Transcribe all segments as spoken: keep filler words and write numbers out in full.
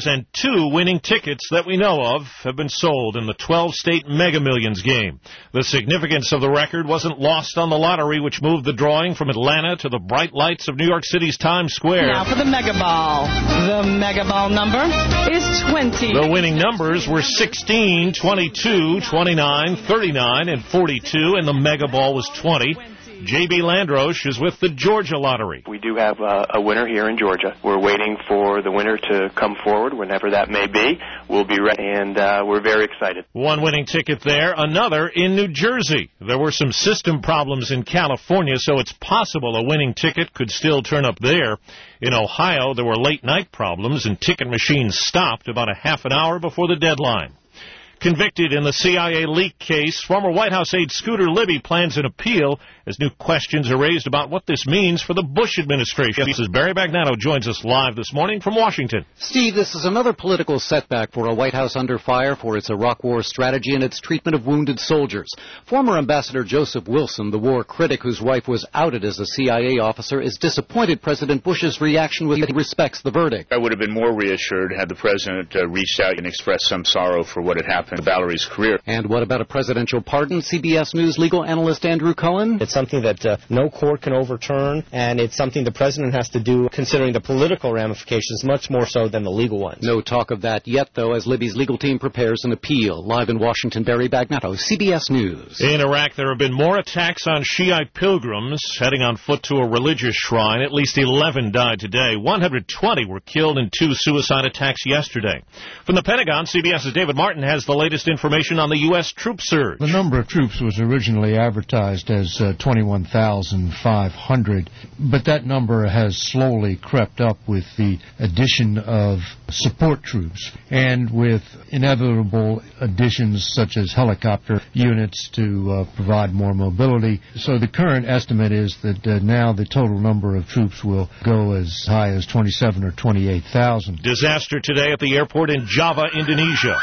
And two winning tickets that we know of have been sold in the twelve-state Mega Millions game. The significance of the record wasn't lost on the lottery, which moved the drawing from Atlanta to the bright lights of New York City's Times Square. Now for the Mega Ball. The Mega Ball number is twenty. The winning numbers were sixteen, twenty-two, twenty-nine, thirty-nine, and forty-two, and the Mega Ball was twenty. J B Landroche is with the Georgia Lottery. We do have uh, a winner here in Georgia. We're waiting for the winner to come forward whenever that may be. We'll be ready, and uh, we're very excited. One winning ticket there, another in New Jersey. There were some system problems in California, so it's possible a winning ticket could still turn up there. In Ohio, there were late-night problems, and ticket machines stopped about a half an hour before the deadline. Convicted in the C I A leak case, former White House aide Scooter Libby plans an appeal as new questions are raised about what this means for the Bush administration. This is Barry Bagnano joins us live this morning from Washington. Steve, this is another political setback for a White House under fire for its Iraq War strategy and its treatment of wounded soldiers. Former Ambassador Joseph Wilson, the war critic whose wife was outed as a C I A officer, is disappointed President Bush's reaction with he respects the verdict. I would have been more reassured had the president uh, reached out and expressed some sorrow for what had happened in Valerie's career. And what about a presidential pardon? C B S News legal analyst Andrew Cohen? It's something that uh, no court can overturn, and it's something the president has to do considering the political ramifications much more so than the legal ones. No talk of that yet, though, as Libby's legal team prepares an appeal. Live in Washington, Barry Bagnano, C B S News. In Iraq, there have been more attacks on Shiite pilgrims heading on foot to a religious shrine. At least eleven died today. one hundred twenty were killed in two suicide attacks yesterday. From the Pentagon, CBS's David Martin has the latest information on the U S troop surge. The number of troops was originally advertised as uh, twenty-one thousand five hundred, but that number has slowly crept up with the addition of support troops and with inevitable additions such as helicopter units to uh, provide more mobility. So the current estimate is that uh, now the total number of troops will go as high as twenty-seven or twenty-eight thousand. Disaster today at the airport in Java, Indonesia.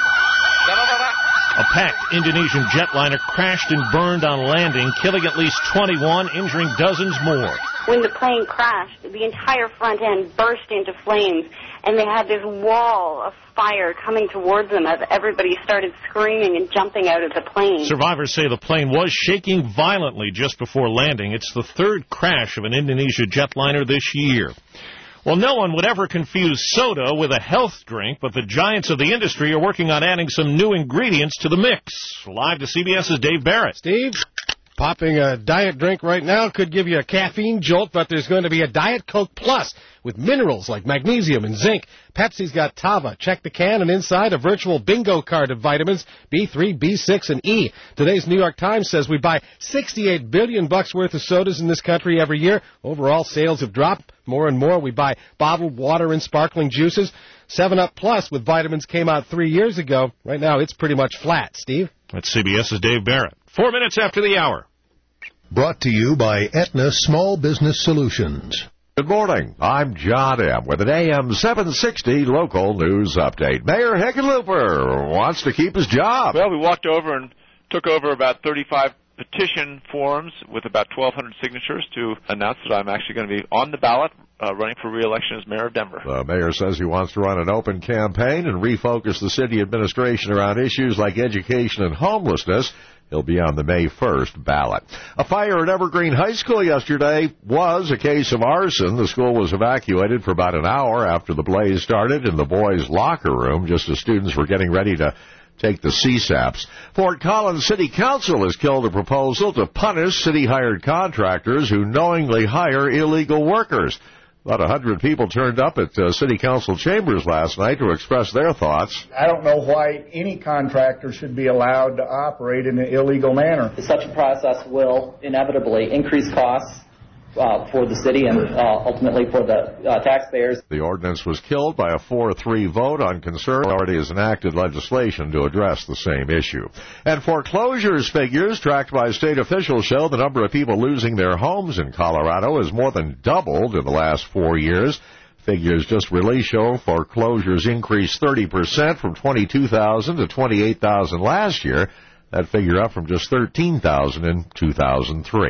A packed Indonesian jetliner crashed and burned on landing, killing at least twenty-one, injuring dozens more. When the plane crashed, the entire front end burst into flames, and they had this wall of fire coming towards them as everybody started screaming and jumping out of the plane. Survivors say the plane was shaking violently just before landing. It's the third crash of an Indonesia jetliner this year. Well, no one would ever confuse soda with a health drink, but the giants of the industry are working on adding some new ingredients to the mix. Live to CBS's Dave Barrett. Steve, popping a diet drink right now could give you a caffeine jolt, but there's going to be a Diet Coke Plus with minerals like magnesium and zinc. Pepsi's got Tava. Check the can, and inside a virtual bingo card of vitamins B three, B six, and E. Today's New York Times says we buy sixty-eight billion bucks worth of sodas in this country every year. Overall sales have dropped more and more. We buy bottled water and sparkling juices. seven up Plus with vitamins came out three years ago. Right now it's pretty much flat. Steve? That's CBS's Dave Barrett. Four minutes after the hour. Brought to you by Aetna Small Business Solutions. Good morning. I'm John M. with an A M seven sixty local news update. Mayor Hickenlooper wants to keep his job. Well, we walked over and took over about thirty-five petition forms with about twelve hundred signatures to announce that I'm actually going to be on the ballot uh, running for re-election as mayor of Denver. The mayor says he wants to run an open campaign and refocus the city administration around issues like education and homelessness. He'll be on the May first ballot. A fire at Evergreen High School yesterday was a case of arson. The school was evacuated for about an hour after the blaze started in the boys' locker room, just as students were getting ready to take the C SAPs. Fort Collins City Council has killed a proposal to punish city-hired contractors who knowingly hire illegal workers. About one hundred people turned up at uh, City Council chambers last night to express their thoughts. I don't know why any contractor should be allowed to operate in an illegal manner. Such a process will inevitably increase costs uh, for the city and uh, ultimately for the uh, taxpayers. The ordinance was killed by a four three vote on concern. Already has enacted legislation to address the same issue. And foreclosures figures tracked by state officials show the number of people losing their homes in Colorado has more than doubled in the last four years. Figures just released show foreclosures increased thirty percent from twenty-two thousand to twenty-eight thousand last year. That figure up from just thirteen thousand in two thousand three.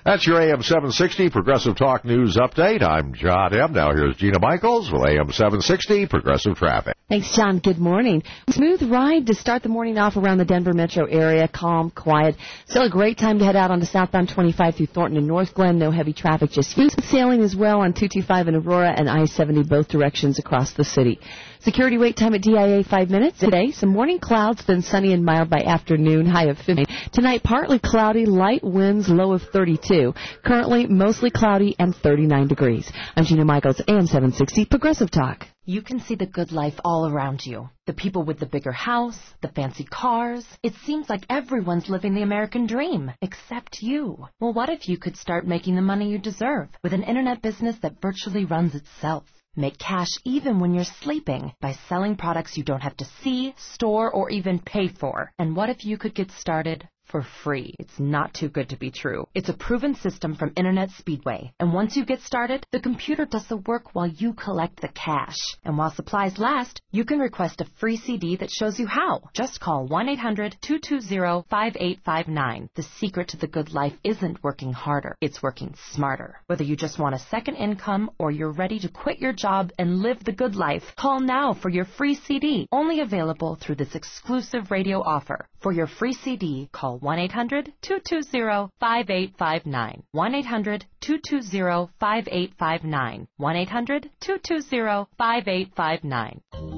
That's your A M seven sixty Progressive Talk News Update. I'm John M. Now here's Gina Michaels with A M seven sixty Progressive Traffic. Thanks, John. Good morning. Smooth ride to start the morning off around the Denver metro area. Calm, quiet. Still a great time to head out onto southbound twenty-five through Thornton and North Glen. No heavy traffic, just smooth sailing as well on two twenty-five in Aurora and I seventy both directions across the city. Security wait time at D I A five minutes. Today, some morning clouds, then sunny and mild by afternoon, high of fifty. Tonight, partly cloudy, light winds, low of thirty-two. Currently, mostly cloudy and thirty-nine degrees. I'm Gina Michaels, A M seven sixty Progressive Talk. You can see the good life all around you. The people with the bigger house, the fancy cars. It seems like everyone's living the American dream, except you. Well, what if you could start making the money you deserve with an internet business that virtually runs itself? Make cash even when you're sleeping by selling products you don't have to see, store, or even pay for. And what if you could get started for free? It's not too good to be true. It's a proven system from Internet Speedway. And once you get started, the computer does the work while you collect the cash. And while supplies last, you can request a free C D that shows you how. Just call one eight hundred two two zero five eight five nine. The secret to the good life isn't working harder. It's working smarter. Whether you just want a second income or you're ready to quit your job and live the good life, call now for your free C D. Only available through this exclusive radio offer. For your free C D, call one eight hundred two two zero five eight five nine. one eight hundred two two zero five eight five nine. one eight hundred two two zero five eight five nine.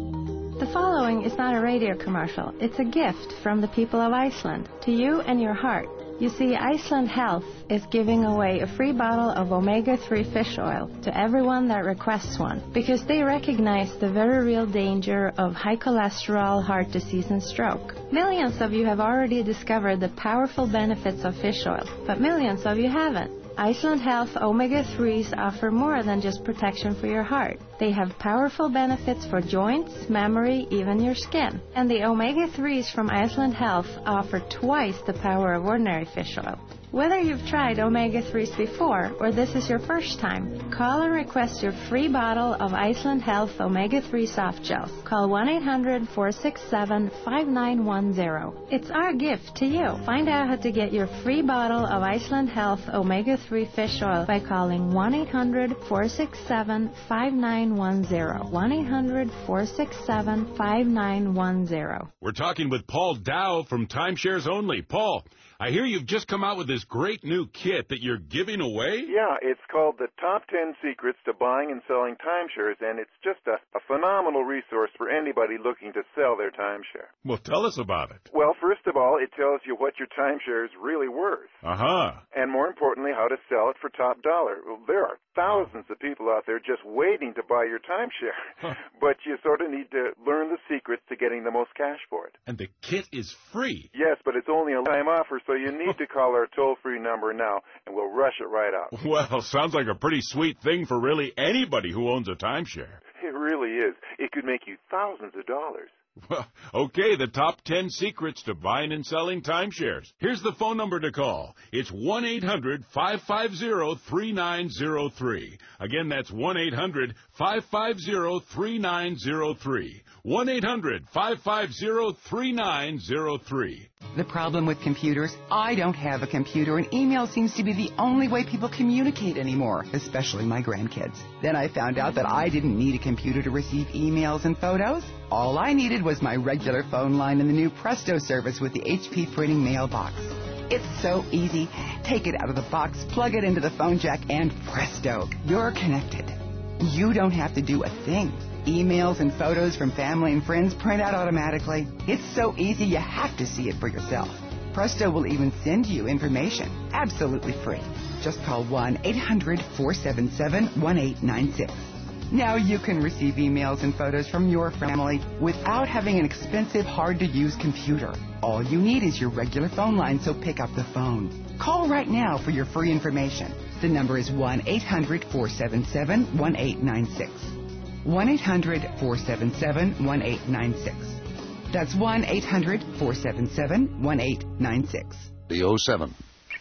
The following is not a radio commercial. It's a gift from the people of Iceland to you and your heart. You see, Iceland Health is giving away a free bottle of omega three fish oil to everyone that requests one because they recognize the very real danger of high cholesterol, heart disease, and stroke. Millions of you have already discovered the powerful benefits of fish oil, but millions of you haven't. Iceland Health omega threes offer more than just protection for your heart. They have powerful benefits for joints, memory, even your skin. And the omega threes from Iceland Health offer twice the power of ordinary fish oil. Whether you've tried omega threes before or this is your first time, call and request your free bottle of Iceland Health omega three soft gels. Call one eight hundred four six seven five nine one zero. It's our gift to you. Find out how to get your free bottle of Iceland Health omega three fish oil by calling one eight hundred four six seven five nine one zero. one eight hundred four six seven five nine one zero. We're talking with Paul Dow from Timeshares Only. Paul, I hear you've just come out with this great new kit that you're giving away? Yeah, it's called the Top ten Secrets to Buying and Selling Timeshares, and it's just a, a phenomenal resource for anybody looking to sell their timeshare. Well, tell us about it. Well, first of all, it tells you what your timeshare is really worth. Uh-huh. And more importantly, how to sell it for top dollar. Well, there are thousands of people out there just waiting to buy your timeshare, huh. But you sort of need to learn the secrets to getting the most cash for it. And the kit is free. Yes, but it's only a time offer, so you need to call our toll-free number now, and we'll rush it right out. Well, sounds like a pretty sweet thing for really anybody who owns a timeshare. It really is. It could make you thousands of dollars. Well, okay, the top ten secrets to buying and selling timeshares. Here's the phone number to call. It's one eight hundred five five zero three nine zero three. Again, that's one eight hundred five five zero three nine zero three. one eight hundred five five zero three nine zero three. The problem with computers, I don't have a computer, and email seems to be the only way people communicate anymore, especially my grandkids. Then I found out that I didn't need a computer to receive emails and photos. All I needed was my regular phone line and the new Presto service with the H P printing mailbox. It's so easy. Take it out of the box, plug it into the phone jack, and presto, you're connected. You don't have to do a thing. Emails and photos from family and friends print out automatically. It's so easy you have to see it for yourself. Presto will even send you information, absolutely free. Just call one eight hundred four seven seven one eight nine six. Now you can receive emails and photos from your family without having an expensive, hard-to-use computer. All you need is your regular phone line, so pick up the phone. Call right now for your free information. The number is one eight hundred four seven seven one eight nine six. one eight hundred four seven seven one eight nine six. That's one eight hundred four seven seven one eight nine six. The oh seven.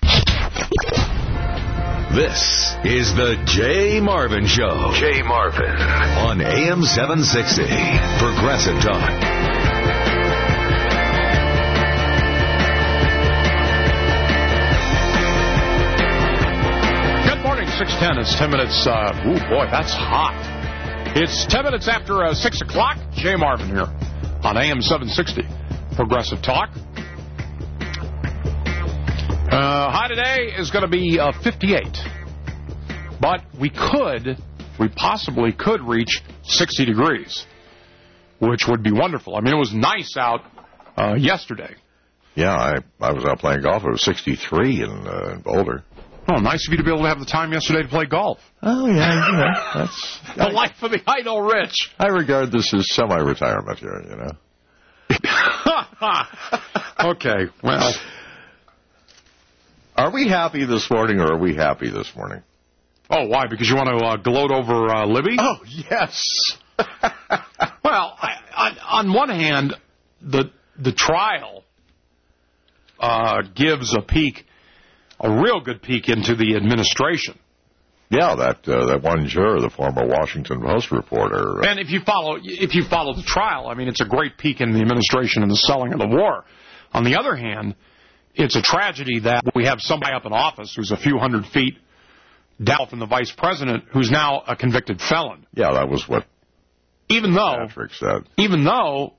This is the Jay Marvin Show. Jay Marvin on A M seven sixty. Progressive Talk. six ten. It's ten minutes. Uh, ooh, boy, that's hot. It's ten minutes after uh, six o'clock. Jay Marvin here on A M seven sixty. Progressive Talk. Uh, high today is going to be uh, fifty-eight. But we could, we possibly could reach sixty degrees, which would be wonderful. I mean, it was nice out uh, yesterday. Yeah, I, I was out playing golf. It was sixty-three in, uh, in Boulder. Oh, nice of you to be able to have the time yesterday to play golf. Oh, yeah, you know, that's... the life of the idle rich. I regard this as semi-retirement here, you know. Okay, well... Are we happy this morning, or are we happy this morning? Oh, why? Because you want to uh, gloat over uh, Libby? Oh, yes. Well, I, on, on one hand, the the trial uh, gives a peek, a real good peek into the administration. Yeah, that uh, that one juror, the former Washington Post reporter. And if you follow if you follow the trial, I mean, it's a great peek in the administration and the selling of the war. On the other hand, it's a tragedy that we have somebody up in office who's a few hundred feet down from the vice president who's now a convicted felon. Yeah, that was what even though Patrick said. Even though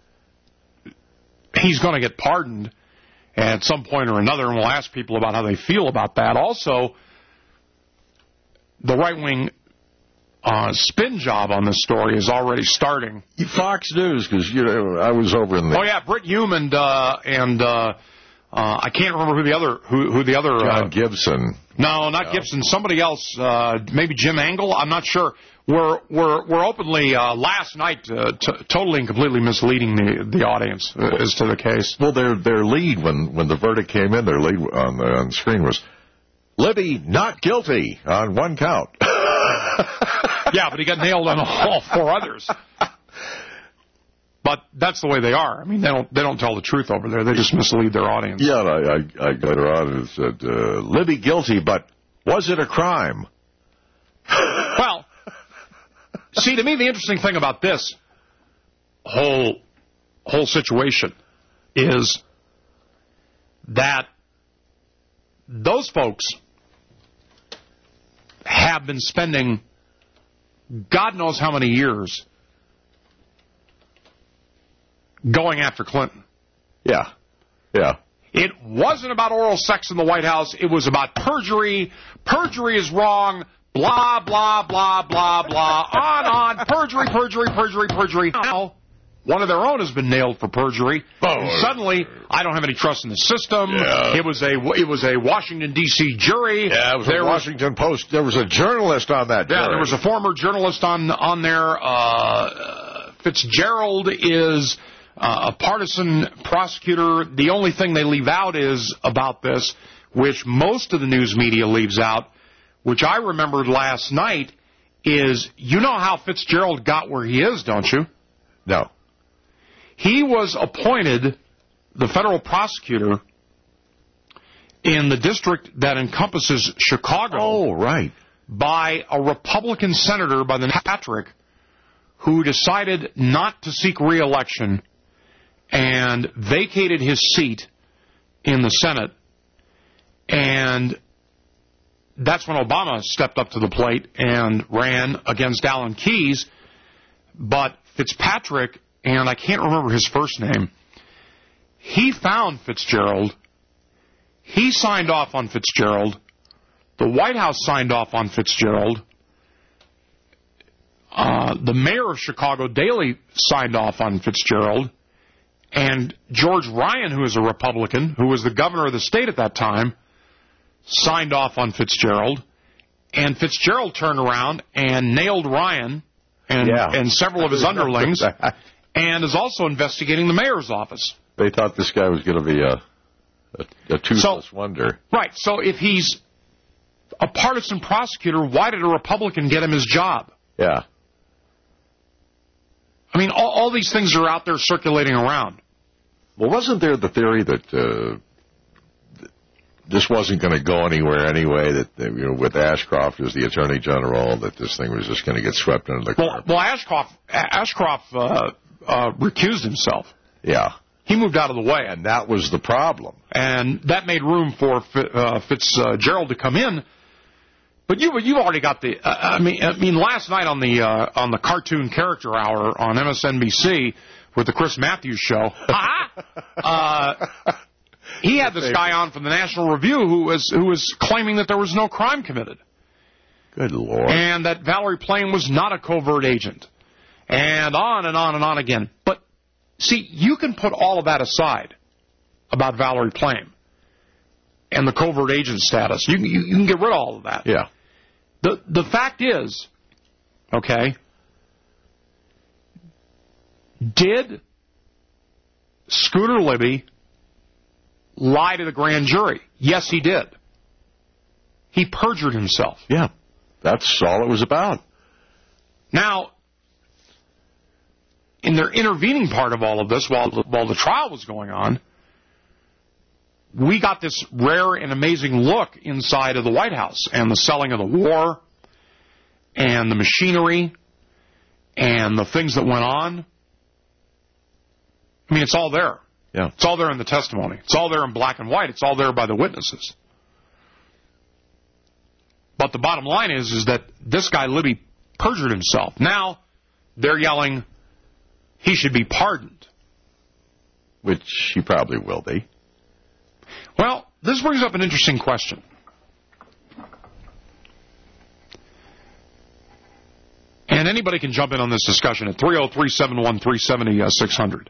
he's going to get pardoned at some point or another, and we'll ask people about how they feel about that. Also, the right-wing uh, spin job on this story is already starting. Fox News, because you know I was over in the... Oh, yeah, Britt Hume and... Uh, and uh, Uh, I can't remember who the other who, who the other John uh, Gibson. No, not no. Gibson. Somebody else. Uh, maybe Jim Angle. I'm not sure. We're we're we're openly uh, last night uh, t totally and completely misleading the the audience uh, as to the case. Well, their their lead when when the verdict came in, their lead on the on the screen was Libby not guilty on one count. Yeah, but he got nailed on all four others. But that's the way they are. I mean, they don't they don't tell the truth over there. They just mislead their audience. Yeah, I, I, I got her on and said, uh, Libby guilty, but was it a crime? Well, see, to me, the interesting thing about this whole whole situation is that those folks have been spending God knows how many years going after Clinton. Yeah. Yeah. It wasn't about oral sex in the White House. It was about perjury. Perjury is wrong. Blah, blah, blah, blah, blah. On, on. Perjury, perjury, perjury, perjury. Now, one of their own has been nailed for perjury. Oh. And suddenly, I don't have any trust in the system. Yeah. It was a it was a Washington, D C jury. Yeah, it was there a Washington was, Post. There was a journalist on that jury. Yeah, there was a former journalist on, on there. Uh, Fitzgerald is... Uh, a partisan prosecutor. The only thing they leave out is about this, which most of the news media leaves out, which I remembered last night, is you know how Fitzgerald got where he is, don't you? No. He was appointed the federal prosecutor in the district that encompasses Chicago. Oh, right. By a Republican senator by the name of Patrick, who decided not to seek re-election and vacated his seat in the Senate. And that's when Obama stepped up to the plate and ran against Alan Keyes. But Fitzpatrick, and I can't remember his first name, he found Fitzgerald. He signed off on Fitzgerald. The White House signed off on Fitzgerald. Uh, the mayor of Chicago, Daley, signed off on Fitzgerald. And George Ryan, who is a Republican, who was the governor of the state at that time, signed off on Fitzgerald. And Fitzgerald turned around and nailed Ryan and, yeah. and several of his underlings, and is also investigating the mayor's office. They thought this guy was going to be a, a, a toothless so, wonder. Right. So if he's a partisan prosecutor, why did a Republican get him his job? Yeah. I mean, all, all these things are out there circulating around. Well, wasn't there the theory that uh, this wasn't going to go anywhere anyway, that you know, with Ashcroft as the Attorney General, that this thing was just going to get swept under the carpet? Well, well Ashcroft, Ashcroft uh, uh, recused himself. Yeah. He moved out of the way. And that was the problem. And that made room for uh, Fitzgerald to come in. But you, you've already got the. Uh, I mean, I mean, last night on the uh, on the Cartoon Character Hour on M S N B C with the Chris Matthews Show, uh, he had this guy on from the National Review who was who was claiming that there was no crime committed. Good Lord. And that Valerie Plame was not a covert agent. And on and on and on again. But, see, you can put all of that aside about Valerie Plame and the covert agent status. You, you, you can get rid of all of that. Yeah. The, the fact is, okay, did Scooter Libby lie to the grand jury? Yes, he did. He perjured himself. Yeah. That's all it was about. Now, in their intervening part of all of this, while the, while the trial was going on, we got this rare and amazing look inside of the White House and the selling of the war and the machinery and the things that went on. I mean, it's all there. Yeah. It's all there in the testimony. It's all there in black and white. It's all there by the witnesses. But the bottom line is, is that this guy, Libby, perjured himself. Now, they're yelling, he should be pardoned. Which he probably will be. Well, this brings up an interesting question. And anybody can jump in on this discussion at three oh three, seven one three, seven oh six hundred.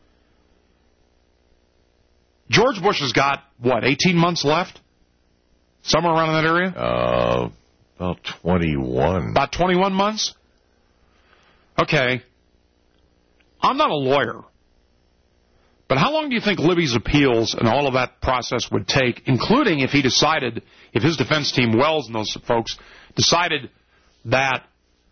George Bush has got, what, eighteen months left? Somewhere around in that area? Uh, about twenty-one. About twenty-one months? Okay. I'm not a lawyer. But how long do you think Libby's appeals and all of that process would take, including if he decided, if his defense team, Wells and those folks, decided that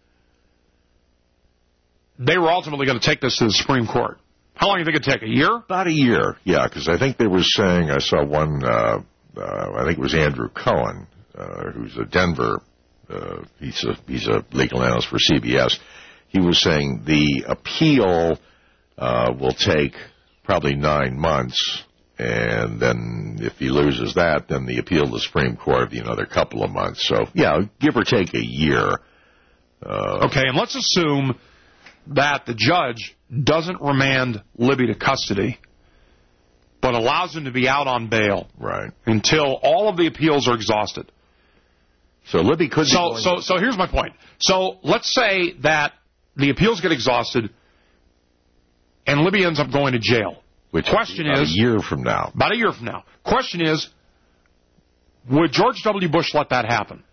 they were ultimately going to take this to the Supreme Court? How long do you think it'd take? A year? About a year, yeah, because I think they were saying, I saw one, uh, uh, I think it was Andrew Cohen, uh, who's a Denver, uh, he's a, he's a legal analyst for C B S. He was saying the appeal uh, will take probably nine months, and then if he loses that, then the appeal to the Supreme Court will be another couple of months. So, yeah, give or take a year. Uh, okay, and let's assume that the judge doesn't remand Libby to custody, but allows him to be out on bail, right, until all of the appeals are exhausted. So Libby could. So, so, so here's my point. So let's say that the appeals get exhausted, and Libby ends up going to jail. Which question about is a year from now. About a year from now. Question is, would George W. Bush let that happen,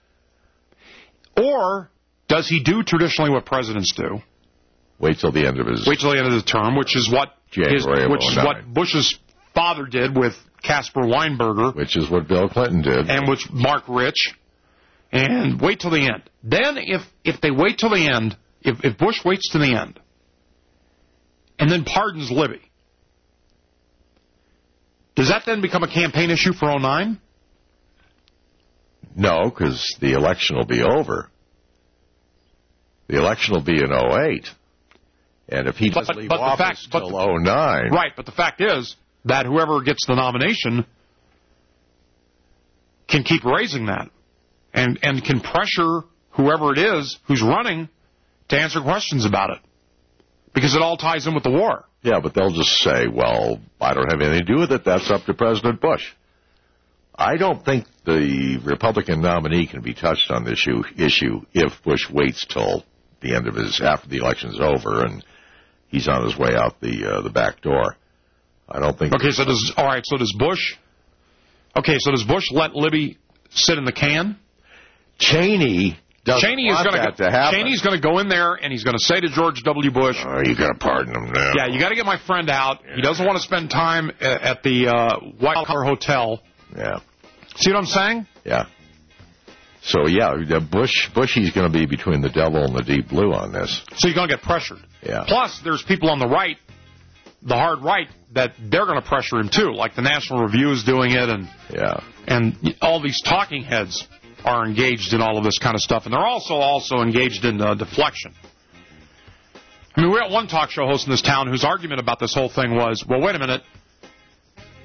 or does he do traditionally what presidents do? Wait till the end of his. Wait till the end of the term, which is what his, which is what Bush's father did with Caspar Weinberger, which is what Bill Clinton did, and which Mark Rich. And wait till the end. Then, if if they wait till the end, if if Bush waits to the end, and then pardons Libby, does that then become a campaign issue for oh nine? No, because the election will be over. The election will be in oh eight. And if he doesn't leave office until oh nine... Right, but the fact is that whoever gets the nomination can keep raising that and, and can pressure whoever it is who's running to answer questions about it. Because it all ties in with the war. Yeah, but they'll just say, well, I don't have anything to do with it. That's up to President Bush. I don't think the Republican nominee can be touched on this issue, issue if Bush waits till the end of his, after the election's over and he's on his way out the uh, the back door. I don't think. Okay, so does all right. So does Bush? Okay, so does Bush let Libby sit in the can? Cheney doesn't Cheney is want gonna that go, to happen. Cheney's going to go in there and he's going to say to George W. Bush, "Oh, you got to pardon him now." Yeah, you got to get my friend out. Yeah. He doesn't want to spend time at the uh, White Collar Hotel. Yeah. See what I'm saying? Yeah. So, yeah, Bush, Bush, he's going to be between the devil and the deep blue on this. So you're going to get pressured. Yeah. Plus, there's people on the right, the hard right, that they're going to pressure him, too. Like the National Review is doing it, and yeah, and all these talking heads are engaged in all of this kind of stuff. And they're also also engaged in uh, deflection. I mean, we had one talk show host in this town whose argument about this whole thing was, well, wait a minute.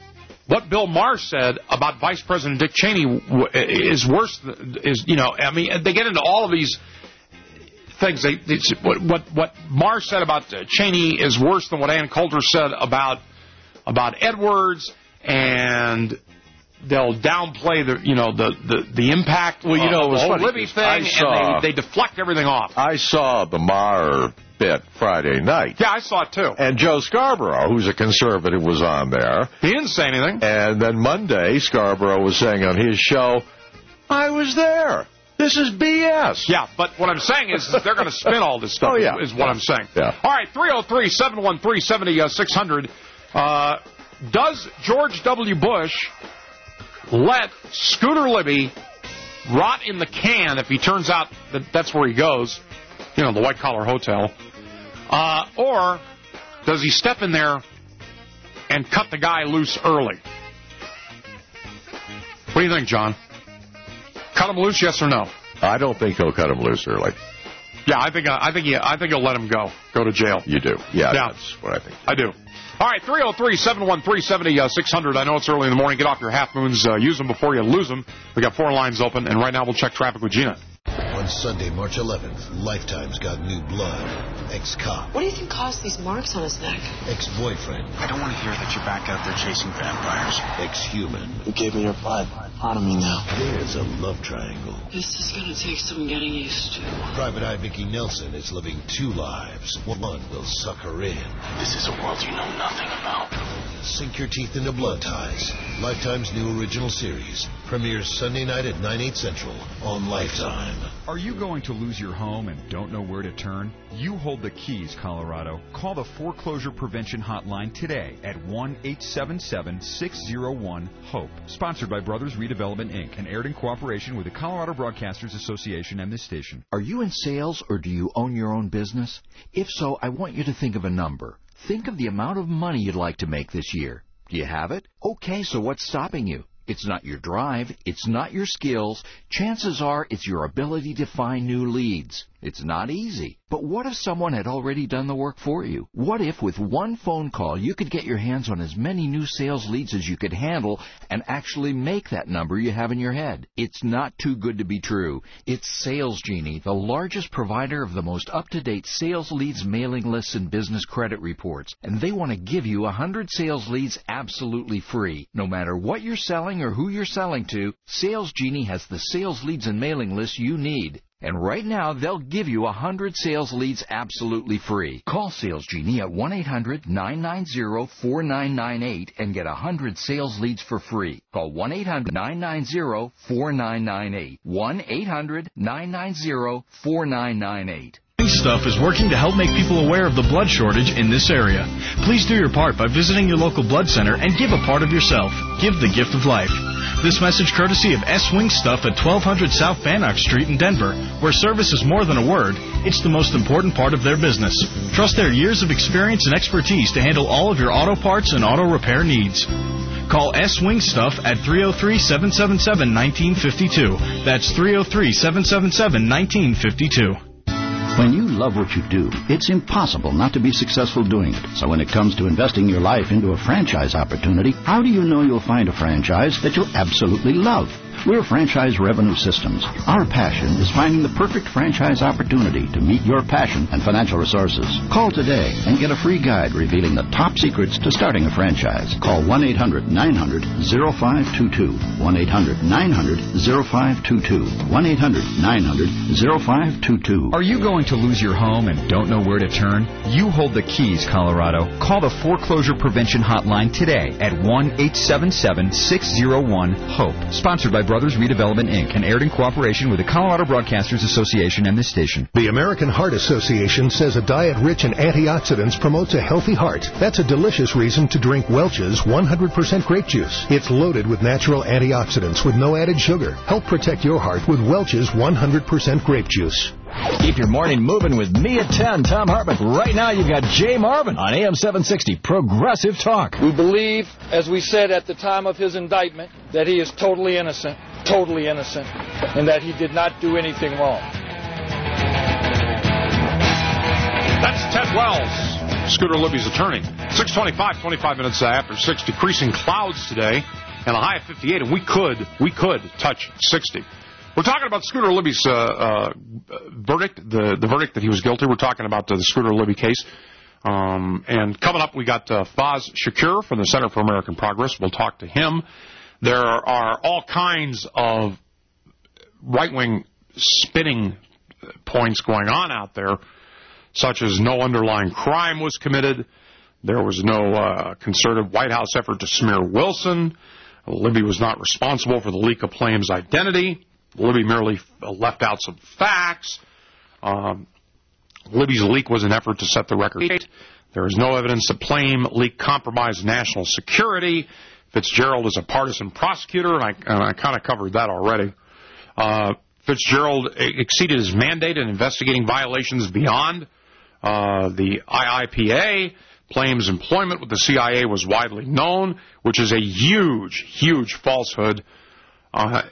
what Bill Maher said about Vice President Dick Cheney is worse. Is you know, I mean, they get into all of these things. They, it's, what, what what Maher said about Cheney is worse than what Ann Coulter said about about Edwards, and they'll downplay the you know the the, the impact. Well, you know, of the whole Libby thing, saw, and they, they deflect everything off. I saw the Maher bit Friday night. Yeah, I saw it too. And Joe Scarborough, who's a conservative, was on there. He didn't say anything. And then Monday, Scarborough was saying on his show, I was there. This is B S. Yeah, but what I'm saying is they're going to spin all this stuff, oh, yeah. is, is what I'm saying. Yeah. All right, three oh three, seven one three, seven oh six hundred. Uh, does George W. Bush let Scooter Libby rot in the can if he turns out that that's where he goes, you know, the white-collar hotel, uh, or does he step in there and cut the guy loose early? What do you think, John? Cut him loose, yes or no? I don't think he'll cut him loose early. Yeah, I think I think he, I think he'll let him go, go to jail. You do? Yeah, yeah. That's what I think. I do. All right, three oh three, seven one three, seven oh six hundred. I know it's early in the morning. Get off your half moons. Uh, use them before you lose them. We got four lines open, and right now we'll check traffic with Gina. On Sunday, March eleventh, Lifetime's got new blood. Ex-cop. What do you think caused these marks on his neck? Ex-boyfriend. I don't want to hear that you're back out there chasing vampires. Ex-human. You gave me your blood. Part of me now. There's a love triangle. This is going to take some getting used to. Private Eye Vicky Nelson is living two lives. One will suck her in. This is a world you know nothing about. Sink your teeth into Blood Ties. Lifetime's new original series premieres Sunday night at nine, eight Central on Lifetime. Are you going to lose your home and don't know where to turn? You hold the keys, Colorado. Call the Foreclosure Prevention Hotline today at one eight seven seven, six oh one, HOPE. Sponsored by Brothers Redevelopment, Incorporated and aired in cooperation with the Colorado Broadcasters Association and this station. Are you in sales or do you own your own business? If so, I want you to think of a number. Think of the amount of money you'd like to make this year. Do you have it? Okay, so what's stopping you? It's not your drive. It's not your skills. Chances are it's your ability to find new leads. It's not easy. But what if someone had already done the work for you? What if with one phone call you could get your hands on as many new sales leads as you could handle and actually make that number you have in your head? It's not too good to be true. It's Sales Genie, the largest provider of the most up-to-date sales leads, mailing lists, and business credit reports. And they want to give you one hundred sales leads absolutely free. No matter what you're selling or who you're selling to, Sales Genie has the sales leads and mailing lists you need. And right now, they'll give you one hundred sales leads absolutely free. Call Sales Genie at one eight hundred, nine nine zero, four nine nine eight and get one hundred sales leads for free. Call one eight hundred, nine nine zero, four nine nine eight. one eight hundred, nine nine zero, four nine nine eight. Stuff is working to help make people aware of the blood shortage in this area. Please do your part by visiting your local blood center and give a part of yourself. Give the gift of life. This message courtesy of S. Wing Stuff at twelve hundred South Bannock Street in Denver, where service is more than a word, it's the most important part of their business. Trust their years of experience and expertise to handle all of your auto parts and auto repair needs. Call S. Wing Stuff at three oh three, seven seven seven, one nine five two. That's three oh three, seven seven seven, one nine five two. When you love what you do, it's impossible not to be successful doing it. So when it comes to investing your life into a franchise opportunity, how do you know you'll find a franchise that you'll absolutely love? We're Franchise Revenue Systems. Our passion is finding the perfect franchise opportunity to meet your passion and financial resources. Call today and get a free guide revealing the top secrets to starting a franchise. Call one eight hundred, nine hundred, oh five two two. one eight hundred, nine hundred, oh five two two. one eight hundred, nine hundred, oh five two two. Are you going to lose your home and don't know where to turn? You hold the keys, Colorado. Call the Foreclosure Prevention Hotline today at one eight seven seven, six oh one, HOPE. Sponsored by Brothers Redevelopment, Incorporated and aired in cooperation with the Colorado Broadcasters Association and this station. The American Heart Association says a diet rich in antioxidants promotes a healthy heart. That's a delicious reason to drink Welch's one hundred percent grape juice. It's loaded with natural antioxidants with no added sugar. Help protect your heart with Welch's one hundred percent grape juice. Keep your morning moving with me at ten, Tom Hartman. Right now, you've got Jay Marvin on A M seven sixty, Progressive Talk. We believe, as we said at the time of his indictment, that he is totally innocent, totally innocent, and that he did not do anything wrong. That's Ted Wells. Scooter Libby's attorney. six twenty-five, twenty-five minutes after six, decreasing clouds today, and a high of fifty-eight, and we could, we could touch sixty. We're talking about Scooter Libby's uh, uh, verdict, the, the verdict that he was guilty. We're talking about uh, the Scooter Libby case. Um, and coming up, we got uh, Faz Shakir from the Center for American Progress. We'll talk to him. There are all kinds of right-wing spinning points going on out there, such as no underlying crime was committed. There was no uh, concerted White House effort to smear Wilson. Libby was not responsible for the leak of Plame's identity. Libby merely left out some facts. Um, Libby's leak was an effort to set the record straight. There is no evidence that Plame leak compromised national security. Fitzgerald is a partisan prosecutor, and I, and I kind of covered that already. Uh, Fitzgerald exceeded his mandate in investigating violations beyond uh, the I I P A. Plame's employment with the C I A was widely known, which is a huge, huge falsehood. Uh,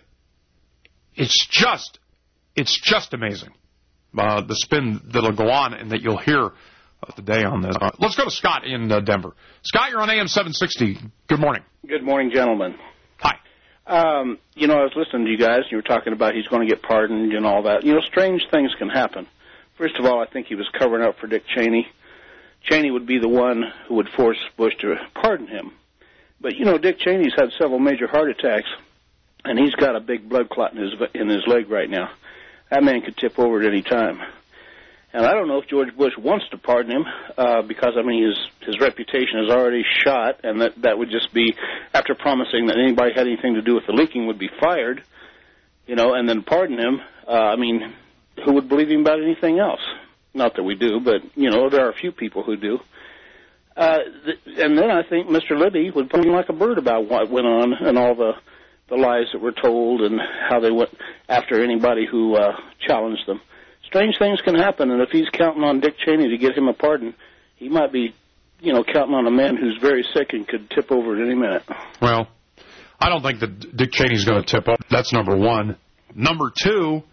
it's just, it's just amazing. Uh, the spin that'll go on and that you'll hear uh, today on this. Uh, let's go to Scott in uh, Denver. Scott, you're on A M seven sixty. Good morning. Good morning, gentlemen. Hi. Um, you know, I was listening to you guys. You were talking about he's going to get pardoned and all that. You know, strange things can happen. First of all, I think he was covering up for Dick Cheney. Cheney would be the one who would force Bush to pardon him. But, you know, Dick Cheney's had several major heart attacks, and he's got a big blood clot in his, in his leg right now. That man could tip over at any time. And I don't know if George Bush wants to pardon him uh, because, I mean, his his reputation is already shot, and that, that would just be, after promising that anybody had anything to do with the leaking would be fired, you know, and then pardon him. Uh, I mean, who would believe him about anything else? Not that we do, but, you know, there are a few people who do. Uh, th- and then I think Mister Libby would probably like a bird about what went on and all the, the lies that were told and how they went after anybody who uh, challenged them. Strange things can happen, and if he's counting on Dick Cheney to get him a pardon, he might be, you know, counting on a man who's very sick and could tip over at any minute. Well, I don't think that Dick Cheney's going to tip over. That's number one. Number two,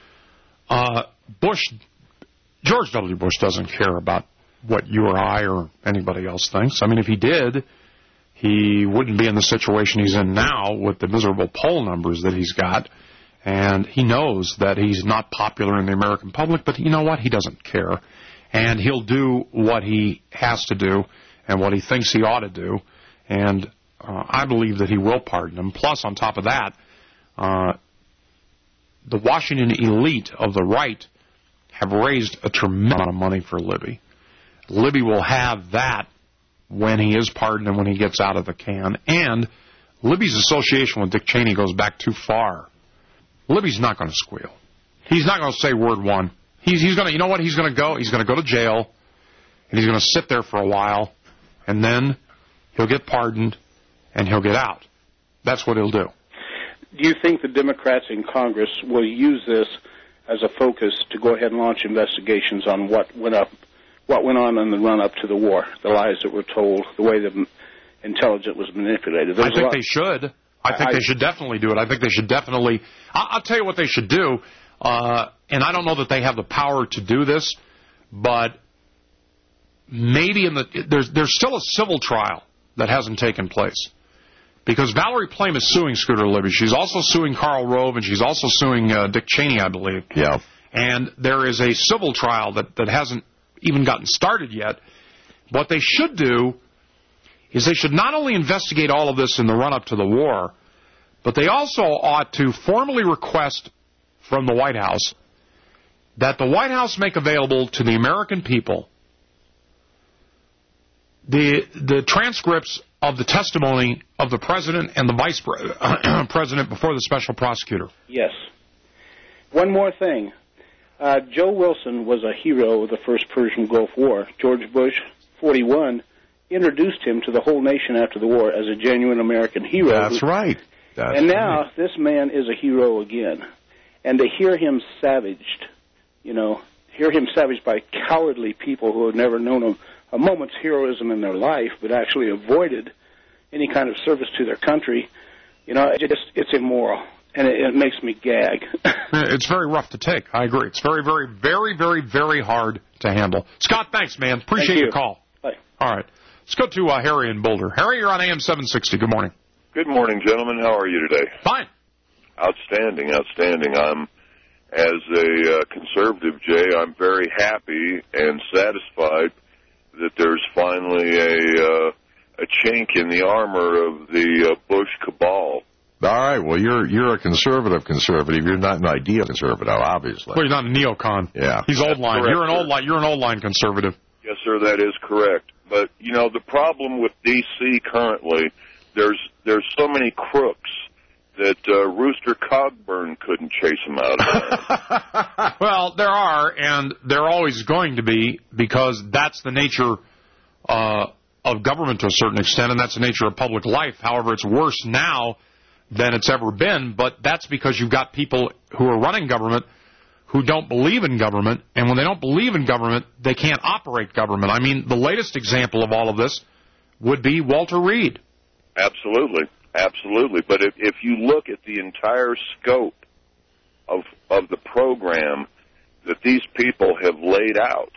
uh, Bush, George W. Bush doesn't care about what you or I or anybody else thinks. I mean, if he did, he wouldn't be in the situation he's in now with the miserable poll numbers that he's got. And he knows that he's not popular in the American public, but you know what? He doesn't care. And he'll do what he has to do and what he thinks he ought to do. And uh, I believe that he will pardon him. Plus, on top of that, uh, the Washington elite of the right have raised a tremendous amount of money for Libby. Libby will have that when he is pardoned and when he gets out of the can. And Libby's association with Dick Cheney goes back too far. Libby's not going to squeal. He's not going to say word one. He's, he's going to, you know what? He's going to go. He's going to go to jail, and he's going to sit there for a while, and then he'll get pardoned, and he'll get out. That's what he'll do. Do you think the Democrats in Congress will use this as a focus to go ahead and launch investigations on what went up, what went on in the run-up to the war, the lies that were told, the way the intelligence was manipulated? There's I think they should. I think I, they should definitely do it. I think they should definitely. I'll, I'll tell you what they should do, uh, and I don't know that they have the power to do this, but maybe in the there's there's still a civil trial that hasn't taken place because Valerie Plame is suing Scooter Libby. She's also suing Karl Rove, and she's also suing uh, Dick Cheney, I believe. Yeah. And there is a civil trial that, that hasn't even gotten started yet. What they should do is they should not only investigate all of this in the run-up to the war, but they also ought to formally request from the White House that the White House make available to the American people the the transcripts of the testimony of the President and the Vice President before the Special Prosecutor. Yes. One more thing. Uh, Joe Wilson was a hero of the first Persian Gulf War. George Bush, forty-one, introduced him to the whole nation after the war as a genuine American hero. That's right. That's and now right. this man is a hero again. And to hear him savaged, you know, hear him savaged by cowardly people who have never known a, a moment's heroism in their life, but actually avoided any kind of service to their country, you know, it just, it's immoral. And it, it makes me gag. It's very rough to take. I agree. It's very, very, very, very, very hard to handle. Scott, thanks, man. Appreciate Thank your call. All right. Let's go to uh, Harry in Boulder. Harry, you're on A M seven sixty. Good morning. Good morning, gentlemen. How are you today? Fine. Outstanding, outstanding. I'm, as a uh, conservative, Jay, I'm very happy and satisfied that there's finally a uh, a chink in the armor of the uh, Bush cabal. All right. Well, you're you're a conservative conservative. You're not an ideal conservative, obviously. Well, he's not a neocon. Yeah. He's old line. Correct, you're an sir. old line. You're an old line conservative. Yes, sir. That is correct. But you know, the problem with D C currently, there's there's so many crooks that uh, Rooster Cogburn couldn't chase them out of there. Well, there are, and there always going to be, because that's the nature uh, of government to a certain extent, and that's the nature of public life. However, it's worse now than it's ever been, but that's because you've got people who are running government who don't believe in government, and when they don't believe in government, they can't operate government. I mean, the latest example of all of this would be Walter Reed. Absolutely, absolutely. But if, if you look at the entire scope of of the program that these people have laid out,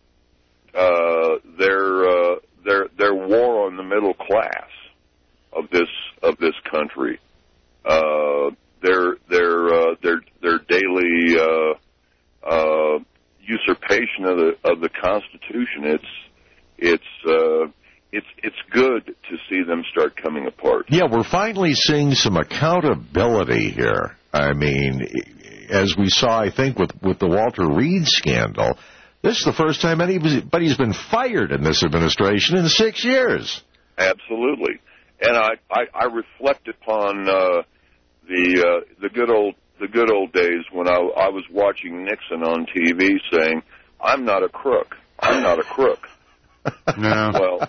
uh, their uh, their their war on the middle class of this of this country, uh, their their uh, their their daily uh, uh, usurpation of the of the Constitution, it's it's. Uh, It's it's good to see them start coming apart. Yeah, we're finally seeing some accountability here. I mean, as we saw, I think, with, with the Walter Reed scandal, this is the first time anybody's been fired in this administration in six years. Absolutely. And I, I, I reflect upon uh, the uh, the good old the good old days when I, I was watching Nixon on T V saying, "I'm not a crook. I'm not a crook." No. Well,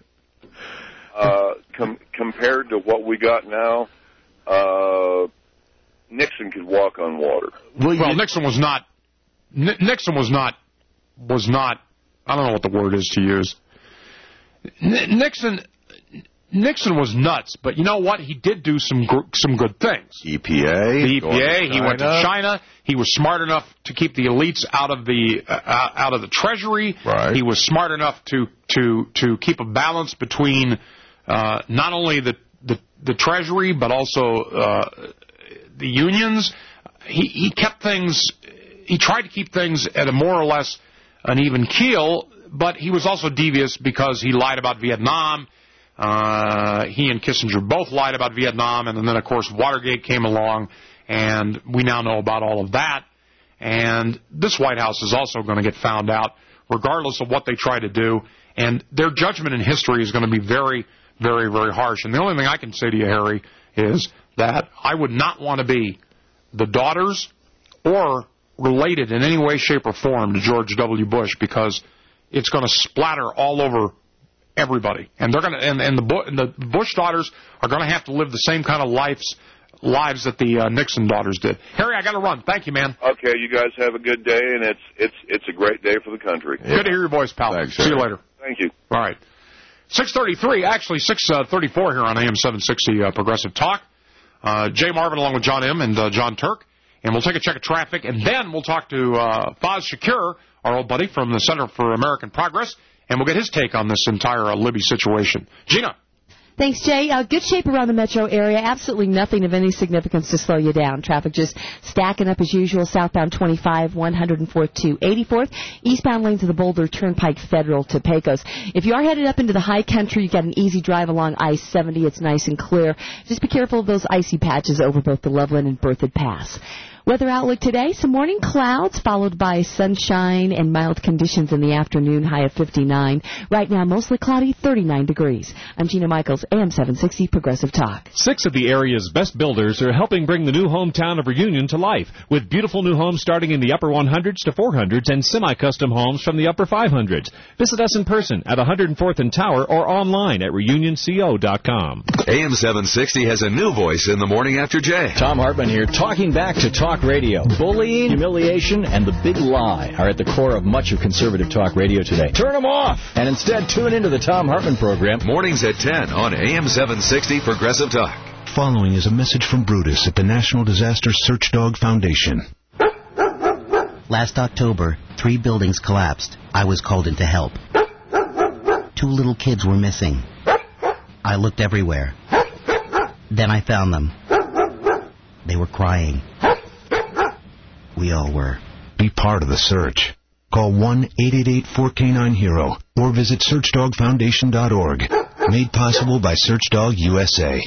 uh, com- compared to what we got now, uh, Nixon could walk on water. Well, well Nixon was not. N- Nixon was not. Was not. I don't know what the word is to use. N- Nixon. Nixon was nuts, but you know what? He did do some gr- some good things. E P A. The E P A. He went to China. He was smart enough to keep the elites out of the uh, out of the Treasury. Right. He was smart enough to to to keep a balance between uh, not only the, the the Treasury but also uh, the unions. He he kept things. He tried to keep things at a more or less an even keel, but he was also devious because he lied about Vietnam. Uh, he and Kissinger both lied about Vietnam, and then, of course, Watergate came along, and we now know about all of that. And this White House is also going to get found out, regardless of what they try to do. And their judgment in history is going to be very, very, very harsh. And the only thing I can say to you, Harry, is that I would not want to be the daughters or related in any way, shape, or form to George W. Bush, because it's going to splatter all over everybody, and they're going to, and, and the and the Bush daughters are going to have to live the same kind of lives lives that the uh, Nixon daughters did. Harry, I got to run. Thank you, man. Okay, you guys have a good day, and it's it's it's a great day for the country. Yeah. Good to hear your voice, pal. Thanks, See Harry. you later. Thank you. All right, six thirty-three, actually six thirty-four here on A M seven sixty uh, Progressive Talk. Uh, Jay Marvin along with John M. and uh, John Turk, and we'll take a check of traffic, and then we'll talk to uh, Faz Shakir, our old buddy from the Center for American Progress. And we'll get his take on this entire uh, Libby situation. Gina. Thanks, Jay. Uh, good shape around the metro area. Absolutely nothing of any significance to slow you down. Traffic just stacking up as usual. Southbound twenty-five, one oh four to eighty-fourth. Eastbound lanes of the Boulder Turnpike Federal to Pecos. If you are headed up into the high country, you've got an easy drive along I seventy. It's nice and clear. Just be careful of those icy patches over both the Loveland and Berthoud Pass. Weather outlook today, some morning clouds followed by sunshine and mild conditions in the afternoon, high of fifty-nine. Right now, mostly cloudy, thirty-nine degrees. I'm Gina Michaels, A M seven sixty Progressive Talk. Six of the area's best builders are helping bring the new hometown of Reunion to life, with beautiful new homes starting in the upper one hundreds to four hundreds and semi-custom homes from the upper five hundreds. Visit us in person at one hundred fourth and Tower or online at reunion co dot com. A M seven sixty has a new voice in the morning after Jay. Tom Hartman here, talking back to talk radio. Bullying, humiliation, and the big lie are at the core of much of conservative talk radio today. Turn them off, and instead tune into the Tom Hartman program. Mornings at ten on A M seven sixty Progressive Talk. Following is a message from Brutus at the National Disaster Search Dog Foundation. Last October, three buildings collapsed. I was called in to help. two little kids were missing. I looked everywhere. Then I found them. They were crying. We all were. Be part of the search. Call one eight eight eight, four K nine, HERO or visit search dog foundation dot org. Made possible by Searchdog U S A.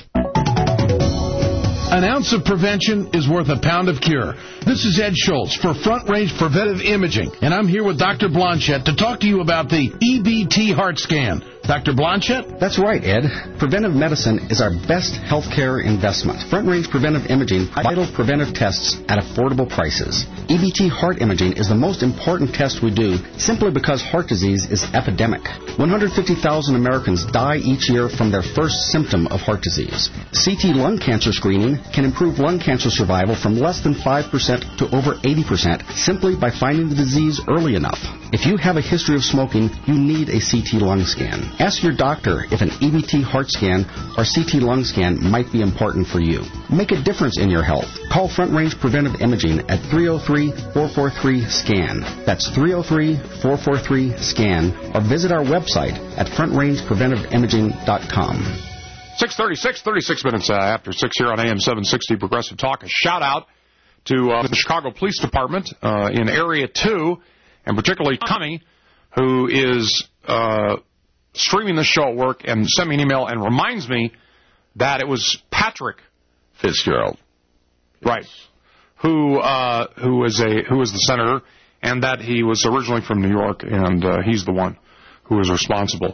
An ounce of prevention is worth a pound of cure. This is Ed Schultz for Front Range Preventive Imaging, and I'm here with Doctor Blanchette to talk to you about the E B T heart scan. Doctor Blanchette? That's right, Ed. Preventive medicine is our best healthcare investment. Front Range Preventive Imaging, vital preventive tests at affordable prices. E B T heart imaging is the most important test we do simply because heart disease is epidemic. one hundred fifty thousand Americans die each year from their first symptom of heart disease. C T lung cancer screening can improve lung cancer survival from less than five percent to over eighty percent simply by finding the disease early enough. If you have a history of smoking, you need a C T lung scan. Ask your doctor if an E B T heart scan or C T lung scan might be important for you. Make a difference in your health. Call Front Range Preventive Imaging at three oh three, four four three, SCAN. That's three oh three, four four three, SCAN. Or visit our website at front range preventive imaging dot com. six thirty-six, thirty-six minutes uh, after six here on A M seven sixty Progressive Talk. A shout-out to uh, the Chicago Police Department uh, in Area two, and particularly Tommy, who is uh, streaming this show at work and sent me an email and reminds me that it was Patrick Fitzgerald, right, who uh, who is a who is the senator, and that he was originally from New York, and uh, he's the one who is responsible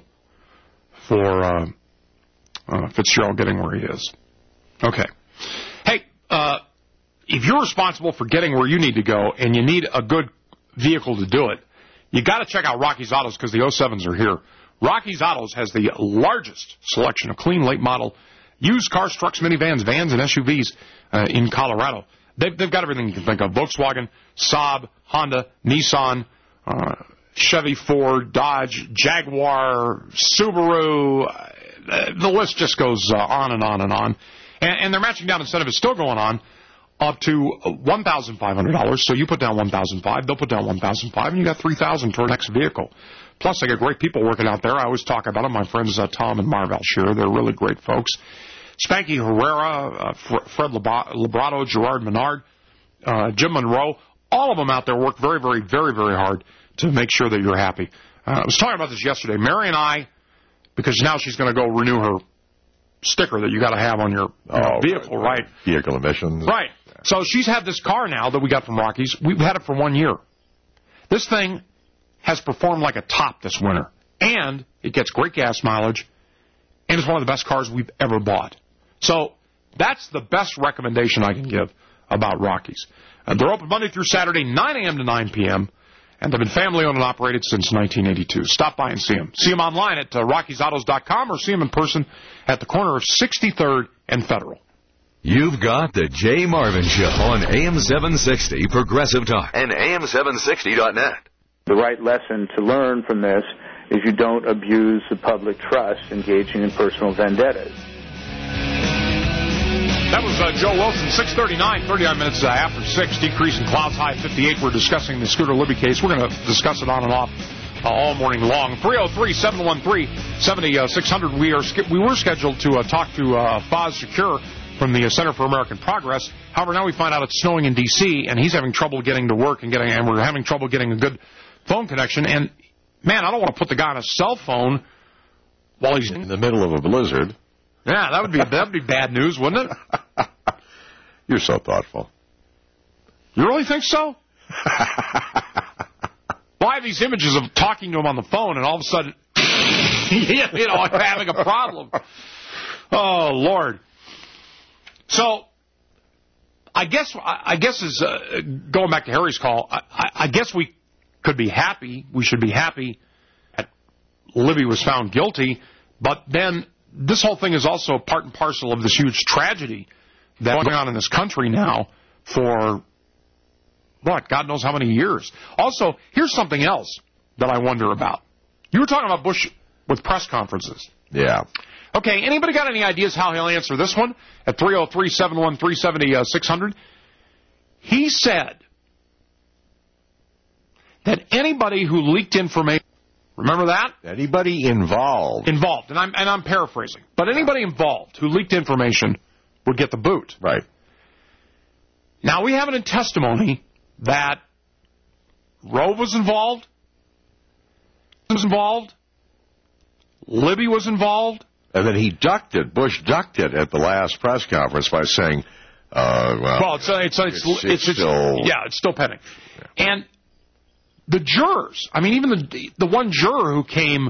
for uh, uh, Fitzgerald getting where he is. Okay. Hey, uh, if you're responsible for getting where you need to go and you need a good vehicle to do it, you got to check out Rocky's Autos because the oh sevens are here. Rocky's Autos has the largest selection of clean late model used cars, trucks, minivans, vans, and S U Vs uh, in Colorado. They've, they've got everything you can think of: Volkswagen, Saab, Honda, Nissan, uh, Chevy, Ford, Dodge, Jaguar, Subaru. Uh, the list just goes uh, on and on and on. And, and their matching down incentive is still going on up to one thousand five hundred dollars. So you put down one thousand five dollars, they'll put down one thousand five dollars, and you got three thousand dollars toward the next vehicle. Plus, they got great people working out there. I always talk about them. My friends uh, Tom and Marv Alshear. They're really great folks. Spanky Herrera, uh, Fr- Fred Librato, Gerard Menard, uh, Jim Monroe. All of them out there work very, very, very, very hard to make sure that you're happy. Uh, I was talking about this yesterday. Mary and I, because now she's going to go renew her sticker that you got to have on your you know, oh, vehicle, right, right? Vehicle emissions. Right. So she's had this car now that we got from Rockies. We've had it for one year. This thing has performed like a top this winter, and it gets great gas mileage, and it's one of the best cars we've ever bought. So that's the best recommendation I can give about Rockies. Uh, they're open Monday through Saturday, nine a.m. to nine p.m., and they've been family-owned and operated since nineteen eighty-two. Stop by and see them. See them online at uh, rockies autos dot com or see them in person at the corner of sixty-third and Federal. You've got the Jay Marvin Show on A M seven sixty Progressive Talk and A M seven sixty dot net. The right lesson to learn from this is you don't abuse the public trust engaging in personal vendettas. That was uh, Joe Wilson, six thirty-nine, thirty-nine minutes uh, after six, decrease in clouds, high fifty-eight. We're discussing the Scooter Libby case. We're going to discuss it on and off uh, all morning long. three oh three, seven one three, seven six zero zero. We are we were scheduled to uh, talk to uh, Foz Secure from the uh, Center for American Progress. However, now we find out it's snowing in D C, and he's having trouble getting to work, and getting, and we're having trouble getting a good phone connection. And, man, I don't want to put the guy on a cell phone while he's in the middle of a blizzard. Yeah, that would be that would be bad news, wouldn't it? You're so thoughtful. You really think so? Well, I have these images of talking to him on the phone, and all of a sudden, you know, I'm having a problem. Oh, Lord. So, I guess, I guess is uh, going back to Harry's call, I, I, I guess we could be happy, we should be happy that Libby was found guilty, but then this whole thing is also part and parcel of this huge tragedy that's going on in this country now for, what, God knows how many years. Also, here's something else that I wonder about. You were talking about Bush with press conferences. Yeah. Okay, anybody got any ideas how he'll answer this one? At three oh three, seven one three, seven six zero zero. He said that anybody who leaked information Remember that? Anybody involved. Involved, and I'm and I'm paraphrasing. But anybody involved who leaked information would get the boot. Right. Now, we have it in testimony that Rove was involved, was involved, Libby was involved. And then he ducked it. Bush ducked it at the last press conference by saying, uh, well, well it's, uh, it's, it's, it's, it's, it's still... Yeah, it's still pending. Yeah. And the jurors, I mean, even the the one juror who came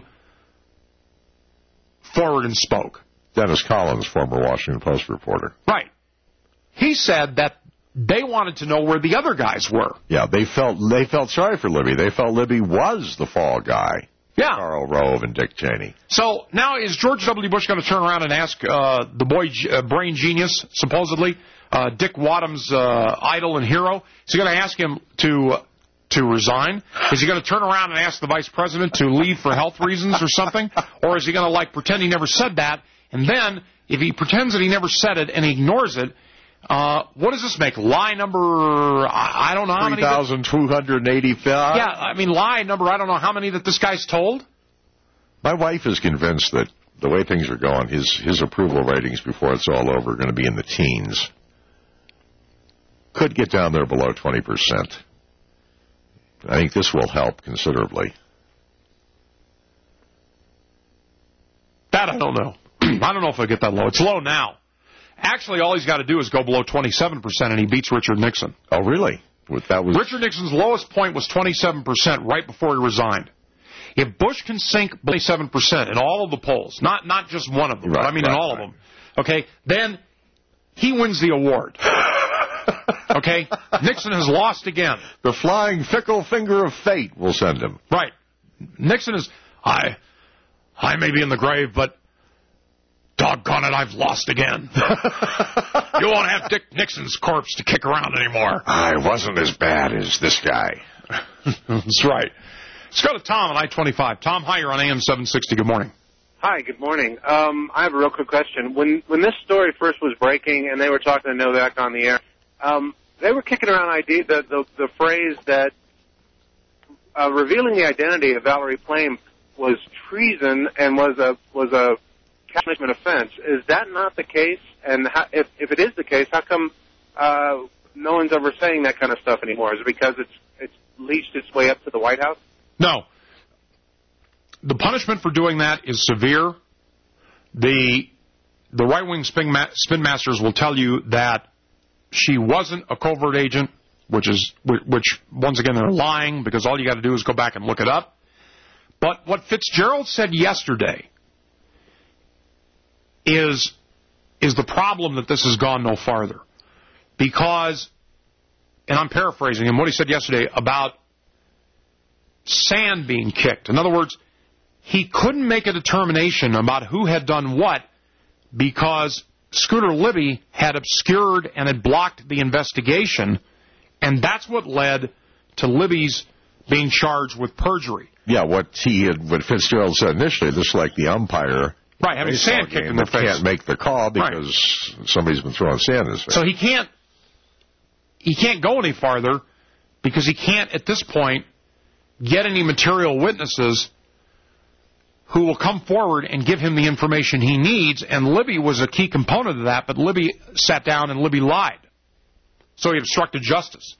forward and spoke. Dennis Collins, former Washington Post reporter. Right. He said that they wanted to know where the other guys were. Yeah, they felt they felt sorry for Libby. They felt Libby was the fall guy. Yeah. Karl Rove and Dick Cheney. So now is George W. Bush going to turn around and ask uh, the boy uh, brain genius, supposedly, uh, Dick Wadham's uh, idol and hero, is he going to ask him to to resign? Is he going to turn around and ask the vice president to leave for health reasons or something? Or is he going to, like, pretend he never said that? And then, if he pretends that he never said it and he ignores it, uh, what does this make? Lie number, I, I don't know how many. three thousand two hundred eighty-five? Yeah, I mean, lie number, I don't know how many that this guy's told. My wife is convinced that the way things are going, his, his approval ratings before it's all over are going to be in the teens. Could get down there below twenty percent. I think this will help considerably. That I don't know. I don't know if he'll get that low. It's low now. Actually, all he's got to do is go below twenty-seven percent, and he beats Richard Nixon. Oh, really? That was... Richard Nixon's lowest point was twenty-seven percent right before he resigned. If Bush can sink twenty-seven percent in all of the polls, not not just one of them, right, but I mean right, in all right. of them, okay, then he wins the award. Okay? Nixon has lost again. The flying fickle finger of fate will send him. Right. Nixon is, I, I may be in the grave, but doggone it, I've lost again. You won't have Dick Nixon's corpse to kick around anymore. I wasn't as bad as this guy. That's right. Let's go to Tom on I twenty-five. Tom, hi, you're on A M seven sixty. Good morning. Hi, good morning. Um, I have a real quick question. When when this story first was breaking and they were talking to Novak on the air, um, they were kicking around idea, the, the, the phrase that uh, revealing the identity of Valerie Plame was treason and was a was a punishment offense. Is that not the case? And how, if if it is the case, how come uh, no one's ever saying that kind of stuff anymore? Is it because it's it's leached its way up to the White House? No. The punishment for doing that is severe. The the right-wing spin, ma- spin masters will tell you that she wasn't a covert agent, which is which once again they're lying because all you got to do is go back and look it up. But what Fitzgerald said yesterday is is the problem that this has gone no farther. Because, and I'm paraphrasing him, what he said yesterday about sand being kicked. In other words, he couldn't make a determination about who had done what because Scooter Libby had obscured and had blocked the investigation, and that's what led to Libby's being charged with perjury. Yeah, what he had, what Fitzgerald said initially, this is like the umpire. Right, having sand kicked in their face. Can't make the call because right. somebody's been throwing sand in his face. So he can't, he can't go any farther because he can't, at this point, get any material witnesses who will come forward and give him the information he needs, and Libby was a key component of that, but Libby sat down and Libby lied. So he obstructed justice.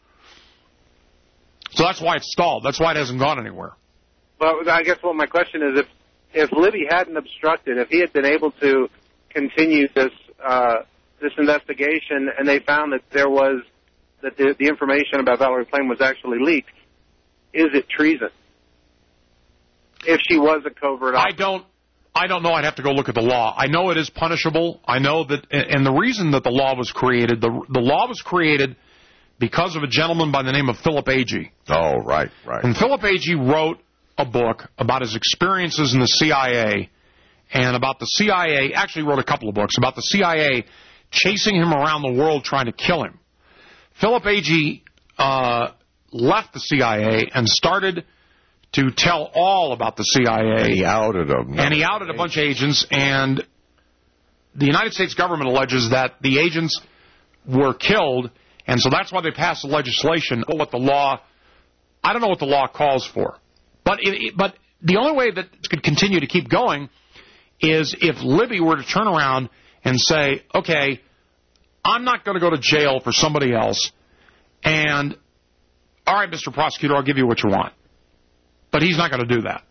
So that's why it's stalled. That's why it hasn't gone anywhere. Well, I guess what my question is, if if Libby hadn't obstructed, if he had been able to continue this uh, this investigation, and they found that there was that the, the information about Valerie Plame was actually leaked, is it treason? If she was a covert officer? I don't, I don't know. I'd have to go look at the law. I know it is punishable. I know that, and the reason that the law was created, the the law was created because of a gentleman by the name of Philip Agee. Oh, right, right. And Philip Agee wrote a book about his experiences in the C I A and about the C I A, actually wrote a couple of books, about the C I A chasing him around the world trying to kill him. Philip Agee uh, left the C I A and started to tell all about the C I A. And he outed them. And he outed a bunch of agents, and the United States government alleges that the agents were killed, and so that's why they passed the legislation. What the law, I don't know what the law calls for, but it, it, but the only way that it could continue to keep going is if Libby were to turn around and say, okay, I'm not going to go to jail for somebody else, and, all right, Mister Prosecutor, I'll give you what you want. But he's not going to do that.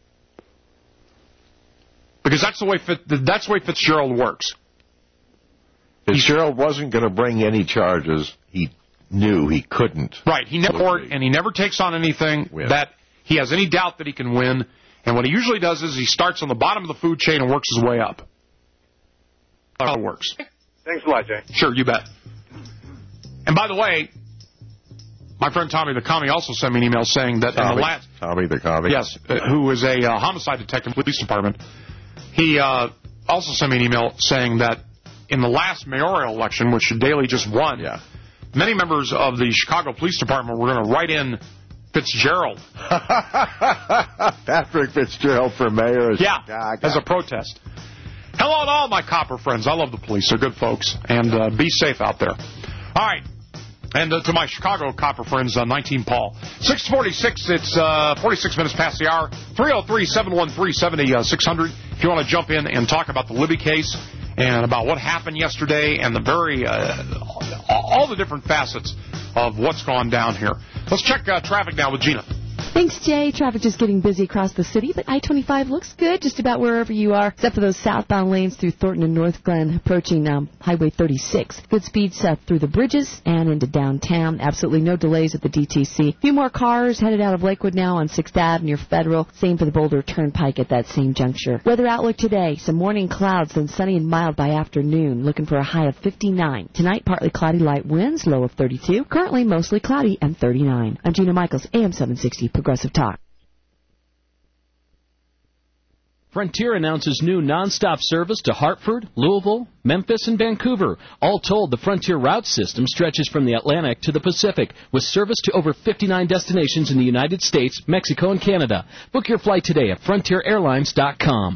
Because that's the way that's the way Fitzgerald works. Fitzgerald wasn't going to bring any charges. He knew he couldn't. Right. He never, and he never takes on anything win. that he has any doubt that he can win. And what he usually does is he starts on the bottom of the food chain and works his way up. That's how it works. Thanks a lot, Jay. Sure, you bet. And by the way, my friend Tommy the Commie also sent me an email saying that Tommy, in the last... Tommy the Commie? Yes, uh, who is a uh, homicide detective with the police department. He uh, also sent me an email saying that in the last mayoral election, which Daley just won, yeah. many members of the Chicago Police Department were going to write in Fitzgerald. Patrick Fitzgerald for mayor of yeah, Chicago. As a protest. Hello to all my copper friends. I love the police. They're good folks. And uh, be safe out there. All right. And uh, to my Chicago copper friends, uh, nineteen Paul. six forty-six, it's uh, forty-six minutes past the hour. three oh three, seven one three, seven oh six hundred. If you want to jump in and talk about the Libby case and about what happened yesterday and the very, uh, all the different facets of what's gone down here. Let's check uh, traffic now with Gina. Thanks, Jay. Traffic just getting busy across the city, but I twenty-five looks good just about wherever you are, except for those southbound lanes through Thornton and North Glen approaching um, Highway thirty-six. Good speeds uh, through the bridges and into downtown. Absolutely no delays at the D T C. A few more cars headed out of Lakewood now on sixth Avenue near Federal. Same for the Boulder Turnpike at that same juncture. Weather outlook today, some morning clouds, then sunny and mild by afternoon. Looking for a high of fifty-nine. Tonight, partly cloudy, light winds, low of thirty-two. Currently mostly cloudy and thirty-nine. I'm Gina Michaels, A M seven sixty, Progressive Talk. Frontier announces new nonstop service to Hartford, Louisville, Memphis, and Vancouver. All told, the Frontier route system stretches from the Atlantic to the Pacific, with service to over fifty-nine destinations in the United States, Mexico, and Canada. Book your flight today at frontier airlines dot com.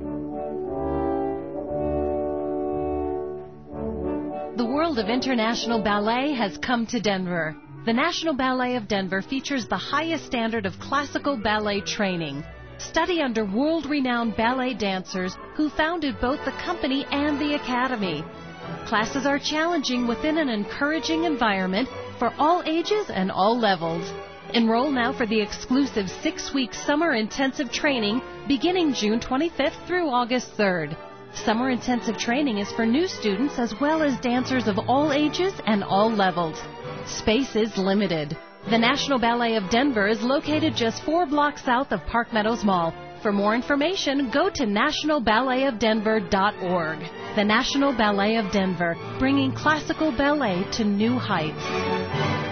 The world of international ballet has come to Denver. The National Ballet of Denver features the highest standard of classical ballet training. Study under world-renowned ballet dancers who founded both the company and the academy. Classes are challenging within an encouraging environment for all ages and all levels. Enroll now for the exclusive six-week summer intensive training beginning June twenty-fifth through August third. Summer intensive training is for new students as well as dancers of all ages and all levels. Space is limited. The National Ballet of Denver is located just four blocks south of Park Meadows Mall. For more information, go to national ballet of denver dot org. The National Ballet of Denver, bringing classical ballet to new heights.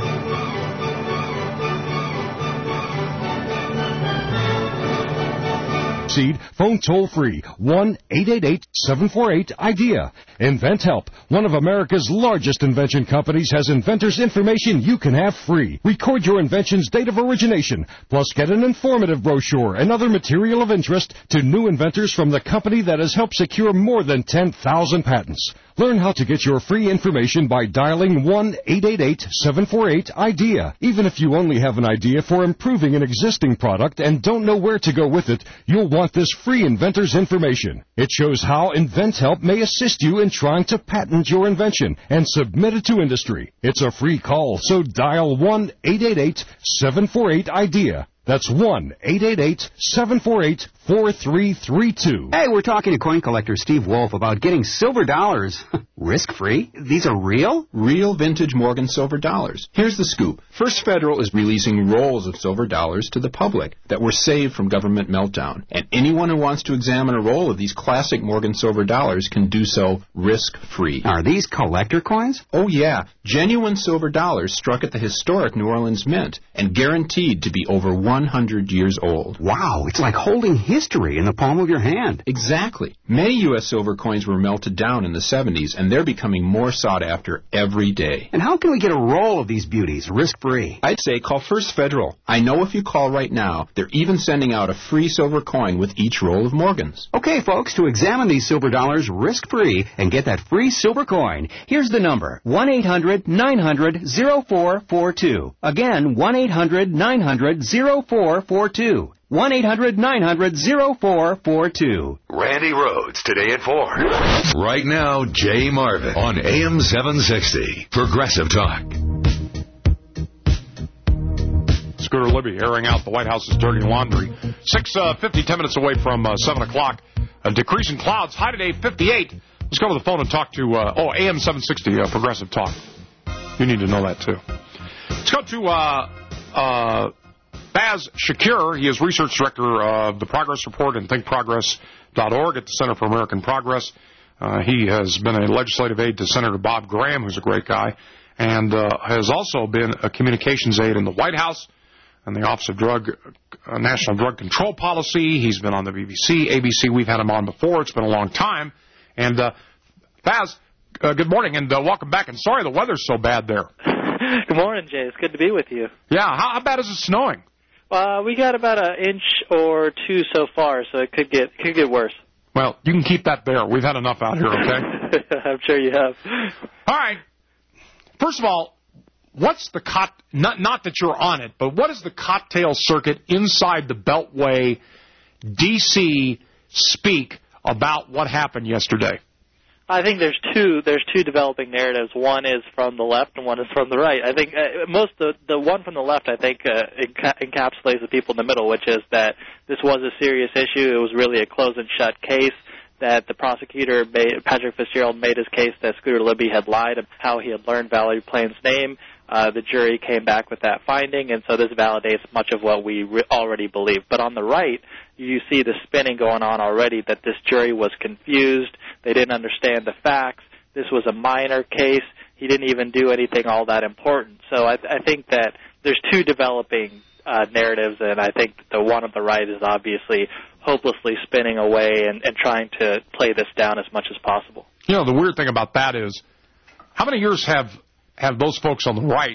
Phone toll-free, one eight eight eight, seven four eight, IDEA. InventHelp, one of America's largest invention companies, has inventors' information you can have free. Record your invention's date of origination, plus get an informative brochure and other material of interest to new inventors from the company that has helped secure more than ten thousand patents. Learn how to get your free information by dialing one eight eight eight, seven four eight, IDEA. Even if you only have an idea for improving an existing product and don't know where to go with it, you'll want this free inventor's information. It shows how InventHelp may assist you in trying to patent your invention and submit it to industry. It's a free call, so dial one eight eight eight, seven four eight, IDEA. That's one eight eight eight, seven four eight, four three three two. Hey, we're talking to coin collector Steve Wolf about getting silver dollars. Risk-free? These are real? Real vintage Morgan silver dollars. Here's the scoop. First Federal is releasing rolls of silver dollars to the public that were saved from government meltdown. And anyone who wants to examine a roll of these classic Morgan silver dollars can do so risk-free. Are these collector coins? Oh, yeah. Genuine silver dollars struck at the historic New Orleans Mint and guaranteed to be over one hundred years old. Wow, it's like holding history in the palm of your hand. Exactly. Many U S silver coins were melted down in the seventies, and they're becoming more sought after every day. And how can we get a roll of these beauties risk-free? I'd say call First Federal. I know if you call right now, they're even sending out a free silver coin with each roll of Morgans. Okay, folks, to examine these silver dollars risk-free and get that free silver coin, here's the number, one eight hundred, nine hundred, oh four four two. Again, one eight hundred, nine hundred, oh four four two. one eight hundred nine hundred oh four four two. Randy Rhodes, today at four. Right now, Jay Marvin on A M seven sixty. Progressive Talk. Scooter Libby airing out the White House's dirty laundry. six fifty, ten minutes away from uh, seven o'clock. A decrease in clouds, high today, fifty-eight. Let's go to the phone and talk to, uh, oh, A M seven sixty, uh, Progressive Talk. You need to know that, too. Let's go to uh, uh, Baz Shakir. He is Research Director of the Progress Report and think progress dot org at the Center for American Progress. Uh, he has been a legislative aide to Senator Bob Graham, who's a great guy, and uh, has also been a communications aide in the White House and the Office of Drug uh, National Drug Control Policy. He's been on the B B C, A B C. We've had him on before. It's been a long time. And, uh, Baz, uh, good morning, and uh, welcome back. And sorry the weather's so bad there. Good morning, Jay. It's good to be with you. Yeah, how, how bad is it snowing? Uh, we got about an inch or two so far, so it could get could get worse. Well, you can keep that there. We've had enough out here, okay? I'm sure you have. All right. First of all, what's the cot? Not not that you're on it, but what is the cocktail circuit inside the Beltway, D C speak about what happened yesterday? I think there's two. There's two developing narratives. One is from the left, and one is from the right. I think uh, most the the one from the left, I think, uh, enca- encapsulates the people in the middle, which is that this was a serious issue. It was really a close and shut case. That the prosecutor, made, Patrick Fitzgerald, made his case that Scooter Libby had lied about how he had learned Valerie Plane's name. Uh, the jury came back with that finding, and so this validates much of what we re- already believe. But on the right, you see the spinning going on already, that this jury was confused. They didn't understand the facts. This was a minor case. He didn't even do anything all that important. So I, I think that there's two developing uh, narratives, and I think the one on the right is obviously hopelessly spinning away and, and trying to play this down as much as possible. You know, the weird thing about that is, how many years have have those folks on the right,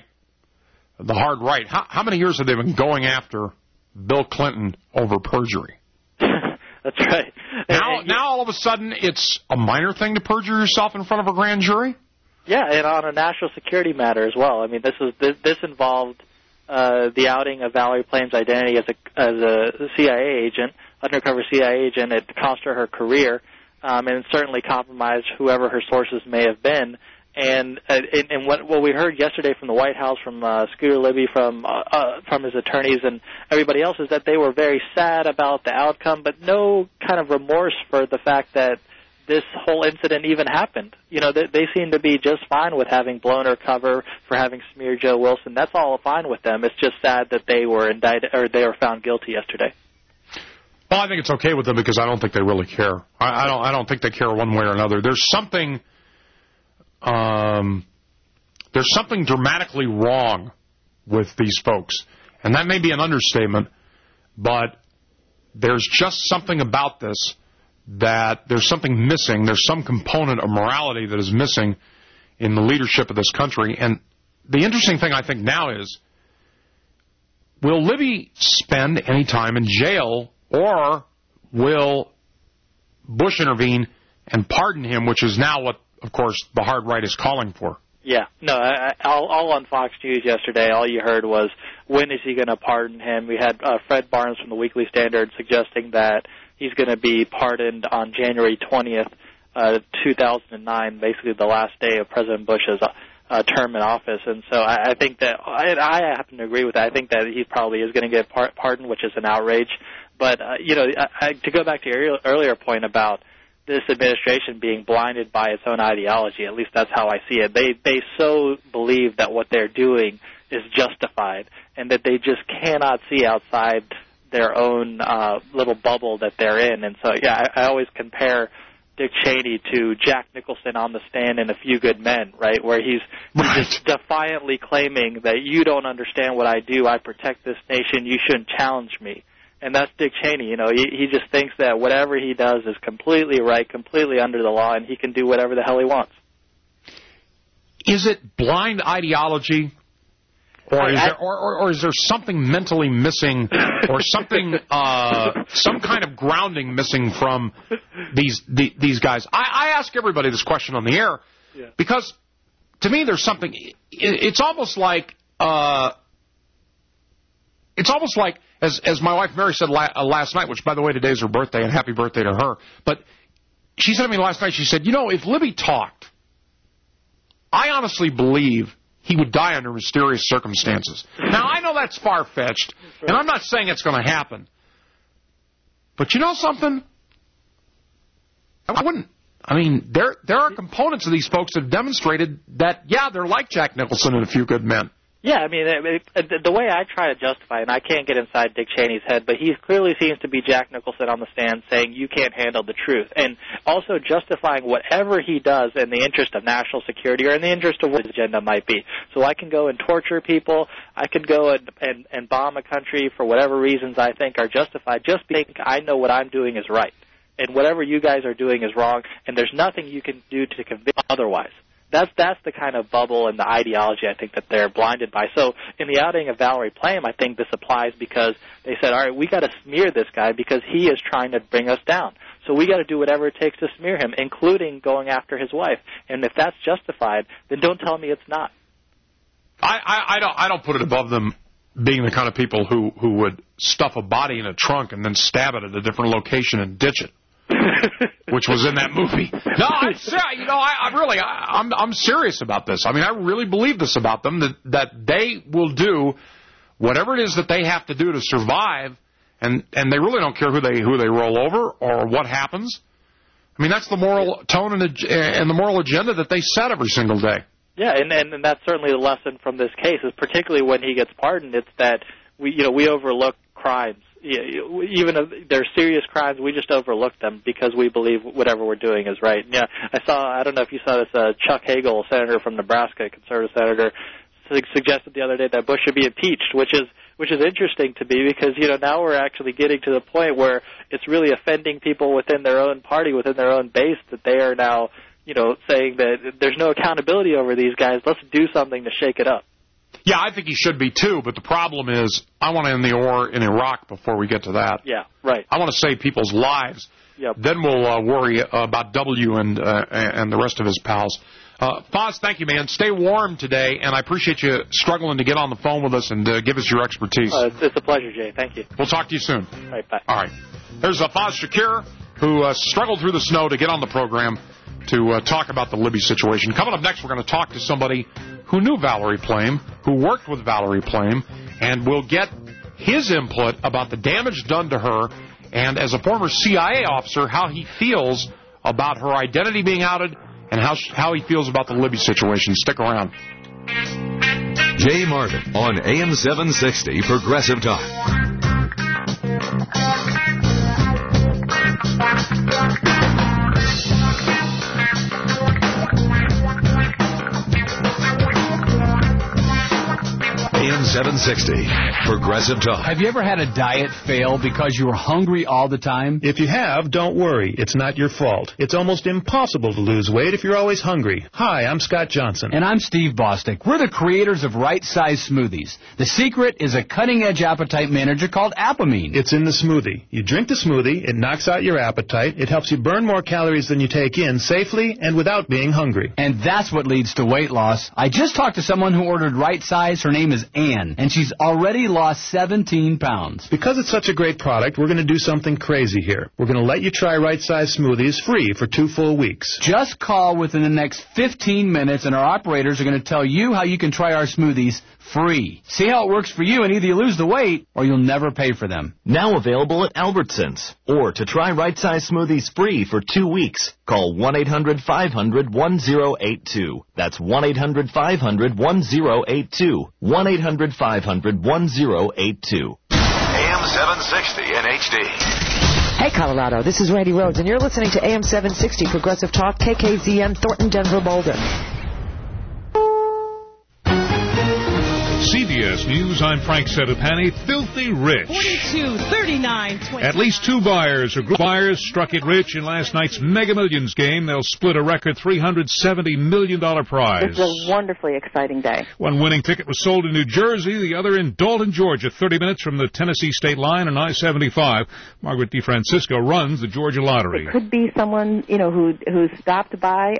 the hard right, how, how many years have they been going after Bill Clinton over perjury? That's right. Now, and, now all of a sudden, it's a minor thing to perjure yourself in front of a grand jury? Yeah, and on a national security matter as well. I mean, this is this, this involved uh, the outing of Valerie Plane's identity as a as a C I A agent, undercover C I A agent. It cost her her career, um, and it certainly compromised whoever her sources may have been. And uh, and what what we heard yesterday from the White House, from uh, Scooter Libby, from uh, uh, from his attorneys and everybody else, is that they were very sad about the outcome, but no kind of remorse for the fact that this whole incident even happened. You know, they, they seem to be just fine with having blown her cover, for having smeared Joe Wilson. That's all fine with them. It's just sad that they were indicted or they were found guilty yesterday. Well, I think it's okay with them because I don't think they really care. I, I don't. I don't think they care one way or another. There's something. Um, there's something dramatically wrong with these folks. And that may be an understatement, but there's just something about this that there's something missing. There's some component of morality that is missing in the leadership of this country. And the interesting thing I think now is, will Libby spend any time in jail, or will Bush intervene and pardon him, which is now what, of course, the hard right is calling for? Yeah, no, I, I, all, all on Fox News yesterday, all you heard was, when is he going to pardon him? We had uh, Fred Barnes from the Weekly Standard suggesting that he's going to be pardoned on January twentieth, uh, two thousand nine, basically the last day of President Bush's uh, uh, term in office. And so I, I think that, I, I happen to agree with that. I think that he probably is going to get par- pardoned, which is an outrage. But, uh, you know, I, I, to go back to your earlier point about this administration being blinded by its own ideology, at least that's how I see it. They they so believe that what they're doing is justified and that they just cannot see outside their own uh, little bubble that they're in. And so, yeah, I, I always compare Dick Cheney to Jack Nicholson on the stand in A Few Good Men, right, where he's, right. he's just defiantly claiming that you don't understand what I do, I protect this nation, you shouldn't challenge me. And that's Dick Cheney. You know, he, he just thinks that whatever he does is completely right, completely under the law, and he can do whatever the hell he wants. Is it blind ideology, or is I, there, or, or, or is there something mentally missing, or something, uh, some kind of grounding missing from these the, these guys? I, I ask everybody this question on the air yeah. because, to me, there's something. It, it's almost like uh, it's almost like as as my wife Mary said la- uh, last night, which, by the way, today's her birthday, and happy birthday to her. But she said to me last night, she said, you know, if Libby talked, I honestly believe he would die under mysterious circumstances. Now, I know that's far-fetched, and I'm not saying it's going to happen. But you know something? I wouldn't. I mean, there there are components of these folks that have demonstrated that, yeah, they're like Jack Nicholson and a few good men. Yeah, I mean, it, it, the way I try to justify it, and I can't get inside Dick Cheney's head, but he clearly seems to be Jack Nicholson on the stand saying you can't handle the truth, and also justifying whatever he does in the interest of national security or in the interest of what his agenda might be. So I can go and torture people, I could go and, and, and bomb a country for whatever reasons I think are justified, just because I know what I'm doing is right, and whatever you guys are doing is wrong, and there's nothing you can do to convince otherwise. That's that's the kind of bubble and the ideology I think that they're blinded by. So in the outing of Valerie Plame, I think this applies because they said, all right, we got to smear this guy because he is trying to bring us down. So we got to do whatever it takes to smear him, including going after his wife. And if that's justified, then don't tell me it's not. I, I, I don't I don't put it above them being the kind of people who, who would stuff a body in a trunk and then stab it at a different location and ditch it. Which was in that movie. No, I'm you know, I, I really, I, I'm, I'm serious about this. I mean, I really believe this about them that that they will do whatever it is that they have to do to survive, and and they really don't care who they who they roll over or what happens. I mean, that's the moral tone and, and the moral agenda that they set every single day. Yeah, and, and and that's certainly the lesson from this case. Is particularly when he gets pardoned, it's that we you know we overlook crimes. Yeah, even if they're serious crimes, we just overlook them because we believe whatever we're doing is right. Yeah, I saw, I don't know if you saw this, uh, Chuck Hagel, senator from Nebraska, conservative senator, su- suggested the other day that Bush should be impeached, which is which is interesting to me because, you know, now we're actually getting to the point where it's really offending people within their own party, within their own base, that they are now, you know, saying that there's no accountability over these guys. Let's do something to shake it up. Yeah, I think he should be, too, but the problem is I want to end the war in Iraq before we get to that. Yeah, right. I want to save people's lives. Yep. Then we'll uh, worry about W and uh, and the rest of his pals. Uh, Foz, thank you, man. Stay warm today, and I appreciate you struggling to get on the phone with us and uh, give us your expertise. Uh, it's, it's a pleasure, Jay. Thank you. We'll talk to you soon. All right, bye. All right. There's uh, Foz Shakir, who uh, struggled through the snow to get on the program to uh, talk about the Libby situation. Coming up next, we're going to talk to somebody who knew Valerie Plame, who worked with Valerie Plame, and we'll get his input about the damage done to her, and as a former C I A officer, how he feels about her identity being outed and how how he feels about the Libby situation. Stick around. Jay Marvin on A M seven sixty Progressive Talk. A M seven sixty, Progressive Talk. Have you ever had a diet fail because you were hungry all the time? If you have, don't worry. It's not your fault. It's almost impossible to lose weight if you're always hungry. Hi, I'm Scott Johnson. And I'm Steve Bostic. We're the creators of Right Size Smoothies. The secret is a cutting-edge appetite manager called Apamine. It's in the smoothie. You drink the smoothie, it knocks out your appetite, it helps you burn more calories than you take in safely and without being hungry. And that's what leads to weight loss. I just talked to someone who ordered Right Size. Her name is Ann, and she's already lost seventeen pounds. Because it's such a great product, we're going to do something crazy here. We're going to let you try Right Size Smoothies free for two full weeks. Just call within the next fifteen minutes, and our operators are going to tell you how you can try our smoothies free. See how it works for you, and either you lose the weight or you'll never pay for them. Now available at Albertsons. Or to try Right Size Smoothies free for two weeks, call one eight hundred five hundred one zero eight two. That's one eight hundred five hundred one zero eight two. one eight hundred five hundred one zero eight two. A M seven sixty in H D. Hey, Colorado, this is Randy Rhodes, and you're listening to A M seven sixty Progressive Talk, K K Z M, Thornton, Denver, Boulder. C B S News, I'm Frank Sedapani. Filthy Rich. forty-two, thirty-nine, twenty. At least two buyers or group buyers struck it rich in last night's Mega Millions game. They'll split a record three hundred seventy million dollars prize. It's a wonderfully exciting day. One winning ticket was sold in New Jersey, the other in Dalton, Georgia, thirty minutes from the Tennessee state line on I seventy-five. Margaret DeFrancisco runs the Georgia Lottery. It could be someone, you know, who who stopped by.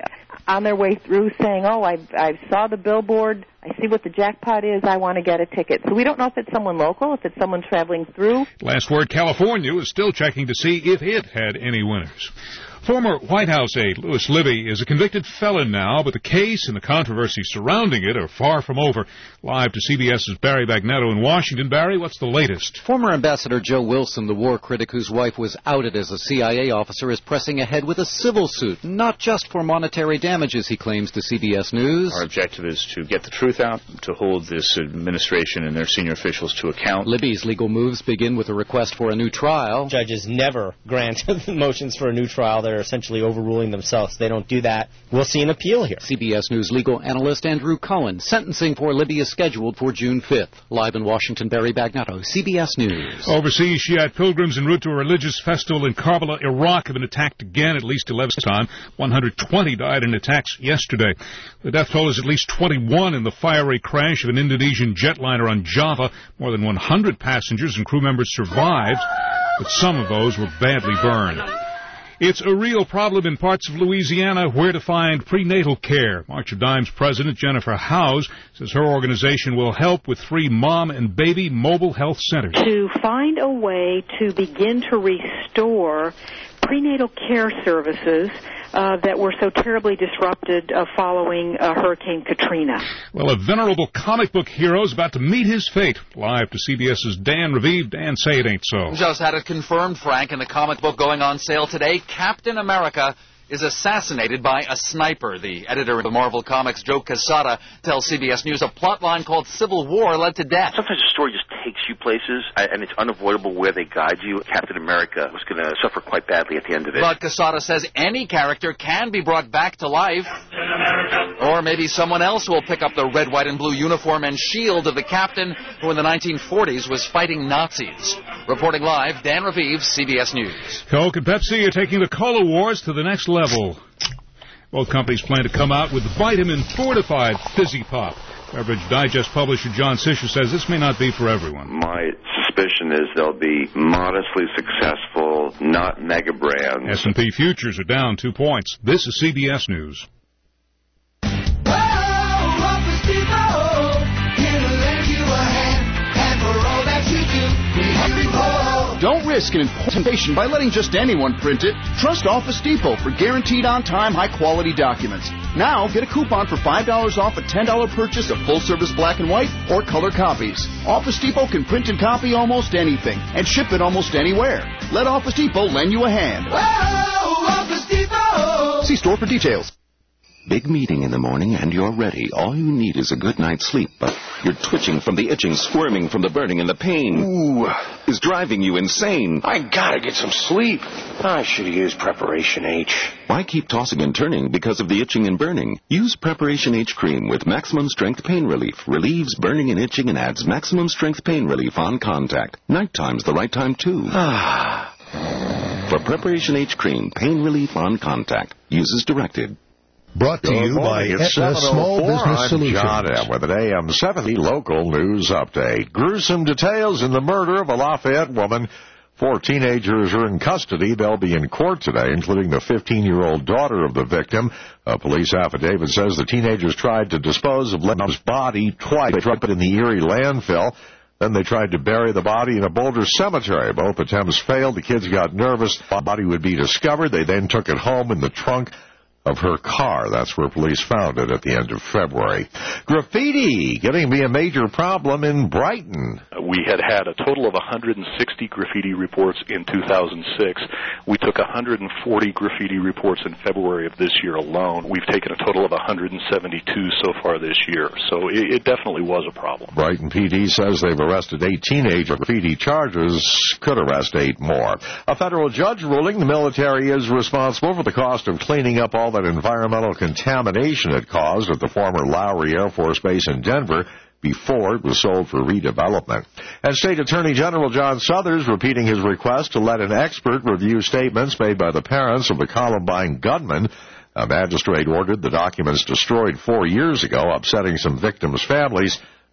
on their way through saying, oh, I I saw the billboard, I see what the jackpot is, I want to get a ticket. So we don't know if it's someone local, if it's someone traveling through. Last word, California is still checking to see if it had any winners. Former White House aide Louis Libby is a convicted felon now, but the case and the controversy surrounding it are far from over. Live to CBS's Barry Bagnetto in Washington. Barry, what's the latest? Former Ambassador Joe Wilson, the war critic whose wife was outed as a C I A officer, is pressing ahead with a civil suit, not just for monetary damages, he claims to C B S News. Our objective is to get the truth out, to hold this administration and their senior officials to account. Libby's legal moves begin with a request for a new trial. Judges never grant motions for a new trial. They're essentially overruling themselves. They don't do that. We'll see an appeal here. C B S News legal analyst Andrew Cohen. Sentencing for Libby is scheduled for June fifth. Live in Washington, Barry Bagnetto, C B S News. Overseas, Shiite pilgrims en route to a religious festival in Karbala, Iraq, have been attacked again at least eleven times. one hundred twenty died in attacks yesterday. The death toll is at least twenty-one in the fiery crash of an Indonesian jetliner on Java. More than one hundred passengers and crew members survived, but some of those were badly burned. It's a real problem in parts of Louisiana where to find prenatal care. March of Dimes President Jennifer Howes says her organization will help with three mom and baby mobile health centers. To find a way to begin to restore prenatal care services uh, that were so terribly disrupted uh, following uh, Hurricane Katrina. Well, a venerable comic book hero is about to meet his fate. Live to CBS's Dan Raviv. Dan, say it ain't so. Just had it confirmed, Frank, in the comic book going on sale today. Captain America is assassinated by a sniper. The editor of the Marvel Comics, Joe Quesada, tells C B S News a plotline called Civil War led to death. Sometimes a story just takes you places, and it's unavoidable where they guide you. Captain America was going to suffer quite badly at the end of it. But Quesada says any character can be brought back to life. Or maybe someone else will pick up the red, white, and blue uniform and shield of the captain who in the nineteen forties was fighting Nazis. Reporting live, Dan Raviv, C B S News. Coke and Pepsi are taking the Cola Wars to the next level. Both companies plan to come out with vitamin-fortified Fizzy Pop. Beverage Digest publisher John Sisher says this may not be for everyone. My suspicion is they'll be modestly successful, not mega brands. S and P futures are down two points. This is C B S News. Don't risk an importation by letting just anyone print it. Trust Office Depot for guaranteed on-time, high-quality documents. Now, get a coupon for five dollars off a ten dollars purchase of full-service black and white or color copies. Office Depot can print and copy almost anything and ship it almost anywhere. Let Office Depot lend you a hand. Whoa, Office Depot! See store for details. Big meeting in the morning and you're ready. All you need is a good night's sleep, but you're twitching from the itching, squirming from the burning, and the pain Ooh. is driving you insane. I gotta get some sleep. I should have used Preparation H. Why keep tossing and turning because of the itching and burning? Use Preparation H cream with maximum strength pain relief. Relieves burning and itching and adds maximum strength pain relief on contact. Nighttime's the right time, too. For Preparation H cream, pain relief on contact. Use as directed. Brought to Good you morning. by It's Aetna Small Business I'm Solutions. John M. with an A M seventy local news update. Gruesome details in the murder of a Lafayette woman. Four teenagers are in custody. They'll be in court today, including the fifteen-year-old daughter of the victim. A police affidavit says the teenagers tried to dispose of Linda's body twice. They dropped it in the Erie landfill. Then they tried to bury the body in a Boulder cemetery. Both attempts failed. The kids got nervous. The body would be discovered. They then took it home in the trunk of her car. That's where police found it at the end of February. Graffiti getting to be a major problem in Brighton. We had had a total of one hundred sixty graffiti reports in two thousand six. We took one hundred forty graffiti reports in February of this year alone. We've taken a total of one hundred seventy-two so far this year. So it, it definitely was a problem. Brighton P D says they've arrested eight teenagers on graffiti charges, could arrest eight more. A federal judge ruling the military is responsible for the cost of cleaning up all that environmental contamination it caused at the former Lowry Air Force Base in Denver before it was sold for redevelopment. And State Attorney General John Suthers repeating his request to let an expert review statements made by the parents of the Columbine gunman. A magistrate ordered the documents destroyed four years ago, upsetting some victims' families.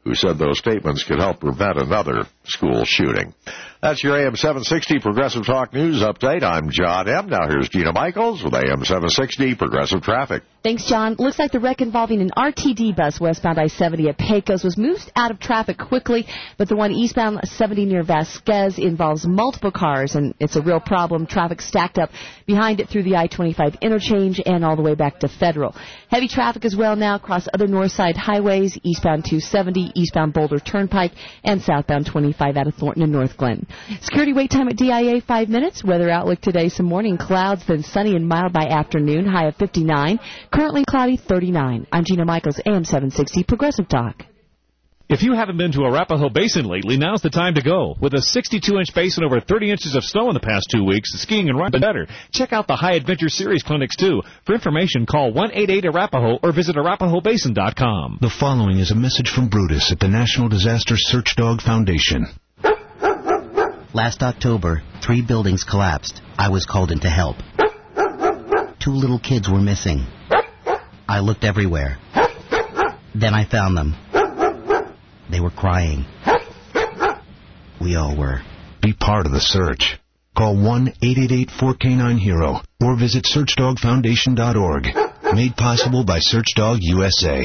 who said those statements could help prevent another school shooting. That's your A M seven sixty Progressive Talk News Update. I'm John M. Now here's Gina Michaels with A M seven sixty Progressive Traffic. Thanks, John. Looks like the wreck involving an R T D bus westbound I seventy at Pecos was moved out of traffic quickly, but the one eastbound seventy near Vasquez involves multiple cars, and it's a real problem. Traffic stacked up behind it through the I twenty-five interchange and all the way back to Federal. Heavy traffic as well now across other north side highways, eastbound two seventy, eastbound Boulder Turnpike, and southbound twenty-five out of Thornton and North Glen. Security wait time at D I A, five minutes. Weather outlook today, some morning clouds, then sunny and mild by afternoon, high of fifty-nine. Currently cloudy, thirty-nine. I'm Gina Michaels, A M seven sixty Progressive Talk. If you haven't been to Arapahoe Basin lately, now's the time to go. With a sixty-two inch basin over thirty inches of snow in the past two weeks, skiing and riding better. Check out the High Adventure Series clinics, too. For information, call one eight eight Arapahoe or visit arapahoe basin dot com. The following is a message from Brutus at the National Disaster Search Dog Foundation. Last October, three buildings collapsed. I was called in to help. Two little kids were missing. I looked everywhere. Then I found them. They were crying. We all were. Be part of the search. Call one eight eight eight four K nine HERO or visit search dog foundation dot org. Made possible by Searchdog U S A.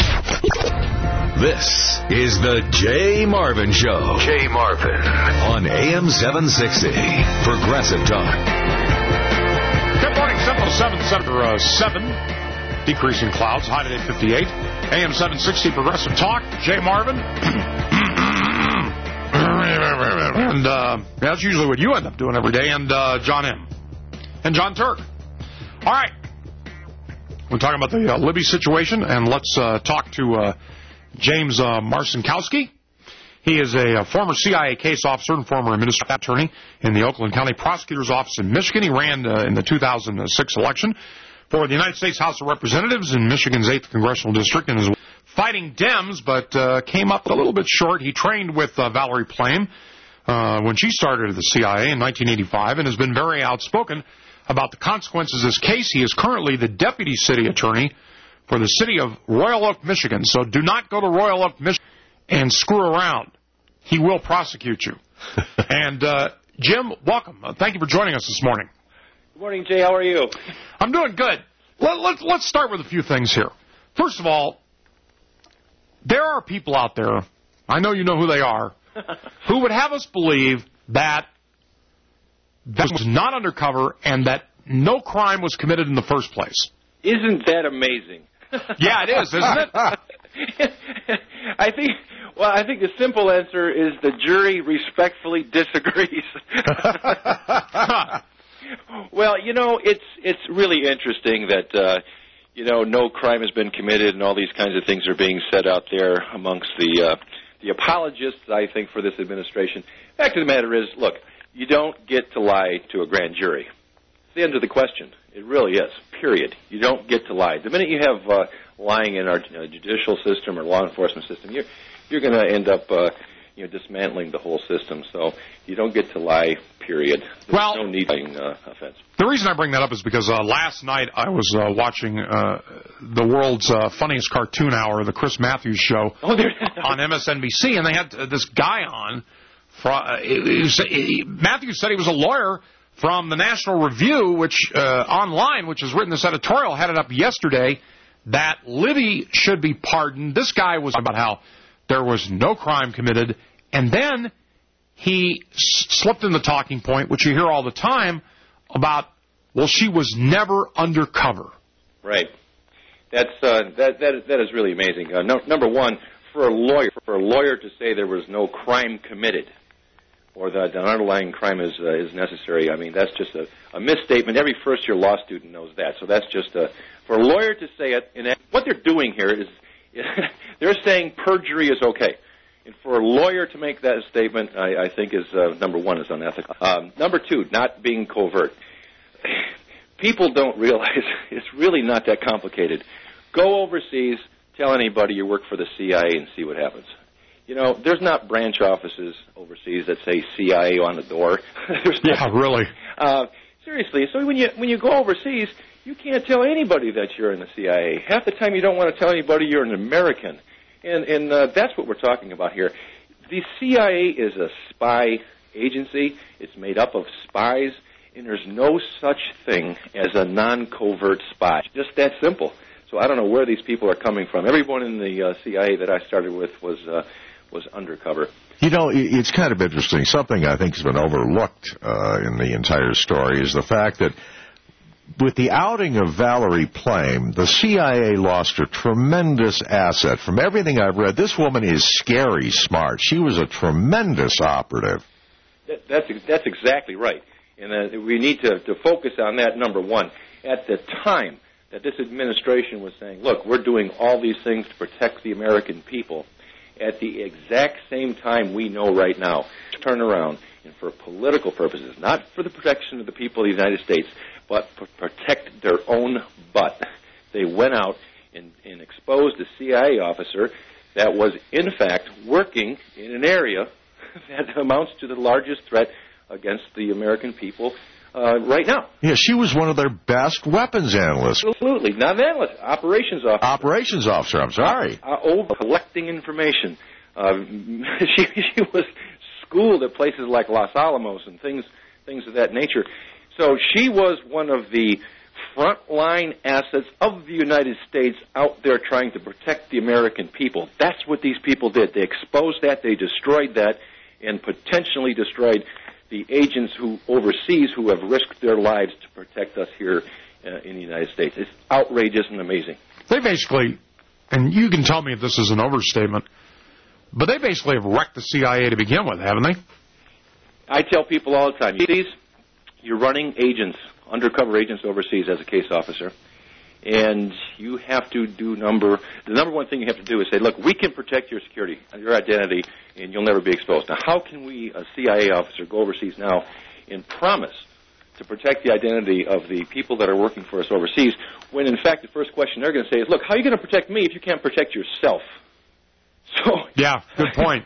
This is the Jay Marvin Show. Jay Marvin on A M seven sixty Progressive Talk. Good morning, seven oh seven, seven, seven. Decreasing clouds, high today fifty-eight. A M seven sixty Progressive Talk, Jay Marvin. And uh, that's usually what you end up doing every day. And uh, John M. And John Turk. All right. We're talking about the uh, Libby situation, and let's uh, talk to uh, James uh, Marcinkowski. He is a, a former C I A case officer and former administrative attorney in the Oakland County Prosecutor's Office in Michigan. He ran uh, in the two thousand six election for the United States House of Representatives in Michigan's eighth Congressional District and is fighting Dems, but uh, came up a little bit short. He trained with uh, Valerie Plame uh, when she started at the C I A in nineteen eighty-five and has been very outspoken about the consequences of this case. He is currently the deputy city attorney for the city of Royal Oak, Michigan. So do not go to Royal Oak, Michigan and screw around. He will prosecute you. And uh, Jim, welcome. Uh, thank you for joining us this morning. Good morning, Jay. How are you? I'm doing good. Let, let, let's start with a few things here. First of all, there are people out there, I know you know who they are, who would have us believe that that was not undercover and that no crime was committed in the first place. Isn't that amazing? Yeah, it is, isn't it? I think, well, I think the simple answer is the jury respectfully disagrees. Well, you know, it's it's really interesting that, uh, you know, no crime has been committed and all these kinds of things are being said out there amongst the uh, the apologists, I think, for this administration. Fact of the matter is, look, you don't get to lie to a grand jury. It's the end of the question. It really is, period. You don't get to lie. The minute you have uh, lying in our uh, judicial system or law enforcement system, you're, you're going to end up uh, you know, dismantling the whole system. So you don't get to lie, period. There's well, no need to uh, offense. The reason I bring that up is because uh, last night I was uh, watching uh, the world's uh, funniest cartoon hour, the Chris Matthews Show, oh, on M S N B C, and they had uh, this guy on. For, uh, it was, it, Matthews said he was a lawyer from the National Review, which uh, online, which has written this editorial, had it up yesterday, that Libby should be pardoned. This guy was about how there was no crime committed, and then he s- slipped in the talking point, which you hear all the time, about, well, she was never undercover. Right. That's uh, that that that is really amazing. Uh, no, number one, for a lawyer, for a lawyer to say there was no crime committed, or that an underlying crime is uh, is necessary, I mean, that's just a, a misstatement. Every first-year law student knows that. So that's just a, for a lawyer to say it. And what they're doing here is they're saying perjury is okay. And for a lawyer to make that statement, I, I think is uh, number one, is unethical. Um, number two, not being covert. People don't realize it's really not that complicated. Go overseas, tell anybody you work for the C I A, and see what happens. You know, there's not branch offices overseas that say C I A on the door. Yeah, really. Uh, seriously, so when you when you go overseas, you can't tell anybody that you're in the C I A. Half the time you don't want to tell anybody you're an American. And, and uh, that's what we're talking about here. The C I A is a spy agency. It's made up of spies, and there's no such thing as a non-covert spy. Just that simple. So I don't know where these people are coming from. Everyone in the uh, C I A that I started with was uh, was undercover. You know, it's kind of interesting. Something I think has been overlooked uh, in the entire story is the fact that with the outing of Valerie Plame, the C I A lost a tremendous asset. From everything I've read, this woman is scary smart. She was a tremendous operative. That, that's that's exactly right. And uh, we need to, to focus on that, number one. At the time that this administration was saying, look, we're doing all these things to protect the American people, at the exact same time we know right now, to turn around and for political purposes, not for the protection of the people of the United States, but to protect their own butt. They went out and, and exposed a C I A officer that was, in fact, working in an area that amounts to the largest threat against the American people uh, right now. Yeah, she was one of their best weapons analysts. Absolutely. Not an analyst, operations officer. Operations officer, I'm sorry. Uh, oh, collecting information. Uh, she, she was schooled at places like Los Alamos and things things of that nature. So she was one of the frontline assets of the United States out there trying to protect the American people. That's what these people did. They exposed that, they destroyed that, and potentially destroyed the agents who overseas who have risked their lives to protect us here uh, in the United States. It's outrageous and amazing. They basically, and you can tell me if this is an overstatement, but they basically have wrecked the C I A to begin with, haven't they? I tell people all the time, these you're running agents, undercover agents overseas as a case officer, and you have to do number, the number one thing you have to do is say, look, we can protect your security, your identity, and you'll never be exposed. Now, how can we, a C I A officer, go overseas now and promise to protect the identity of the people that are working for us overseas, when, in fact, the first question they're going to say is, look, how are you going to protect me if you can't protect yourself? So yeah, good point.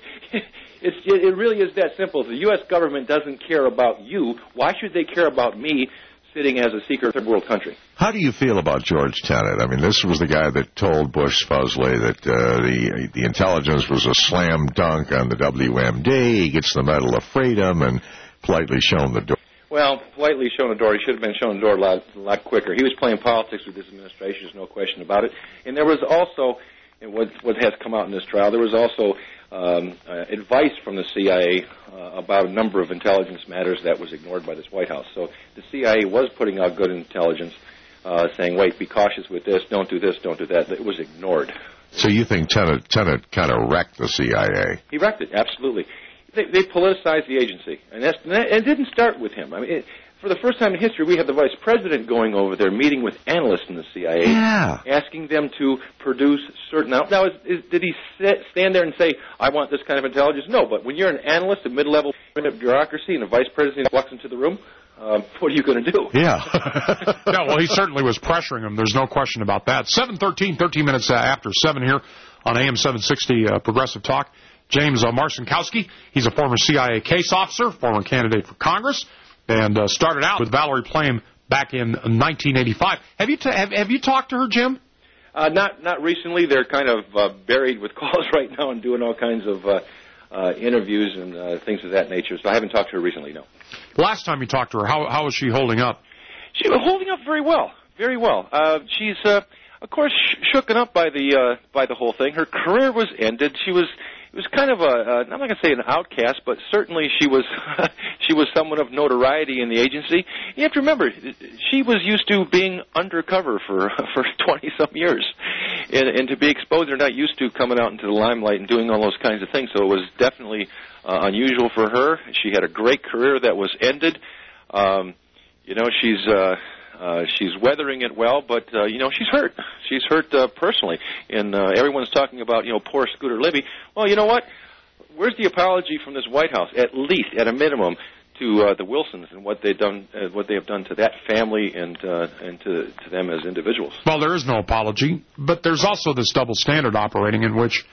It's, it really is that simple. If the U S government doesn't care about you, why should they care about me sitting as a secret third world country? How do you feel about George Tenet? I mean, this was the guy that told Bush supposedly that uh, the the intelligence was a slam dunk on the W M D. He gets the Medal of Freedom and politely shown the door. Well, politely shown the door. He should have been shown the door a lot, a lot quicker. He was playing politics with this administration. There's no question about it. And there was also, and what, what has come out in this trial, there was also Um, uh, advice from the C I A uh, about a number of intelligence matters that was ignored by this White House. So the C I A was putting out good intelligence, uh, saying, wait, be cautious with this, don't do this, don't do that. It was ignored. So you think Tenet, Tenet kind of wrecked the C I A? He wrecked it, absolutely. They, they politicized the agency, and, that's, and it didn't start with him. I mean, it, for the first time in history, we have the vice president going over there, meeting with analysts in the C I A, yeah. asking them to produce certain... Now, is, is, did he sit, stand there and say, I want this kind of intelligence? No, but when you're an analyst, a mid-level bureaucracy, and a vice president walks into the room, um, what are you going to do? Yeah. Yeah, well, he certainly was pressuring him. There's no question about that. seven thirteen, thirteen minutes uh, after seven here on A M seven sixty uh, Progressive Talk. James uh, Marcinkowski, he's a former C I A case officer, former candidate for Congress, and uh, started out with Valerie Plame back in nineteen eighty-five. Have you, t- have, have you talked to her, Jim? Uh, not not recently. They're kind of uh, buried with calls right now and doing all kinds of uh, uh, interviews and uh, things of that nature. So I haven't talked to her recently, no. Last time you talked to her, how how was she holding up? She was holding up very well, very well. Uh, she's, uh, of course, sh- shooken up by the uh, by the whole thing. Her career was ended. She was. It was kind of a, uh, I'm not going to say an outcast, but certainly she was she was someone of notoriety in the agency. You have to remember, she was used to being undercover for for twenty-some years. And, and to be exposed, they're not used to coming out into the limelight and doing all those kinds of things. So it was definitely uh, unusual for her. She had a great career that was ended. Um, you know, she's... Uh, Uh, she's weathering it well, but, uh, you know, she's hurt. She's hurt uh, personally. And uh, everyone's talking about, you know, poor Scooter Libby. Well, you know what? Where's the apology from this White House, at least, at a minimum, to uh, the Wilsons and what they've done, uh, what they have done to that family and uh, and to, to them as individuals? Well, there is no apology, but there's also this double standard operating in which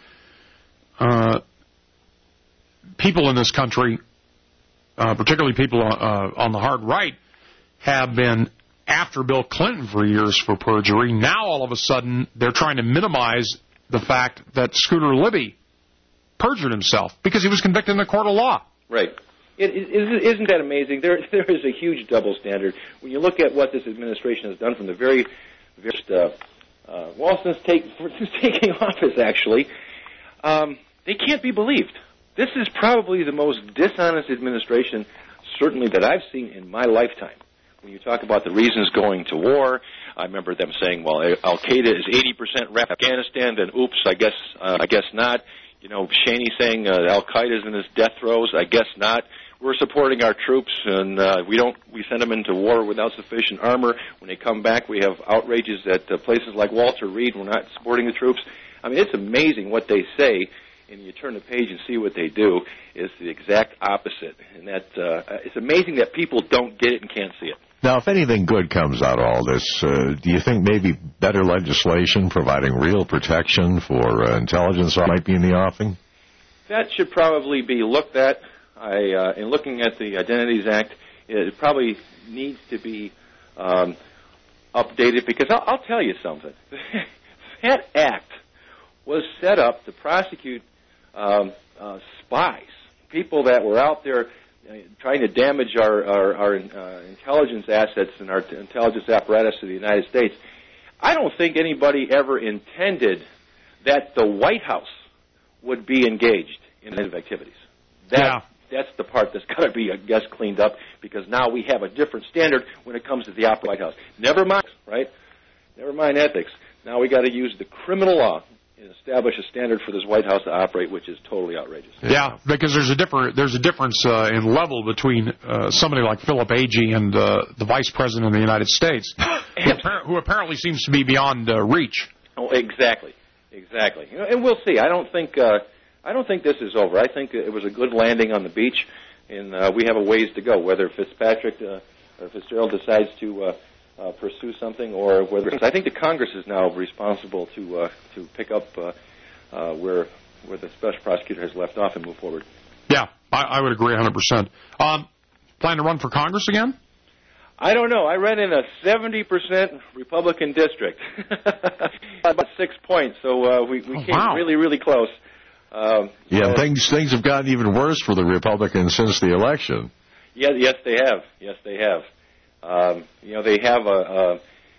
uh, people in this country, uh, particularly people uh, on the hard right, have been after Bill Clinton for years for perjury. Now, all of a sudden, they're trying to minimize the fact that Scooter Libby perjured himself because he was convicted in a court of law. Right. It, it, isn't that amazing? There, there is a huge double standard. When you look at what this administration has done from the very first, uh, uh, well, since, take, since taking office, actually, um, they can't be believed. This is probably the most dishonest administration, certainly, that I've seen in my lifetime. When you talk about the reasons going to war, I remember them saying, well, Al-Qaeda is eighty percent Afghanistan, then oops, I guess uh, I guess not. You know, Cheney saying uh, Al-Qaeda is in his death throes, I guess not. We're supporting our troops, and uh, we don't we send them into war without sufficient armor. When they come back, we have outrages at uh, places like Walter Reed. We're not supporting the troops. I mean, it's amazing what they say, and you turn the page and see what they do is the exact opposite. And that uh, it's amazing that people don't get it and can't see it. Now, if anything good comes out of all this, uh, do you think maybe better legislation providing real protection for uh, intelligence might be in the offing? That should probably be looked at. I, uh, in looking at the Identities Act, it probably needs to be um, updated because I'll, I'll tell you something. That act was set up to prosecute um, uh, spies, people that were out there trying to damage our, our, our uh, intelligence assets and our intelligence apparatus of the United States. I don't think anybody ever intended that the White House would be engaged in these activities. That, yeah. That's the part that's got to be, I guess, cleaned up because now we have a different standard when it comes to the White House. Never mind, right? Never mind ethics. Now we got to use the criminal law and establish a standard for this White House to operate, which is totally outrageous. Yeah, because there's a different there's a difference uh, in level between uh, somebody like Philip Agee and uh, the Vice President of the United States, who, appar- who apparently seems to be beyond uh, reach. Oh, exactly, exactly. You know, and we'll see. I don't think uh, I don't think this is over. I think it was a good landing on the beach, and uh, we have a ways to go. Whether Fitzpatrick uh, or Fitzgerald decides to uh, Uh, pursue something, or whether I think the Congress is now responsible to uh, to pick up uh, uh, where where the special prosecutor has left off and move forward. Yeah, I, I would agree one hundred percent. Um, plan to run for Congress again? I don't know. I ran in a seventy percent Republican district, about six points, so uh, we we oh, came wow. really really close. Um, yeah, so, things things have gotten even worse for the Republicans since the election. Yeah, yes they have. Yes they have. Um, you know, they have a, a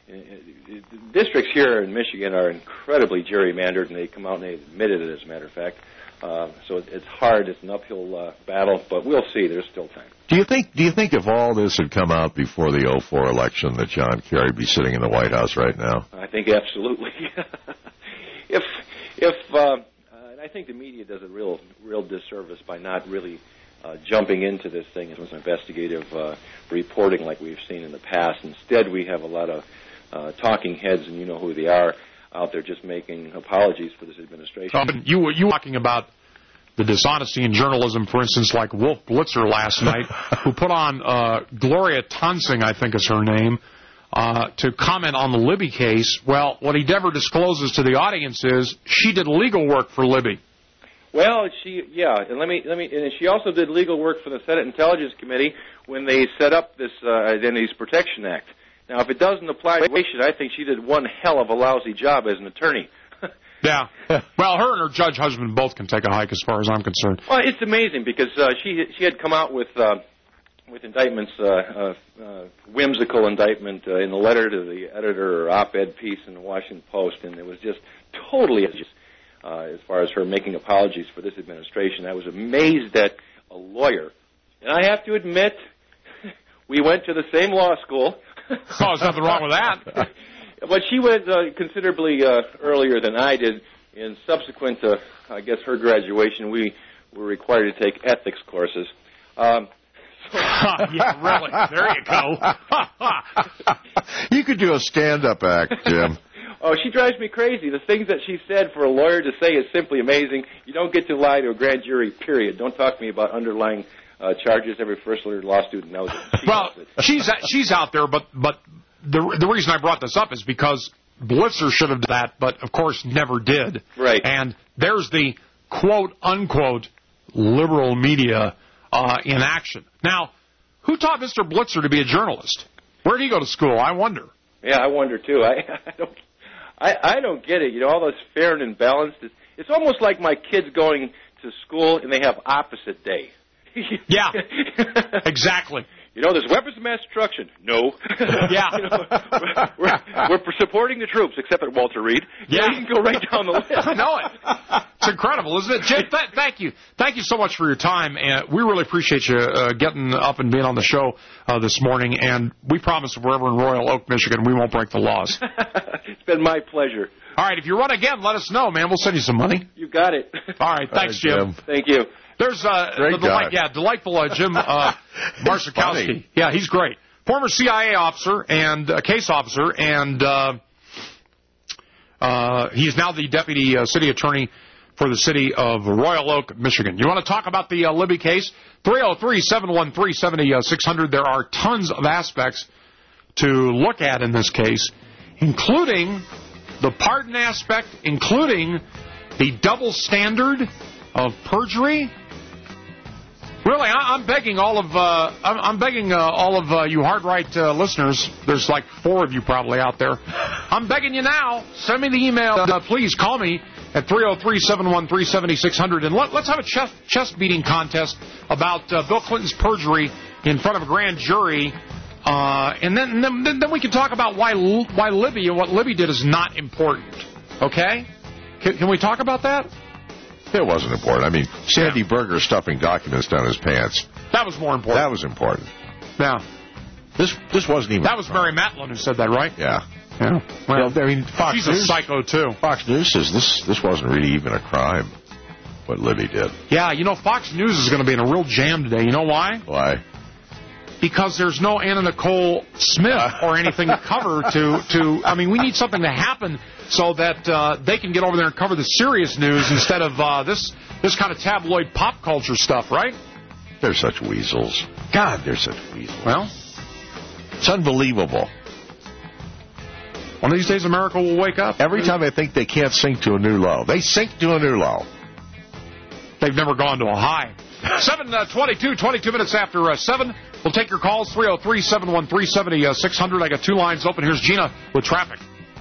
districts here in Michigan are incredibly gerrymandered, and they come out and they admitted it, as a matter of fact. Uh, so it, it's hard. It's an uphill uh, battle, but we'll see. There's still time. Do you think? Do you think if all this had come out before the oh four election, that John Kerry would be sitting in the White House right now? I think absolutely. if if uh, and I think the media does a real real disservice by not really. Uh, jumping into this thing as investigative uh, reporting like we've seen in the past. Instead, we have a lot of uh, talking heads, and you know who they are, out there just making apologies for this administration. Um, you were you were talking about the dishonesty in journalism, for instance, like Wolf Blitzer last night, who put on uh, Gloria Tonsing, I think is her name, uh, to comment on the Libby case. Well, what he never discloses to the audience is she did legal work for Libby. Well, she, yeah, and let me, let me, and she also did legal work for the Senate Intelligence Committee when they set up this uh, Identities Protection Act. Now, if it doesn't apply to Nation, I think she did one hell of a lousy job as an attorney. Yeah. Well, her and her judge husband both can take a hike as far as I'm concerned. Well, it's amazing because uh, she she had come out with uh, with indictments, uh, uh, uh, whimsical indictment uh, in a letter to the editor or op-ed piece in the Washington Post, and it was just totally just. Uh, as far as her making apologies for this administration. I was amazed that a lawyer, and I have to admit, we went to the same law school. Oh, there's nothing wrong with that. But she went uh, considerably uh, earlier than I did. And subsequent to, I guess, her graduation, we were required to take ethics courses. Um, so yeah, really. There you go. You could do a stand-up act, Jim. Oh, she drives me crazy. The things that she said for a lawyer to say is simply amazing. You don't get to lie to a grand jury, period. Don't talk to me about underlying uh, charges. Every first-year law student knows it. She well, knows it. she's she's out there, but but the the reason I brought this up is because Blitzer should have done that, but of course never did. Right. And there's the quote unquote liberal media uh, in action. Now, who taught Mister Blitzer to be a journalist? Where did he go to school? I wonder. Yeah, I wonder too. I, I don't. I, I don't get it. You know, all this fair and imbalanced. It's, it's almost like my kids going to school and they have opposite day. Yeah, exactly. You know, there's weapons of mass destruction. No. Yeah. You know, we're, we're, we're supporting the troops, except at Walter Reed. Yeah. You, know, you can go right down the list. I know it. It's incredible, isn't it? Jim, th- thank you. Thank you so much for your time. And we really appreciate you uh, getting up and being on the show uh, this morning. And we promise if we're ever in Royal Oak, Michigan, we won't break the laws. It's been my pleasure. All right, if you run again, let us know, man. We'll send you some money. You got it. All right, thanks, All right, Jim. Jim. Thank you. There's uh, Great the delight, guy. yeah, delightful uh, Jim uh, Marsakowski. Yeah, he's great. Former C I A officer and uh, case officer, and uh, uh, he's now the deputy uh, city attorney for the city of Royal Oak, Michigan. You want to talk about the uh, Libby case? three oh three, seven one three, seven six zero zero. There are tons of aspects to look at in this case, including the pardon aspect, including the double standard of perjury. Really, I, I'm begging all of uh, I'm, I'm begging uh, all of uh, you hard right uh, listeners. There's like four of you probably out there. I'm begging you now. Send me the email. Uh, please call me at three oh three, seven one three, seven six zero zero, and let, let's have a chest, chest beating contest about uh, Bill Clinton's perjury in front of a grand jury. Uh, and then, then then we can talk about why why Libby and what Libby did is not important. Okay? Can, can we talk about that? It wasn't important. I mean, Sandy yeah. Berger stuffing documents down his pants. That was more important. That was important. Yeah. This this wasn't even... That was Mary Matlin who said that, right? Yeah. Yeah. Well, I mean, Fox she's News, a psycho, too. Fox News says this, this wasn't really even a crime, what Libby did. Yeah, you know, Fox News is going to be in a real jam today. You know why? Why? Because there's no Anna Nicole Smith or anything to cover to, to... I mean, we need something to happen so that uh, they can get over there and cover the serious news instead of uh, this this kind of tabloid pop culture stuff, right? They're such weasels. God, they're such weasels. Well, it's unbelievable. One of these days, America will wake up. Every time they think they can't sink to a new low, they sink to a new low. They've never gone to a high. seven twenty-two, twenty-two minutes after uh, seven. We'll take your calls, three oh three, seven one three, seven six zero zero. I got two lines open. Here's Gina with traffic.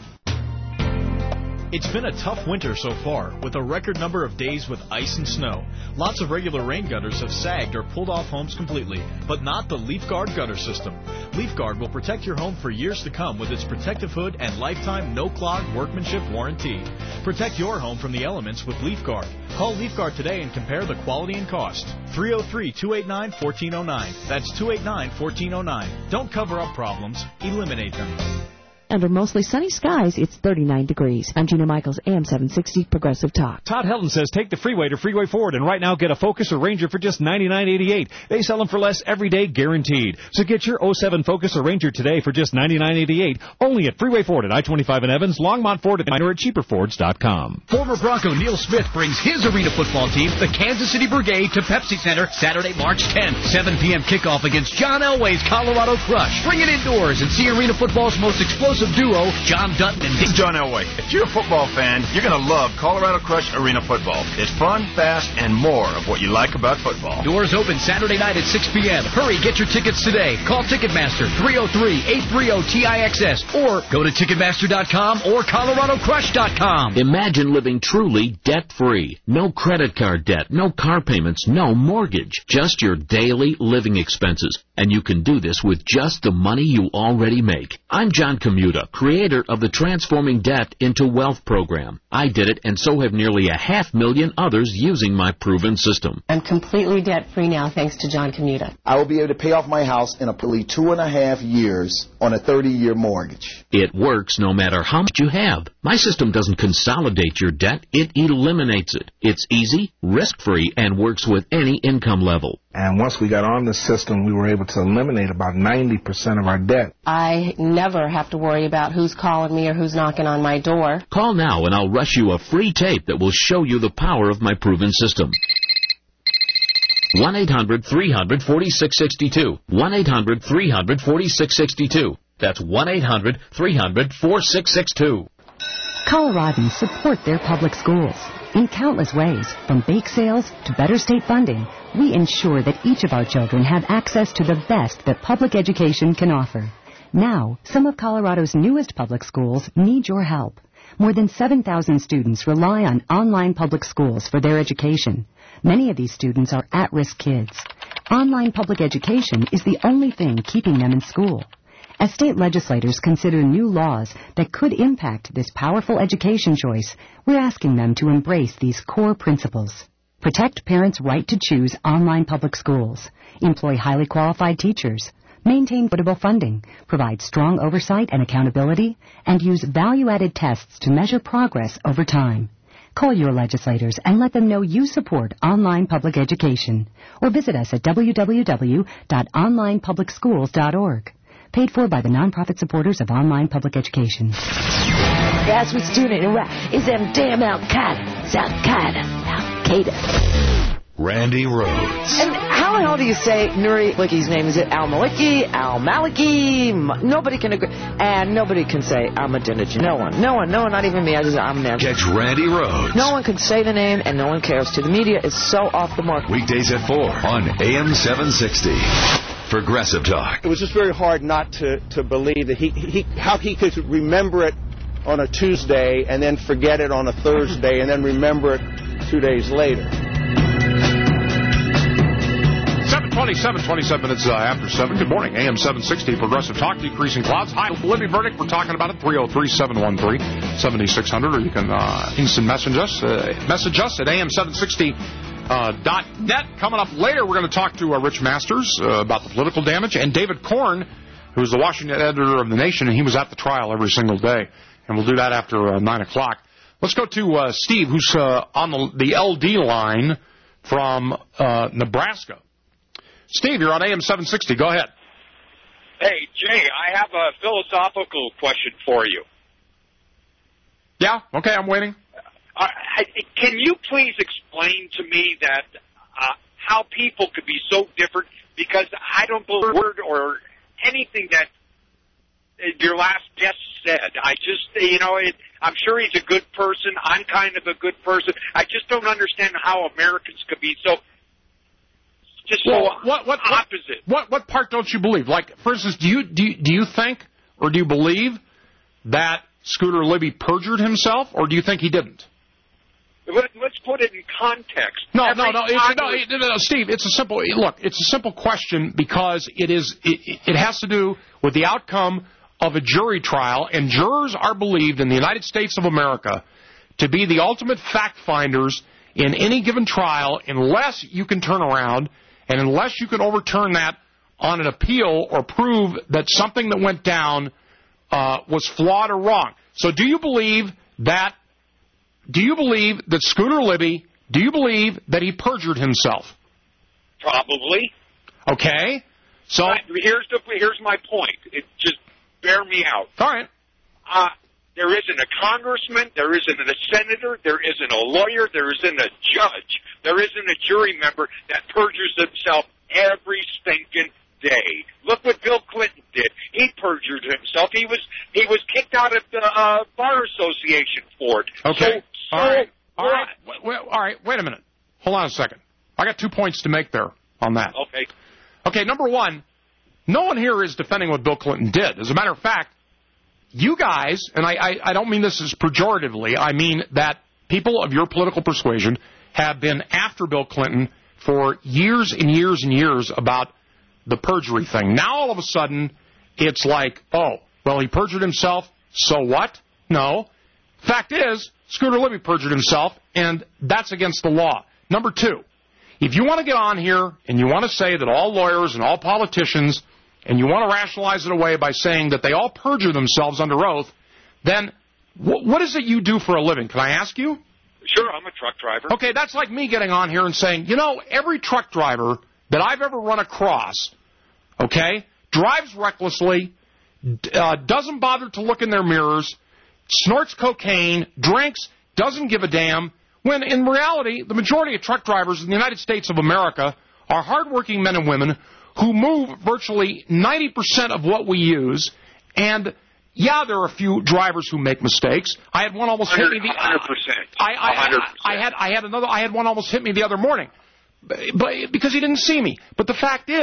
It's been a tough winter so far, with a record number of days with ice and snow. Lots of regular rain gutters have sagged or pulled off homes completely, but not the LeafGuard gutter system. LeafGuard will protect your home for years to come with its protective hood and lifetime no-clog workmanship warranty. Protect your home from the elements with LeafGuard. Call LeafGuard today and compare the quality and cost. three oh three, two eight nine, one four oh nine. That's two eight nine, one four oh nine. Don't cover up problems, eliminate them. Under mostly sunny skies, it's thirty-nine degrees. I'm Gina Michaels, A M seven sixty Progressive Talk. Todd Helton says take the freeway to Freeway Ford and right now get a Focus or Ranger for just ninety-nine eighty-eight. They sell them for less every day, guaranteed. So get your oh seven Focus or Ranger today for just ninety-nine eighty-eight. Only at Freeway Ford at I twenty-five in Evans, Longmont Ford at Minor at cheaper fords dot com. Former Bronco Neil Smith brings his arena football team, the Kansas City Brigade, to Pepsi Center Saturday, March tenth. seven p.m. kickoff against John Elway's Colorado Crush. Bring it indoors and see arena football's most explosive duo, John Dutton and Dick. John Elway. If you're a football fan, you're going to love Colorado Crush Arena Football. It's fun, fast, and more of what you like about football. Doors open Saturday night at six p.m. Hurry, get your tickets today. Call Ticketmaster three oh three, eight three oh, T I X S or go to Ticketmaster dot com or Colorado Crush dot com. Imagine living truly debt-free. No credit card debt, no car payments, no mortgage. Just your daily living expenses. And you can do this with just the money you already make. I'm John Commuta, creator of the Transforming Debt into Wealth program. I did it, and so have nearly a half million others using my proven system. I'm completely debt-free now, thanks to John Commuta. I will be able to pay off my house in approximately two and a half years on a thirty-year mortgage. It works no matter how much you have. My system doesn't consolidate your debt, it eliminates it. It's easy, risk-free, and works with any income level. And once we got on the system, we were able to eliminate about ninety percent of our debt. I never have to worry about who's calling me or who's knocking on my door. Call now and I'll rush you a free tape that will show you the power of my proven system. one eight hundred, three hundred, four six six two. one eight hundred, three hundred, four six six two. That's one eight hundred, three hundred, four six six two. Coloradans support their public schools. In countless ways, from bake sales to better state funding, we ensure that each of our children have access to the best that public education can offer. Now, some of Colorado's newest public schools need your help. More than seven thousand students rely on online public schools for their education. Many of these students are at-risk kids. Online public education is the only thing keeping them in school. As state legislators consider new laws that could impact this powerful education choice, we're asking them to embrace these core principles. Protect parents' right to choose online public schools. Employ highly qualified teachers. Maintain equitable funding. Provide strong oversight and accountability. And use value-added tests to measure progress over time. Call your legislators and let them know you support online public education. Or visit us at w w w dot online public schools dot org. Paid for by the nonprofit supporters of online public education. That's what's doing it in Iraq. Is them damn Al-Qaeda. It's Al-Qaeda. Al-Qaeda. Randy Rhodes. And how the hell do you say Nuri Malik's name? Is it Al-Maliki? Al-Maliki? M- nobody can agree. And nobody can say Ahmadinejad. No one. No one. No one. Not even me. I just, I'm never. Catch Randy Rhodes. No one can say the name, and no one cares. To the media, it's so off the mark. Weekdays at four on A M seven sixty. Progressive Talk. It was just very hard not to, to believe that he, he how he could remember it on a Tuesday and then forget it on a Thursday and then remember it two days later. seven twenty-seven, twenty-seven minutes uh, after seven. Good morning. A M seven sixty, Progressive Talk, decreasing clouds. High living verdict. We're talking about it. three oh three, seven one three, seven six zero zero. Or you can uh, instant message us, uh, message us at A M seven sixty. Uh, dot net. Coming up later, we're going to talk to uh, Rich Masters uh, about the political damage, and David Korn, who is the Washington editor of The Nation, and he was at the trial every single day. And we'll do that after uh, nine o'clock. Let's go to uh, Steve, who's uh, on the, the L D line from uh, Nebraska. Steve, you're on A M seven sixty. Go ahead. Hey, Jay, I have a philosophical question for you. Yeah? Okay, I'm waiting. Uh, I, can you please explain to me that uh, how people could be so different? Because I don't believe a word or anything that your last guest said. I just, you know, it, I'm sure he's a good person. I'm kind of a good person. I just don't understand how Americans could be so just well, so what, what, opposite. What, what what part don't you believe? Like, for instance, do you do you, do you think or do you believe that Scooter Libby perjured himself, or do you think he didn't? Let's put it in context. No, Every no, no, it's, no, no, no, Steve. It's a simple look. It's a simple question because it is. It, it has to do with the outcome of a jury trial, and jurors are believed in the United States of America to be the ultimate fact finders in any given trial, unless you can turn around and unless you can overturn that on an appeal or prove that something that went down uh, was flawed or wrong. So, do you believe that? Do you believe that Scooter Libby, do you believe that he perjured himself? Probably. Okay. So but here's the here's my point. It just bear me out. All right. Uh, there isn't a congressman, there isn't a senator, there isn't a lawyer, there isn't a judge, there isn't a jury member that perjures himself every stinking day. Look what Bill Clinton did. He perjured himself. He was he was kicked out of the uh, Bar Association for it. Okay. So, all right. So all right. Wait, wait, all right. Wait a minute. Hold on a second. I got two points to make there on that. Okay. Okay. Number one, no one here is defending what Bill Clinton did. As a matter of fact, you guys, and I, I, I don't mean this as pejoratively, I mean that people of your political persuasion have been after Bill Clinton for years and years and years about the perjury thing. Now all of a sudden, it's like, oh, well, he perjured himself, so what? No. Fact is, Scooter Libby perjured himself, and that's against the law. Number two, if you want to get on here and you want to say that all lawyers and all politicians, and you want to rationalize it away by saying that they all perjure themselves under oath, then wh- what is it you do for a living? Can I ask you? Sure, I'm a truck driver. Okay, that's like me getting on here and saying, you know, every truck driver that I've ever run across, okay, drives recklessly, uh, doesn't bother to look in their mirrors, snorts cocaine, drinks, doesn't give a damn, when in reality, the majority of truck drivers in the United States of America are hardworking men and women who move virtually ninety percent of what we use, and yeah, there are a few drivers who make mistakes. I had one almost hit me the one hundred percent. I, I, I, I had I had another I had one almost hit me the other morning, but, but because he didn't see me. But the fact is,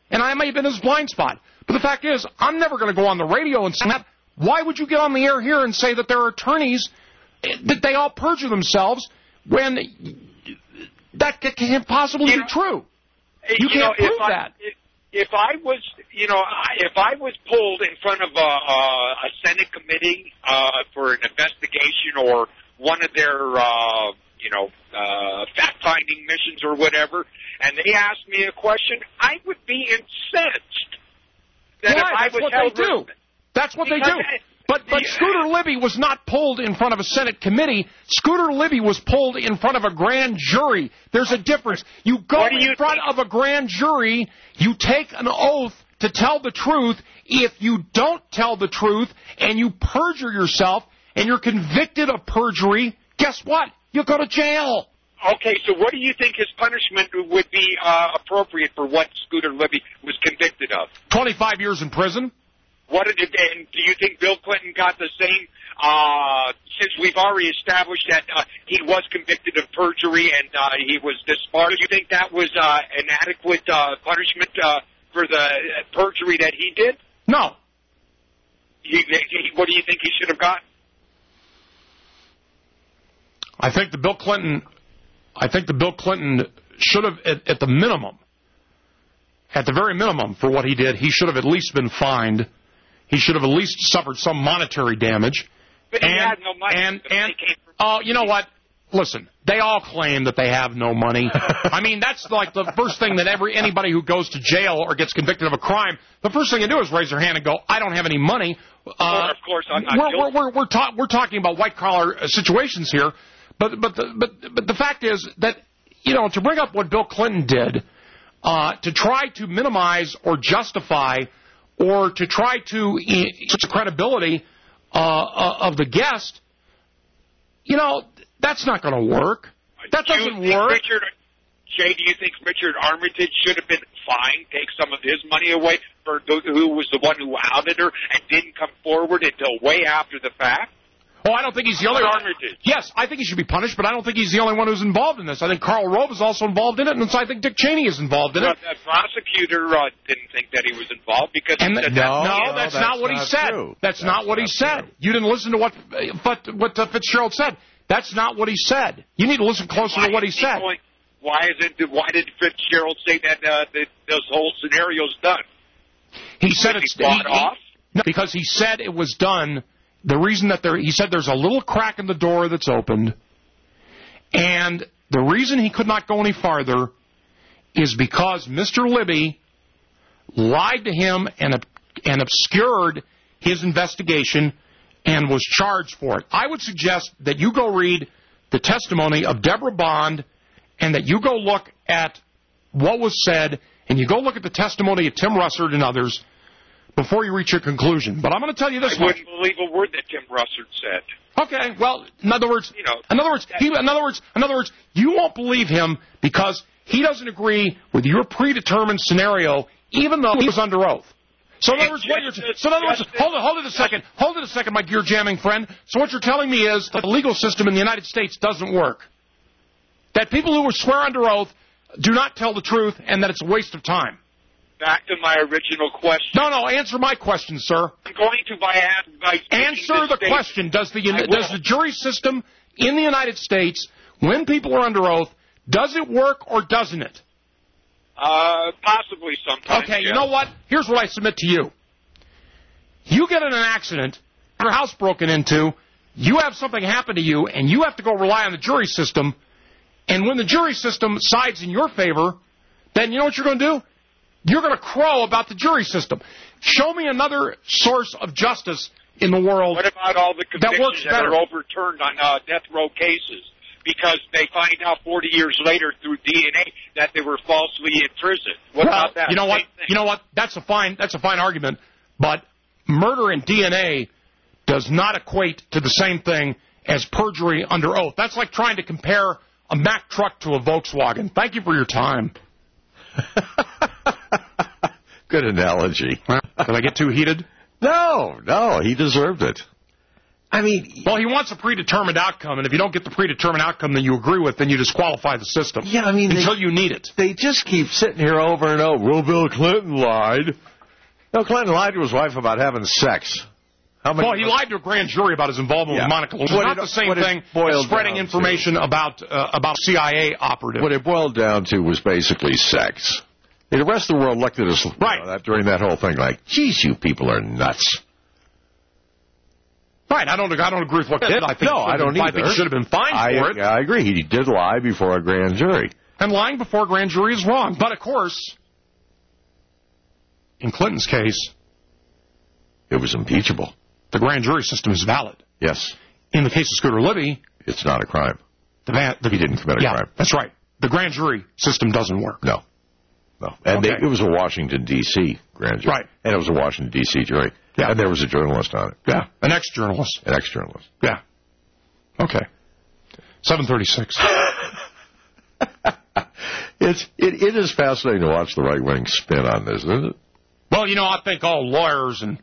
and I may have been his blind spot. But the fact is, I'm never going to go on the radio and say that. Why would you get on the air here and say that there are attorneys, that they all perjure themselves when that can't possibly you be know, true? You, you can't know, prove if I, that. If I was, you know, if I was pulled in front of a, a Senate committee uh, for an investigation or one of their, uh, you know, uh, fact-finding missions or whatever, and they asked me a question, I would be incensed. That Why? if I That's was what held they do. That's what they do. I, But but yeah. Scooter Libby was not pulled in front of a Senate committee. Scooter Libby was pulled in front of a grand jury. There's a difference. You go What do you in front think? of a grand jury, you take an oath to tell the truth. If you don't tell the truth and you perjure yourself and you're convicted of perjury, guess what? You go to jail. Okay, so what do you think his punishment would be uh, appropriate for what Scooter Libby was convicted of? twenty-five years in prison. What did it, and do you think Bill Clinton got the same, uh, since we've already established that uh, he was convicted of perjury and uh, he was disbarred, do you think that was uh, an adequate uh, punishment uh, for the perjury that he did? No. He, he, what do you think he should have gotten? I think the Bill Clinton, I think the Bill Clinton should have, at, at the minimum, at the very minimum for what he did, he should have at least been fined. He should have at least suffered some monetary damage. But he and, had no money. And, so and, they came from- oh, you know what? Listen, they all claim that they have no money. I mean, that's like the first thing that every anybody who goes to jail or gets convicted of a crime, the first thing they do is raise their hand and go, I don't have any money. Uh, well, of course, I'm not we're, guilty. we're, we're, we're, ta- we're talking about white-collar uh, situations here, but, but, the, but, but the fact is that, you know, to bring up what Bill Clinton did, uh, to try to minimize or justify or to try to increase the credibility uh, of the guest, you know, that's not going to work. That Do you doesn't think work. Richard, Jay, do you think Richard Armitage should have been fined, take some of his money away for those who was the one who outed her and didn't come forward until way after the fact? Oh, I don't think he's the only one. Yes, I think he should be punished, but I don't think he's the only one who's involved in this. I think Karl Rove is also involved in it, and so I think Dick Cheney is involved in Well, it. the prosecutor uh, didn't think that he was involved because And he th- said no, that. no, that's, not what he said. true. That's, That's not what he not said. true. You didn't listen to what what, what uh, Fitzgerald said. That's not what he said. You need to listen closer Why to what he is said. Going, why is it? Why did Fitzgerald say that uh, that this whole scenario's done? He said Was it's he bought he- off? No, because he said it was done. The reason that there, he said there's a little crack in the door that's opened, and the reason he could not go any farther is because Mister Libby lied to him and and obscured his investigation and was charged for it. I would suggest that you go read the testimony of Deborah Bond and that you go look at what was said and you go look at the testimony of Tim Russert and others before you reach your conclusion. But I'm going to tell you this I much. wouldn't believe a word that Tim Russert said. Okay, well, in other words, You know, in other words, he, in other words, in other words, you won't believe him because he doesn't agree with your predetermined scenario, even though he was under oath. So in other words, what you're, so in other words, hold it, hold it a second, hold it a second, my gear jamming friend. So what you're telling me is that the legal system in the United States doesn't work. That people who swear under oath do not tell the truth, and that it's a waste of time. Back to my original question. No, no, answer my question, sir. I'm going to by, by Answer the state. question. Does the I will. does the jury system in the United States, when people are under oath, does it work or doesn't it? Uh, possibly sometimes. Okay, yeah. you know what? Here's what I submit to you. You get in an accident, your house broken into, you have something happen to you, and you have to go rely on the jury system, and when the jury system sides in your favor, then you know what you're going to do? You're going to crow about the jury system. Show me another source of justice in the world. What about all the that works convictions that, better? are overturned on uh, death row cases because they find out forty years later through D N A that they were falsely imprisoned? What well, about that? You know what? Same thing. You know what? That's a fine. That's a fine argument. But murder and D N A does not equate to the same thing as perjury under oath. That's like trying to compare a Mack truck to a Volkswagen. Thank you for your time. Good analogy. Did I get too heated? No, no, he deserved it. I mean... Well, he wants a predetermined outcome, and if you don't get the predetermined outcome that you agree with, then you disqualify the system. Yeah, I mean... Until they, you need it. They just keep sitting here over and over. Well, Bill Clinton lied. Bill Clinton lied to his wife about having sex. How many well, he lied to a grand jury about his involvement yeah. with Monica Lewinsky. It's not it, the same thing as spreading information to, about uh, about C I A operatives. What it boiled down to was basically sex. The rest of the world looked at us right. you know, that, during that whole thing like, geez, you people are nuts. Right, I don't I don't agree with what he did. I think no, I don't been, either. I think he should have been fined I, for it. I agree. He did lie before a grand jury. And lying before a grand jury is wrong. But, of course, in Clinton's case... It was impeachable. The grand jury system is valid. Yes. In the case of Scooter Libby... It's not a crime. The, van, the He didn't commit a yeah, crime. That's right. The grand jury system doesn't work. No. No. And okay. they, it was a Washington, D C grand jury. Right. And it was a Washington, D C jury. Yeah. And there was a journalist on it. Yeah. An ex-journalist. An ex-journalist. Yeah. Okay. seven thirty-six. it's, it, it is fascinating to watch the right-wing spin on this, isn't it? Well, you know, I think all lawyers and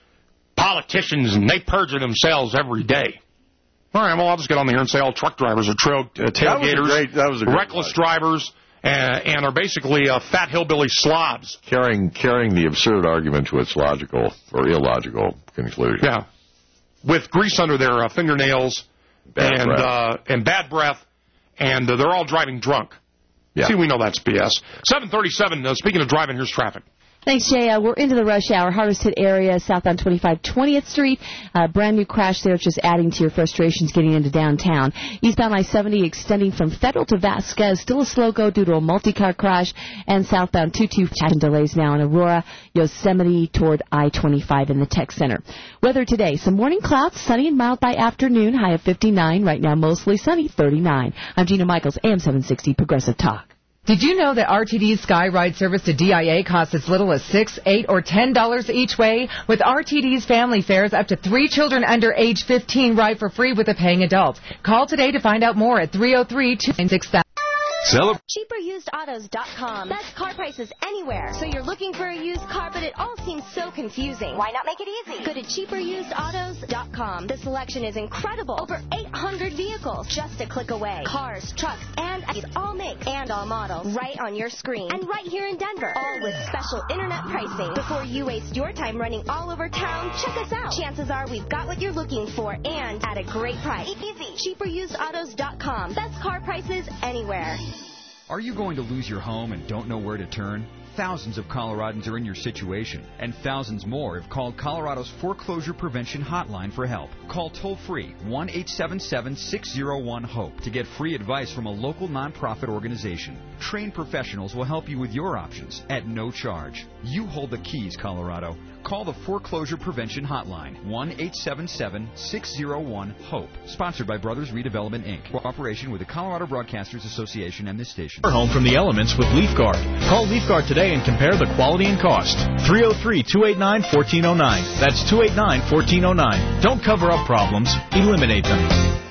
politicians, and they perjure themselves every day. All right, well, I'll just get on the air and say all truck drivers are trail, uh, tailgaters, that was a great, that was a great reckless line. drivers, and, and are basically uh, fat hillbilly slobs. Carrying, carrying the absurd argument to its logical or illogical conclusion. Yeah. With grease under their uh, fingernails bad and breath. Uh, and bad breath, and uh, they're all driving drunk. Yeah. See, we know that's B S. seven thirty-seven, uh, speaking of driving, here's traffic. Thanks, Jay. Uh, we're into the rush hour. Hardest hit area, southbound twenty-five twentieth Street. Uh, brand new crash there, just adding to your frustrations getting into downtown. Eastbound I seventy extending from Federal to Vasquez, still a slow go due to a multi-car crash. And southbound two two delays now in Aurora, Yosemite toward I twenty-five in the Tech Center. Weather today, some morning clouds, sunny and mild by afternoon, high of fifty-nine. Right now, mostly sunny, thirty-nine. I'm Gina Michaels, A M seven sixty Progressive Talk. Did you know that R T D's Skyride service to D I A costs as little as six, eight, or ten dollars each way? With R T D's family fares, up to three children under age fifteen ride for free with a paying adult. Call today to find out more at three oh three, two nine six thousand. Celebrate. cheaper used autos dot com. Best car prices anywhere. So you're looking for a used car, but it all seems so confusing. Why not make it easy? Go to cheaper used autos dot com. The selection is incredible. Over eight hundred vehicles just a click away. Cars, trucks, and all makes and all models right on your screen. And right here in Denver. All with special internet pricing. Before you waste your time running all over town, check us out. Chances are we've got what you're looking for and at a great price. Easy. cheaper used autos dot com. Best car prices anywhere. Are you going to lose your home and don't know where to turn? Thousands of Coloradans are in your situation, and thousands more have called Colorado's Foreclosure Prevention Hotline for help. Call toll-free one eight seven seven, six oh one, HOPE to get free advice from a local nonprofit organization. Trained professionals will help you with your options at no charge. You hold the keys, Colorado. Call the Foreclosure Prevention Hotline, one eight seven seven, six oh one, HOPE. Sponsored by Brothers Redevelopment, Incorporated. Cooperation with the Colorado Broadcasters Association and this station. Home from the elements with LeafGuard. Call LeafGuard today and compare the quality and cost. three oh three, two eight nine, one four oh nine. That's two eight nine, one four oh nine. Don't cover up problems. Eliminate them.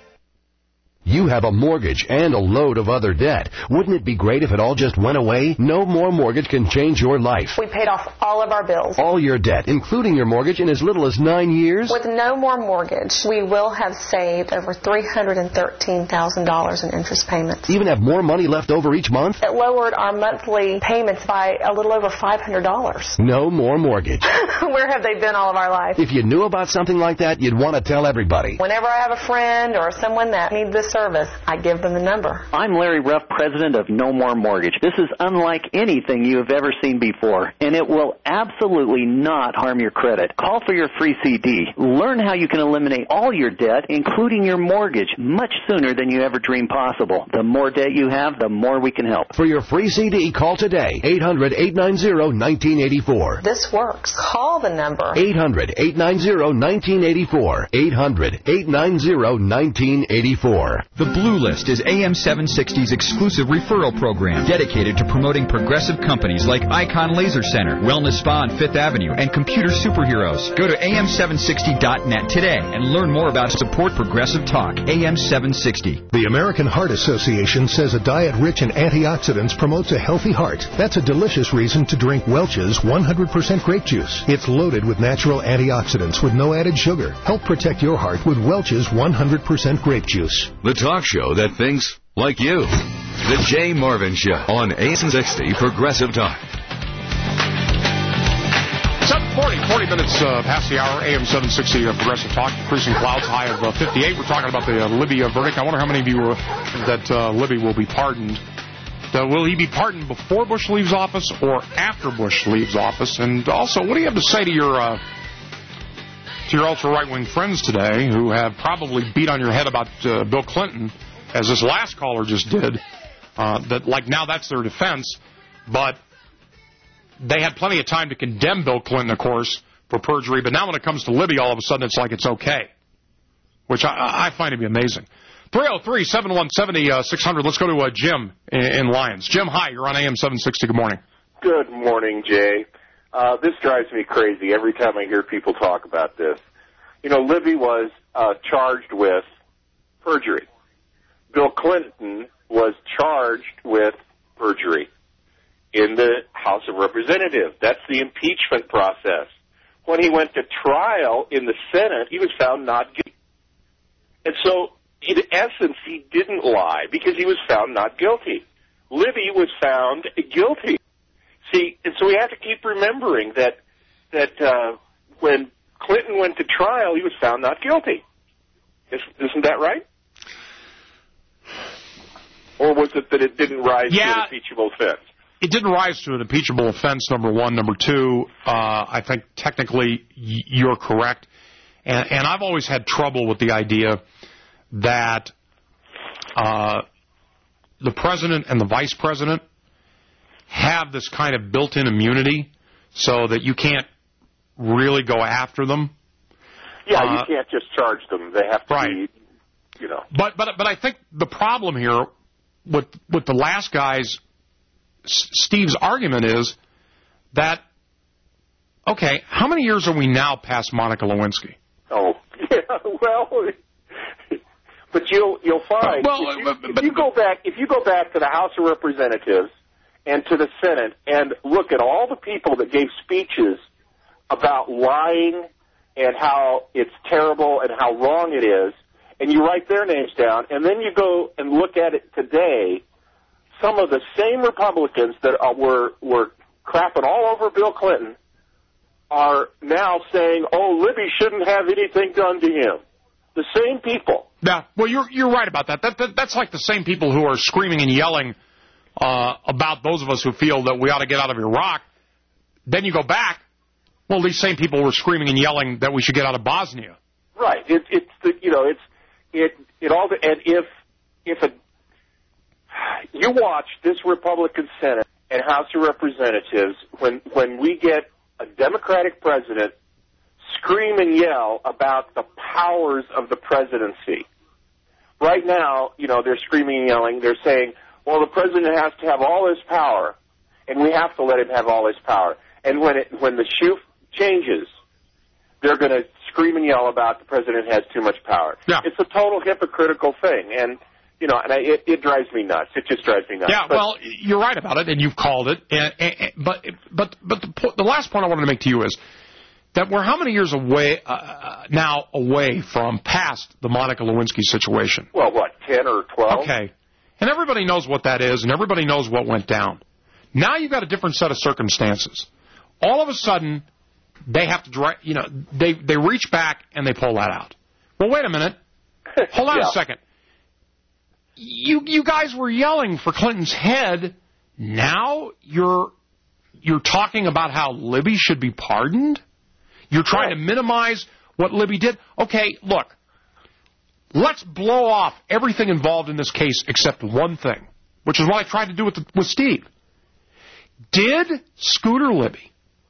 You have a mortgage and a load of other debt. Wouldn't it be great if it all just went away? No More Mortgage can change your life. We paid off all of our bills. All your debt, including your mortgage, in as little as nine years? With No More Mortgage, we will have saved over three hundred thirteen thousand dollars in interest payments. Even have more money left over each month? It lowered our monthly payments by a little over five hundred dollars. No More Mortgage. Where have they been all of our life? If you knew about something like that, you'd want to tell everybody. Whenever I have a friend or someone that needs this service, I give them the number. I'm Larry Ruff, president of No More Mortgage. This is unlike anything you have ever seen before, and it will absolutely not harm your credit. Call for your free C D. Learn how you can eliminate all your debt, including your mortgage, much sooner than you ever dreamed possible. The more debt you have, the more we can help. For your free C D, call today, eight hundred, eight nine zero, one nine eight four. This works. Call the number. eight hundred, eight nine zero, one nine eight four. eight hundred, eight nine zero, one nine eight four. The Blue List is A M seven sixty's exclusive referral program dedicated to promoting progressive companies like Icon Laser Center, Wellness Spa on Fifth Avenue, and Computer Superheroes. Go to A M seven sixty dot net today and learn more about Support Progressive Talk. A M seven sixty. The American Heart Association says a diet rich in antioxidants promotes a healthy heart. That's a delicious reason to drink Welch's one hundred percent grape juice. It's loaded with natural antioxidants with no added sugar. Help protect your heart with Welch's one hundred percent grape juice. The talk show that thinks like you. The Jay Marvin Show on A M sixty Progressive Talk. seven forty, forty minutes uh, past the hour, A M seven sixty uh, Progressive Talk. Increasing clouds, high of uh, fifty-eight. We're talking about the uh, Libby uh, verdict. I wonder how many of you uh, that uh, Libby will be pardoned. Uh, will he be pardoned before Bush leaves office or after Bush leaves office? And also, what do you have to say to your uh, to your ultra right-wing friends today who have probably beat on your head about uh, Bill Clinton, as this last caller just did, uh, that like now that's their defense, but they had plenty of time to condemn Bill Clinton, of course, for perjury, but now when it comes to Libby, all of a sudden it's like it's okay, which I, I find to be amazing. three oh three, seven one seven, six hundred. Let's go to uh, Jim in, in Lyons. Jim, hi. You're on A M seven sixty. Good morning. Good morning, Jay. Uh, this drives me crazy every time I hear people talk about this. You know, Libby was uh, charged with perjury. Bill Clinton was charged with perjury in the House of Representatives. That's the impeachment process. When he went to trial in the Senate, he was found not guilty. And so, in essence, he didn't lie because he was found not guilty. Libby was found guilty. See, and so we have to keep remembering that that uh, when Clinton went to trial, he was found not guilty. Isn't that right? Or was it that it didn't rise yeah, to an impeachable offense? It didn't rise to an impeachable offense, number one. Number two, uh, I think technically y- you're correct. And, and I've always had trouble with the idea that uh, the president and the vice president have this kind of built-in immunity so that you can't really go after them. Yeah, uh, you can't just charge them. They have to right. be, you know. But but but I think the problem here with with the last guy's Steve's argument is that okay, how many years are we now past Monica Lewinsky? Oh, yeah, well, but you'll you'll find well, if, you, but, if but, you go back if you go back to the House of Representatives and to the Senate and look at all the people that gave speeches about lying and how it's terrible and how wrong it is, and you write their names down, and then you go and look at it today, some of the same Republicans that are, were were crapping all over Bill Clinton are now saying, oh, Libby shouldn't have anything done to him. The same people. Yeah, well, you're you're right about that. That, that that's like the same people who are screaming and yelling uh, about those of us who feel that we ought to get out of Iraq. Then you go back. Well, these same people were screaming and yelling that we should get out of Bosnia. Right. It, it's the you know it's it it all and if if a you watch this Republican Senate and House of Representatives when when we get a Democratic president scream and yell about the powers of the presidency. Right now, you know, they're screaming and yelling. They're saying, well, the president has to have all his power, and we have to let him have all his power. And when it when the shoe changes, they're going to scream and yell about the president has too much power. Yeah. It's a total hypocritical thing, and you know, and I, it, it drives me nuts. It just drives me nuts. Yeah, but, well, you're right about it, and you've called it. And, and, but but but the, po- the last point I wanted to make to you is that we're how many years away uh, now away from past the Monica Lewinsky situation? Well, what, ten or twelve? Okay, and everybody knows what that is, and everybody knows what went down. Now you've got a different set of circumstances. All of a sudden, they have to, dry, you know, they they reach back and they pull that out. Well, wait a minute. Hold on yeah. a second. You you guys were yelling for Clinton's head. Now you're you're talking about how Libby should be pardoned? You're trying to minimize what Libby did? Okay, look. Let's blow off everything involved in this case except one thing, which is what I tried to do with the, with Steve. Did Scooter Libby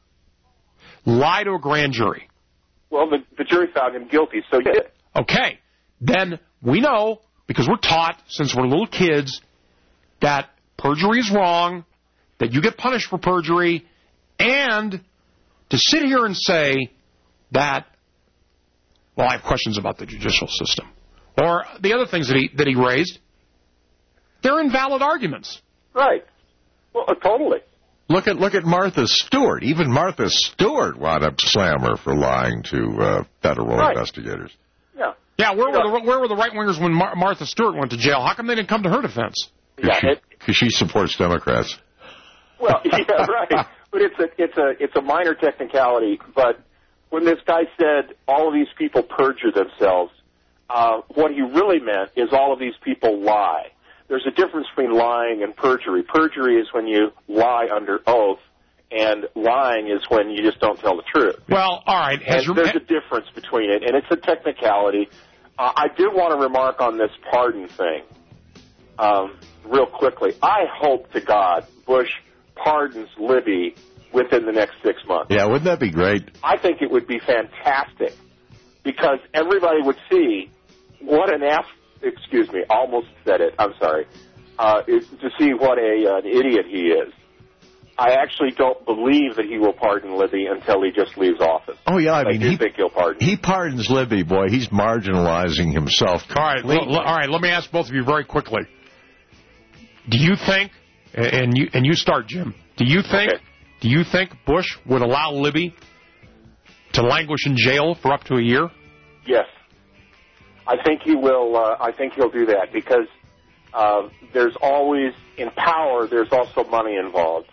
lie to a grand jury? Well, the, the jury found him guilty, so yeah. Okay. Then we know because we're taught since we're little kids that perjury is wrong, that you get punished for perjury, and to sit here and say that, well, I have questions about the judicial system, or the other things that he that he raised, they're invalid arguments. Right. Well, uh, totally. Look at look at Martha Stewart. Even Martha Stewart wound up slam her for lying to uh, federal Right. investigators. Yeah. Yeah, where were the where were the right wingers when Mar- Martha Stewart went to jail? How come they didn't come to her defense? Because she, she supports Democrats. Well, yeah, right. But it's a it's a it's a minor technicality. But when this guy said all of these people perjure themselves, uh, what he really meant is all of these people lie. There's a difference between lying and perjury. Perjury is when you lie under oath, and lying is when you just don't tell the truth. Well, all right. And Has your, there's a difference between it, and it's a technicality. Uh, I do want to remark on this pardon thing um, real quickly. I hope to God Bush pardons Libby within the next six months. Yeah, wouldn't that be great? I think it would be fantastic because everybody would see what an F, excuse me, almost said it, I'm sorry, uh, is to see what a, uh, an idiot he is. I actually don't believe that he will pardon Libby until he just leaves office. Oh, yeah, I But mean, do he, think he'll pardon. he pardons Libby, boy. He's marginalizing himself. all right, l- l- all right. Let me ask both of you very quickly. Do you think, and you and you start, Jim? Do you think, Okay. do you think Bush would allow Libby to languish in jail for up to a year? Yes, I think he will. Uh, I think he'll do that because uh, there's always in power. There's also money involved.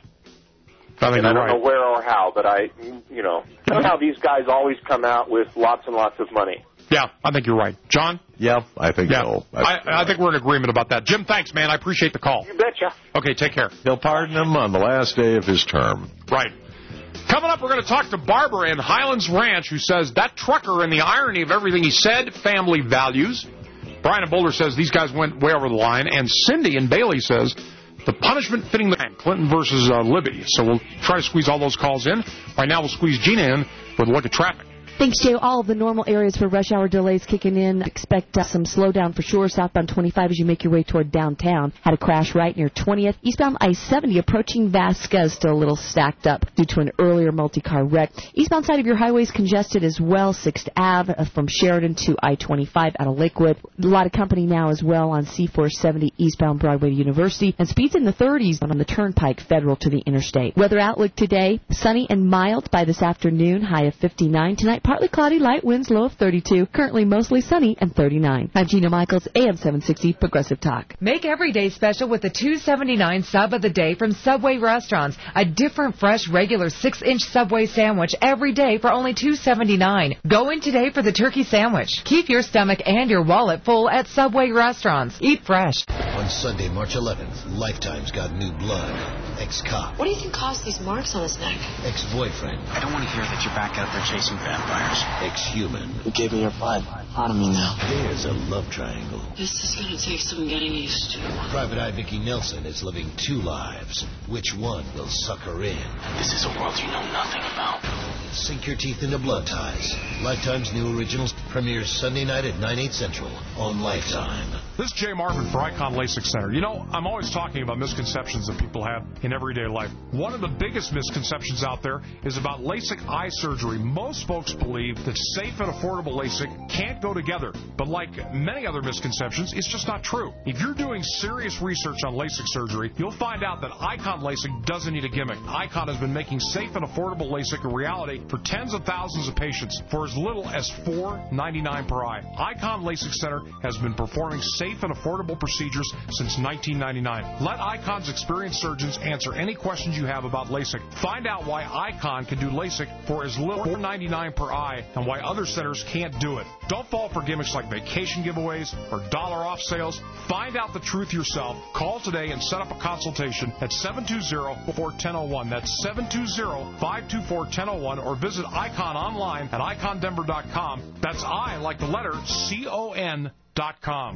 I think and I you're don't right. know where or how, but I, you know, somehow these guys always come out with lots and lots of money. Yeah, I think you're right. John? Yeah, I think Yeah, so. I, I think we're in agreement about that. Jim, thanks, man. I appreciate the call. You betcha. Okay, take care. He'll pardon him on the last day of his term. Right. Coming up, we're going to talk to Barbara in Highlands Ranch, who says that trucker and the irony of everything he said, family values. Brian in Boulder says these guys went way over the line. And Cindy in Bailey says the punishment fitting the man, Clinton versus uh, Libby. So we'll try to squeeze all those calls in. Right now, we'll squeeze Gina in with a look at traffic. Thanks, Jay. All of the normal areas for rush hour delays kicking in. Expect uh, some slowdown for sure. Southbound twenty-five as you make your way toward downtown. Had a crash right near twentieth. Eastbound I seventy approaching Vasquez still a little stacked up due to an earlier multi-car wreck. Eastbound side of your highway is congested as well. sixth Avenue uh, from Sheridan to I twenty-five out of Lakewood. A lot of company now as well on C four seventy eastbound Broadway to University. And speeds in the thirties on the Turnpike Federal to the Interstate. Weather outlook today, sunny and mild by this afternoon. High of fifty-nine. Tonight, partly cloudy, light winds, low of thirty-two. Currently mostly sunny and thirty-nine. I'm Gina Michaels, A M seven sixty Progressive Talk. Make every day special with the two seventy-nine sub of the day from Subway Restaurants. A different, fresh, regular six-inch Subway sandwich every day for only two seventy-nine. Go in today for the turkey sandwich. Keep your stomach and your wallet full at Subway Restaurants. Eat fresh. On Sunday, March eleventh, Lifetime's got new blood. Ex-cop. What do you think caused these marks on his neck? Ex-boyfriend. I don't want to hear that you're back out there chasing vampires. Ex-human. You gave me your blood. Proud of me now. There's a love triangle. This is going to take some getting used to. Private Eye Vicky Nelson is living two lives. Which one will suck her in? This is a world you know nothing about. Sink your teeth into Blood Ties. Lifetime's new originals premieres Sunday night at nine, eight central on Lifetime. This is Jay Marvin for Icon LASIK Center. You know, I'm always talking about misconceptions that people have in everyday life. One of the biggest misconceptions out there is about LASIK eye surgery. Most folks believe that safe and affordable LASIK can't go together. But like many other misconceptions, it's just not true. If you're doing serious research on LASIK surgery, you'll find out that Icon LASIK doesn't need a gimmick. Icon has been making safe and affordable LASIK a reality for tens of thousands of patients for as little as four ninety-nine per eye. Icon LASIK Center has been performing safe and affordable procedures since nineteen ninety-nine. Let Icon's experienced surgeons answer any questions you have about LASIK. Find out why Icon can do LASIK for as little as four ninety-nine per eye and why other centers can't do it. Don't fall for gimmicks like vacation giveaways or dollar off sales. Find out the truth yourself. Call today and set up a consultation at seven two zero, four one zero one. That's seven two zero, five two four, one zero one or visit Icon online at icon denver dot com. That's I like the letter C O N dot com.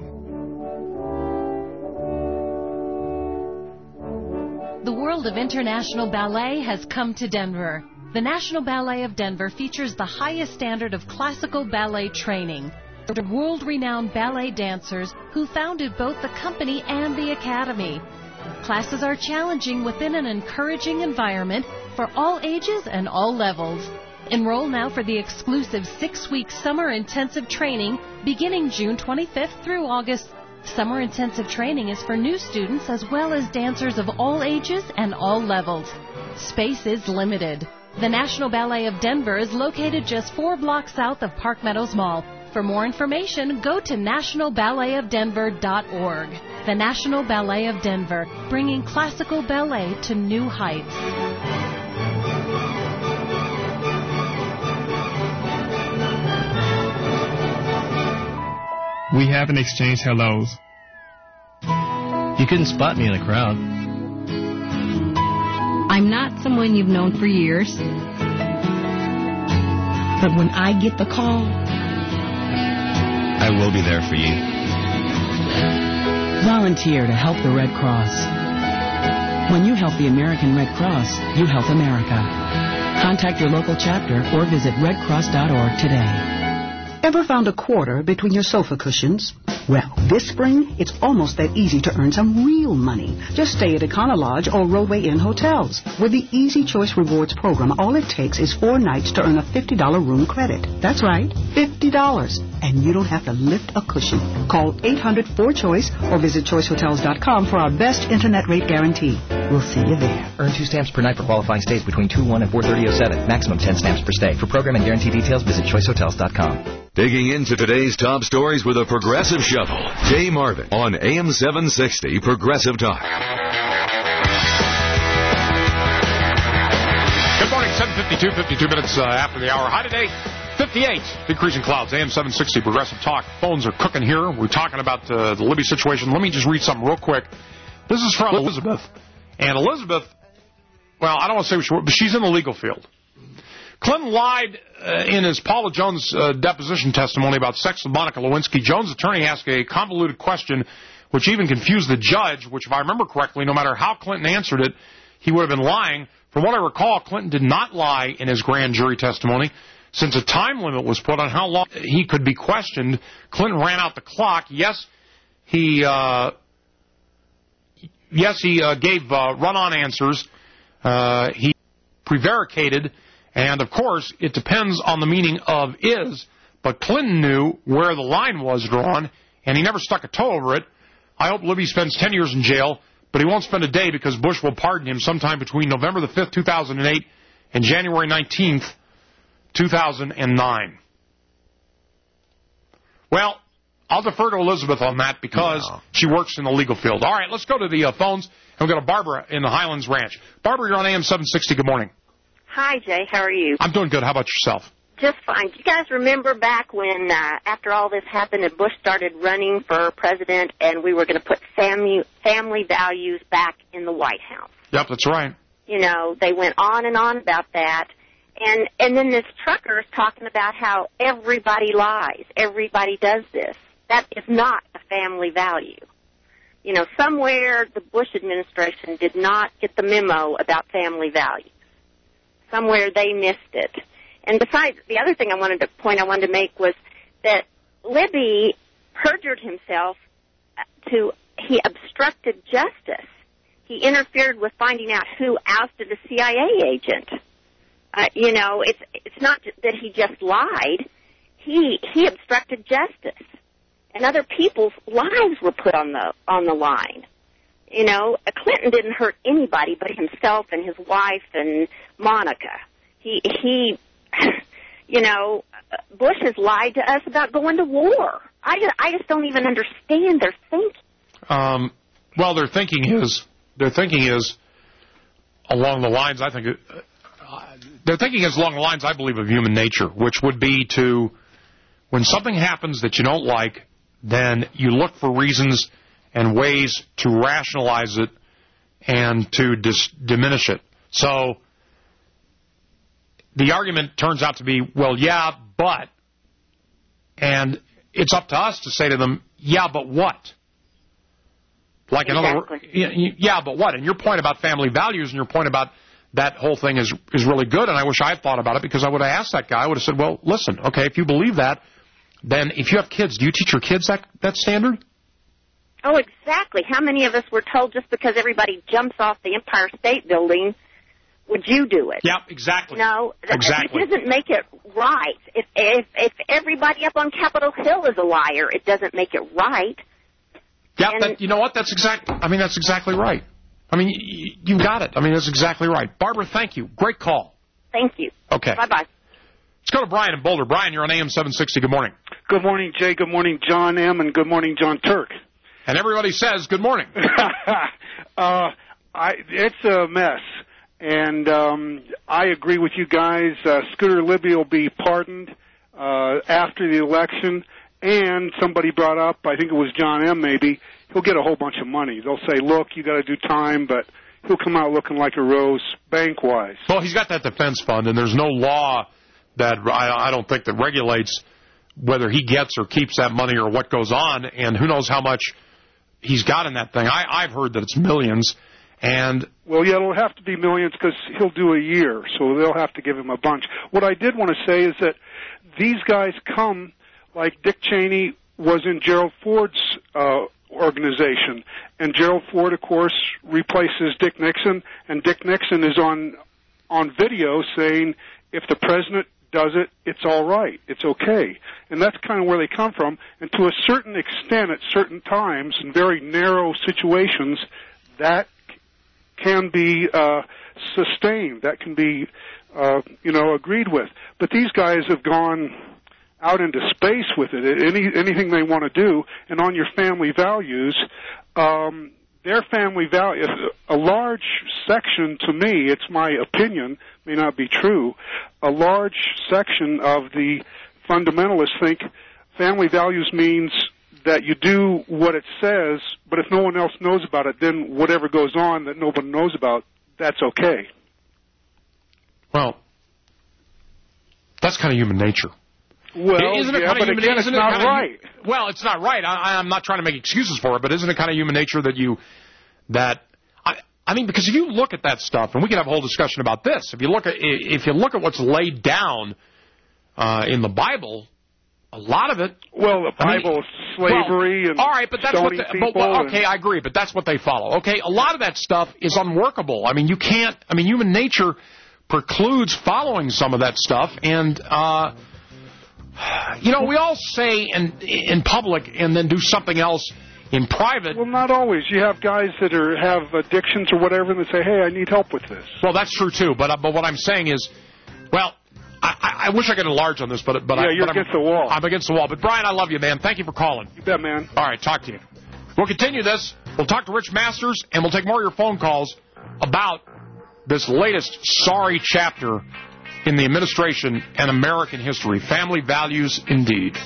The world of international ballet has come to Denver. The National Ballet of Denver features the highest standard of classical ballet training. world-renowned ballet dancers who founded both the company and the academy. Classes are challenging within an encouraging environment for all ages and all levels. Enroll now for the exclusive six-week summer intensive training beginning June twenty-fifth through August. Summer intensive training is for new students as well as dancers of all ages and all levels. Space is limited. The National Ballet of Denver is located just four blocks south of Park Meadows Mall. For more information, go to national ballet of denver dot org. The National Ballet of Denver, bringing classical ballet to new heights. We haven't exchanged hellos. You couldn't spot me in a crowd. I'm not someone you've known for years. But when I get the call, I will be there for you. Volunteer to help the Red Cross. When you help the American Red Cross, you help America. Contact your local chapter or visit red cross dot org today. Ever found a quarter between your sofa cushions? Well, this spring, it's almost that easy to earn some real money. Just stay at Econo Lodge or Roadway Inn hotels. With the Easy Choice Rewards program, all it takes is four nights to earn a fifty dollars room credit. That's right, fifty dollars. And you don't have to lift a cushion. Call eight hundred four choice or visit choice hotels dot com for our best internet rate guarantee. We'll see you there. Earn two stamps per night for qualifying stays between two one and four thirty oh seven. Maximum ten stamps per stay. For program and guarantee details, visit choice hotels dot com. Digging into today's top stories with a Progressive Shuffle. Jay Marvin on A M seven sixty Progressive Talk. Good morning, seven fifty-two, fifty-two minutes uh, after the hour. High today, fifty-eight. Decreasing clouds, A M seven sixty Progressive Talk. Phones are cooking here. We're talking about uh, the Libby situation. Let me just read something real quick. This is from Elizabeth. And Elizabeth, well, I don't want to say what she, but she's in the legal field. Clinton lied uh, in his Paula Jones uh, deposition testimony about sex with Monica Lewinsky. Jones' attorney asked a convoluted question which even confused the judge, which, if I remember correctly, no matter how Clinton answered it, he would have been lying. From what I recall, Clinton did not lie in his grand jury testimony. Since a time limit was put on how long he could be questioned, Clinton ran out the clock. Yes, he uh, yes he uh, gave uh, run-on answers. Uh, he prevaricated. And, of course, it depends on the meaning of is, but Clinton knew where the line was drawn, and he never stuck a toe over it. I hope Libby spends ten years in jail, but he won't spend a day because Bush will pardon him sometime between November the fifth, two thousand eight, and January nineteenth, two thousand nine. Well, I'll defer to Elizabeth on that because no. she works in the legal field. All right, let's go to the uh, phones, and we'll go to Barbara in the Highlands Ranch. Barbara, you're on A M seven sixty. Good morning. Hi, Jay. How are you? I'm doing good. How about yourself? Just fine. Do you guys remember back when, uh, after all this happened and Bush started running for president and we were going to put family, family values back in the White House? Yep, that's right. You know, they went on and on about that. And, and then this trucker is talking about how everybody lies. Everybody does this. That is not a family value. You know, somewhere the Bush administration did not get the memo about family values. Somewhere they missed it. And besides, the other thing I wanted to point I wanted to make was that Libby perjured himself to, he obstructed justice. He interfered with finding out who ousted a C I A agent. Uh, you know, it's it's not that he just lied. He he obstructed justice. And other people's lives were put on the on the line. You know, Clinton didn't hurt anybody but himself and his wife and Monica. He, he, you know, Bush has lied to us about going to war. I just, I just don't even understand their thinking. Um, well, their thinking is, their thinking is along the lines, I think, uh, their thinking is along the lines, I believe, of human nature, which would be to, when something happens that you don't like, then you look for reasons and ways to rationalize it and to dis- diminish it. So the argument turns out to be, well, yeah, but, and it's up to us to say to them, yeah, but what? Like, in other words, yeah, but what? And your point about family values and your point about that whole thing is is really good, and I wish I had thought about it because I would have asked that guy. I would have said, well, listen, okay, if you believe that, then if you have kids, do you teach your kids that, that standard? Oh, exactly. How many of us were told just because everybody jumps off the Empire State Building, would you do it? Yeah, exactly. No, exactly. It doesn't make it right. If, if if everybody up on Capitol Hill is a liar, it doesn't make it right. Yeah, that, you know what? That's exact. I mean, that's exactly right. I mean, you, you got it. I mean, that's exactly right. Barbara, thank you. Great call. Thank you. Okay. Bye-bye. Let's go to Brian in Boulder. Brian, you're on A M seven sixty. Good morning. Good morning, Jay. Good morning, John M. And good morning, John Turk. And everybody says good morning. uh, I, it's a mess. And um, I agree with you guys. Uh, Scooter Libby will be pardoned uh, after the election. And somebody brought up, I think it was John M. maybe, he'll get a whole bunch of money. They'll say, look, you got to do time, but he'll come out looking like a rose bank-wise. Well, he's got that defense fund, and there's no law that I, I don't think that regulates whether he gets or keeps that money or what goes on, and who knows how much he's got in that thing. I, I've heard that it's millions. And well, yeah, it'll have to be millions because he'll do a year, so they'll have to give him a bunch. What I did want to say is that these guys come like Dick Cheney was in Gerald Ford's uh, organization, and Gerald Ford, of course, replaces Dick Nixon, and Dick Nixon is on on video saying if the president does it, it's all right, it's okay. And that's kind of where they come from. And to a certain extent, at certain times, in very narrow situations, that can be uh, sustained. That can be, uh, you know, agreed with. But these guys have gone out into space with it. Any anything they want to do, and on your family values, um, their family value. A large section, to me, it's my opinion, may not be true. A large section of the fundamentalists think family values means that you do what it says, but if no one else knows about it, then whatever goes on that nobody knows about, that's okay. Well, that's kind of human nature. Well, isn't it yeah, kind of but human, again, isn't it's it not kind of, right. Well, it's not right. I, I'm not trying to make excuses for it, but isn't it kind of human nature that you, that, I, I mean, because if you look at that stuff, and we could have a whole discussion about this, if you look at, if you look at what's laid down uh, in the Bible, a lot of it. Well, the Bible, I mean, slavery well, and all right, but that's what. The, but, well, okay, and... I agree, but that's what they follow. Okay, a lot of that stuff is unworkable. I mean, you can't. I mean, human nature precludes following some of that stuff, and uh, you know, we all say in in public and then do something else in private. Well, not always. You have guys that are have addictions or whatever, and they say, "Hey, I need help with this." Well, that's true too. But uh, but what I'm saying is, well. I, I wish I could enlarge on this, but but, yeah, I, you're but against I'm, the wall. I'm against the wall. But, Brian, I love you, man. Thank you for calling. You bet, man. All right, talk to you. We'll continue this. We'll talk to Rich Masters, and we'll take more of your phone calls about this latest sorry chapter in the administration and American history. Family values, indeed.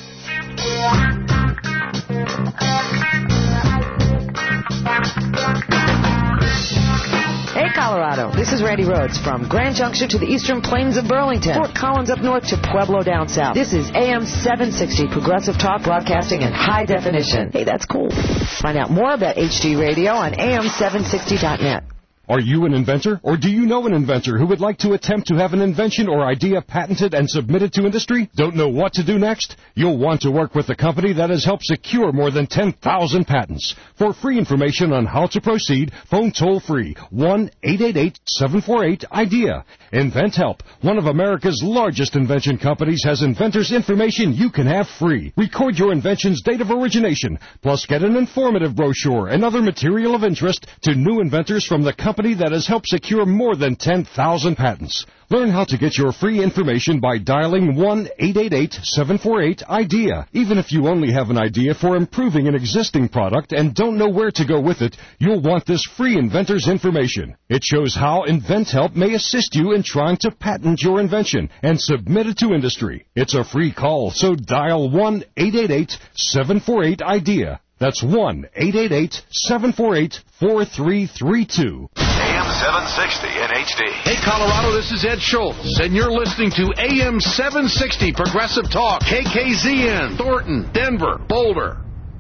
Hey, Colorado, this is Randy Rhodes from Grand Junction to the eastern plains of Burlington, Fort Collins up north to Pueblo down south. This is A M seven sixty, Progressive Talk Broadcasting in high definition. Hey, that's cool. Find out more about H D Radio on A M seven sixty dot net. Are you an inventor, or do you know an inventor who would like to attempt to have an invention or idea patented and submitted to industry? Don't know what to do next? You'll want to work with a company that has helped secure more than ten thousand patents. For free information on how to proceed, phone toll-free one eight eight eight, seven four eight, IDEA. InventHelp, one of America's largest invention companies, has inventors' information you can have free. Record your invention's date of origination, plus get an informative brochure and other material of interest to new inventors from the company that has helped secure more than ten thousand patents. Learn how to get your free information by dialing one eight eight eight, seven four eight, IDEA. Even if you only have an idea for improving an existing product and don't know where to go with it, you'll want this free inventor's information. It shows how InventHelp may assist you in trying to patent your invention and submit it to industry. It's a free call, so dial one eight eight eight, seven four eight, IDEA. That's one eight eight eight, seven four eight, four three three two. A M seven sixty in H D. Hey, Colorado, this is Ed Schultz, and you're listening to A M seven sixty Progressive Talk, K K Z N, Thornton, Denver, Boulder.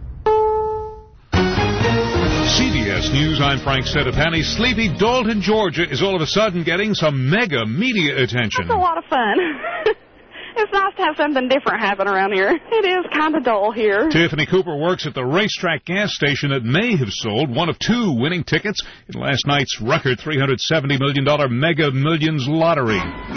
C B S News, I'm Frank Sedapani. Sleepy Dalton, Georgia is all of a sudden getting some mega media attention. That's a lot of fun. It's nice to have something different happen around here. It is kind of dull here. Tiffany Cooper works at the racetrack gas station that may have sold one of two winning tickets in last night's record three hundred seventy million dollars Mega Millions lottery.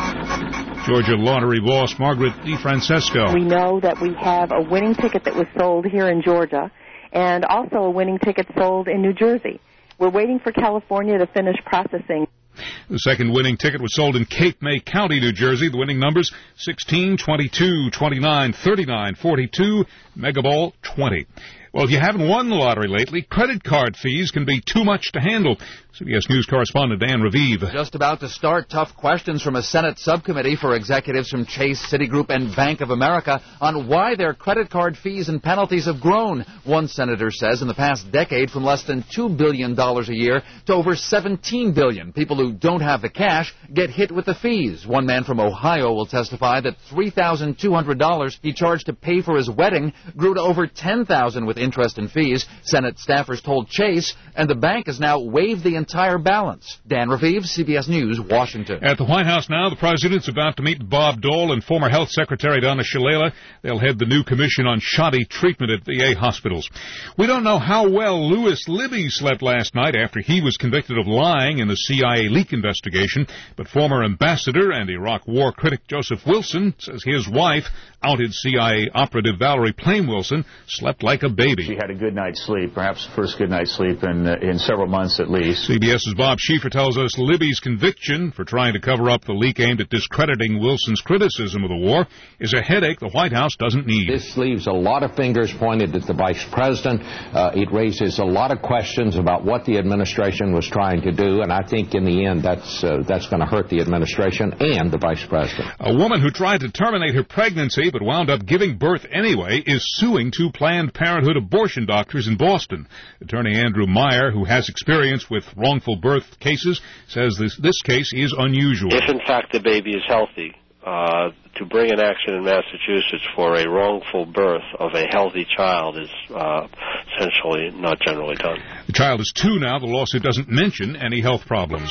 Georgia lottery boss Margaret DeFrancesco. We know that we have a winning ticket that was sold here in Georgia and also a winning ticket sold in New Jersey. We're waiting for California to finish processing. The second winning ticket was sold in Cape May County, New Jersey. The winning numbers sixteen, twenty-two, twenty-nine, thirty-nine, forty-two, Megaball twenty. Well, if you haven't won the lottery lately, credit card fees can be too much to handle. C B S News correspondent Dan Raviv. Just about to start tough questions from a Senate subcommittee for executives from Chase, Citigroup, and Bank of America on why their credit card fees and penalties have grown. One senator says in the past decade from less than two billion dollars a year to over seventeen billion dollars. People who don't have the cash get hit with the fees. One man from Ohio will testify that three thousand two hundred dollars he charged to pay for his wedding grew to over ten thousand dollars with interest and fees. Senate staffers told Chase, and the bank has now waived the entire balance. Dan Raviv, C B S News, Washington. At the White House now, the president's about to meet Bob Dole and former Health Secretary Donna Shalala. They'll head the new commission on shoddy treatment at V A hospitals. We don't know how well Louis Libby slept last night after he was convicted of lying in the C I A leak investigation, but former ambassador and Iraq war critic Joseph Wilson says his wife, outed C I A operative Valerie Plame Wilson, slept like a baby. She had a good night's sleep, perhaps the first good night's sleep in, uh, in several months at least. CBS's Bob Schieffer tells us Libby's conviction for trying to cover up the leak aimed at discrediting Wilson's criticism of the war is a headache the White House doesn't need. This leaves a lot of fingers pointed at the vice president. Uh, it raises a lot of questions about what the administration was trying to do, and I think in the end that's uh, that's going to hurt the administration and the vice president. A woman who tried to terminate her pregnancy but wound up giving birth anyway is suing two Planned Parenthood abortion doctors in Boston. Attorney Andrew Meyer, who has experience with wrongful birth cases, says this, this case is unusual. If, in fact, the baby is healthy, uh, to bring an action in Massachusetts for a wrongful birth of a healthy child is uh, essentially not generally done. The child is two now. The lawsuit doesn't mention any health problems.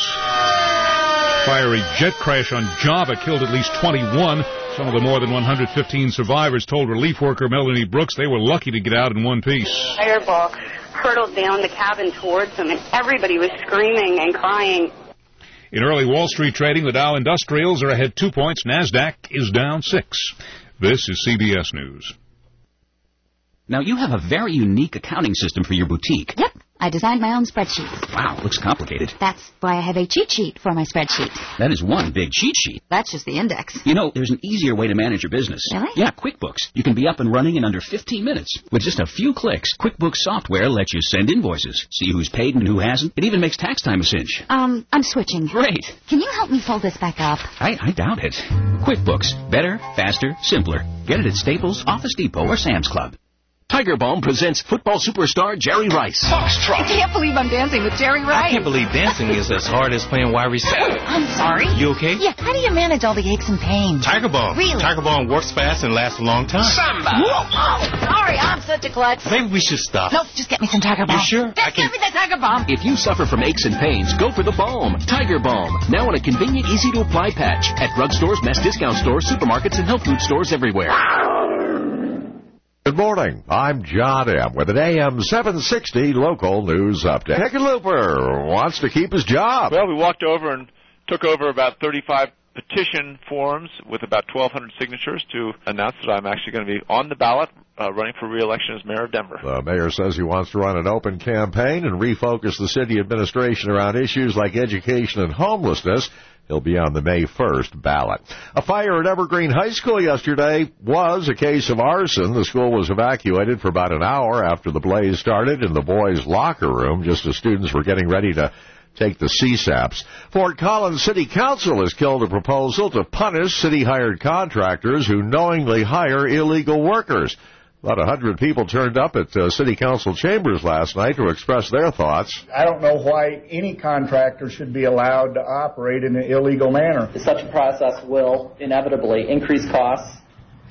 Fiery jet crash on Java killed at least twenty-one. Some of the more than one hundred fifteen survivors told relief worker Melanie Brooks they were lucky to get out in one piece. Fireball hurtled down the cabin towards them, and everybody was screaming and crying. In early Wall Street trading, the Dow Industrials are ahead two points. NASDAQ is down six. This is C B S News. Now, you have a very unique accounting system for your boutique. Yep. I designed my own spreadsheet. Wow, looks complicated. That's why I have a cheat sheet for my spreadsheet. That is one big cheat sheet. That's just the index. You know, there's an easier way to manage your business. Really? Yeah, QuickBooks. You can be up and running in under fifteen minutes. With just a few clicks, QuickBooks software lets you send invoices, see who's paid and who hasn't. It even makes tax time a cinch. Um, I'm switching. Great. Can you help me fold this back up? I, I doubt it. QuickBooks. Better, faster, simpler. Get it at Staples, Office Depot, or Sam's Club. Tiger Balm presents football superstar Jerry Rice. I can't believe I'm dancing with Jerry Rice. I can't believe dancing is as hard as playing wide receiver. I'm sorry. You okay? Yeah, how do you manage all the aches and pains? Tiger Balm. Really? Tiger Balm works fast and lasts a long time. Samba. Whoa, oh, sorry, I'm such a klutz. Maybe we should stop. Nope, just get me some Tiger Balm. You sure? Just I can... give me the Tiger Balm. If you suffer from aches and pains, go for the balm. Tiger Balm. Now in a convenient, easy-to-apply patch. At drugstores, mass discount stores, supermarkets, and health food stores everywhere. Good morning. I'm John M. with an A M seven sixty local news update. Hickenlooper wants to keep his job. Well, we walked over and took over about thirty-five petition forms with about twelve hundred signatures to announce that I'm actually going to be on the ballot uh, running for re-election as mayor of Denver. The mayor says he wants to run an open campaign and refocus the city administration around issues like education and homelessness. He'll be on the May first ballot. A fire at Evergreen High School yesterday was a case of arson. The school was evacuated for about an hour after the blaze started in the boys' locker room, just as students were getting ready to take the C SAPs. Fort Collins City Council has killed a proposal to punish city-hired contractors who knowingly hire illegal workers. About a hundred people turned up at uh, City Council chambers last night to express their thoughts. I don't know why any contractor should be allowed to operate in an illegal manner. Such a process will inevitably increase costs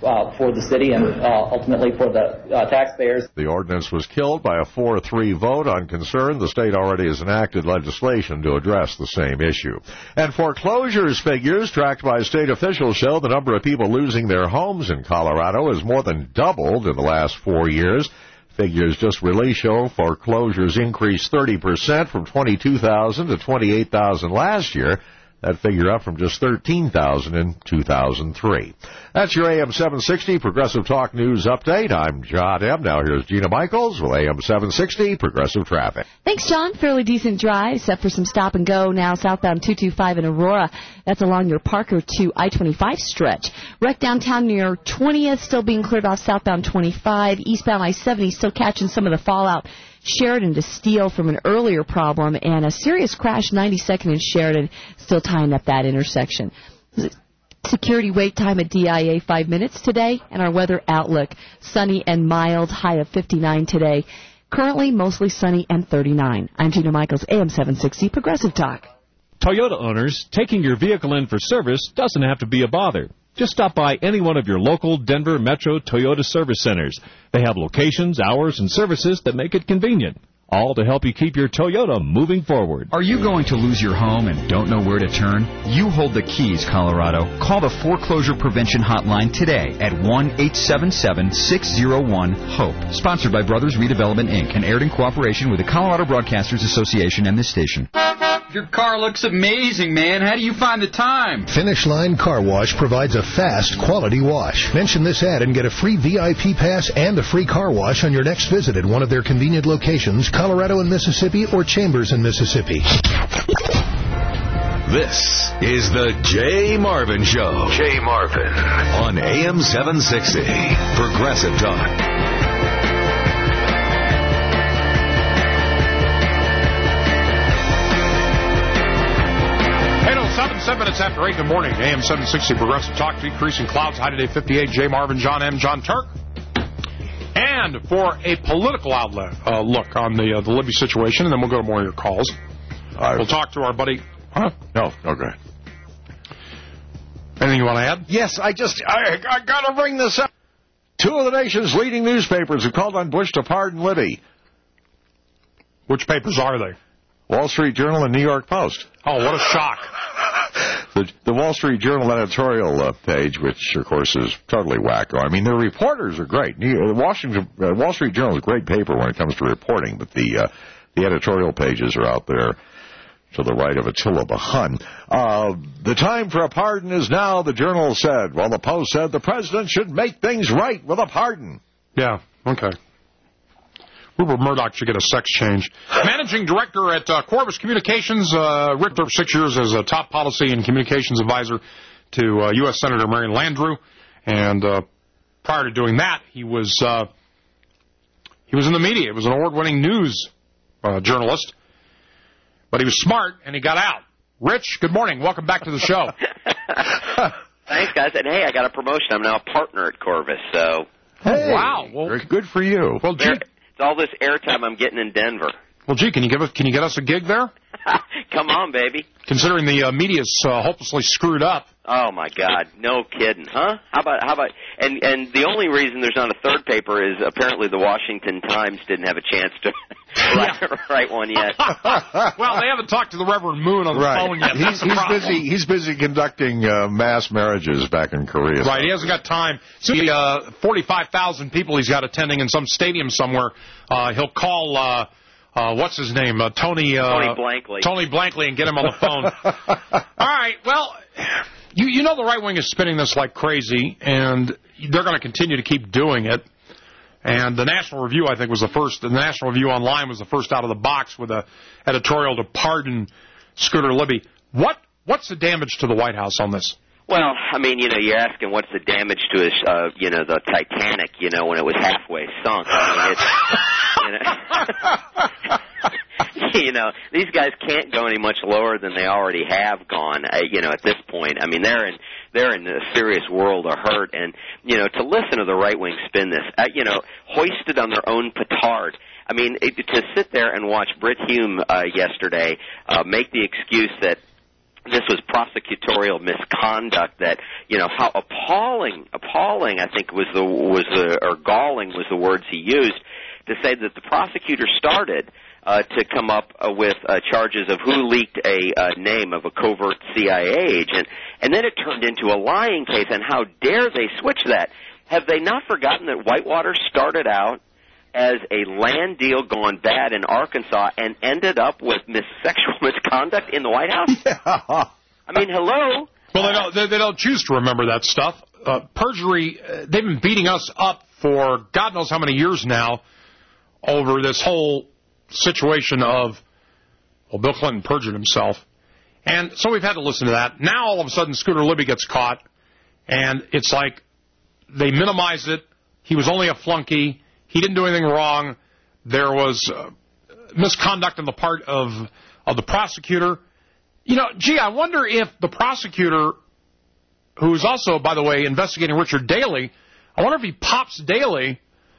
uh, for the city and uh, ultimately for the uh, taxpayers. The ordinance was killed by a four three vote on concern. The state already has enacted legislation to address the same issue. And foreclosures figures tracked by state officials show the number of people losing their homes in Colorado has more than doubled in the last four years. Figures just released show foreclosures increased thirty percent from twenty-two thousand to twenty-eight thousand last year. That figure up from just thirteen thousand in two thousand three. That's your A M seven sixty Progressive Talk News Update. I'm John M. Now here's Gina Michaels with A M seven sixty Progressive Traffic. Thanks, John. Fairly decent drive, except for some stop and go now southbound two two five in Aurora. That's along your Parker to I twenty-five stretch. Wreck downtown near twentieth, still being cleared off southbound twenty-five. Eastbound I seventy still catching some of the fallout. Sheridan to Steele from an earlier problem, and a serious crash ninety-second in Sheridan still tying up that intersection. Security wait time at D I A five minutes today, and our weather outlook. Sunny and mild, high of fifty-nine today. Currently mostly sunny and thirty-nine. I'm Gina Michaels, A M seven sixty Progressive Talk. Toyota owners, taking your vehicle in for service doesn't have to be a bother. Just stop by any one of your local Denver Metro Toyota service centers. They have locations, hours, and services that make it convenient, all to help you keep your Toyota moving forward. Are you going to lose your home and don't know where to turn? You hold the keys, Colorado. Call the Foreclosure Prevention Hotline today at one eight seven seven, six zero one, HOPE. Sponsored by Brothers Redevelopment, Incorporated and aired in cooperation with the Colorado Broadcasters Association and this station. Your car looks amazing, man. How do you find the time? Finish Line Car Wash provides a fast, quality wash. Mention this ad and get a free V I P pass and a free car wash on your next visit at one of their convenient locations, Colorado and Mississippi or Chambers in Mississippi. This is the Jay Marvin Show. Jay Marvin on A M seven sixty Progressive Talk. Seven, seven minutes after eight in the morning, A M seven sixty Progressive Talk. Decreasing clouds, high today fifty-eight. Jay Marvin, John M., John Turk. And for a political outlet uh, look on the uh, the Libby situation, and then we'll go to more of your calls. Uh, we'll talk to our buddy. Huh? No, okay. Anything you want to add? Yes, I just I, I got to bring this up. Two of the nation's leading newspapers have called on Bush to pardon Libby. Which papers are they? Wall Street Journal and New York Post. Oh, what a shock. The, the Wall Street Journal editorial uh, page, which, of course, is totally wacko. I mean, the reporters are great. The Washington, uh, Wall Street Journal is a great paper when it comes to reporting, but the uh, the editorial pages are out there to the right of Attila the Hun. Uh, the time for a pardon is now, the Journal said. Well, the Post said the president should make things right with a pardon. Yeah, okay. Rupert Murdoch should get a sex change. Managing director at uh, Corvus Communications, uh, Rick for six years as a top policy and communications advisor to uh, U S Senator Marion Landrieu. And uh, prior to doing that, he was uh, he was in the media. He was an award-winning news uh, journalist. But he was smart, and he got out. Rich, good morning. Welcome back to the show. Thanks, guys. And, hey, I got a promotion. I'm now a partner at Corvus. So. Hey, wow. Well, good for you. Well, gee. It's all this airtime I'm getting in Denver. Well, gee, can you give us can you get us a gig there? Come on, baby. Considering the uh, media's uh, hopelessly screwed up. Oh my God, no kidding, huh? How about how about and and the only reason there's not a third paper is apparently the Washington Times didn't have a chance to write, write one yet. Well, they haven't talked to the Reverend Moon on the right. phone yet. He's, he's busy. He's busy conducting uh, mass marriages back in Korea. Right. He hasn't got time. So the uh, forty-five thousand people he's got attending in some stadium somewhere. Uh, he'll call. Uh, Uh, what's his name? Uh, Tony. Uh, Tony Blankley. Tony Blankley, and get him on the phone. All right. Well, you you know the right wing is spinning this like crazy, and they're going to continue to keep doing it. And the National Review, I think, was the first. The National Review Online was the first out of the box with a editorial to pardon Scooter Libby. What what's the damage to the White House on this? Well, I mean, you know, you're asking what's the damage to his, uh, you know, the Titanic, you know, when it was halfway sunk. I mean, it's, you know, you know, these guys can't go any much lower than they already have gone. Uh, you know, at this point, I mean, they're in they're in a serious world of hurt, and you know, to listen to the right wing spin this, uh, you know, hoisted on their own petard. I mean, it, to sit there and watch Brit Hume uh, yesterday uh, make the excuse that this was prosecutorial misconduct. That, you know, how appalling, appalling, I think was the was the or galling was the words he used, to say that the prosecutor started uh, to come up uh, with uh, charges of who leaked a uh, name of a covert C I A agent, and then it turned into a lying case. And how dare they switch that? Have they not forgotten that Whitewater started out as a land deal gone bad in Arkansas and ended up with mis- sexual misconduct in the White House? Yeah. I mean, hello? Well, they don't, they, they don't choose to remember that stuff. Uh, perjury, uh, they've been beating us up for God knows how many years now over this whole situation of, well, Bill Clinton perjured himself. And so we've had to listen to that. Now, all of a sudden, Scooter Libby gets caught, and it's like they minimize it. He was only a flunky. He didn't do anything wrong. There was uh, misconduct on the part of of the prosecutor. You know, gee, I wonder if the prosecutor, who is also, by the way, investigating Richard Daley, I wonder if he pops Daley,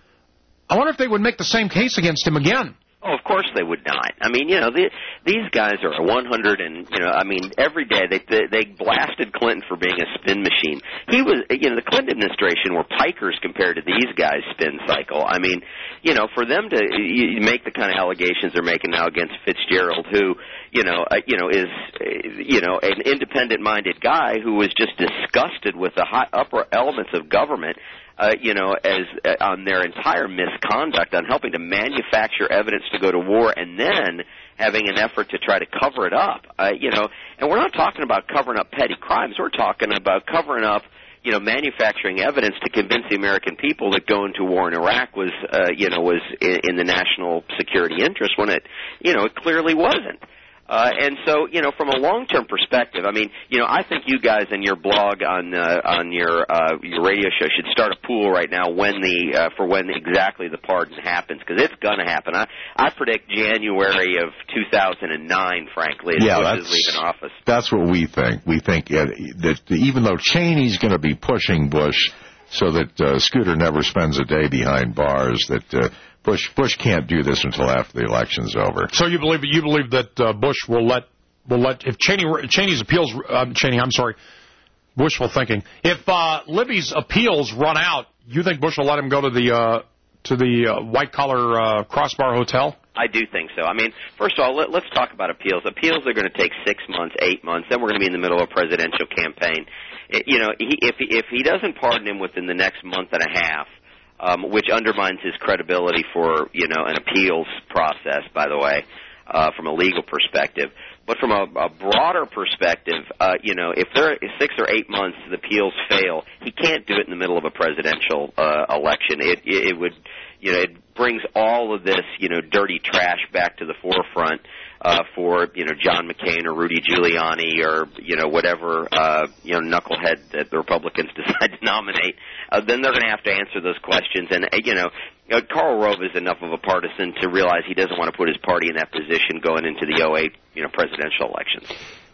I wonder if they would make the same case against him again. Oh, of course they would not. I mean, you know, the, these guys are a one hundred and, you know, I mean, every day they, they they blasted Clinton for being a spin machine. He was, you know, the Clinton administration were pikers compared to these guys' spin cycle. I mean, you know, for them to you make the kind of allegations they're making now against Fitzgerald, who, you know, uh, you know, is, uh, you know, an independent-minded guy who was just disgusted with the high upper elements of government. Uh, you know, as uh, on their entire misconduct on helping to manufacture evidence to go to war and then having an effort to try to cover it up. Uh, you know, and we're not talking about covering up petty crimes. We're talking about covering up, you know, manufacturing evidence to convince the American people that going to war in Iraq was, uh, you know, was in, in the national security interest when it, you know, it clearly wasn't. Uh, and so, you know, from a long-term perspective, I mean, you know, I think you guys in your blog on uh, on your uh, your radio show should start a pool right now when the uh, for when exactly the pardon happens, because it's going to happen. I I predict January of two thousand nine, frankly, as yeah, Bush is leaving office. That's what we think. We think uh, that even though Cheney's going to be pushing Bush so that uh, Scooter never spends a day behind bars, that uh, Bush Bush can't do this until after the election's over. So you believe you believe that uh, Bush will let will let if Cheney Cheney's appeals uh, Cheney I'm sorry wishful thinking if uh, Libby's appeals run out, you think Bush will let him go to the uh, to the uh, white collar uh, Crossbar Hotel? I do think so. I mean, first of all, let, let's talk about appeals. Appeals are going to take six months, eight months. Then we're going to be in the middle of a presidential campaign. It, you know, he, if he, if he doesn't pardon him within the next month and a half. Um, which undermines his credibility for, you know, an appeals process, by the way, uh, from a legal perspective. But from a, a broader perspective, uh, you know, if there are six or eight months the appeals fail, he can't do it in the middle of a presidential uh, election. It, it, it would, you know, it brings all of this, you know, dirty trash back to the forefront. Uh, for, you know, John McCain or Rudy Giuliani or, you know, whatever, uh, you know, knucklehead that the Republicans decide to nominate, uh, then they're going to have to answer those questions. And, uh, you know, uh, Karl Rove is enough of a partisan to realize he doesn't want to put his party in that position going into the oh eight, you know, presidential elections.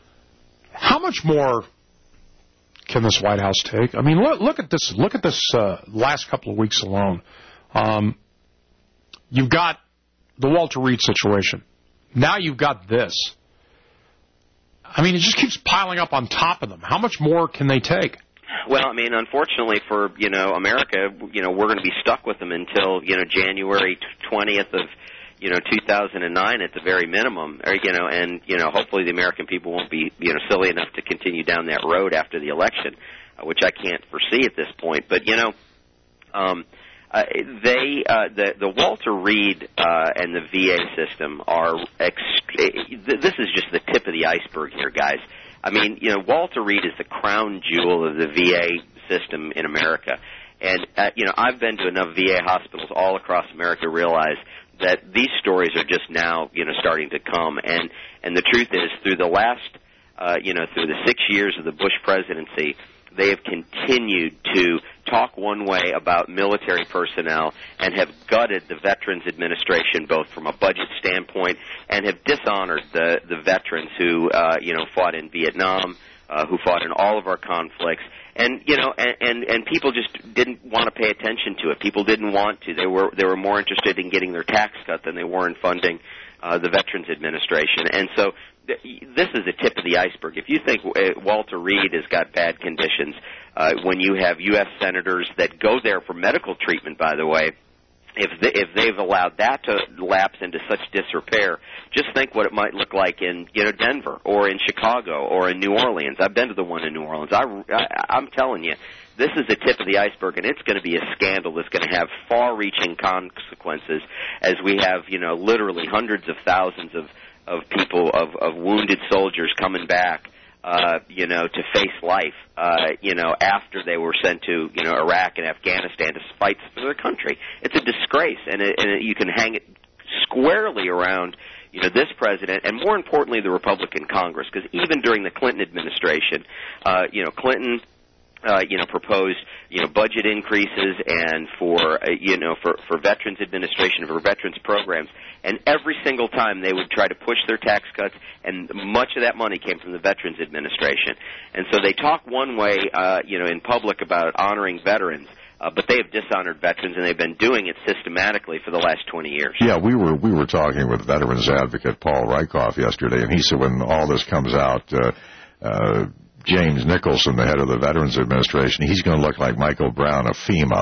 How much more can this White House take? I mean, look, look at this, look at this uh, last couple of weeks alone. Um, you've got the Walter Reed situation. Now you've got this. I mean, it just keeps piling up on top of them. How much more can they take? Well, I mean, unfortunately for, you know, America, you know, we're going to be stuck with them until, you know, January twentieth of, you know, two thousand nine at the very minimum. Or, you know, and, you know, hopefully the American people won't be, you know, silly enough to continue down that road after the election, uh, which I can't foresee at this point. But, you know, um, Uh, they, uh, the, the Walter Reed uh, and the V A system are, ext- this is just the tip of the iceberg here, guys. I mean, you know, Walter Reed is the crown jewel of the V A system in America. And, uh, you know, I've been to enough V A hospitals all across America to realize that these stories are just now, you know, starting to come. And, and the truth is, through the last, uh, you know, through the six years of the Bush presidency, they have continued to talk one way about military personnel and have gutted the Veterans Administration both from a budget standpoint and have dishonored the, the veterans who, uh, you know, fought in Vietnam, uh, who fought in all of our conflicts. And, you know, and, and, and people just didn't want to pay attention to it. People didn't want to. They were, they were more interested in getting their tax cut than they were in funding uh, the Veterans Administration. And so this is the tip of the iceberg. If you think uh, Walter Reed has got bad conditions, uh, when you have U S senators that go there for medical treatment, by the way, if they, if they've allowed that to lapse into such disrepair, just think what it might look like in, you know, Denver or in Chicago or in New Orleans. I've been to the one in New Orleans. I, I, I'm telling you, this is the tip of the iceberg, and it's going to be a scandal that's going to have far-reaching consequences as we have, you know, literally hundreds of thousands of of people, of, of wounded soldiers coming back, uh, you know, to face life, uh, you know, after they were sent to, you know, Iraq and Afghanistan to fight for their country. It's a disgrace, and, it, and it, you can hang it squarely around, you know, this president, and more importantly, the Republican Congress, because even during the Clinton administration, uh, you know, Clinton... Uh, you know, proposed, you know, budget increases and for, uh, you know, for, for Veterans Administration, for veterans programs. And every single time they would try to push their tax cuts, and much of that money came from the Veterans Administration. And so they talk one way, uh, you know, in public about honoring veterans, uh, but they have dishonored veterans, and they've been doing it systematically for the last twenty years. Yeah, we were we were talking with veterans advocate Paul Rykoff yesterday, and he said when all this comes out, uh, uh, James Nicholson, the head of the Veterans Administration, he's going to look like Michael Brown of FEMA.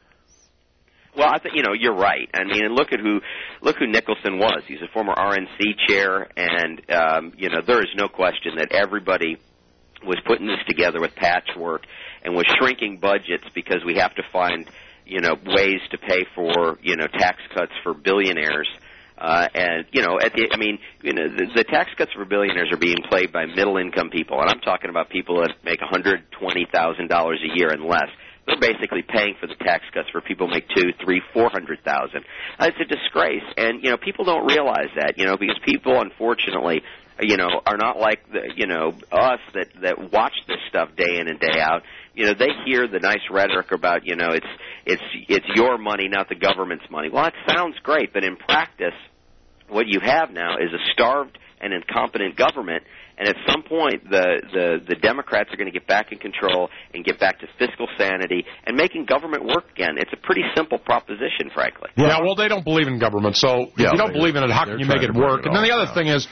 Well, I think, you know, you're right. I mean, and look at who look who Nicholson was. He's a former R N C chair, and um, you know, there is no question that everybody was putting this together with patchwork and was shrinking budgets because we have to find, you know, ways to pay for, you know, tax cuts for billionaires. Uh, and, you know, at the, I mean, you know, the, the tax cuts for billionaires are being played by middle-income people, and I'm talking about people that make one hundred twenty thousand dollars a year and less. They're basically paying for the tax cuts for people who make two, three, four hundred thousand. Uh, it's a disgrace, and you know, people don't realize that, you know, because people, unfortunately, you know, are not like the, you know, us that that watch this stuff day in and day out. You know, they hear the nice rhetoric about, you know, it's it's it's your money, not the government's money. Well, that sounds great, but in practice, what you have now is a starved and incompetent government, and at some point the, the, the Democrats are going to get back in control and get back to fiscal sanity and making government work again. It's a pretty simple proposition, frankly. Yeah, well, they don't believe in government, so if yeah, you don't they, believe in it, how can you make it work? It and then the other down. thing is,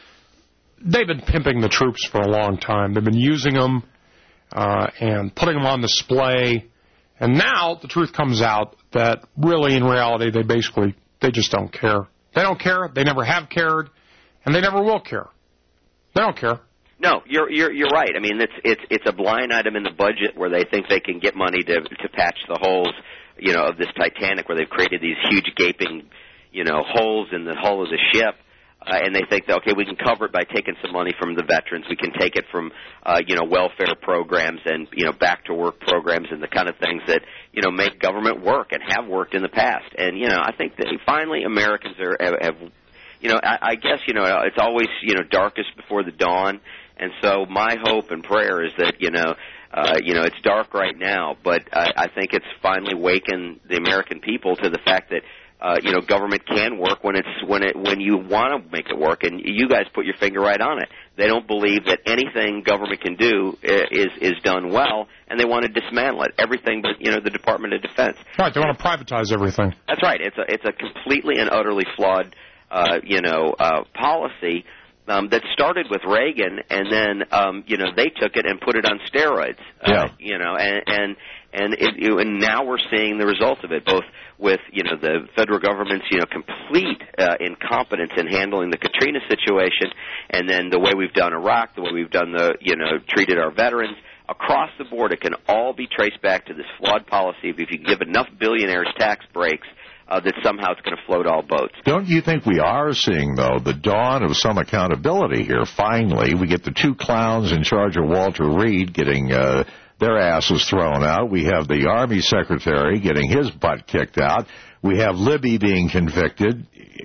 they've been pimping the troops for a long time. They've been using them uh, and putting them on display, and now the truth comes out that really, in reality, they basically, they just don't care. They don't care. They never have cared, and they never will care. They don't care. No, you're you're you're right. I mean, it's it's it's a blind item in the budget where they think they can get money to to patch the holes, you know, of this Titanic, where they've created these huge gaping, you know, holes in the hull of the ship, uh, and they think that okay, we can cover it by taking some money from the veterans. We can take it from uh, you know, welfare programs and, you know, back to work programs and the kind of things that, you know, make government work and have worked in the past. And you know, I think that finally Americans are have, have you know, I, I guess, you know, it's always, you know, darkest before the dawn. And so my hope and prayer is that, you know, uh, you know, it's dark right now, but I, I think it's finally wakened the American people to the fact that, uh, you know, government can work when it's when it when you want to make it work. And you guys put your finger right on it. They don't believe that anything government can do is is done well, and they want to dismantle it. Everything but, you know, the Department of Defense. Right. They want to privatize everything. That's right. It's a it's a completely and utterly flawed, uh, you know, uh, policy. Um, that started with Reagan, and then um, you know, they took it and put it on steroids. Uh, yeah. You know, and and and, it, you, and now we're seeing the results of it, both with, you know, the federal government's, you know, complete uh, incompetence in handling the Katrina situation, and then the way we've done Iraq, the way we've done the, you know, treated our veterans. Across the board, it can all be traced back to this flawed policy of if you give enough billionaires tax breaks, Uh, that somehow it's going to float all boats. Don't you think we are seeing, though, the dawn of some accountability here? Finally, we get the two clowns in charge of Walter Reed getting uh, their asses thrown out. We have the Army Secretary getting his butt kicked out. We have Libby being convicted.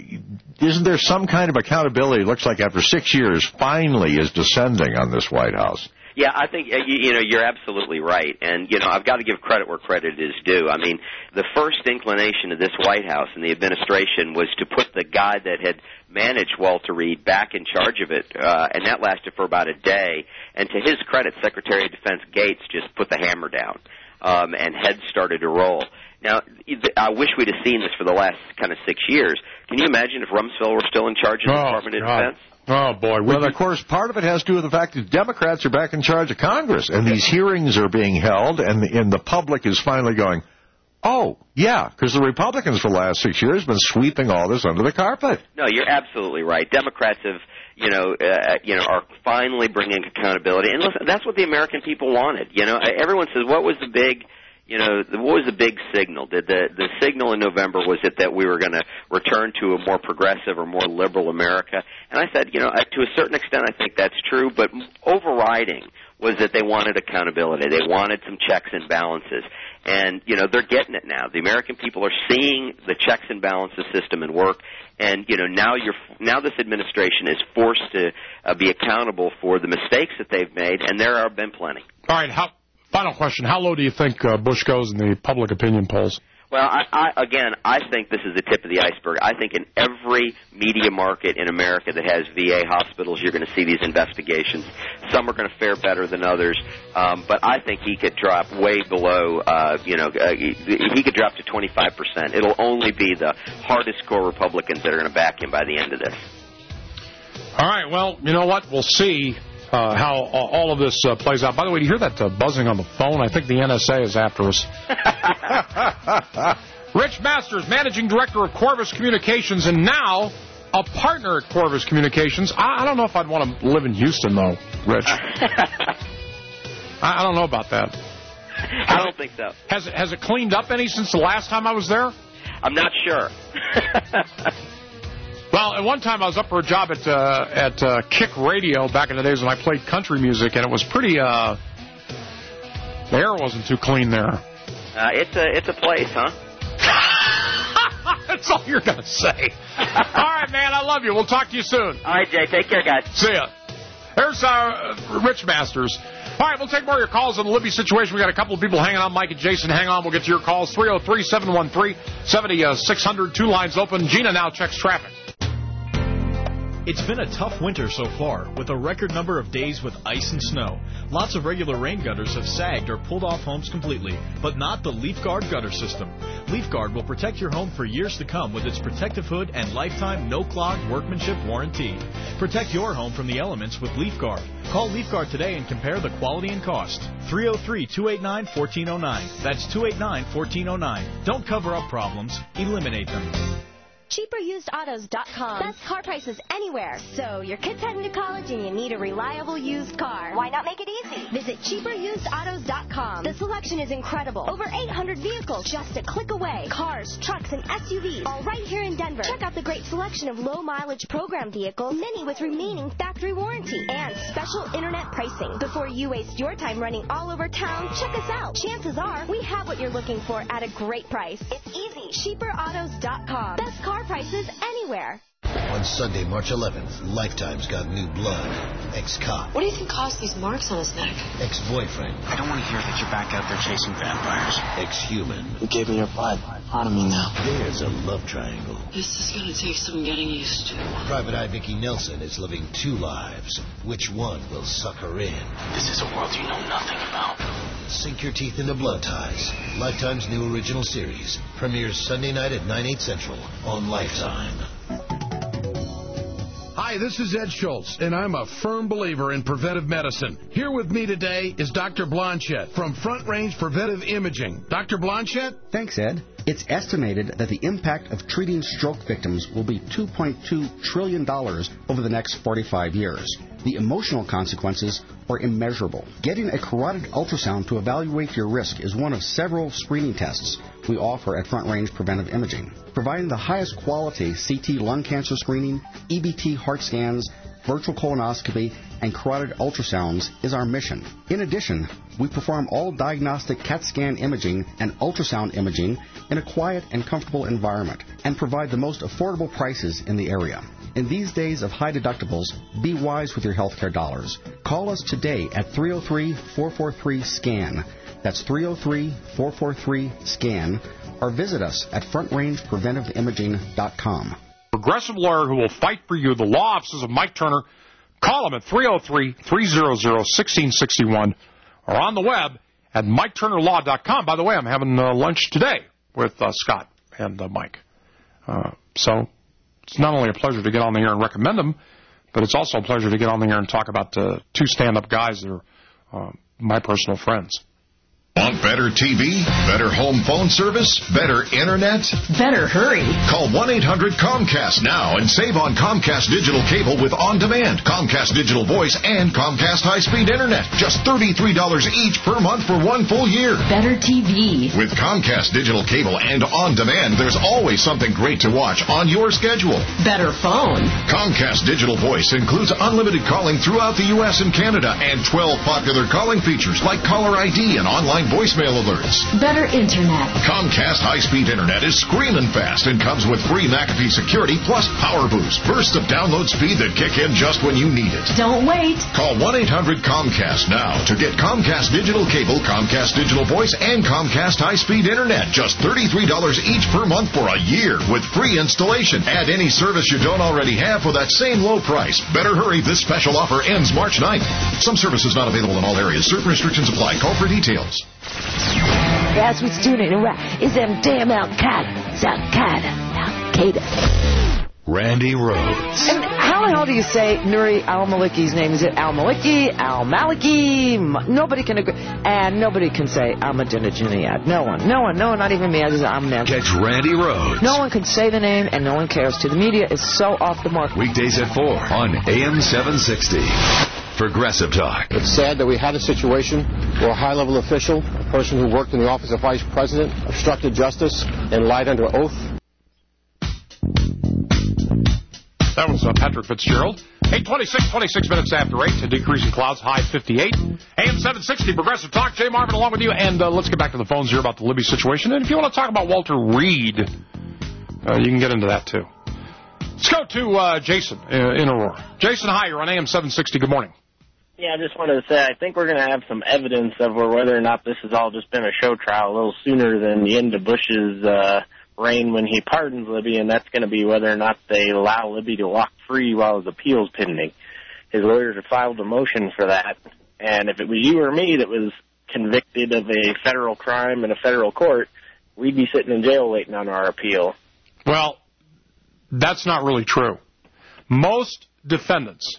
Isn't there some kind of accountability? It looks like after six years, finally is descending on this White House. Yeah, I think, uh, you, you know, you're absolutely right. And, you know, I've got to give credit where credit is due. I mean, the first inclination of this White House and the administration was to put the guy that had managed Walter Reed back in charge of it, uh, and that lasted for about a day. And to his credit, Secretary of Defense Gates just put the hammer down, um, and heads started to roll. Now, I wish we'd have seen this for the last kind of six years. Can you imagine if Rumsfeld were still in charge of the Oh, Department of God. Defense? Oh, boy. Well, of course, part of it has to do with the fact that Democrats are back in charge of Congress, and these hearings are being held, and the, and the public is finally going, oh, yeah, because the Republicans for the last six years have been sweeping all this under the carpet. No, you're absolutely right. Democrats have, you know, uh, you know, are finally bringing accountability. And listen, that's what the American people wanted. You know, everyone says, what was the big... You know, what was the big signal? Did the the signal in November, was it that we were going to return to a more progressive or more liberal America? And I said, you know, to a certain extent, I think that's true. But overriding was that they wanted accountability. They wanted some checks and balances. And, you know, they're getting it now. The American people are seeing the checks and balances system in work. And, you know, now you're now this administration is forced to uh, be accountable for the mistakes that they've made, and there have been plenty. All right, how, final question. How low do you think uh, Bush goes in the public opinion polls? Well, I, I, again, I think this is the tip of the iceberg. I think in every media market in America that has V A hospitals, you're going to see these investigations. Some are going to fare better than others, um, but I think he could drop way below, uh, you know, uh, he, he could drop to twenty-five percent. It'll only be the hardest core Republicans that are going to back him by the end of this. All right, well, you know what? We'll see uh, how uh, all of this uh, plays out. By the way, do you hear that uh, buzzing on the phone? I think the N S A is after us. Rich Masters, Managing Director of Corvus Communications, and now a partner at Corvus Communications. I, I don't know if I'd want to live in Houston, though, Rich. I, I don't know about that. I don't think so. Has it, has it cleaned up any since the last time I was there? I'm not sure. Well, at one time I was up for a job at uh, at uh, Kick Radio back in the days when I played country music, and it was pretty, uh, the air wasn't too clean there. Uh, it's a it's a place, huh? That's all you're going to say. All right, man, I love you. We'll talk to you soon. All right, Jay, take care, guys. See ya. There's uh, Rich Masters. All right, we'll take more of your calls on the Libby situation. We got a couple of people hanging on. Mike and Jason, hang on. We'll get to your calls. three oh three, seven one three, seven six zero zero. Two lines open. Gina now checks traffic. It's been a tough winter so far, with a record number of days with ice and snow. Lots of regular rain gutters have sagged or pulled off homes completely, but not the Leaf Guard gutter system. Leaf Guard will protect your home for years to come with its protective hood and lifetime no-clog workmanship warranty. Protect your home from the elements with Leaf Guard. Call Leaf Guard today and compare the quality and cost. three oh three, two eight nine, one four oh nine. That's two eight nine, one four oh nine. Don't cover up problems. Eliminate them. cheaper used autos dot com. Best car prices anywhere. So your kid's heading to college and you need a reliable used car. Why not make it easy? Visit cheaper used autos dot com. The selection is incredible. Over eight hundred vehicles just a click away. Cars, trucks, and S U Vs, all right here in Denver. Check out the great selection of low mileage program vehicles, many with remaining factory warranty, and special internet pricing. Before you waste your time running all over town, check us out. Chances are we have what you're looking for at a great price. It's easy. cheaper autos dot com. Best car prices anywhere. On Sunday, March eleventh, Lifetime's got new blood. Ex-cop. What do you think caused these marks on his neck? Ex-boyfriend. I don't want to hear that you're back out there chasing vampires. Ex-human. You gave me your blood. Part of me now. There's a love triangle. This is going to take some getting used to. Private Eye Vicky Nelson is living two lives. Which one will suck her in? This is a world you know nothing about. Sink your teeth into Blood Ties. Lifetime's new original series premieres Sunday night at nine, eight central on Lifetime. Hi, this is Ed Schultz, and I'm a firm believer in preventive medicine. Here with me today is Doctor Blanchette from Front Range Preventive Imaging. Doctor Blanchette? Thanks, Ed. It's estimated that the impact of treating stroke victims will be two point two trillion dollars over the next forty-five years. The emotional consequences are immeasurable. Getting a carotid ultrasound to evaluate your risk is one of several screening tests we offer at Front Range Preventive Imaging. Providing the highest quality C T lung cancer screening, E B T heart scans, virtual colonoscopy, and carotid ultrasounds is our mission. In addition, we perform all diagnostic CAT scan imaging and ultrasound imaging in a quiet and comfortable environment and provide the most affordable prices in the area. In these days of high deductibles, be wise with your healthcare dollars. Call us today at three oh three, four four three, SCAN. That's three oh three, four four three, SCAN. Or visit us at front range preventive imaging dot com. Progressive lawyer who will fight for you, the law offices of Mike Turner. Call him at three oh three, three hundred, one six six one or on the web at mike turner law dot com. By the way, I'm having uh, lunch today with uh, Scott and uh, Mike. Uh, so it's not only a pleasure to get on the air and recommend them, but it's also a pleasure to get on the air and talk about uh, two stand-up guys that are uh, my personal friends. Want better T V, better home phone service, better internet? Better hurry. Call one eight hundred Comcast now and save on Comcast digital cable with on-demand, Comcast digital voice, and Comcast high-speed internet. Just thirty-three dollars each per month for one full year. Better T V. With Comcast digital cable and on-demand, there's always something great to watch on your schedule. Better phone. Comcast digital voice includes unlimited calling throughout the U S and Canada and twelve popular calling features like caller I D and online voicemail alerts. Better internet. Comcast high-speed internet is screaming fast and comes with free McAfee security plus power boost. Bursts of download speed that kick in just when you need it. Don't wait. Call one eight hundred Comcast now to get Comcast digital cable, Comcast digital voice, and Comcast high-speed internet. Just thirty-three dollars each per month for a year with free installation. Add any service you don't already have for that same low price. Better hurry. This special offer ends March ninth. Some services not available in all areas. Certain restrictions apply. Call for details. That's what's doing it in Iraq. Is them damn Al-Qaeda. It's Al-Qaeda. Al-Qaeda. Randy Rhodes. And how the hell do you say Nuri al-Maliki's name? Is it al-Maliki, al-Maliki? M- Nobody can agree. And nobody can say Ahmadinejad. No one. No one. No one. Not even me. I just, I'm an Catch Randy Rhodes. No one can say the name, and no one cares. To the media, it's so off the mark. Weekdays at four on A M seven sixty. Progressive Talk. It's sad that we had a situation where a high-level official, a person who worked in the office of vice president, obstructed justice and lied under oath. That was uh, Patrick Fitzgerald. eight twenty-six, twenty-six minutes after eight. A decreasing clouds, high fifty-eight. A M seven sixty, Progressive Talk. Jay Marvin along with you. And uh, let's get back to the phones here about the Libby situation. And if you want to talk about Walter Reed, uh, you can get into that too. Let's go to uh, Jason uh, in Aurora. Jason, hi. You're on A M seven sixty. Good morning. Yeah, I just wanted to say I think we're going to have some evidence of whether or not this has all just been a show trial a little sooner than the end of Bush's uh, reign when he pardons Libby, and that's going to be whether or not they allow Libby to walk free while his appeal's pending. His lawyers have filed a motion for that, and if it was you or me that was convicted of a federal crime in a federal court, we'd be sitting in jail waiting on our appeal. Well, that's not really true. Most defendants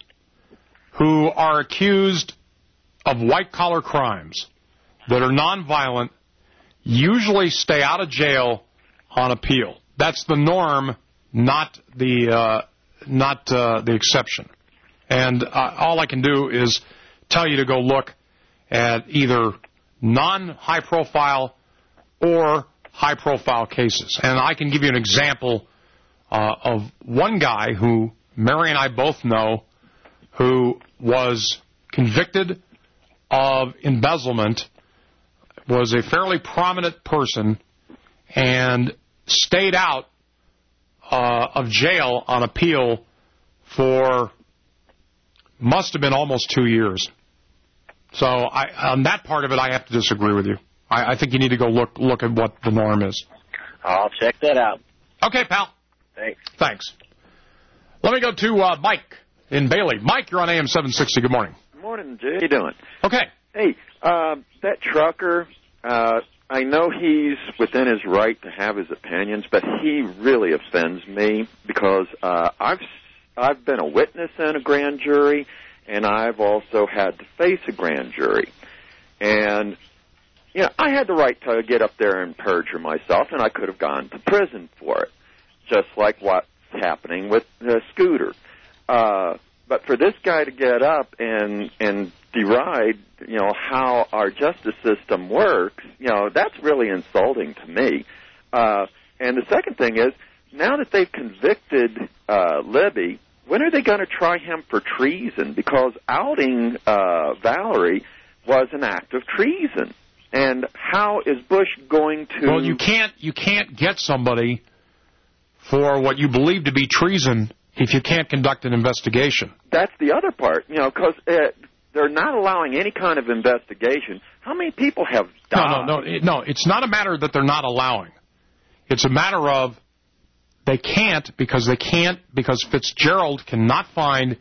who are accused of white-collar crimes that are nonviolent usually stay out of jail on appeal. That's the norm, not the uh, not uh, the exception. And uh, all I can do is tell you to go look at either non-high-profile or high-profile cases. And I can give you an example uh, of one guy who Mary and I both know who was convicted of embezzlement, was a fairly prominent person, and stayed out uh, of jail on appeal for must have been almost two years. So I, on that part of it, I have to disagree with you. I, I think you need to go look look at what the norm is. I'll check that out. Okay, pal. Thanks. Thanks. Let me go to uh, Mike in Bailey. Mike, you're on A M seven sixty. Good morning. Good morning, Jay. How you doing? Okay. Hey, uh, that trucker, uh, I know he's within his right to have his opinions, but he really offends me because uh, I've I've been a witness in a grand jury, and I've also had to face a grand jury. And, you know, I had the right to get up there and perjure myself, and I could have gone to prison for it, just like what's happening with uh, Scooter. Uh, but for this guy to get up and and deride, you know, how our justice system works, you know, that's really insulting to me. Uh, and the second thing is, now that they've convicted uh, Libby, when are they going to try him for treason? Because outing uh, Valerie was an act of treason. And how is Bush going to... Well, you can't you can't get somebody for what you believe to be treason if you can't conduct an investigation. That's the other part, you know, because uh, they're not allowing any kind of investigation. How many people have died? No, no, no, it, no. It's not a matter that they're not allowing. It's a matter of they can't because they can't because Fitzgerald cannot find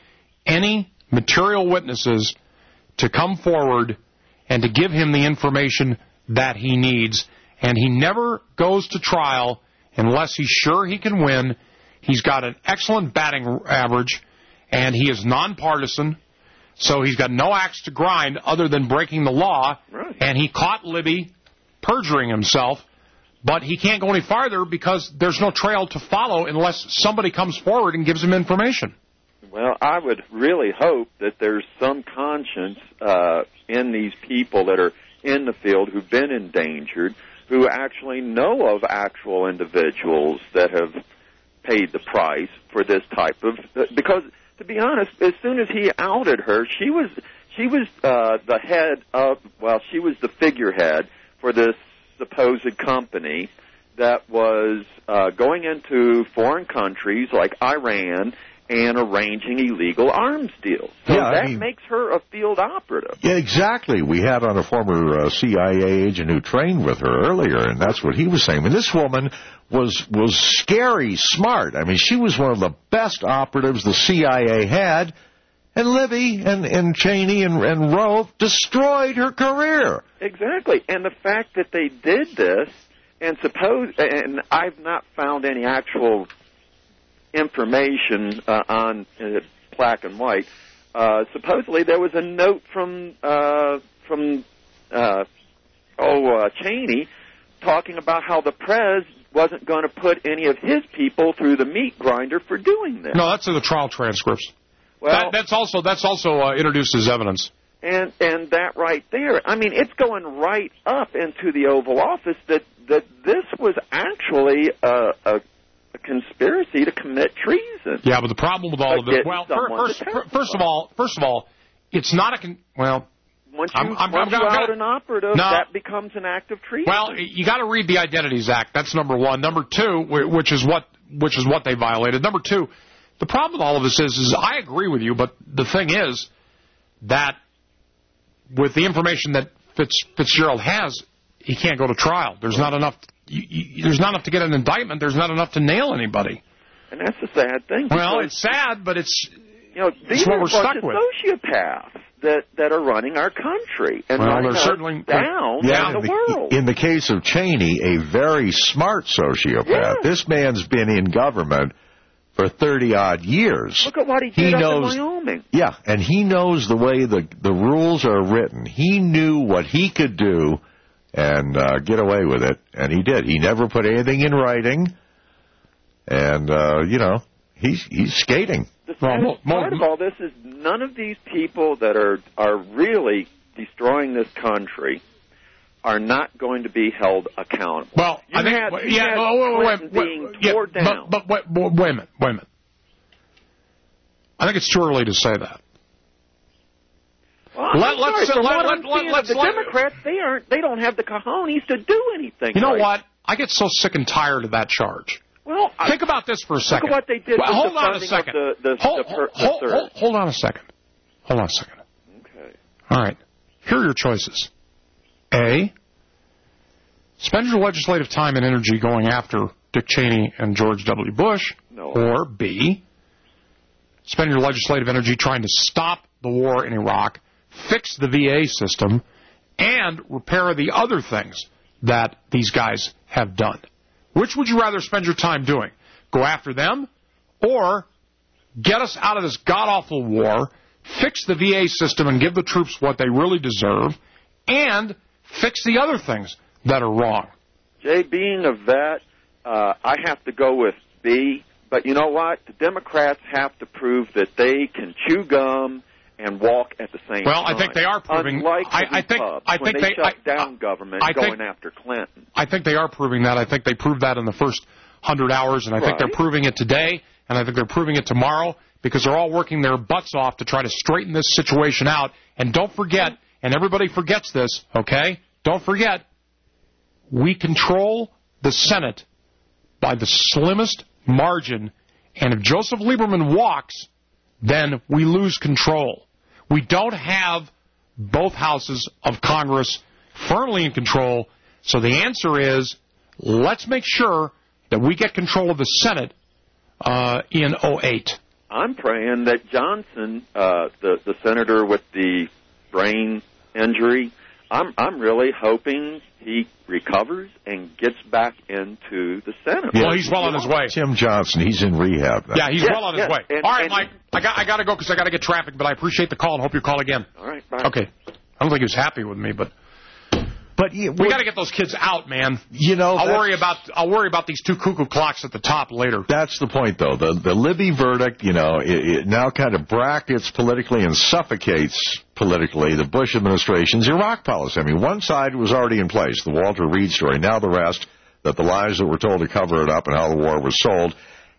any material witnesses to come forward and to give him the information that he needs. and he never goes to trial unless he's sure he can win. He's got an excellent batting average, and he is nonpartisan, so he's got no axe to grind other than breaking the law, right. And he caught Libby perjuring himself, but he can't go any farther because there's no trail to follow unless somebody comes forward and gives him information. Well, I would really hope that there's some conscience uh, in these people that are in the field who've been endangered, who actually know of actual individuals that have paid the price for this type of... Because, to be honest, as soon as he outed her, she was she was uh, the head of... Well, she was the figurehead for this supposed company that was uh, going into foreign countries like Iran and arranging illegal arms deals. So yeah, that I mean, makes her a field operative. Yeah, exactly. We had on a former uh, C I A agent who trained with her earlier, and that's what he was saying. And this woman was was scary smart. I mean, she was one of the best operatives the C I A had, and Libby and, and Cheney and, and Rove destroyed her career. Exactly. And the fact that they did this, and suppose, and I've not found any actual information uh, on uh, black and white. Uh, supposedly, there was a note from uh, from uh, oh uh, Cheney talking about how the Prez wasn't going to put any of his people through the meat grinder for doing this. No, that's in the trial transcripts. Well, that, that's also that's also uh, introduced as evidence. And and that right there, I mean, it's going right up into the Oval Office that that this was actually a. a A conspiracy to commit treason. Yeah, but the problem with all of this, well, first, first, first of all, first of all, it's not a con- well. Once you, I'm, I'm, once I'm, you I'm out gonna, an operative, no, that becomes an act of treason. Well, you got to read the Identities Act. That's number one. Number two, which is what which is what they violated. Number two, the problem with all of this is, is I agree with you, but the thing is that with the information that Fitz, Fitzgerald has, he can't go to trial. There's not enough. You, you, there's not enough to get an indictment. There's not enough to nail anybody. And that's the sad thing. Well, it's sad, but it's you know these it's what are we're a bunch stuck of with. sociopaths that that are running our country and well, running they're us certainly down yeah, in in the, the world. In the case of Cheney, a very smart sociopath. Yeah. This man's been in government for thirty odd years. Look at what he did he up knows, in Wyoming. Yeah, and he knows the way the the rules are written. He knew what he could do and uh, get away with it, and he did. He never put anything in writing, and, uh, you know, he's he's skating. The well, part of all this is none of these people that are, are really destroying this country are not going to be held accountable. Well, you I think, had, well, you yeah, had well, wait, wait, Clinton wait, being wait, yeah, tore down. But, but wait, wait a minute, wait a minute. I think it's too early to say that. Well, let, I'm let's, sorry, uh, let, what let, I'm let, seeing let's, of the let, Democrats, they aren't. They don't have the cojones to do anything. You know right. what? I get so sick and tired of that charge. Well, think I, about this for a second. Look at what they did well, with hold the on funding a second. of the, the, hold, the, per, hold, the hold, hold on a second. Hold on a second. Okay. All right. Here are your choices. A, spend your legislative time and energy going after Dick Cheney and George W. Bush. No. Or B, spend your legislative energy trying to stop the war in Iraq, fix the V A system, and repair the other things that these guys have done. Which would you rather spend your time doing? Go after them or get us out of this god-awful war, fix the V A system and give the troops what they really deserve, and fix the other things that are wrong? Jay, being a vet, uh, I have to go with B. But you know what? The Democrats have to prove that they can chew gum and walk at the same well, time. Well, I think they are proving. Unlike I, I think. Pubs, I when think they, they shut I, down government I going think, after Clinton. I think they are proving that. I think they proved that in the first hundred hours, and I right. think they're proving it today, and I think they're proving it tomorrow because they're all working their butts off to try to straighten this situation out. And don't forget, and everybody forgets this, okay? Don't forget, we control the Senate by the slimmest margin. And if Joseph Lieberman walks, then we lose control. We don't have both houses of Congress firmly in control. So the answer is, let's make sure that we get control of the Senate uh, in oh eight. I'm praying that Johnson, uh, the, the senator with the brain injury, I'm I'm really hoping he recovers and gets back into the Senate. Yeah. Well, he's well on his way. Tim Johnson, he's in rehab now. Yeah, he's yes, well on yes. his way. And, All right, and, Mike, I got I got to go because I got to get traffic, but I appreciate the call and hope you call again. All right, bye. Okay. I don't think he was happy with me, but but yeah, we got to get those kids out, man. You know, I'll worry about I'll worry about these two cuckoo clocks at the top later. That's the point, though. The the Libby verdict, you know, it, it now kind of brackets politically and suffocates politically the Bush administration's Iraq policy. I mean, one side was already in place, the Walter Reed story. Now the rest, that the lies that were told to cover it up and how the war was sold.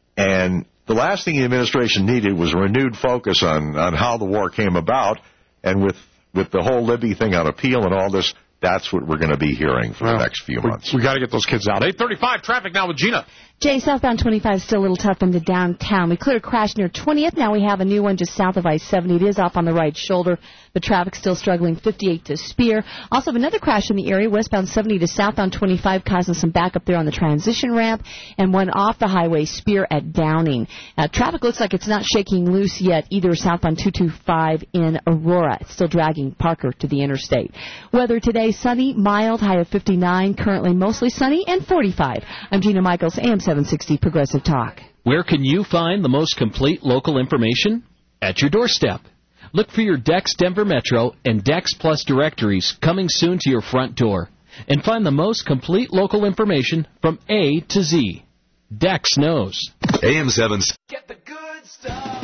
And the last thing the administration needed was a renewed focus on, on how the war came about. And with, with the whole Libby thing on appeal and all this, that's what we're going to be hearing for well, the next few months. We, we got to get those kids out. eight thirty-five, traffic now with Gina. Jay, southbound twenty-five is still a little tough into downtown. We cleared a crash near twentieth. Now we have a new one just south of I seventy. It is off on the right shoulder. The traffic's still struggling, fifty-eight to Spear. Also have another crash in the area, westbound seventy to southbound twenty-five, causing some backup there on the transition ramp, and one off the highway, Spear at Downing. Uh, traffic looks like it's not shaking loose yet, either southbound two twenty-five in Aurora. It's still dragging Parker to the interstate. Weather today, sunny, mild, high of fifty-nine, currently mostly sunny, and forty-five. I'm Gina Michaels, A M seven sixty Progressive Talk. Where can you find the most complete local information? At your doorstep. Look for your Dex Denver Metro and Dex Plus directories coming soon to your front door. And find the most complete local information from A to Z. Dex knows. A M seven. Get the good stuff.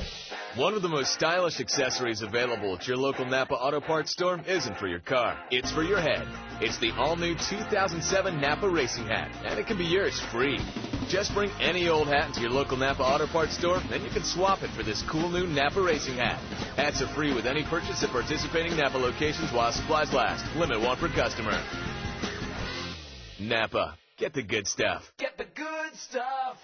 One of the most stylish accessories available at your local Napa Auto Parts store isn't for your car. It's for your head. It's the all-new two thousand seven Napa Racing Hat, and it can be yours free. Just bring any old hat into your local Napa Auto Parts store, then you can swap it for this cool new Napa Racing Hat. Hats are free with any purchase at participating Napa locations while supplies last. Limit one per customer. Napa. Get the good stuff. Get the good stuff.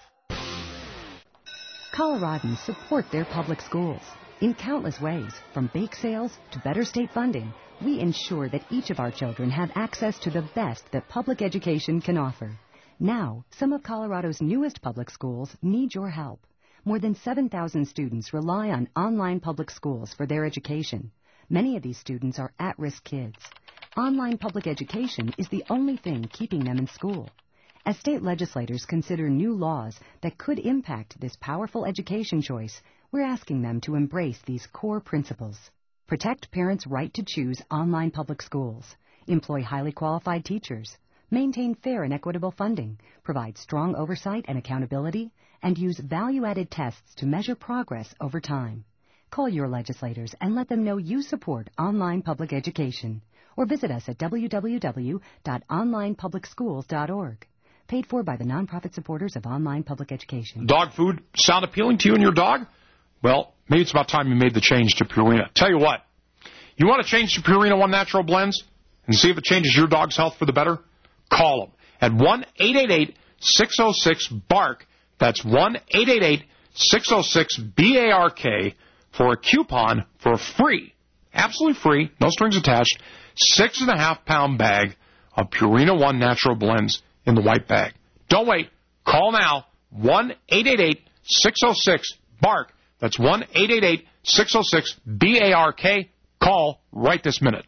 Coloradans support their public schools. In countless ways, from bake sales to better state funding, we ensure that each of our children have access to the best that public education can offer. Now, some of Colorado's newest public schools need your help. More than seven thousand students rely on online public schools for their education. Many of these students are at-risk kids. Online public education is the only thing keeping them in school. As state legislators consider new laws that could impact this powerful education choice, we're asking them to embrace these core principles. Protect parents' right to choose online public schools. Employ highly qualified teachers. Maintain fair and equitable funding. Provide strong oversight and accountability. And use value-added tests to measure progress over time. Call your legislators and let them know you support online public education. Or visit us at w w w dot online public schools dot org. Paid for by the nonprofit supporters of online public education. Dog food sound appealing to you and your dog? Well, maybe it's about time you made the change to Purina. Tell you what, you want to change to Purina One Natural Blends and see if it changes your dog's health for the better? Call them at one eight eight eight, six oh six, B A R K. That's one eight eight eight, six oh six, B A R K for a coupon for a free, absolutely free, no strings attached, six and a half pound bag of Purina One Natural Blends in the white bag. Don't wait. Call now. one eight eight eight, six oh six, B A R K. That's one eight eight eight, six oh six, B A R K. Call right this minute.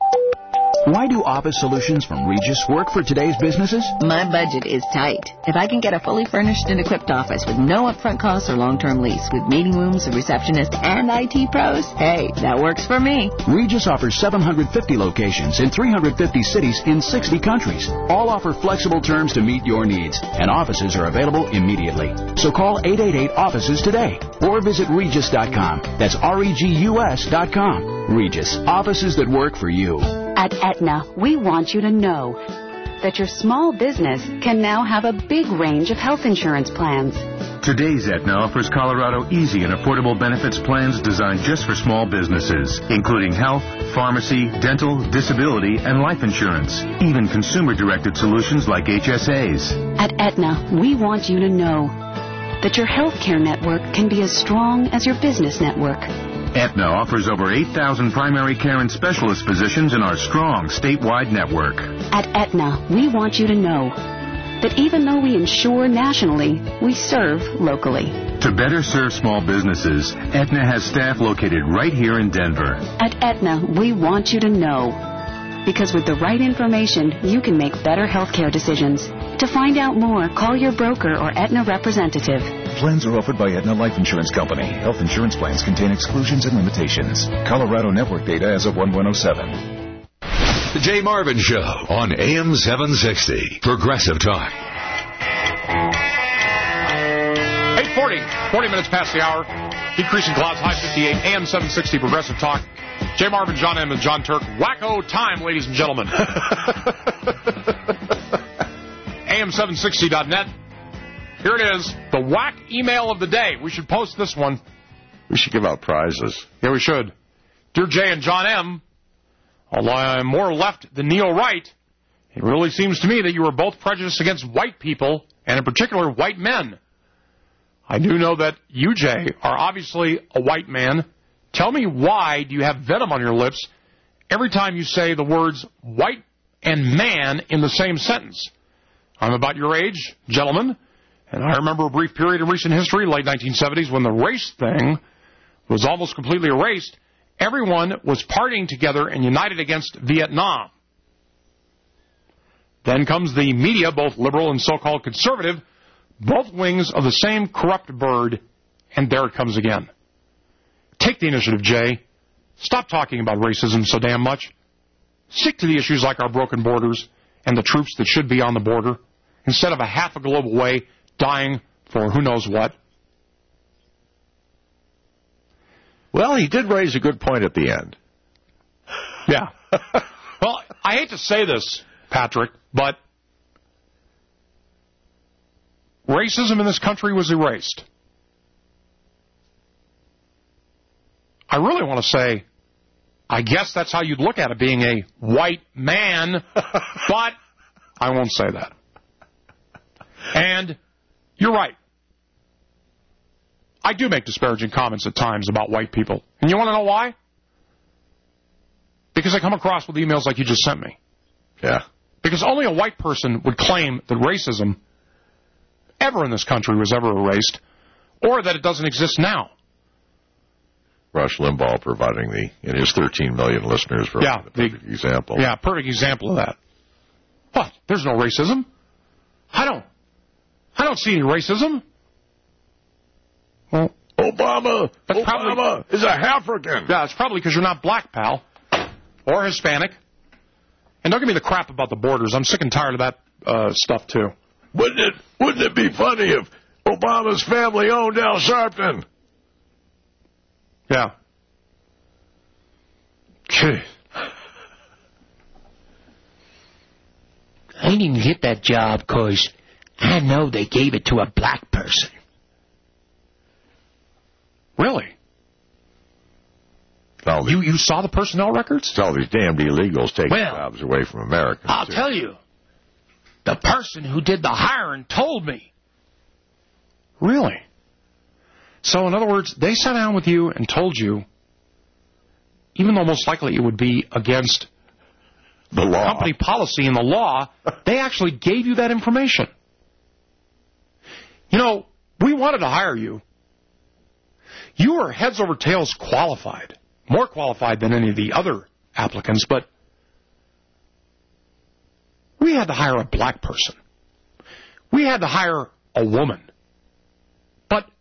Why do Office Solutions from Regis work for today's businesses? My budget is tight. If I can get a fully furnished and equipped office with no upfront costs or long-term lease, with meeting rooms, a receptionist, and I T pros, hey, that works for me. Regis offers seven hundred fifty locations in three hundred fifty cities in sixty countries. All offer flexible terms to meet your needs, and offices are available immediately. So call eight eight eight, offices today, or visit regis dot com. That's R E G U S dot com. Regis, offices that work for you. At Aetna, we want you to know that your small business can now have a big range of health insurance plans. Today's Aetna offers Colorado easy and affordable benefits plans designed just for small businesses, including health, pharmacy, dental, disability, and life insurance. Even consumer-directed solutions like H S As. At Aetna, we want you to know that your healthcare network can be as strong as your business network. Aetna offers over eight thousand primary care and specialist physicians in our strong statewide network. At Aetna, we want you to know that even though we insure nationally, we serve locally. To better serve small businesses, Aetna has staff located right here in Denver. At Aetna, we want you to know because with the right information, you can make better healthcare decisions. To find out more, call your broker or Aetna representative. Plans are offered by Aetna Life Insurance Company. Health insurance plans contain exclusions and limitations. Colorado network data as of one one oh seven. The Jay Marvin Show on A M seven sixty. Progressive Talk. eight forty, forty minutes past the hour. Decreasing clouds, high fifty-eight. A M seven sixty, Progressive Talk. Jay Marvin, John M. and John Turk. Wacko time, ladies and gentlemen. A M seven sixty dot net. Here it is, the whack email of the day. We should post this one. We should give out prizes. Yeah, we should. Dear Jay and John M., although I am more left than neo-right, it really seems to me that you are both prejudiced against white people, and in particular, white men. I do know that you, Jay, are obviously a white man. Tell me, why do you have venom on your lips every time you say the words white and man in the same sentence? I'm about your age, gentlemen, and I remember a brief period in recent history, late nineteen seventies, when the race thing was almost completely erased. Everyone was partying together and united against Vietnam. Then comes the media, both liberal and so-called conservative, both wings of the same corrupt bird, and there it comes again. Take the initiative, Jay. Stop talking about racism so damn much. Stick to the issues like our broken borders and the troops that should be on the border, instead of a half a globe away dying for who knows what. Well, he did raise a good point at the end. Yeah. Well, I hate to say this, Patrick, but racism in this country was erased. I really want to say, I guess that's how you'd look at it, being a white man, but I won't say that. And you're right. I do make disparaging comments at times about white people. And you want to know why? Because I come across with emails like you just sent me. Yeah. Because only a white person would claim that racism ever in this country was ever erased, or that it doesn't exist now. Rush Limbaugh providing the, in his thirteen million listeners, for yeah, a perfect the, example. Yeah, perfect example of that. What? There's no racism? I don't, I don't see any racism. Well, Obama, that's Obama probably, is a African. Yeah, it's probably because you're not black, pal, or Hispanic. And don't give me the crap about the borders. I'm sick and tired of that uh, stuff, too. Wouldn't it, wouldn't it be funny if Obama's family owned Al Sharpton? Yeah. I didn't get that job because I know they gave it to a black person. Really? All you you saw the personnel records? All these damned illegals taking well, jobs away from Americans. I'll too. tell you, the person who did the hiring told me. Really? So, in other words, they sat down with you and told you, even though most likely it would be against the law, company policy and the law, they actually gave you that information. You know, we wanted to hire you. You were heads over tails qualified, more qualified than any of the other applicants, but we had to hire a black person. We had to hire a woman. But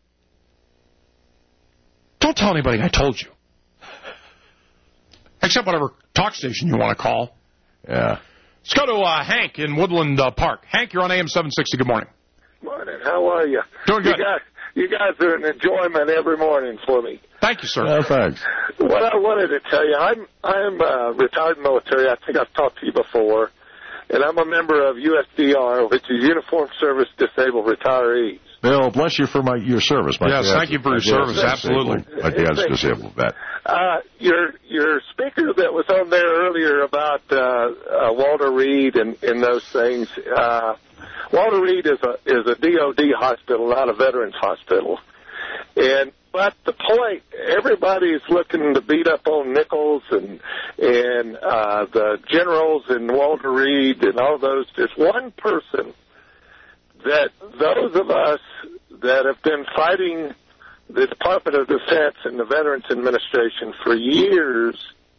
don't tell anybody I told you. Except whatever talk station you want to call. Yeah. Let's go to uh, Hank in Woodland uh, Park. Hank, you're on A M seven sixty. Good morning. Morning. How are you? Doing good. You guys, you guys are an enjoyment every morning for me. Thank you, sir. Yeah, thanks. What I wanted to tell you, I'm I'm uh, retired military. I think I've talked to you before. And I'm a member of U S D R, which is Uniformed Service Disabled Retirees. Bill, bless you for my your service. My yes, thank you for your service. Absolutely. My dad's disabled vet. Uh, your your speaker that was on there earlier about uh, uh, Walter Reed and, and those things. Uh, Walter Reed is a is a D O D hospital, not a veterans hospital. And but the point, everybody's looking to beat up on Nichols and and uh, the generals and Walter Reed and all those. There's one person that those of us that have been fighting the Department of Defense and the Veterans Administration for years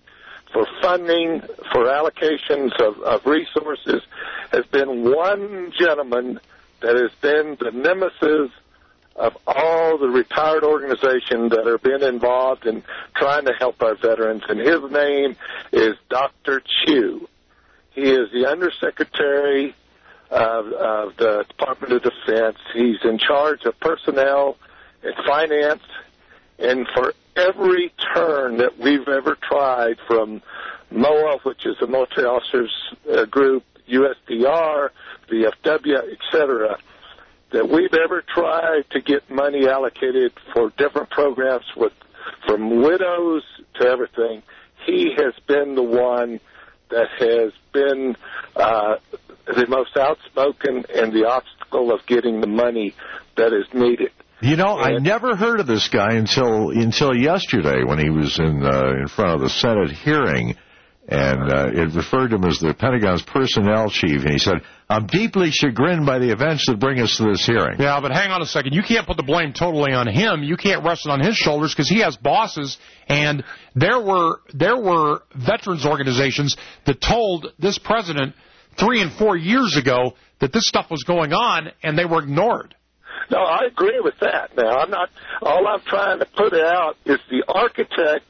for funding, for allocations of, of resources, has been one gentleman that has been the nemesis of all the retired organizations that have been involved in trying to help our veterans, and his name is Doctor Chu. He is the Undersecretary of, of the Department of Defense. He's in charge of personnel and finance, and for every turn that we've ever tried, from M O A, which is the Military Officers uh, Group, U S D R, V F W, et cetera, that we've ever tried to get money allocated for different programs, with from widows to everything, he has been the one that has been uh, the most outspoken and the obstacle of getting the money that is needed. You know, and, I never heard of this guy until until yesterday when he was in uh, in front of the Senate hearing, and uh, it referred to him as the Pentagon's personnel chief, and he said, "I'm deeply chagrined by the events that bring us to this hearing." Yeah, but hang on a second. You can't put the blame totally on him. You can't rest it on his shoulders because he has bosses, and there were there were veterans organizations that told this president three and four years ago that this stuff was going on, and they were ignored. No, I agree with that. Now, I'm not. All I'm trying to put out is the architect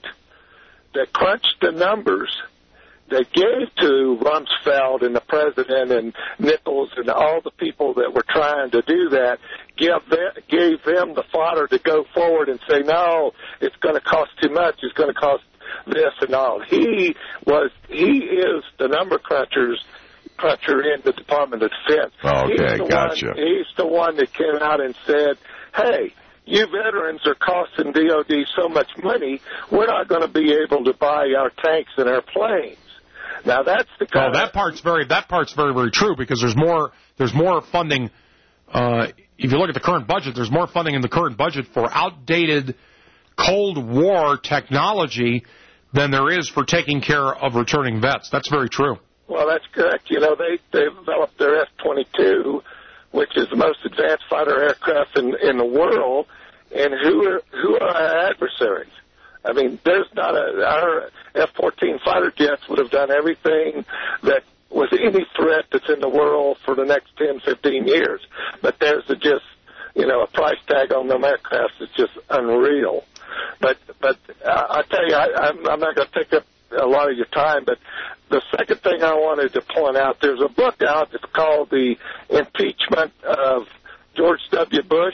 that crunched the numbers, that gave to Rumsfeld and the president and Nichols and all the people that were trying to do that, give them, gave them the fodder to go forward and say, no, it's going to cost too much. It's going to cost this and all. He was. He is the number crunchers. cruncher in the Department of Defense. Okay, he's gotcha. One, he's the one that came out and said, hey, you veterans are costing D O D so much money, we're not going to be able to buy our tanks and our planes. Now, that's the kind oh, that part's very that part's very, very true, because there's more there's more funding. Uh, if you look at the current budget, there's more funding in the current budget for outdated Cold War technology than there is for taking care of returning vets. That's very true. Well, that's correct. You know, they, they developed their F twenty-two, which is the most advanced fighter aircraft in, in the world, and who are, who are our adversaries? I mean, there's not a, our F fourteen fighter jets would have done everything that was any threat that's in the world for the next ten, fifteen years. But there's a just, you know, a price tag on them aircraft that's just unreal. But, but uh, I tell you, I, I'm, I'm not going to take up a lot of your time, but the second thing I wanted to point out, there's a book out that's called The Impeachment of George W. Bush,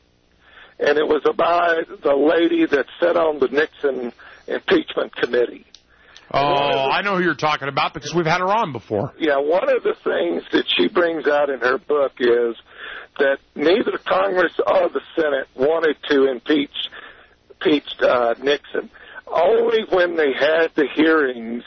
and it was about the lady that sat on the Nixon impeachment committee. Oh, the, I know who you're talking about because we've had her on before. Yeah, one of the things that she brings out in her book is that neither Congress or the Senate wanted to impeach, impeach uh, Nixon. Only when they had the hearings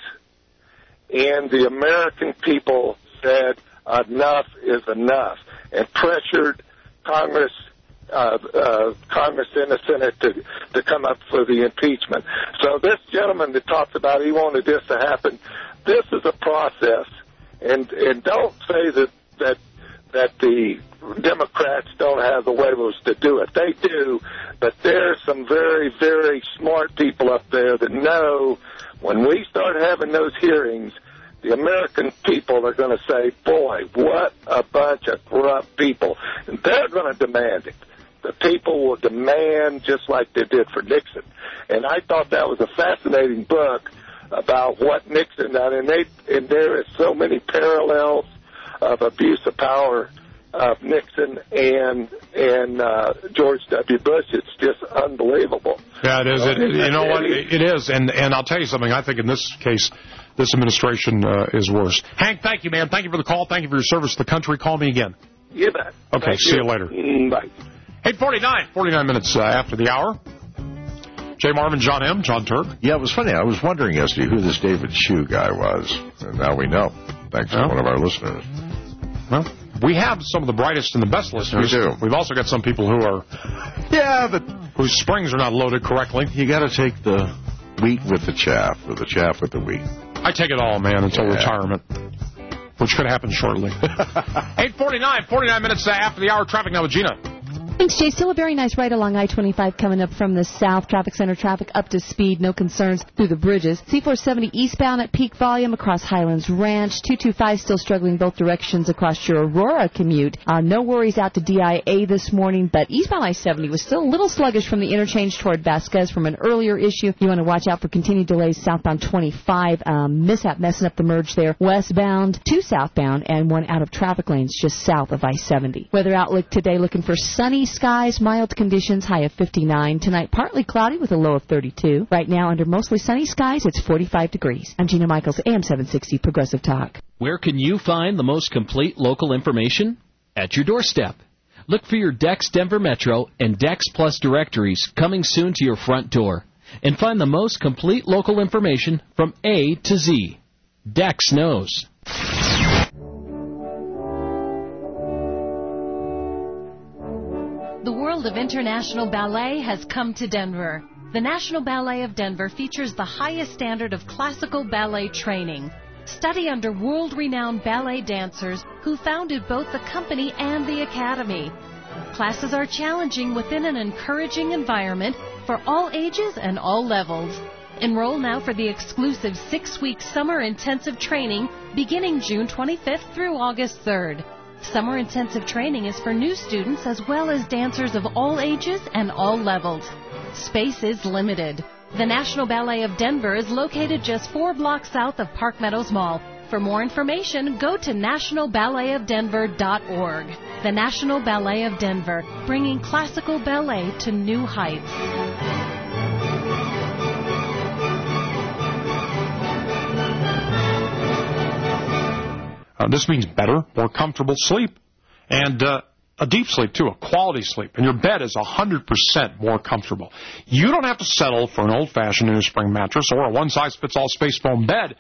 and the American people said enough is enough and pressured Congress, uh, uh, Congress and the Senate to, to come up for the impeachment. So this gentleman that talks about he wanted this to happen, this is a process. And, and don't say that, that, that the Democrats don't have the huevos to do it. They do, but there's some very, very smart people up there that know when we start having those hearings, the American people are going to say, boy, what a bunch of corrupt people. And they're going to demand it. The people will demand just like they did for Nixon. And I thought that was a fascinating book about what Nixon done. And, they, and there is so many parallels of abuse of power of Nixon and and uh, George W. Bush. It's just unbelievable. Yeah, it is. It, you know what? It is. And and I'll tell you something. I think in this case, this administration uh, is worse. Hank, thank you, man. Thank you for the call. Thank you for your service to the country. Call me again. You bet. Okay, Thank see you, you later. Mm, bye. eight forty-nine, forty-nine minutes uh, after the hour. Jay Marvin, John M., John Turk. Yeah, it was funny. I was wondering yesterday who this David Chu guy was. And now we know, thanks yeah. to one of our listeners. Well, we have some of the brightest and the best listeners. We do. We've also got some people who are, yeah, but whose springs are not loaded correctly. You got to take the wheat with the chaff, or the chaff with the wheat. I take it all, man, until yeah. retirement, which could happen shortly. eight forty-nine, forty-nine minutes after the hour. Traffic now with Gina. Thanks, Jay. Still a very nice ride along I twenty-five coming up from the south. Traffic center traffic up to speed. No concerns through the bridges. C four seventy eastbound at peak volume across Highlands Ranch. two two five still struggling both directions across your Aurora commute. Uh, no worries out to D I A this morning, but eastbound I seventy was still a little sluggish from the interchange toward Vasquez from an earlier issue. You want to watch out for continued delays southbound twenty-five. Um, mishap messing up the merge there. Westbound, two southbound, and one out of traffic lanes just south of I seventy. Weather outlook today looking for sunny skies, mild conditions, high of fifty-nine. Tonight, partly cloudy with a low of thirty-two. Right now, under mostly sunny skies, it's forty-five degrees. I'm Gina Michaels, A M seven sixty Progressive Talk. Where can you find the most complete local information? At your doorstep. Look for your Dex Denver Metro and Dex Plus directories coming soon to your front door. And find the most complete local information from A to Z. Dex knows. The world of international ballet has come to Denver. The National Ballet of Denver features the highest standard of classical ballet training. Study under world-renowned ballet dancers who founded both the company and the academy. Classes are challenging within an encouraging environment for all ages and all levels. Enroll now for the exclusive six-week summer intensive training beginning June twenty-fifth through August third. Summer intensive training is for new students as well as dancers of all ages and all levels. Space is limited. The National Ballet of Denver is located just four blocks south of Park Meadows Mall. For more information, go to national ballet of denver dot org. The National Ballet of Denver, bringing classical ballet to new heights. Uh, this means better, more comfortable sleep, and uh, a deep sleep, too, a quality sleep. And your bed is one hundred percent more comfortable. You don't have to settle for an old-fashioned inner-spring mattress or a one-size-fits-all space foam bed.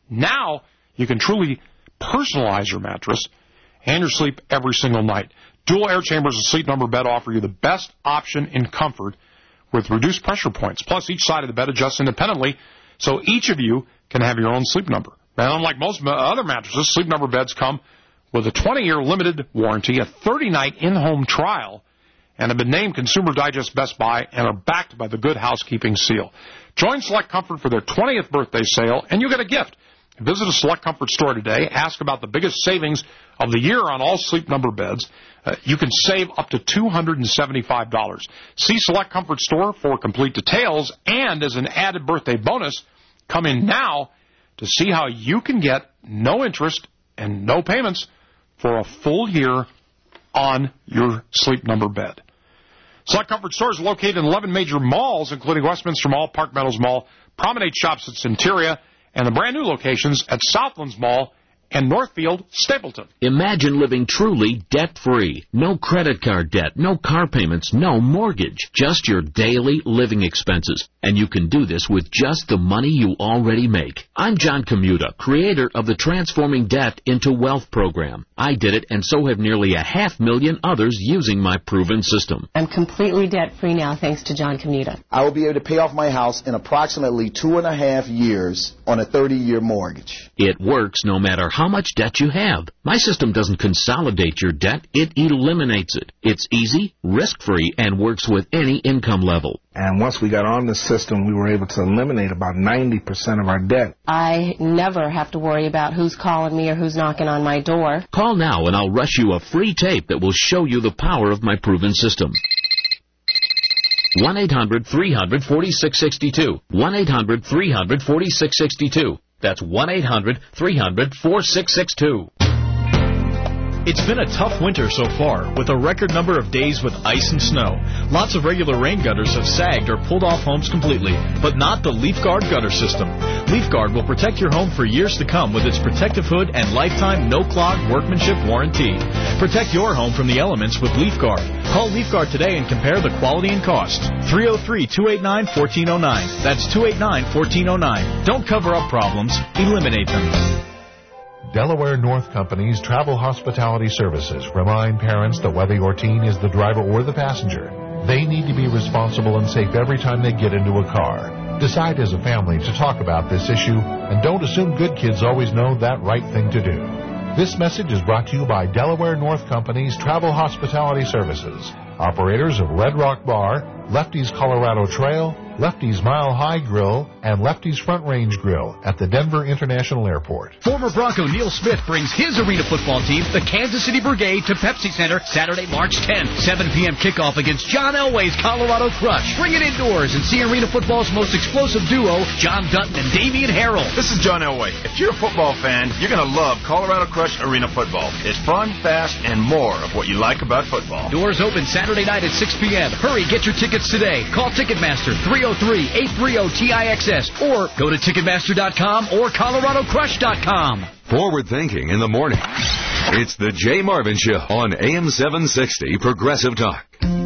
Now you can truly personalize your mattress and your sleep every single night. Dual Air Chambers of Sleep Number Bed offer you the best option in comfort with reduced pressure points. Plus, each side of the bed adjusts independently, so each of you can have your own sleep number. And unlike most other mattresses, Sleep Number beds come with a twenty-year limited warranty, a thirty-night in-home trial, and have been named Consumer Digest Best Buy and are backed by the Good Housekeeping seal. Join Select Comfort for their twentieth birthday sale, and you get a gift. Visit a Select Comfort store today. Ask about the biggest savings of the year on all Sleep Number beds. Uh, you can save up to two hundred seventy-five dollars. See Select Comfort store for complete details, and as an added birthday bonus, come in now to see how you can get no interest and no payments for a full year on your Sleep Number bed. Select Comfort stores are located in eleven major malls, including Westminster Mall, Park Meadows Mall, Promenade Shops at Centuria, and the brand new locations at Southlands Mall and Northfield, Stapleton. Imagine living truly debt-free. No credit card debt, no car payments, no mortgage, just your daily living expenses. And you can do this with just the money you already make. I'm John Commuta, creator of the Transforming Debt into Wealth program. I did it, and so have nearly a half million others using my proven system. I'm completely debt-free now, thanks to John Commuta. I will be able to pay off my house in approximately two and a half years on a thirty-year mortgage. It works no matter how much debt you have. My system doesn't consolidate your debt, it eliminates it. It's easy, risk-free, and works with any income level. And once we got on the system, we were able to eliminate about ninety percent of our debt. I never have to worry about who's calling me or who's knocking on my door. Call now and I'll rush you a free tape that will show you the power of my proven system. one eight hundred three hundred forty-six sixty-two. one eight hundred three hundred forty-six sixty-two. That's one eight hundred three hundred forty-six sixty-two. It's been a tough winter so far, with a record number of days with ice and snow. Lots of regular rain gutters have sagged or pulled off homes completely, but not the LeafGuard gutter system. LeafGuard will protect your home for years to come with its protective hood and lifetime no-clog workmanship warranty. Protect your home from the elements with LeafGuard. Call LeafGuard today and compare the quality and cost. three oh three, two eight nine, one four oh nine. That's two eight nine, one four oh nine. Don't cover up problems. Eliminate them. Delaware North Company's Travel Hospitality Services remind parents that whether your teen is the driver or the passenger, they need to be responsible and safe every time they get into a car. Decide as a family to talk about this issue, and don't assume good kids always know that right thing to do. This message is brought to you by Delaware North Company's Travel Hospitality Services, Operators of Red Rock Bar, Lefty's Colorado Trail, Lefty's Mile High Grill, and Lefty's Front Range Grill at the Denver International Airport. Former Bronco Neil Smith brings his arena football team, the Kansas City Brigade, to Pepsi Center Saturday, March tenth, seven p.m. kickoff against John Elway's Colorado Crush. Bring it indoors and see arena football's most explosive duo, John Dutton and Damian Harrell. This is John Elway. If you're a football fan, you're going to love Colorado Crush Arena Football. It's fun, fast, and more of what you like about football. Doors open Saturday night at six p.m. Hurry, get your tickets today. Call Ticketmaster three oh three, eight three oh, T I X S or go to Ticketmaster dot com or Colorado Crush dot com. Forward thinking in the morning. It's the Jay Marvin Show on A M seven sixty Progressive Talk.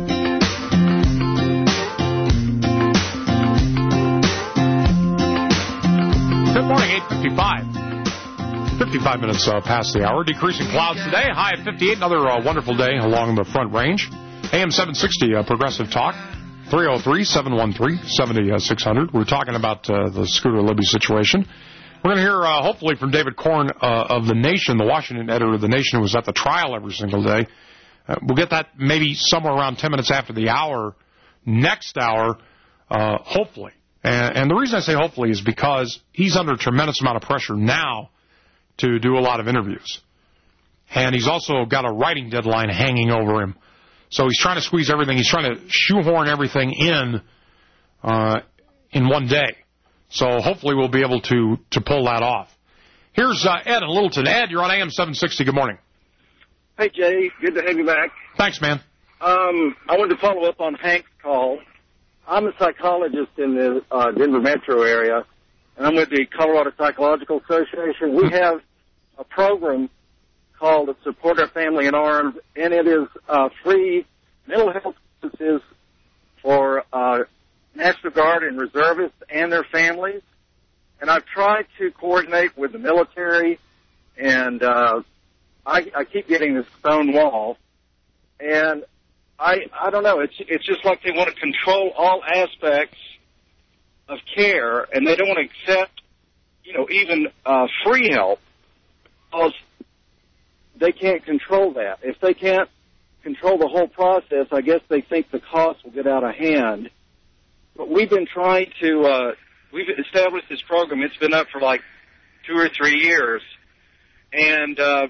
Good morning, eight fifty-five. fifty-five minutes uh, past the hour. Decreasing clouds today. High at fifty-eight. Another uh, wonderful day along the Front Range. A M seven sixty uh, Progressive Talk. three oh three, seven one three, seven six hundred. We're talking about uh, the Scooter Libby situation. We're going to hear, uh, hopefully, from David Korn uh, of The Nation, the Washington editor of The Nation, who was at the trial every single day. Uh, we'll get that maybe somewhere around ten minutes after the hour, next hour, uh, hopefully. And, and the reason I say hopefully is because he's under a tremendous amount of pressure now to do a lot of interviews. And he's also got a writing deadline hanging over him. So he's trying to squeeze everything. He's trying to shoehorn everything in uh, in one day. So hopefully we'll be able to, to pull that off. Here's uh, Ed in Littleton. Ed, you're on A M seven sixty. Good morning. Hey, Jay. Good to have you back. Thanks, man. Um, I wanted to follow up on Hank's call. I'm a psychologist in the uh, Denver metro area, and I'm with the Colorado Psychological Association. We have a program called Support Our Family in Arms, and it is uh, free mental health services for uh, National Guard and reservists and their families. And I've tried to coordinate with the military, and uh, I, I keep getting this stone wall. And I I don't know, it's it's just like they want to control all aspects of care, and they don't want to accept, you know, even uh, free help, because they can't control that. If they can't control the whole process, I guess they think the cost will get out of hand. But we've been trying to, uh, we've established this program. It's been up for like two or three years. And uh,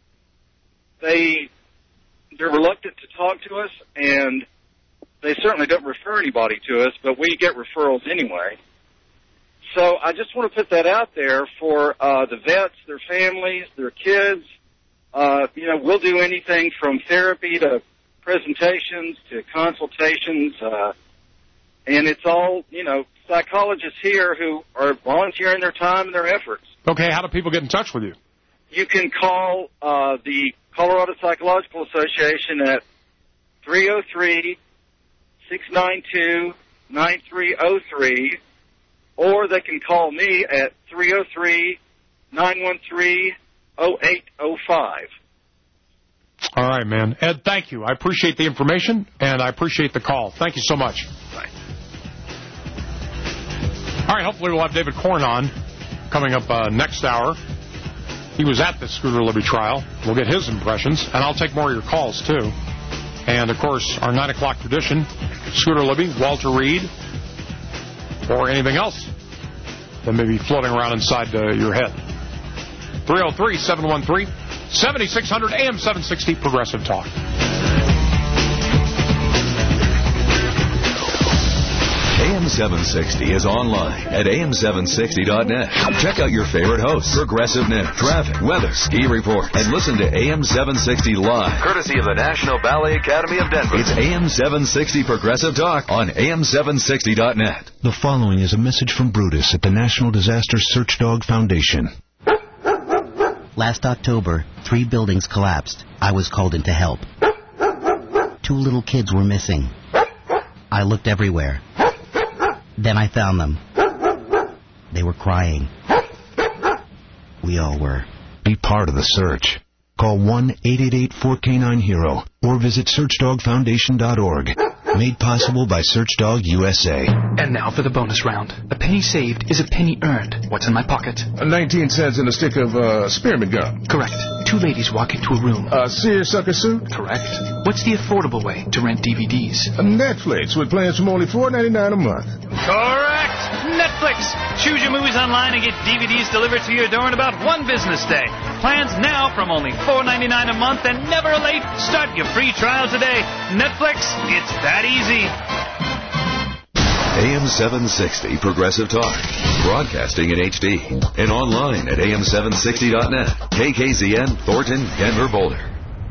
they, they're reluctant to talk to us, and they certainly don't refer anybody to us, but we get referrals anyway. So I just want to put that out there for uh, the vets, their families, their kids. Uh, you know, we'll do anything from therapy to presentations to consultations, uh, and it's all, you know, psychologists here who are volunteering their time and their efforts. Okay, how do people get in touch with you? You can call uh, the Colorado Psychological Association at three oh three, six nine two, nine three oh three, or they can call me at three oh three, nine one three, oh eight oh five. All right, man. Ed, thank you. I appreciate the information, and I appreciate the call. Thank you so much. Right. All right, hopefully we'll have David Korn on coming up uh, next hour. He was at the Scooter Libby trial. We'll get his impressions, and I'll take more of your calls, too. And, of course, our nine o'clock tradition, Scooter Libby, Walter Reed, or anything else that may be floating around inside uh, your head. three oh three, seven one three, seven six hundred, A M seven sixty, Progressive Talk. A M seven sixty is online at A M seven sixty dot net. Check out your favorite hosts, Progressive News, traffic, weather, ski report, and listen to A M seven sixty live, courtesy of the National Ballet Academy of Denver. It's A M seven sixty Progressive Talk on A M seven sixty dot net. The following is a message from Brutus at the National Disaster Search Dog Foundation. Last October, three buildings collapsed. I was called in to help. Two little kids were missing. I looked everywhere. Then I found them. They were crying. We all were. Be part of the search. Call one eight eight eight, four K nine, HERO or visit search dog foundation dot org. Made possible by Searchdog U S A. And now for the bonus round. A penny saved is a penny earned. What's in my pocket? nineteen cents and a stick of uh, spearmint gum. Correct. Two Two ladies walk into a room. A seersucker suit? Correct. What's the affordable way to rent D V Ds? A Netflix with plans from only four ninety-nine a month. Correct! Netflix! Choose your movies online and get D V Ds delivered to your door in about one business day. Plans now from only four ninety-nine a month and never late. Start your free trial today. Netflix, it's that easy. A M seven sixty Progressive Talk. Broadcasting in H D. And online at A M seven sixty dot net. K K Z N, Thornton, Denver, Boulder.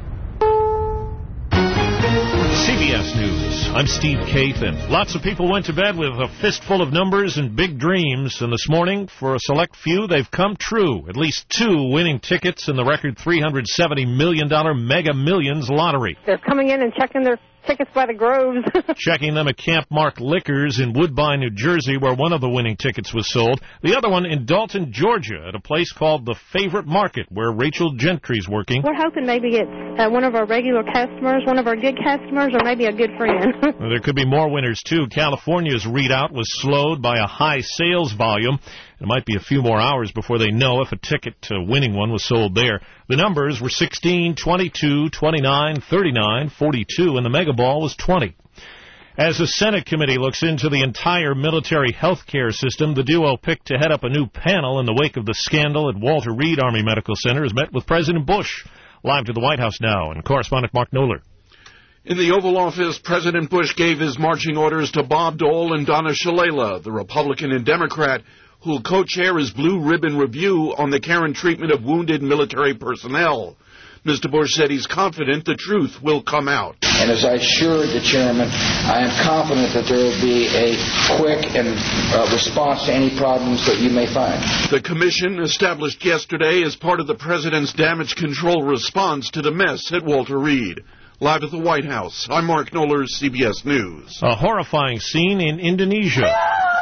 C B S News. I'm Steve Kathan. Lots of people went to bed with a fistful of numbers and big dreams, and this morning, for a select few, they've come true. At least two winning tickets in the record three hundred seventy million dollars Mega Millions lottery. They're coming in and checking their tickets by the groves. Checking them at Camp Mark Liquors in Woodbine, New Jersey, where one of the winning tickets was sold. The other one in Dalton, Georgia, at a place called The Favorite Market, where Rachel Gentry's working. We're hoping maybe it's uh, one of our regular customers, one of our good customers, or maybe a good friend. Well, there could be more winners, too. California's readout was slowed by a high sales volume. It might be a few more hours before they know if a ticket to winning one was sold there. The numbers were sixteen, twenty-two, twenty-nine, thirty-nine, forty-two, and the Mega Ball was twenty. As the Senate committee looks into the entire military health care system, the duo picked to head up a new panel in the wake of the scandal at Walter Reed Army Medical Center has met with President Bush. Live to the White House now, and correspondent Mark Knoller. In the Oval Office, President Bush gave his marching orders to Bob Dole and Donna Shalala, the Republican and Democrat, who will co-chair his Blue Ribbon Review on the care and treatment of wounded military personnel. Mister Bush said he's confident the truth will come out. And as I assured the chairman, I am confident that there will be a quick and uh, response to any problems that you may find. The commission, established yesterday as part of the president's damage control response to the mess at Walter Reed. Live at the White House, I'm Mark Knoller, C B S News. A horrifying scene in Indonesia.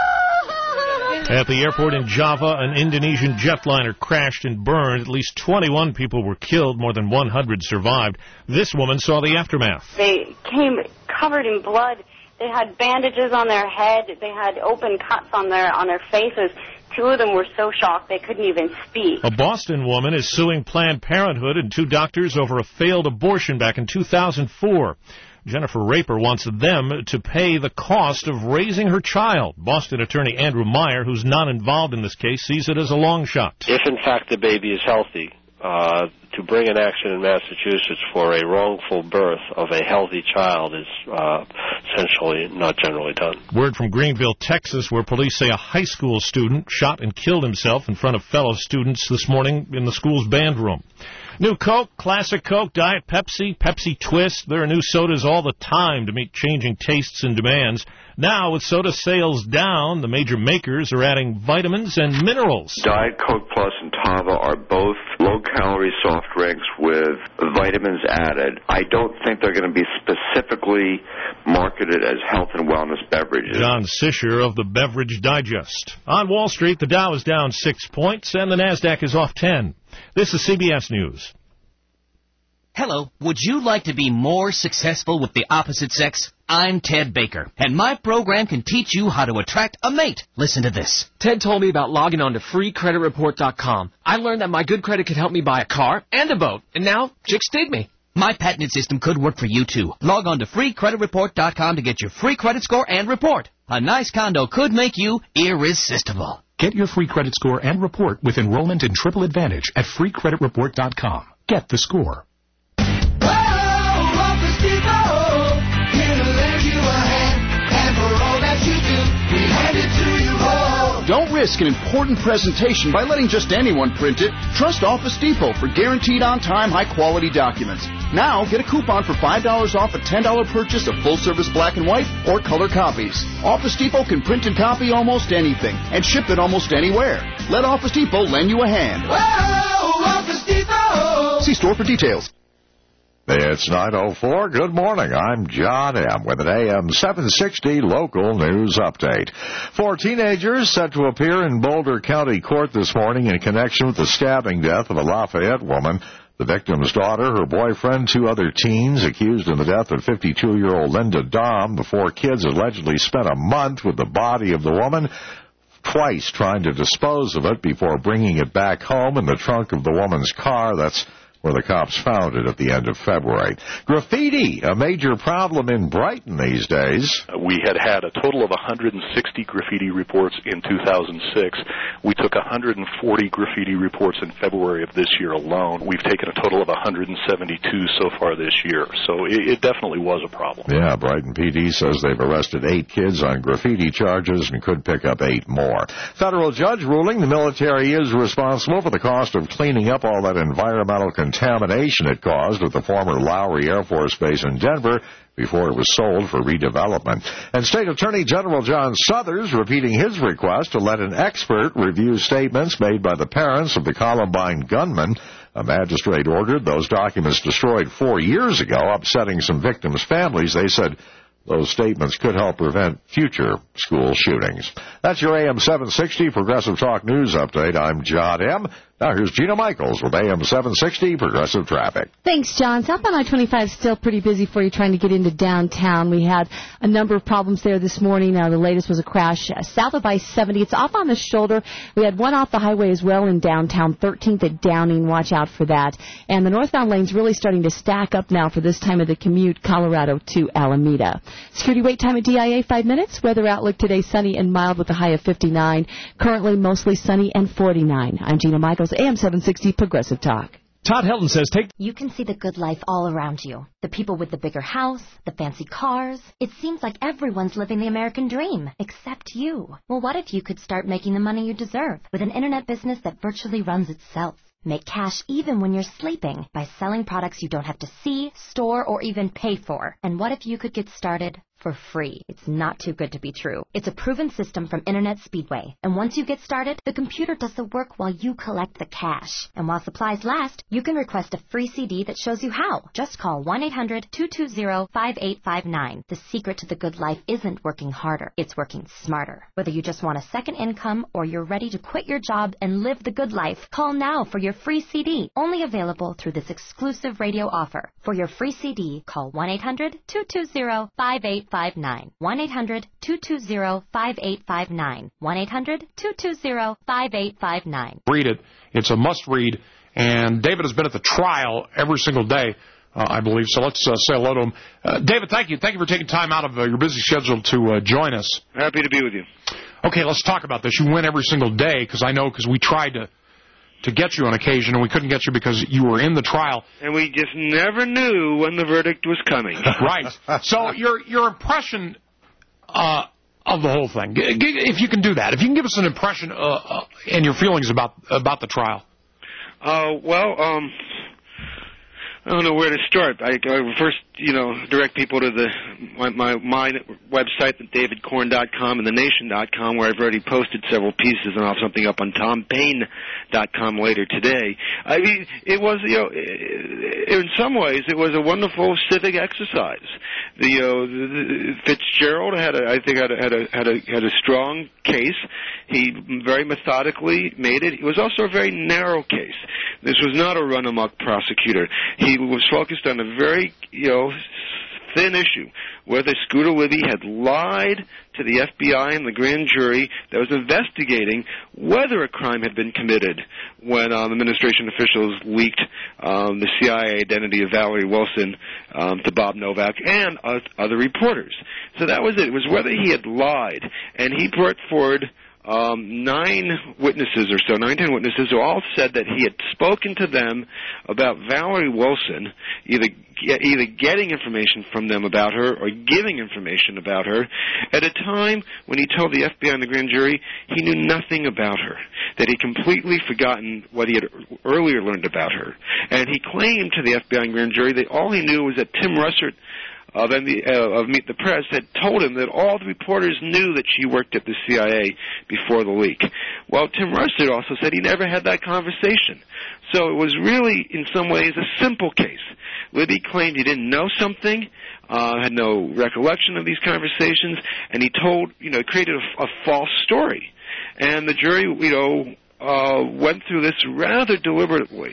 At the airport in Java, an Indonesian jetliner crashed and burned. At least twenty-one people were killed. More than one hundred survived. This woman saw the aftermath. They came covered in blood. They had bandages on their head. They had open cuts on their on their faces. Two of them were so shocked they couldn't even speak. A Boston woman is suing Planned Parenthood and two doctors over a failed abortion back in two thousand four. Jennifer Raper wants them to pay the cost of raising her child. Boston attorney Andrew Meyer, who's not involved in this case, sees it as a long shot. If, in fact, the baby is healthy, uh, to bring an action in Massachusetts for a wrongful birth of a healthy child is uh, essentially not generally done. Word from Greenville, Texas, where police say a high school student shot and killed himself in front of fellow students this morning in the school's band room. New Coke, Classic Coke, Diet Pepsi, Pepsi Twist. There are new sodas all the time to meet changing tastes and demands. Now, with soda sales down, the major makers are adding vitamins and minerals. Diet Coke Plus and Tava are both low-calorie soft drinks with vitamins added. I don't think they're going to be specifically marketed as health and wellness beverages. John Sisher of the Beverage Digest. On Wall Street, the Dow is down six points and the NASDAQ is off ten. This is C B S News. Hello, would you like to be more successful with the opposite sex? I'm Ted Baker, and my program can teach you how to attract a mate. Listen to this. Ted told me about logging on to free credit report dot com. I learned that my good credit could help me buy a car and a boat, and now chicks dig me. My patented system could work for you, too. Log on to free credit report dot com to get your free credit score and report. A nice condo could make you irresistible. Get your free credit score and report with enrollment in Triple Advantage at free credit report dot com. Get the score. Don't risk an important presentation by letting just anyone print it. Trust Office Depot for guaranteed on-time, high-quality documents. Now, get a coupon for five dollars off a ten dollars purchase of full-service black and white or color copies. Office Depot can print and copy almost anything and ship it almost anywhere. Let Office Depot lend you a hand. Whoa, Office Depot! See store for details. It's nine oh four. Good morning. I'm John M. with an A M seven sixty local news update. Four teenagers set to appear in Boulder County Court this morning in connection with the stabbing death of a Lafayette woman. The victim's daughter, her boyfriend, two other teens accused in the death of fifty-two-year-old Linda Dahm. The four kids allegedly spent a month with the body of the woman, twice trying to dispose of it before bringing it back home in the trunk of the woman's car. That's where the cops found it at the end of February. Graffiti, a major problem in Brighton these days. We had had a total of one hundred sixty graffiti reports in two thousand six. We took one hundred forty graffiti reports in February of this year alone. We've taken a total of one hundred seventy-two so far this year. So it, it definitely was a problem. Yeah, Brighton P D says they've arrested eight kids on graffiti charges and could pick up eight more. Federal judge ruling the military is responsible for the cost of cleaning up all that environmental contamination it caused at the former Lowry Air Force Base in Denver before it was sold for redevelopment. And State Attorney General John Suthers repeating his request to let an expert review statements made by the parents of the Columbine gunman. A magistrate ordered those documents destroyed four years ago, upsetting some victims' families. They said those statements could help prevent future school shootings. That's your A M seven sixty Progressive Talk News Update. I'm John M. Now here's Gina Michaels with A M seven sixty Progressive Traffic. Thanks, John. Southbound I twenty-five is still pretty busy for you trying to get into downtown. We had a number of problems there this morning. Uh, the latest was a crash uh, south of I seventy. It's off on the shoulder. We had one off the highway as well in downtown, thirteenth at Downing. Watch out for that. And the northbound lane's really starting to stack up now for this time of the commute, Colorado to Alameda. Security wait time at D I A, five minutes. Weather outlook today, sunny and mild with a high of fifty-nine. Currently mostly sunny and forty-nine. I'm Gina Michaels, A M seven sixty Progressive Talk. Todd Helton says take... You can see the good life all around you. The people with the bigger house, the fancy cars. It seems like everyone's living the American dream, except you. Well, what if you could start making the money you deserve with an internet business that virtually runs itself? Make cash even when you're sleeping by selling products you don't have to see, store, or even pay for. And what if you could get started for free? It's not too good to be true. It's a proven system from Internet Speedway. And once you get started, the computer does the work while you collect the cash. And while supplies last, you can request a free C D that shows you how. Just call one eight hundred two two zero five eight five nine. The secret to the good life isn't working harder. It's working smarter. Whether you just want a second income or you're ready to quit your job and live the good life, call now for your free C D. Only available through this exclusive radio offer. For your free C D, call one eight hundred two two zero five eight five nine. one eight hundred two two zero five eight five nine. one eight hundred two two zero five eight five nine. Read it. It's a must-read. And David has been at the trial every single day, uh, I believe. So let's uh, say hello to him. Uh, David, thank you. Thank you for taking time out of uh, your busy schedule to uh, join us. Happy to be with you. Okay, let's talk about this. You win every single day because I know because we tried to to get you on occasion, and we couldn't get you because you were in the trial. And we just never knew when the verdict was coming. Right. So your your impression uh, of the whole thing, if you can do that, if you can give us an impression uh, uh, and your feelings about about the trial. Uh, well, um, I don't know where to start. I, I first, you know, direct people to the my, my, my website, david corn dot com and the nation dot com, where I've already posted several pieces, and I'll have something up on tom paine dot com later today. I mean, it was, you know, in some ways, it was a wonderful civic exercise. The, uh, the Fitzgerald had, a, I think, had a, had a had a had a strong case. He very methodically made it. It was also a very narrow case. This was not a run-amok prosecutor. He was focused on a very, you know, thin issue, whether Scooter Libby had lied to the F B I and the grand jury that was investigating whether a crime had been committed when um, administration officials leaked um, the C I A identity of Valerie Wilson um, to Bob Novak and uh, other reporters. So that was it. It was whether he had lied. And he brought forward Um, nine witnesses or so, nine, ten witnesses who all said that he had spoken to them about Valerie Wilson, either either getting information from them about her or giving information about her at a time when he told the F B I and the grand jury he knew nothing about her, that he'd completely forgotten what he had earlier learned about her. And he claimed to the F B I and grand jury that all he knew was that Tim Russert of, the, uh, of Meet the Press had told him that all the reporters knew that she worked at the C I A before the leak. Well, Tim Russert also said he never had that conversation. So it was really, in some ways, a simple case. Libby claimed he didn't know something, uh, had no recollection of these conversations, and he told, you know, created a, a false story. And the jury, you know, uh, went through this rather deliberately.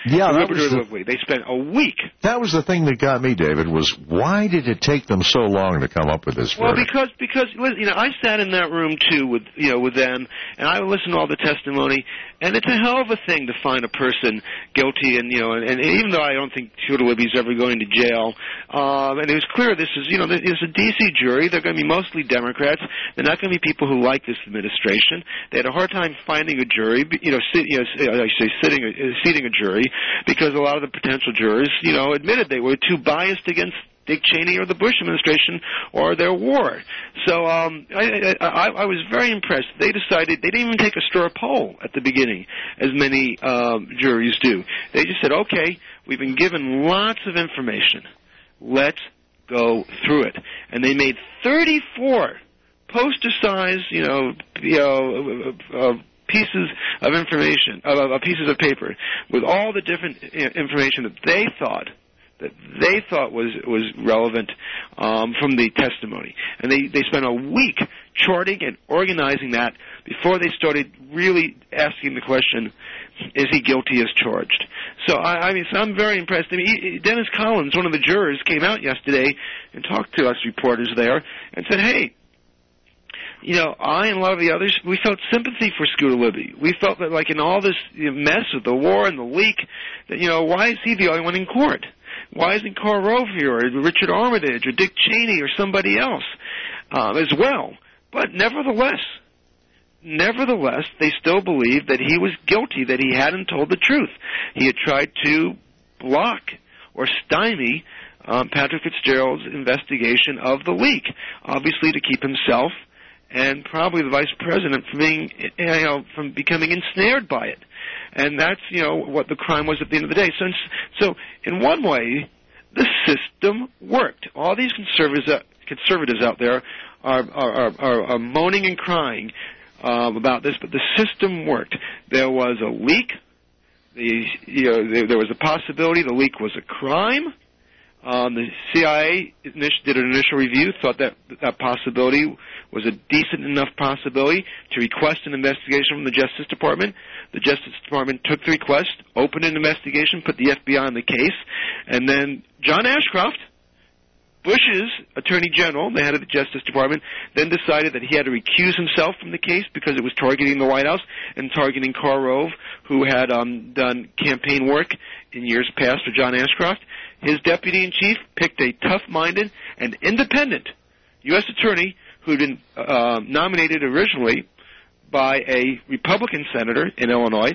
Yeah, that was deliberatively. The, they spent a week. That was the thing that got me, David, was why did it take them so long to come up with this Well, verdict? because, because you know, I sat in that room, too, with, you know, with them, and I listened to all the testimony, and it's a hell of a thing to find a person guilty, and, you know, and, and even though I don't think Scooter Libby's ever going to jail, um, and it was clear this is, you know, it's a D C jury. They're going to be mostly Democrats. They're not going to be people who like this administration. They had a hard time finding a jury, you know, sit, you know, I say sitting, uh, seating a jury, because a lot of the potential jurors, you know, admitted they were too biased against Dick Cheney or the Bush administration or their war. So um, I, I, I was very impressed. They decided they didn't even take a straw poll at the beginning, as many um, juries do. They just said, okay, we've been given lots of information. Let's go through it. And they made thirty-four poster-sized, you know, you know, uh, pieces of information, uh, uh, pieces of paper with all the different information that they thought that they thought was was relevant um, from the testimony, and they they spent a week charting and organizing that before they started really asking the question, is he guilty as charged? So I, I mean, so I'm very impressed. I mean, he, Dennis Collins, one of the jurors, came out yesterday and talked to us reporters there and said, hey, you know, I and a lot of the others, we felt sympathy for Scooter Libby. We felt that, like, in all this mess with the war and the leak, that, you know, why is he the only one in court? Why isn't Karl Rove here, or Richard Armitage, or Dick Cheney, or somebody else um, as well? But nevertheless, nevertheless, they still believed that he was guilty, that he hadn't told the truth. He had tried to block or stymie um, Patrick Fitzgerald's investigation of the leak, obviously to keep himself and probably the vice president from being, you know, from becoming ensnared by it. And that's, you know, what the crime was at the end of the day. So, so in one way, the system worked. All these conservatives, uh, conservatives out there are, are, are, are moaning and crying um, about this, but the system worked. There was a leak. The, you know, there, there was a possibility the leak was a crime. Um, the C I A did an initial review, thought that that possibility was a decent enough possibility to request an investigation from the Justice Department. The Justice Department took the request, opened an investigation, put the F B I on the case, and then John Ashcroft, Bush's Attorney General, the head of the Justice Department, then decided that he had to recuse himself from the case because it was targeting the White House and targeting Karl Rove, who had um, done campaign work in years past for John Ashcroft. His deputy-in-chief picked a tough-minded and independent U S attorney who'd been uh, nominated originally by a Republican senator in Illinois.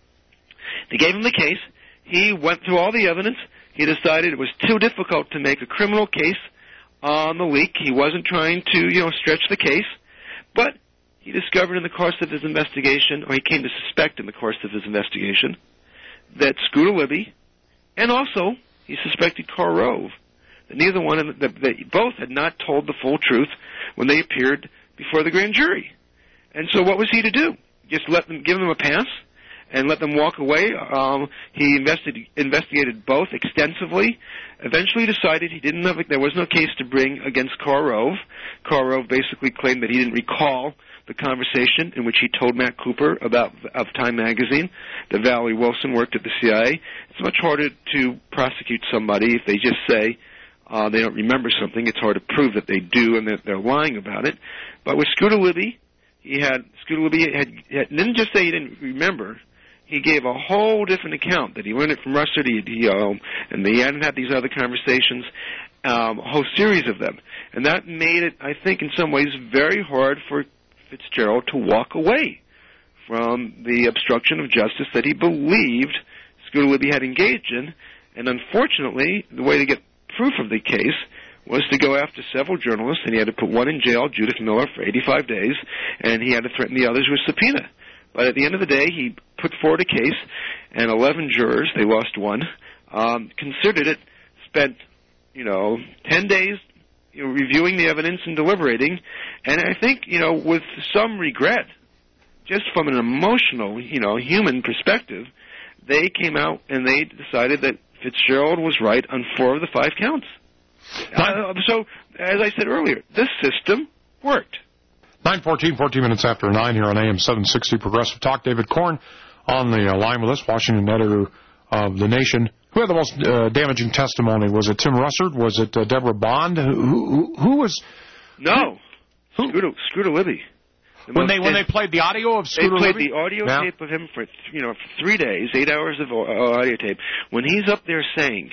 They gave him the case. He went through all the evidence. He decided it was too difficult to make a criminal case on the leak. He wasn't trying to, you know, stretch the case. But he discovered in the course of his investigation, or he came to suspect in the course of his investigation, that Scooter Libby, and also he suspected Karl Rove, that neither one of them, that, that both had not told the full truth when they appeared before the grand jury. And so what was he to do? Just let them, give them a pass and let them walk away? Um, he invested, investigated both extensively, eventually decided he didn't have, there was no case to bring against Karl Rove. Karl Rove basically claimed that he didn't recall the conversation in which he told Matt Cooper about of Time Magazine that Valerie Wilson worked at the C I A. It's much harder to prosecute somebody if they just say uh, they don't remember something. It's hard to prove that they do and that they're lying about it. But with Scooter Libby, he had Scooter Libby had, had didn't just say he didn't remember. He gave a whole different account that he learned it from Russert, he, he, um, and they hadn't had these other conversations, um, a whole series of them. And that made it, I think, in some ways very hard for Fitzgerald to walk away from the obstruction of justice that he believed Scooter Libby had engaged in. And unfortunately, the way to get proof of the case was to go after several journalists, and he had to put one in jail, Judith Miller, for eighty-five days, and he had to threaten the others with subpoena. But at the end of the day, he put forward a case, and eleven jurors, they lost one, um, considered it, spent, you know, ten days you know, reviewing the evidence and deliberating, and I think, you know, with some regret, just from an emotional, you know, human perspective, they came out and they decided that Fitzgerald was right on four of the five counts. Uh, so, as I said earlier, this system worked. nine fourteen, fourteen minutes after nine here on A M seven sixty Progressive Talk. David Corn on the uh, line with us, Washington editor of the nation. Who had the most uh, damaging testimony? Was it Tim Russert? Was it uh, Deborah Bond? Who, who, who was? No, who? Scooter, Scooter Libby. The when most, they when they played the audio of Scooter Libby? They played Libby? the audio yeah. tape of him for you know for three days, eight hours of audio tape. When he's up there saying,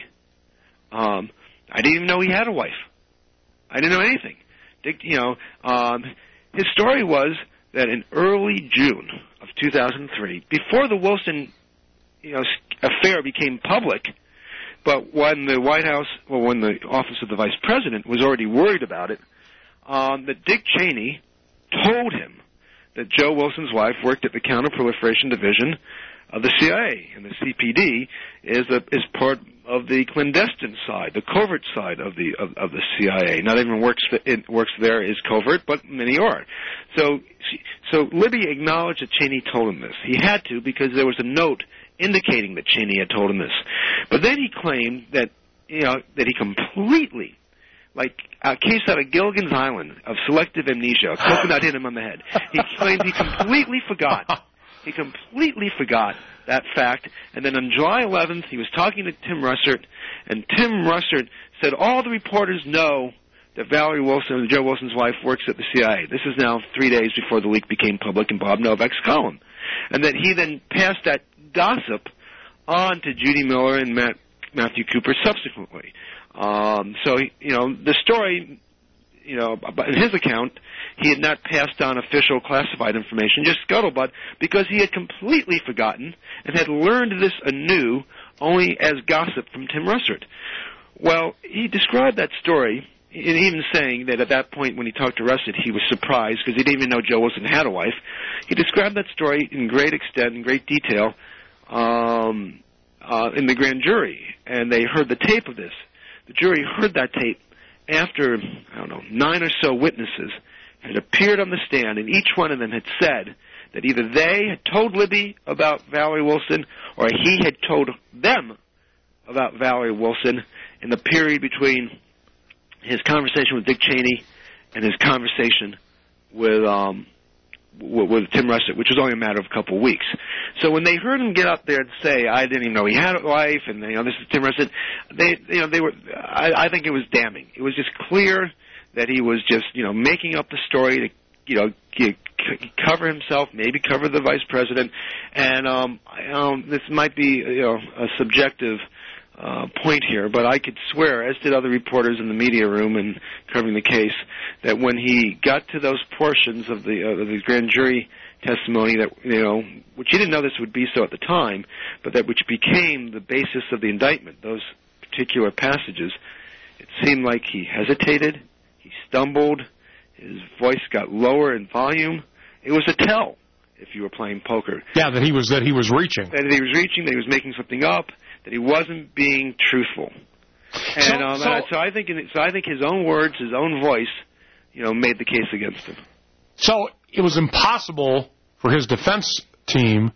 um, "I didn't even know he had a wife. I didn't know anything." Dick, you know, um, his story was that in early June of two thousand three, before the Wilson you know, affair became public, but when the White House, or when the Office of the Vice President was already worried about it, um, that Dick Cheney told him that Joe Wilson's wife worked at the Counterproliferation Division of the C I A, and the C P D is a, is part of the clandestine side, the covert side of the of, of the C I A. Not everyone works it works there is covert, but many are. So, so Libby acknowledged that Cheney told him this. He had to because there was a note indicating that Cheney had told him this. But then he claimed that you know that he completely, like a case out of Gilligan's Island of selective amnesia, a coconut hit him on the head. He claimed he completely forgot. He completely forgot that fact, and then on July eleventh, he was talking to Tim Russert, and Tim Russert said, all the reporters know that Valerie Wilson, Joe Wilson's wife, works at the C I A. This is now three days before the leak became public in Bob Novak's column. And that he then passed that gossip on to Judy Miller and Matt, Matthew Cooper subsequently. Um, so, you know, the story, you know, in his account, he had not passed on official classified information, just scuttlebutt, because he had completely forgotten and had learned this anew only as gossip from Tim Russert. Well, he described that story, and even saying that at that point when he talked to Russert, he was surprised because he didn't even know Joe Wilson had a wife. He described that story in great extent, in great detail, um, uh, in the grand jury, and they heard the tape of this. The jury heard that tape after, I don't know, nine or so witnesses had appeared on the stand, and each one of them had said that either they had told Libby about Valerie Wilson or he had told them about Valerie Wilson in the period between his conversation with Dick Cheney and his conversation with um, with, with Tim Russert, which was only a matter of a couple of weeks. So when they heard him get up there and say, "I didn't even know he had a wife," and you know, this is Tim Russert, they, you know, they were. I, I think it was damning. It was just clear that he was just, you know, making up the story to, you know, c- cover himself, maybe cover the vice president, and um, you know, this might be, you know, a subjective uh, point here, but I could swear, as did other reporters in the media room and covering the case, that when he got to those portions of the uh, of the grand jury testimony that, you know, which he didn't know this would be so at the time, but that which became the basis of the indictment, those particular passages, it seemed like he hesitated. He stumbled. His voice got lower in volume. It was a tell if you were playing poker. Yeah, that he was that he was reaching. That he was reaching. That he was making something up. That he wasn't being truthful. And so, um, so, so I think, so I think his own words, his own voice, you know, made the case against him. So it was impossible for his defense team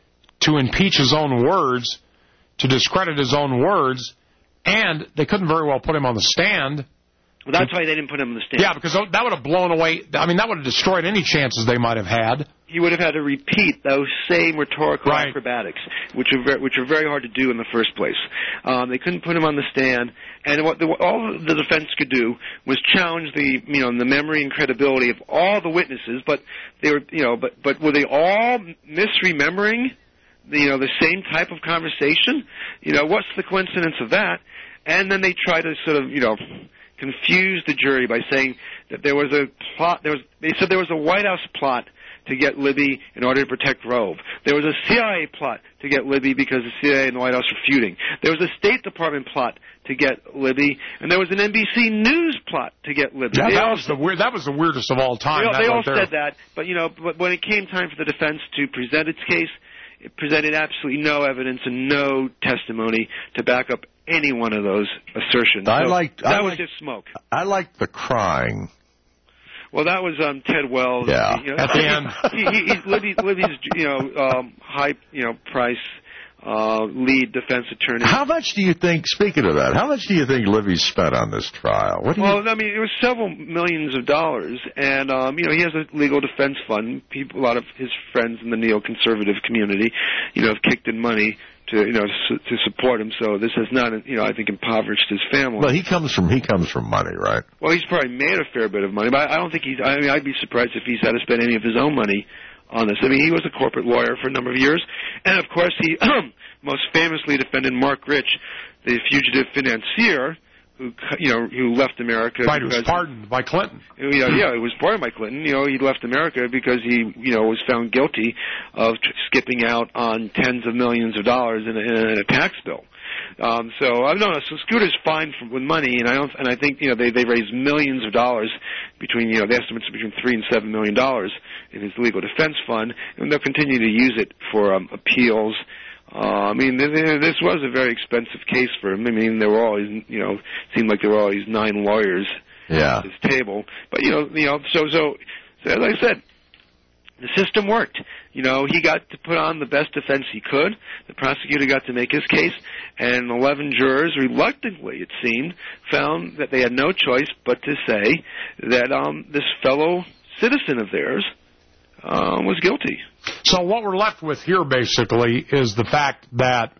to impeach his own words, to discredit his own words, and they couldn't very well put him on the stand. Well, that's why they didn't put him on the stand. Yeah, because that would have blown away. I mean, that would have destroyed any chances they might have had. He would have had to repeat those same rhetorical right. acrobatics, which are very, which are very hard to do in the first place. Um, they couldn't put him on the stand, and what the, all the defense could do was challenge the, you know, the memory and credibility of all the witnesses. But they were, you know, but but were they all misremembering, the, you know, the same type of conversation? You know, what's the coincidence of that? And then they try to sort of, you know, confused the jury by saying that there was a plot. There was, they said there was a White House plot to get Libby in order to protect Rove. There was a C I A plot to get Libby because the C I A and the White House were feuding. There was a State Department plot to get Libby, and there was an N B C News plot to get Libby. Yeah, they that all, was the weird. That was the weirdest of all time. They all, they all right said that, but you know, but when it came time for the defense to present its case, it presented absolutely no evidence and no testimony to back up any one of those assertions. I so liked, that I was liked, just smoke. I liked the crying. Well, that was um, Ted Wells. Yeah. You know, At the end, he, he, he's Libby, Libby's, you know, um, high, you know, price uh, lead defense attorney. How much do you think? Speaking of that, how much do you think Libby spent on this trial? What do you? Well, I mean, it was several millions of dollars, and um, you know, he has a legal defense fund. People, a lot of his friends in the neoconservative community, you know, have kicked in money to you know to, to support him. So this has not you know I think impoverished his family. Well, he comes from he comes from money, right? Well, he's probably made a fair bit of money, but I don't think he's. I mean, I'd be surprised if he's had to spend any of his own money on this. I mean, he was a corporate lawyer for a number of years, and of course, he most famously defended Mark Rich, the fugitive financier, who you know who left America. Right, who was pardoned by Clinton. You know, yeah, it was pardoned by Clinton. You know, he left America because he you know was found guilty of t- skipping out on tens of millions of dollars in a, in a tax bill. Um, so I don't know. So Scooter's fine for, with money, and I don't. And I think you know they they raised millions of dollars between you know the estimates are between three and seven million dollars in his legal defense fund, and they'll continue to use it for um, appeals. Uh, I mean, this was a very expensive case for him. I mean, there were always, you know, seemed like there were always nine lawyers yeah. at his table. But you know, you know, so so, so as I said, the system worked. You know, he got to put on the best defense he could. The prosecutor got to make his case, and eleven jurors, reluctantly it seemed, found that they had no choice but to say that um, this fellow citizen of theirs uh, was guilty. So what we're left with here, basically, is the fact that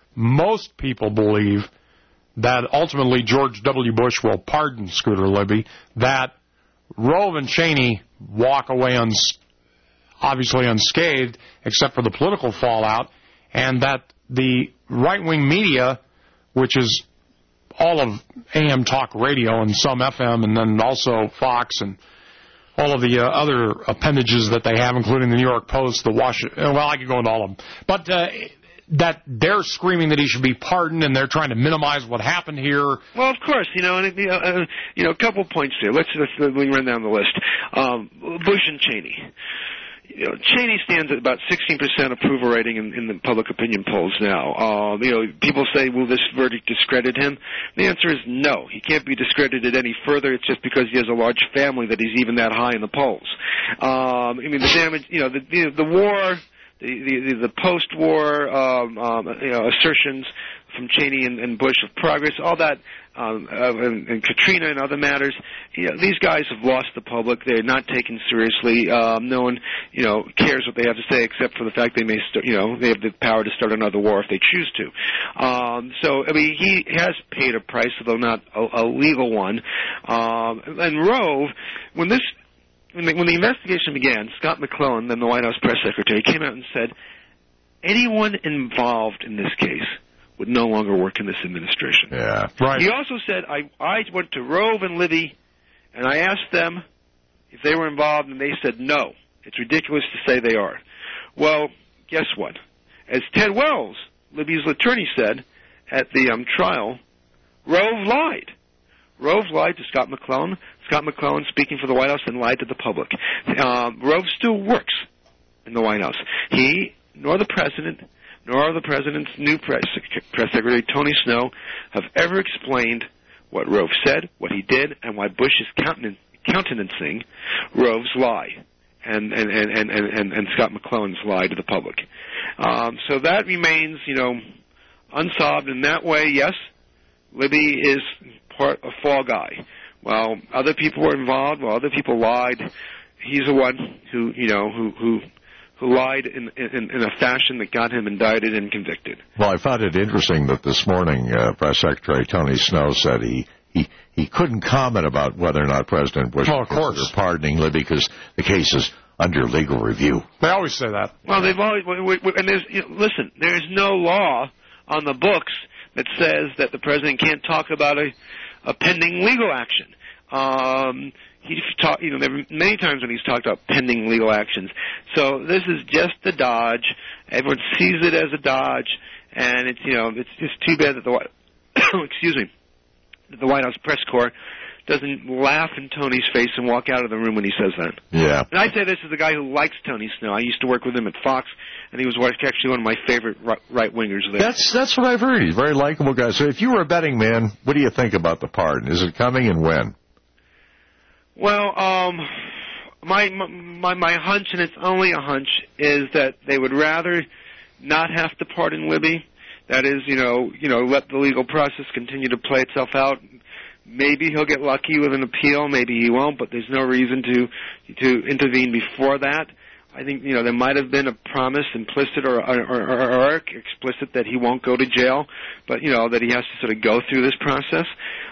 most people believe that ultimately George W. Bush will pardon Scooter Libby, that Rove and Cheney walk away uns- obviously unscathed, except for the political fallout, and that the right-wing media, which is all of A M talk radio and some F M, and then also Fox and all of the uh, other appendages that they have, including the New York Post, the Washington... Well, I could go into all of them. But uh, that they're screaming that he should be pardoned, and they're trying to minimize what happened here. Well, of course, you know, and uh, you know, a couple points here. Let's let's let me run down the list. Um, Bush and Cheney. You know, Cheney stands at about sixteen percent approval rating in, in the public opinion polls now. Um, you know, people say, will this verdict discredit him? The answer is no. He can't be discredited any further. It's just because he has a large family that he's even that high in the polls. Um, I mean, the damage, you know, the the, the war, the the, the post-war um, um, you know, assertions from Cheney and, and Bush of progress, all that, um, uh, and, and Katrina and other matters. You know, these guys have lost the public. They're not taken seriously. Um, no one, you know, cares what they have to say except for the fact they may, st- you know, they have the power to start another war if they choose to. Um, so, I mean, he has paid a price, although not a, a legal one. Um, and Rove, when this, when the, when the investigation began, Scott McClellan, then the White House press secretary, came out and said, anyone involved in this case would no longer work in this administration. Yeah, right. He also said, I, I went to Rove and Libby, and I asked them if they were involved, and they said no. It's ridiculous to say they are. Well, guess what? As Ted Wells, Libby's attorney, said at the um, trial, Rove lied. Rove lied to Scott McClellan. Scott McClellan, speaking for the White House, and lied to the public. Um, Rove still works in the White House. He, nor the president, nor the president's new press, press secretary, Tony Snow, have ever explained what Rove said, what he did, and why Bush is countenan- countenancing Rove's lie and, and, and, and, and, and Scott McClellan's lie to the public. Um, so that remains, you know, unsolved. In that way, yes, Libby is part a fall guy. While other people were involved, while other people lied, he's the one who, you know, who, who who lied in, in, in a fashion that got him indicted and convicted. Well, I found it interesting that this morning uh, Press Secretary Tony Snow said he, he, he couldn't comment about whether or not President Bush well, of course. was pardoning Libby because the case is under legal review. They always say that. Well, they've always, and there's, you know, listen, there's no law on the books that says that the president can't talk about a, a pending legal action. Um, He's talked, you know, there were many times when he's talked about pending legal actions. So this is just a dodge. Everyone sees it as a dodge, and it's, you know, it's just too bad that the excuse me, that the White House press corps doesn't laugh in Tony's face and walk out of the room when he says that. Yeah. And I say this as a guy who likes Tony Snow. I used to work with him at Fox, and he was actually one of my favorite right wingers there. That's that's what I've heard. He's a very likable guy. So if you were a betting man, what do you think about the pardon? Is it coming and when? Well, um, my, my my hunch, and it's only a hunch, is that they would rather not have to pardon Libby. That is, you know, you know, let the legal process continue to play itself out. Maybe he'll get lucky with an appeal, maybe he won't, but there's no reason to to intervene before that. I think, you know, there might have been a promise, implicit or, or, or, or explicit, that he won't go to jail, but, you know, that he has to sort of go through this process.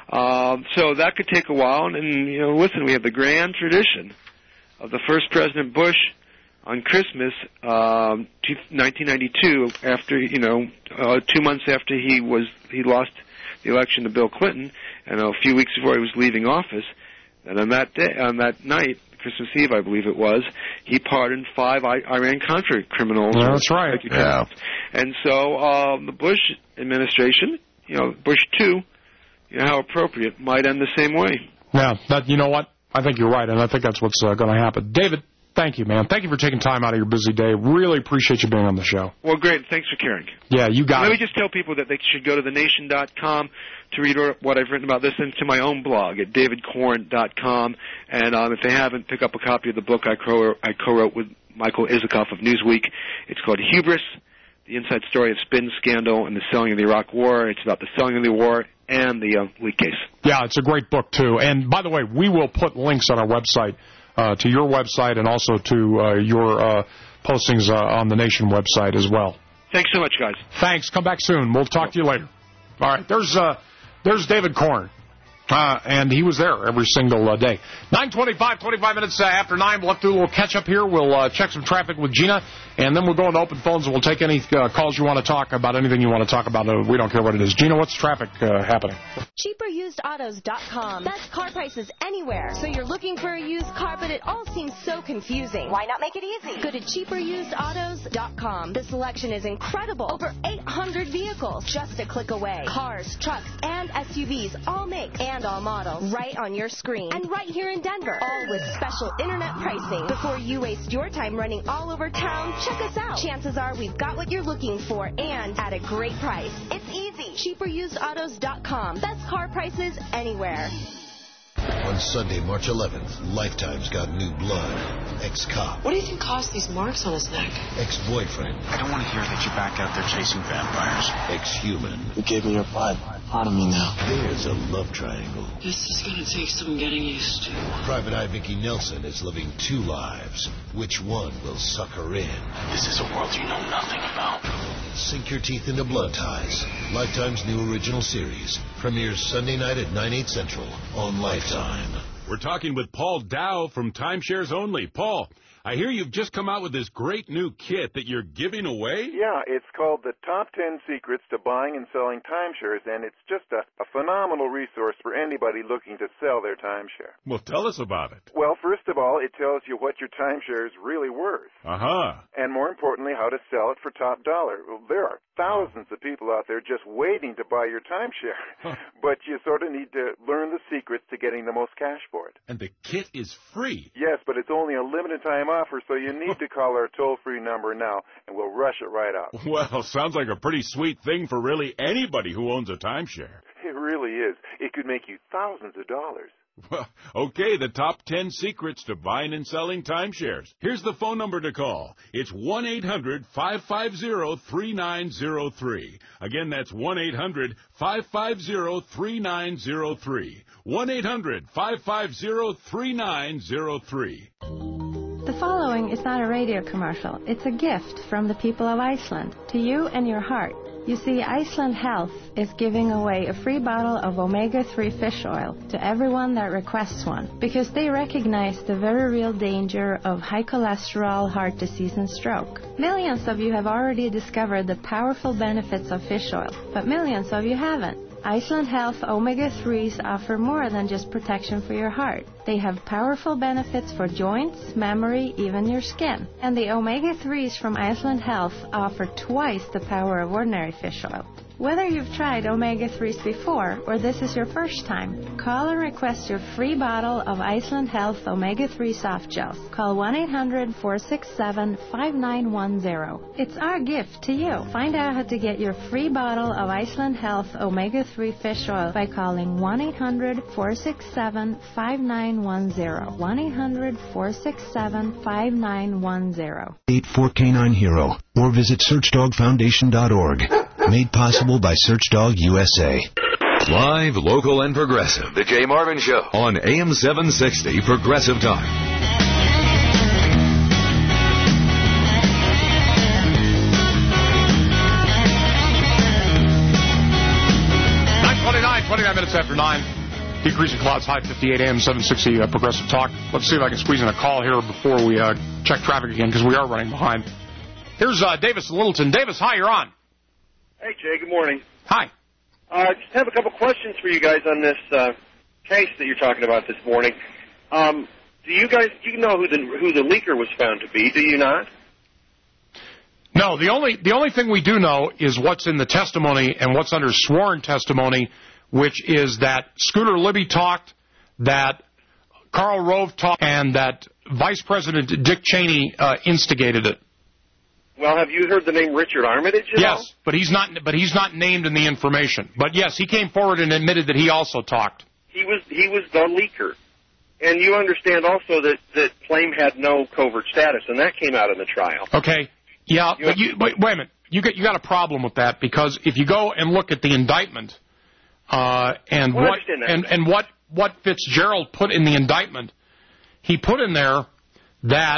Um, so that could take a while. And, and, you know, listen, we have the grand tradition of the first President Bush on Christmas, um, nineteen ninety-two, after, you know, uh, two months after he was he lost the election to Bill Clinton, and a few weeks before he was leaving office, and on that day, on that night, Christmas Eve, I believe it was, he pardoned five Iran-Contra criminals. Yeah, that's right. Yeah. And so um, the Bush administration, you know, Bush two, you know, how appropriate, might end the same way. Yeah, that, you know what? I think you're right, and I think that's what's uh, going to happen. David, thank you, man. Thank you for taking time out of your busy day. Really appreciate you being on the show. Well, great. Thanks for caring. Yeah, you got Let it. me just tell people that they should go to the nation dot com to read what I've written about this, and to my own blog at david corn dot com. And um, if they haven't, pick up a copy of the book I co- I co-wrote with Michael Isikoff of Newsweek. It's called Hubris, the inside story of spin, scandal, and the selling of the Iraq War. It's about the selling of the war and the uh, leak case. Yeah, it's a great book, too. And, by the way, we will put links on our website uh, to your website and also to uh, your uh, postings uh, on the Nation website as well. Thanks so much, guys. Thanks. Come back soon. We'll talk to you later. All right, there's uh, there's David Corn, uh, and he was there every single uh, day. nine twenty-five, twenty-five minutes uh, after nine. We'll have to do a little catch-up here. We'll uh, check some traffic with Gina, and then we'll go into open phones, and we'll take any uh, calls you want to talk about, anything you want to talk about. Uh, we don't care what it is. Gina, what's traffic uh, happening? cheaper used autos dot com. Best car prices anywhere. So you're looking for a used car, but it all seems so confusing. Why not make it easy? Go to cheaper used autos dot com. The selection is incredible. Over eight hundred vehicles just a click away. Cars, trucks, and S U Vs, all makes and all models, right on your screen. And right here in Denver, all with special internet pricing. Before you waste your time running all over town, check us out. Chances are we've got what you're looking for, and at a great price. It's easy. cheaper used autos dot com. Best car prices anywhere. On Sunday, March eleventh, Lifetime's got new blood. Ex-cop. What do you think caused these marks on his neck? Ex-boyfriend. I don't want to hear that you're back out there chasing vampires. Ex-human. You gave me your blood. Part of me now. There's a love triangle. This is going to take some getting used to. Private Eye Vicky Nelson is living two lives. Which one will suck her in? This is a world you know nothing about. Sink your teeth into Blood Ties. Lifetime's new original series. Premieres Sunday night at nine, eight Central on Lifetime. We're talking with Paul Dow from Timeshares Only. Paul, I hear you've just come out with this great new kit that you're giving away? Yeah, it's called the Top ten Secrets to Buying and Selling Timeshares, and it's just a, a phenomenal resource for anybody looking to sell their timeshare. Well, tell us about it. Well, first of all, it tells you what your timeshare is really worth. Uh-huh. And more importantly, how to sell it for top dollar. Well, there are thousands of people out there just waiting to buy your timeshare, huh. But you sort of need to learn the secrets to getting the most cash for it. And the kit is free. Yes, but it's only a limited time offer, so you need to call our toll-free number now, and we'll rush it right out. Well, sounds like a pretty sweet thing for really anybody who owns a timeshare. It really is. It could make you thousands of dollars. Well, okay, the top ten secrets to buying and selling timeshares. Here's the phone number to call. It's one eight hundred, five five zero, three nine zero three. Again, that's one eight hundred, five five zero, three nine zero three. one eight hundred, five five zero, three nine zero three. The following is not a radio commercial. It's a gift from the people of Iceland to you and your heart. You see, Iceland Health is giving away a free bottle of omega three fish oil to everyone that requests one because they recognize the very real danger of high cholesterol, heart disease, and stroke. Millions of you have already discovered the powerful benefits of fish oil, but millions of you haven't. Iceland Health omega threes offer more than just protection for your heart. They have powerful benefits for joints, memory, even your skin. And the omega threes from Iceland Health offer twice the power of ordinary fish oil. Whether you've tried omega threes before or this is your first time, call and request your free bottle of Iceland Health omega three soft gels. Call one eight hundred, four six seven, five nine one zero. It's our gift to you. Find out how to get your free bottle of Iceland Health omega three fish oil by calling one eight hundred, four six seven, five nine one zero. one eight hundred, four six seven, five nine one zero. eight four Canine Hero or visit search dog foundation dot org. Made possible by Searchdog U S A. Live, local, and progressive. The Jay Marvin Show on A M seven sixty Progressive Talk. minutes after nine. Decreasing clouds, high fifty-eight, A M seven sixty, uh, Progressive Talk. Let's see if I can squeeze in a call here before we uh, check traffic again, because we are running behind. Here's uh, Davis in Littleton. Davis, hi, you're on. Hey, Jay, good morning. Hi. I uh, just have a couple questions for you guys on this uh, case that you're talking about this morning. Um, do you guys, you know who the who the leaker was found to be, do you not? No, the only the only thing we do know is what's in the testimony and what's under sworn testimony, which is that Scooter Libby talked, that Karl Rove talked, and that Vice President Dick Cheney uh, instigated it. Well, have you heard the name Richard Armitage at all? Yes, but he's not. But he's not named in the information. But yes, he came forward and admitted that he also talked. He was he was the leaker, and you understand also that that Flame had no covert status, and that came out in the trial. Okay. Yeah, you but you, wait, wait a minute. You got you got a problem with that, because if you go and look at the indictment uh, and well, what and and what what Fitzgerald put in the indictment, he put in there that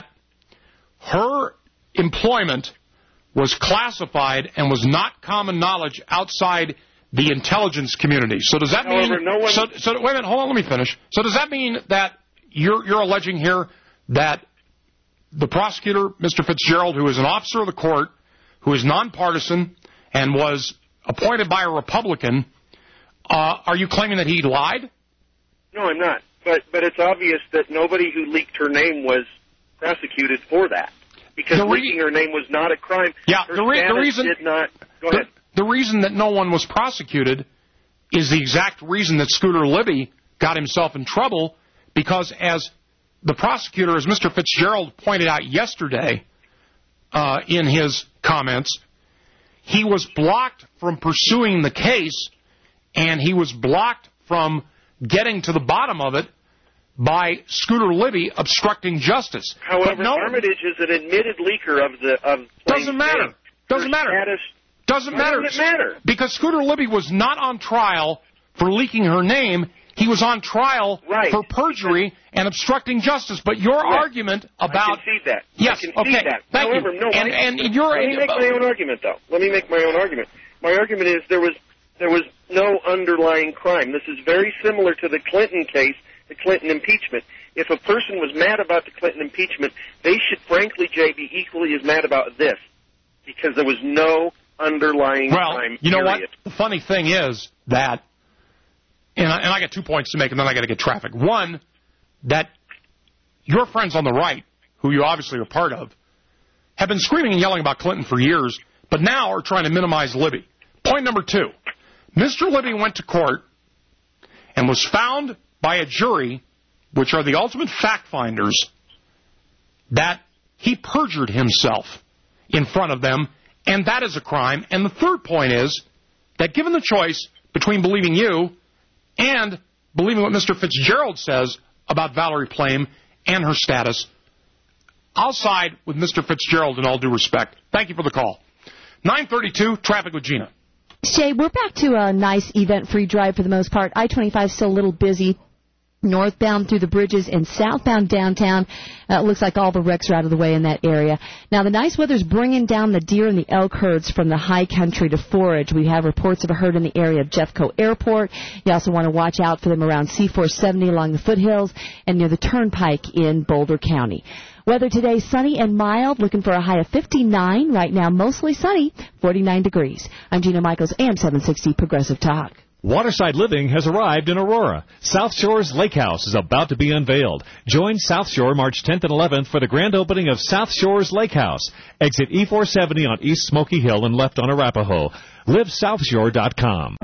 her employment was classified and was not common knowledge outside the intelligence community. So does that However, mean? No one... So, so wait a minute, hold on, let me finish. So does that mean that you're you're alleging here that the prosecutor, Mister Fitzgerald, who is an officer of the court, who is nonpartisan and was appointed by a Republican, uh, are you claiming that he lied? No, I'm not. But but it's obvious that nobody who leaked her name was prosecuted for that. Because re- leaking her name was not a crime. Yeah, her the, re- the reason did not. Go the, ahead. The reason that no one was prosecuted is the exact reason that Scooter Libby got himself in trouble, because as the prosecutor, as Mister Fitzgerald pointed out yesterday uh, in his comments, he was blocked from pursuing the case, and he was blocked from getting to the bottom of it by Scooter Libby obstructing justice. However, no, Armitage is an admitted leaker of the of. Doesn't matter. Doesn't matter. Status, doesn't matter. Doesn't it matter? Because Scooter Libby was not on trial for leaking her name. He was on trial right. for perjury and obstructing justice. But your yes. argument about I concede that. Yes. I concede okay. that. Thank However, you. no. And, my, and your let me make my own argument, though. Let me make my own argument. My argument is there was there was no underlying crime. This is very similar to the Clinton case, the Clinton impeachment. If a person was mad about the Clinton impeachment, they should, frankly, Jay, be equally as mad about this, because there was no underlying well, crime. You know period. what? The funny thing is that, and I, and I got two points to make, and then I got to get traffic. One, that your friends on the right, who you obviously are part of, have been screaming and yelling about Clinton for years, but now are trying to minimize Libby. Point number two, Mister Libby went to court and was found by a jury, which are the ultimate fact finders, that he perjured himself in front of them, and that is a crime. And the third point is that given the choice between believing you and believing what Mister Fitzgerald says about Valerie Plame and her status, I'll side with Mister Fitzgerald in all due respect. Thank you for the call. nine thirty-two, traffic with Gina. Shay, we're back to a nice event-free drive for the most part. I twenty-five is still a little busy. Northbound through the bridges and southbound downtown. Uh, it looks like all the wrecks are out of the way in that area. Now, the nice weather's bringing down the deer and the elk herds from the high country to forage. We have reports of a herd in the area of Jeffco Airport. You also want to watch out for them around C four seventy along the foothills and near the Turnpike in Boulder County. Weather today, sunny and mild, looking for a high of fifty-nine. Right now, mostly sunny, forty-nine degrees. I'm Gina Michaels, A M seven sixty Progressive Talk. Waterside Living has arrived in Aurora. South Shore's Lake House is about to be unveiled. Join South Shore March tenth and eleventh for the grand opening of South Shore's Lake House. Exit E four seventy on East Smoky Hill and left on Arapahoe. live south shore dot com.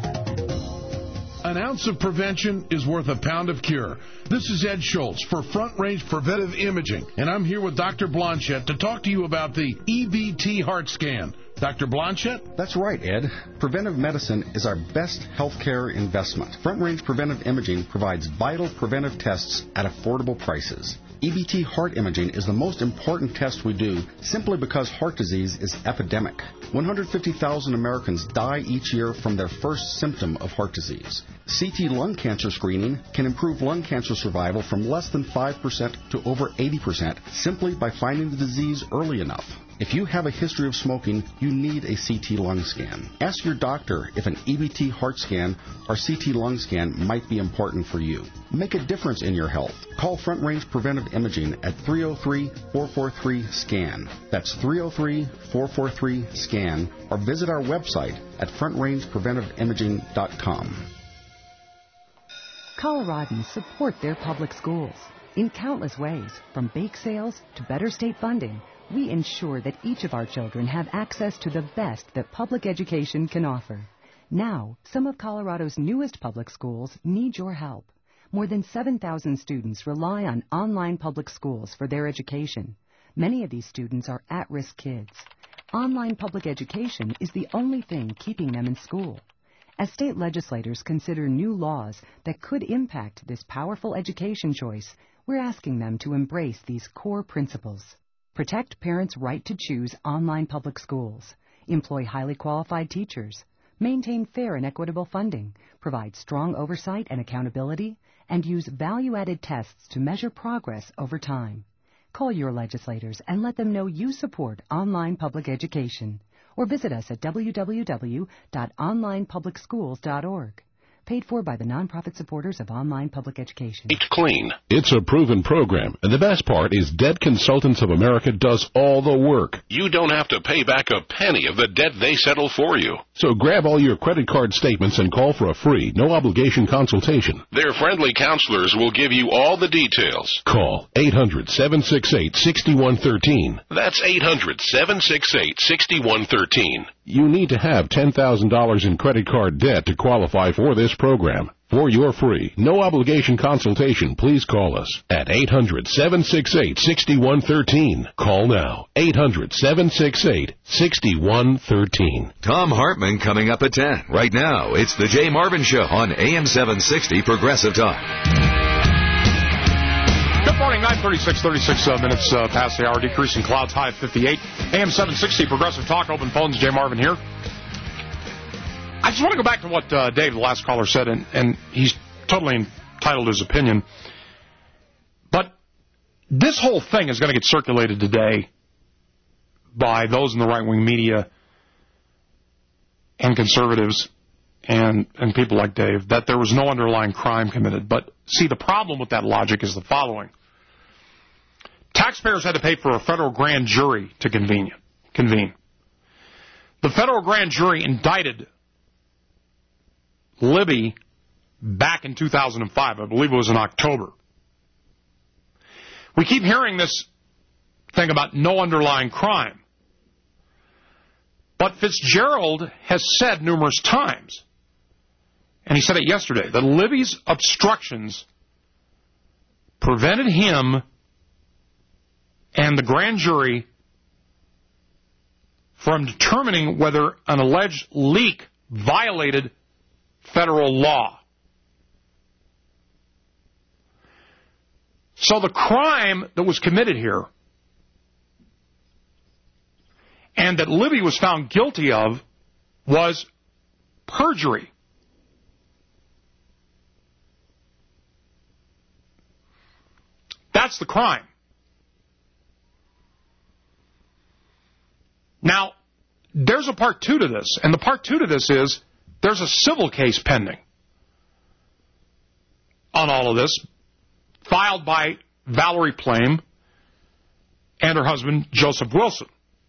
An ounce of prevention is worth a pound of cure. This is Ed Schultz for Front Range Preventive Imaging, and I'm here with Doctor Blanchette to talk to you about the E V T heart scan. Doctor Blanchette? That's right, Ed. Preventive medicine is our best healthcare investment. Front Range Preventive Imaging provides vital preventive tests at affordable prices. E V T heart imaging is the most important test we do simply because heart disease is epidemic. one hundred fifty thousand Americans die each year from their first symptom of heart disease. C T lung cancer screening can improve lung cancer survival from less than five percent to over eighty percent simply by finding the disease early enough. If you have a history of smoking, you need a C T lung scan. Ask your doctor if an E B T heart scan or C T lung scan might be important for you. Make a difference in your health. Call Front Range Preventive Imaging at three oh three, four four three, SCAN. That's three oh three, four four three, SCAN. Or visit our website at front range preventive imaging dot com. Coloradans support their public schools in countless ways, from bake sales to better state funding. We ensure that each of our children have access to the best that public education can offer. Now, some of Colorado's newest public schools need your help. More than seven thousand students rely on online public schools for their education. Many of these students are at-risk kids. Online public education is the only thing keeping them in school. As state legislators consider new laws that could impact this powerful education choice, we're asking them to embrace these core principles. Protect parents' right to choose online public schools. Employ highly qualified teachers. Maintain fair and equitable funding. Provide strong oversight and accountability. And use value-added tests to measure progress over time. Call your legislators and let them know you support online public education. Or visit us at w w w dot online public schools dot org. Paid for by the nonprofit supporters of online public education. It's clean. It's a proven program. And the best part is Debt Consultants of America does all the work. You don't have to pay back a penny of the debt they settle for you. So grab all your credit card statements and call for a free, no-obligation consultation. Their friendly counselors will give you all the details. Call eight hundred, seven six eight, six one one three. That's eight hundred, seven six eight, six one one three. You need to have ten thousand dollars in credit card debt to qualify for this program. For your free, no-obligation consultation, please call us at eight hundred, seven six eight, six one one three. Call now, eight hundred, seven six eight, six one one three. Tom Hartman coming up at ten. Right now, it's the Jay Marvin Show on A M seven sixty Progressive Talk. Good morning, nine thirty-six, thirty-six uh, minutes uh, past the hour, decreasing clouds, high at fifty-eight. A M seven sixty Progressive Talk, open phones, Jay Marvin here. I just want to go back to what uh, Dave, the last caller, said, and, and he's totally entitled to his opinion. But this whole thing is going to get circulated today by those in the right-wing media and conservatives and, and people like Dave, that there was no underlying crime committed. But, see, the problem with that logic is the following. Taxpayers had to pay for a federal grand jury to convene. convene. The federal grand jury indicted Libby back in two thousand five. I believe it was in October. We keep hearing this thing about no underlying crime. But Fitzgerald has said numerous times, and he said it yesterday, that Libby's obstructions prevented him and the grand jury from determining whether an alleged leak violated federal law. So the crime that was committed here and that Libby was found guilty of was perjury. That's the crime. Now, there's a part two to this, and the part two to this is there's a civil case pending on all of this, filed by Valerie Plame and her husband, Joseph Wilson.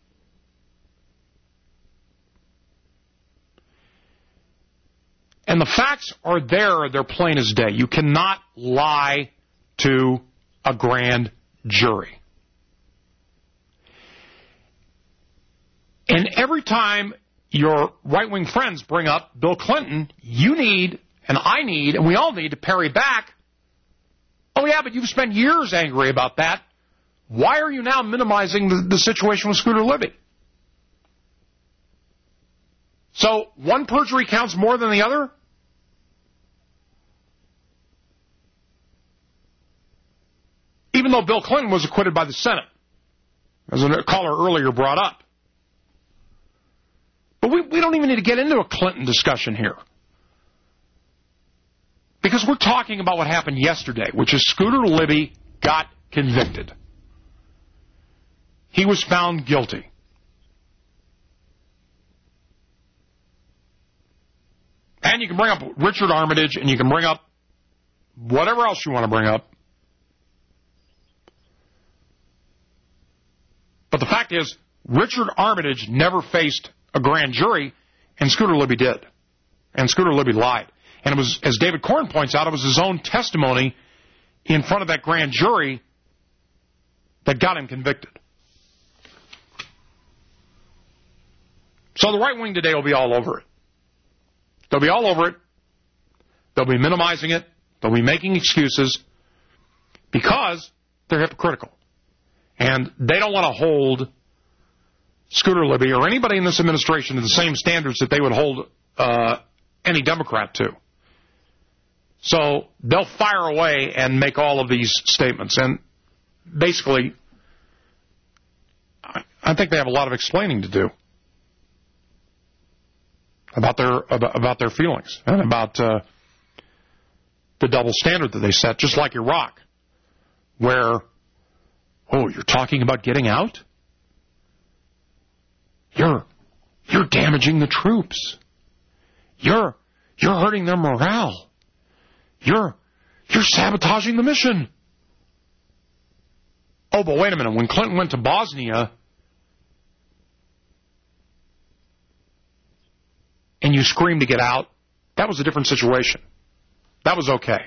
And the facts are there, they're plain as day. You cannot lie to a grand jury. And every time your right-wing friends bring up Bill Clinton, you need, and I need, and we all need to parry back, oh yeah, but you've spent years angry about that. Why are you now minimizing the, the situation with Scooter Libby? So one perjury counts more than the other? Even though Bill Clinton was acquitted by the Senate, as a caller earlier brought up. But we, we don't even need to get into a Clinton discussion here. Because we're talking about what happened yesterday, which is Scooter Libby got convicted. He was found guilty. can bring up Richard Armitage, and you can bring up whatever else you want to bring up. But the fact is, Richard Armitage never faced a grand jury, and Scooter Libby did. And Scooter Libby lied. And it was, as David Corn points out, it was his own testimony in front of that grand jury that got him convicted. So the right wing today will be all over it. They'll be all over it. They'll be minimizing it. They'll be making excuses because they're hypocritical. And they don't want to hold Scooter Libby or anybody in this administration to the same standards that they would hold uh, any Democrat to. So they'll fire away and make all of these statements. And basically, I think they have a lot of explaining to do about their about, about their feelings and about uh, the double standard that they set, just like Iraq, where, oh, you're talking about getting out? You're you're damaging the troops. You're you're hurting their morale. You're you're sabotaging the mission. Oh, but wait a minute. When Clinton went to Bosnia and you screamed to get out, that was a different situation. That was okay.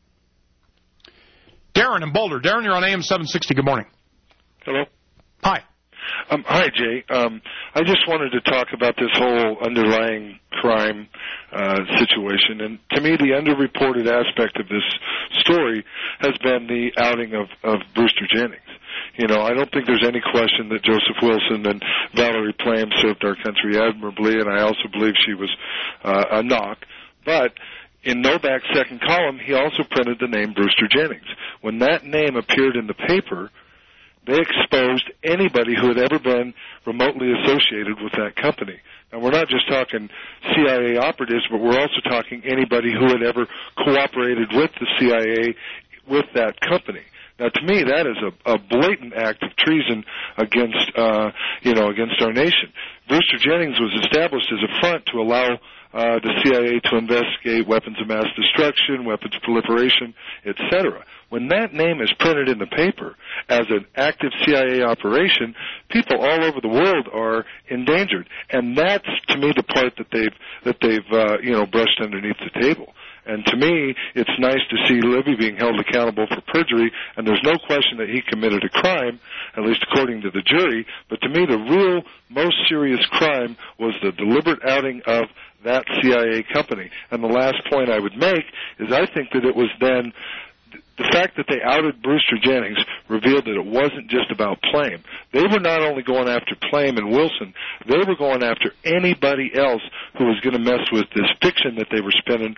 Darren in Boulder. Darren, you're on A M seven sixty. Good morning. Hello. Hi. Um, hi, Jay. Um, I just wanted to talk about this whole underlying crime uh, situation. And to me, the underreported aspect of this story has been the outing of, of Brewster Jennings. You know, I don't think there's any question that Joseph Wilson and Valerie Plame served our country admirably, and I also believe she was uh, a knock. But in Novak's second column, he also printed the name Brewster Jennings. When that name appeared in the paper, they exposed anybody who had ever been remotely associated with that company. Now, we're not just talking C I A operatives, but we're also talking anybody who had ever cooperated with the C I A with that company. Now, to me, that is a, a blatant act of treason against, uh, you know, against our nation. Brewster Jennings was established as a front to allow uh, the C I A to investigate weapons of mass destruction, weapons proliferation, et cetera. When that name is printed in the paper as an active C I A operation, people all over the world are endangered, and that's, to me, the part that they've that they've uh, you know brushed underneath the table. And to me, it's nice to see Libby being held accountable for perjury, and there's no question that he committed a crime, at least according to the jury. But to me, the real, most serious crime was the deliberate outing of that C I A company. And the last point I would make is I think that it was then the fact that they outed Brewster Jennings revealed that it wasn't just about Plame. They were not only going after Plame and Wilson, they were going after anybody else who was going to mess with this fiction that they were spinning.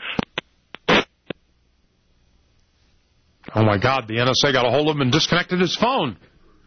Oh, my God, the N S A got a hold of him and disconnected his phone.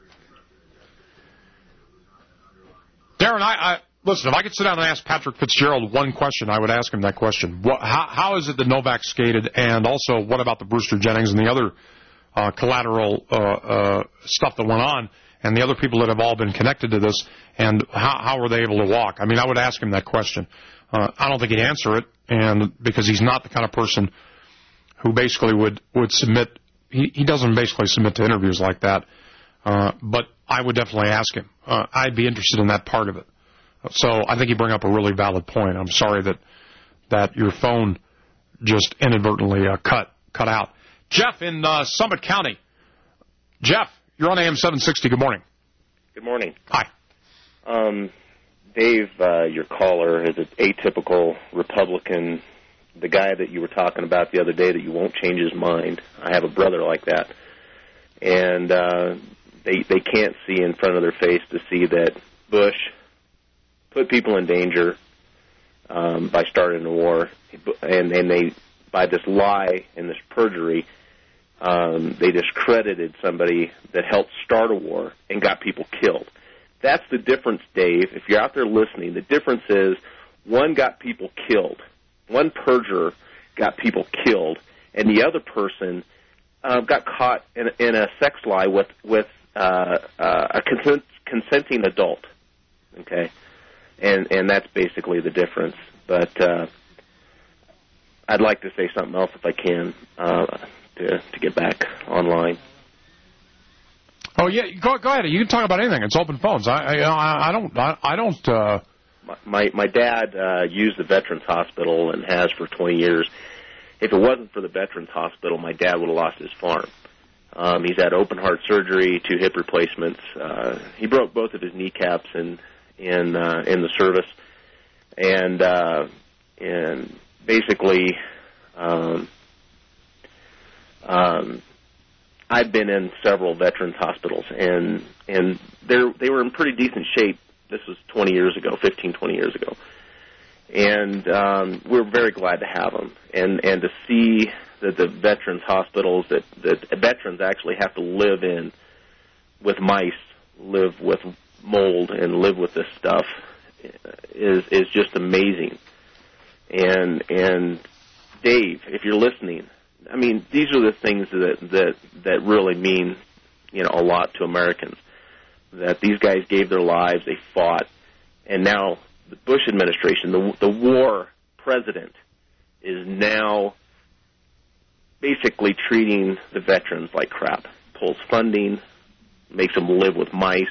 Darren, I, I listen, if I could sit down and ask Patrick Fitzgerald one question, I would ask him that question. What, how, how is it that Novak skated, and also what about the Brewster Jennings and the other uh, collateral uh, uh, stuff that went on, and the other people that have all been connected to this, and how, how were they able to walk? I mean, I would ask him that question. Uh, I don't think he'd answer it, and because he's not the kind of person who basically would, would submit. He, he doesn't basically submit to interviews like that, uh, but I would definitely ask him. Uh, I'd be interested in that part of it. So I think you bring up a really valid point. I'm sorry that that your phone just inadvertently uh, cut cut out. Jeff in uh, Summit County. Jeff, you're on A M seven sixty. Good morning. Good morning. Hi. Um, Dave, uh, your caller, is an atypical Republican. The guy that you were talking about the other day that you won't change his mind. I have a brother like that. And uh, they they can't see in front of their face to see that Bush put people in danger um, by starting a war. And, and they, by this lie and this perjury, um, they discredited somebody that helped start a war and got people killed. That's the difference, Dave. If you're out there listening, the difference is one got people killed. One perjurer got people killed, and the other person uh, got caught in, in a sex lie with with uh, uh, a consent, consenting adult. Okay, and and that's basically the difference. But uh, I'd like to say something else if I can uh, to to get back online. Oh yeah, go go ahead. You can talk about anything. It's open phones. I I, I don't I, I don't. Uh... My my dad uh, used the Veterans Hospital and has for twenty years. If it wasn't for the Veterans Hospital, my dad would have lost his farm. Um, he's had open heart surgery, two hip replacements. Uh, he broke both of his kneecaps in in uh, in the service, and uh, and basically, um, um, I've been in several veterans hospitals, and and they they were in pretty decent shape. This was twenty years ago, fifteen, twenty years ago, and um, we're very glad to have them, and and to see that the veterans hospitals that, that veterans actually have to live in with mice, live with mold, and live with this stuff is is just amazing. And and Dave, if you're listening, I mean, these are the things that that that really mean, you know, a lot to Americans. That these guys gave their lives, they fought, and now the Bush administration, the the war president, is now basically treating the veterans like crap. Pulls funding, makes them live with mice,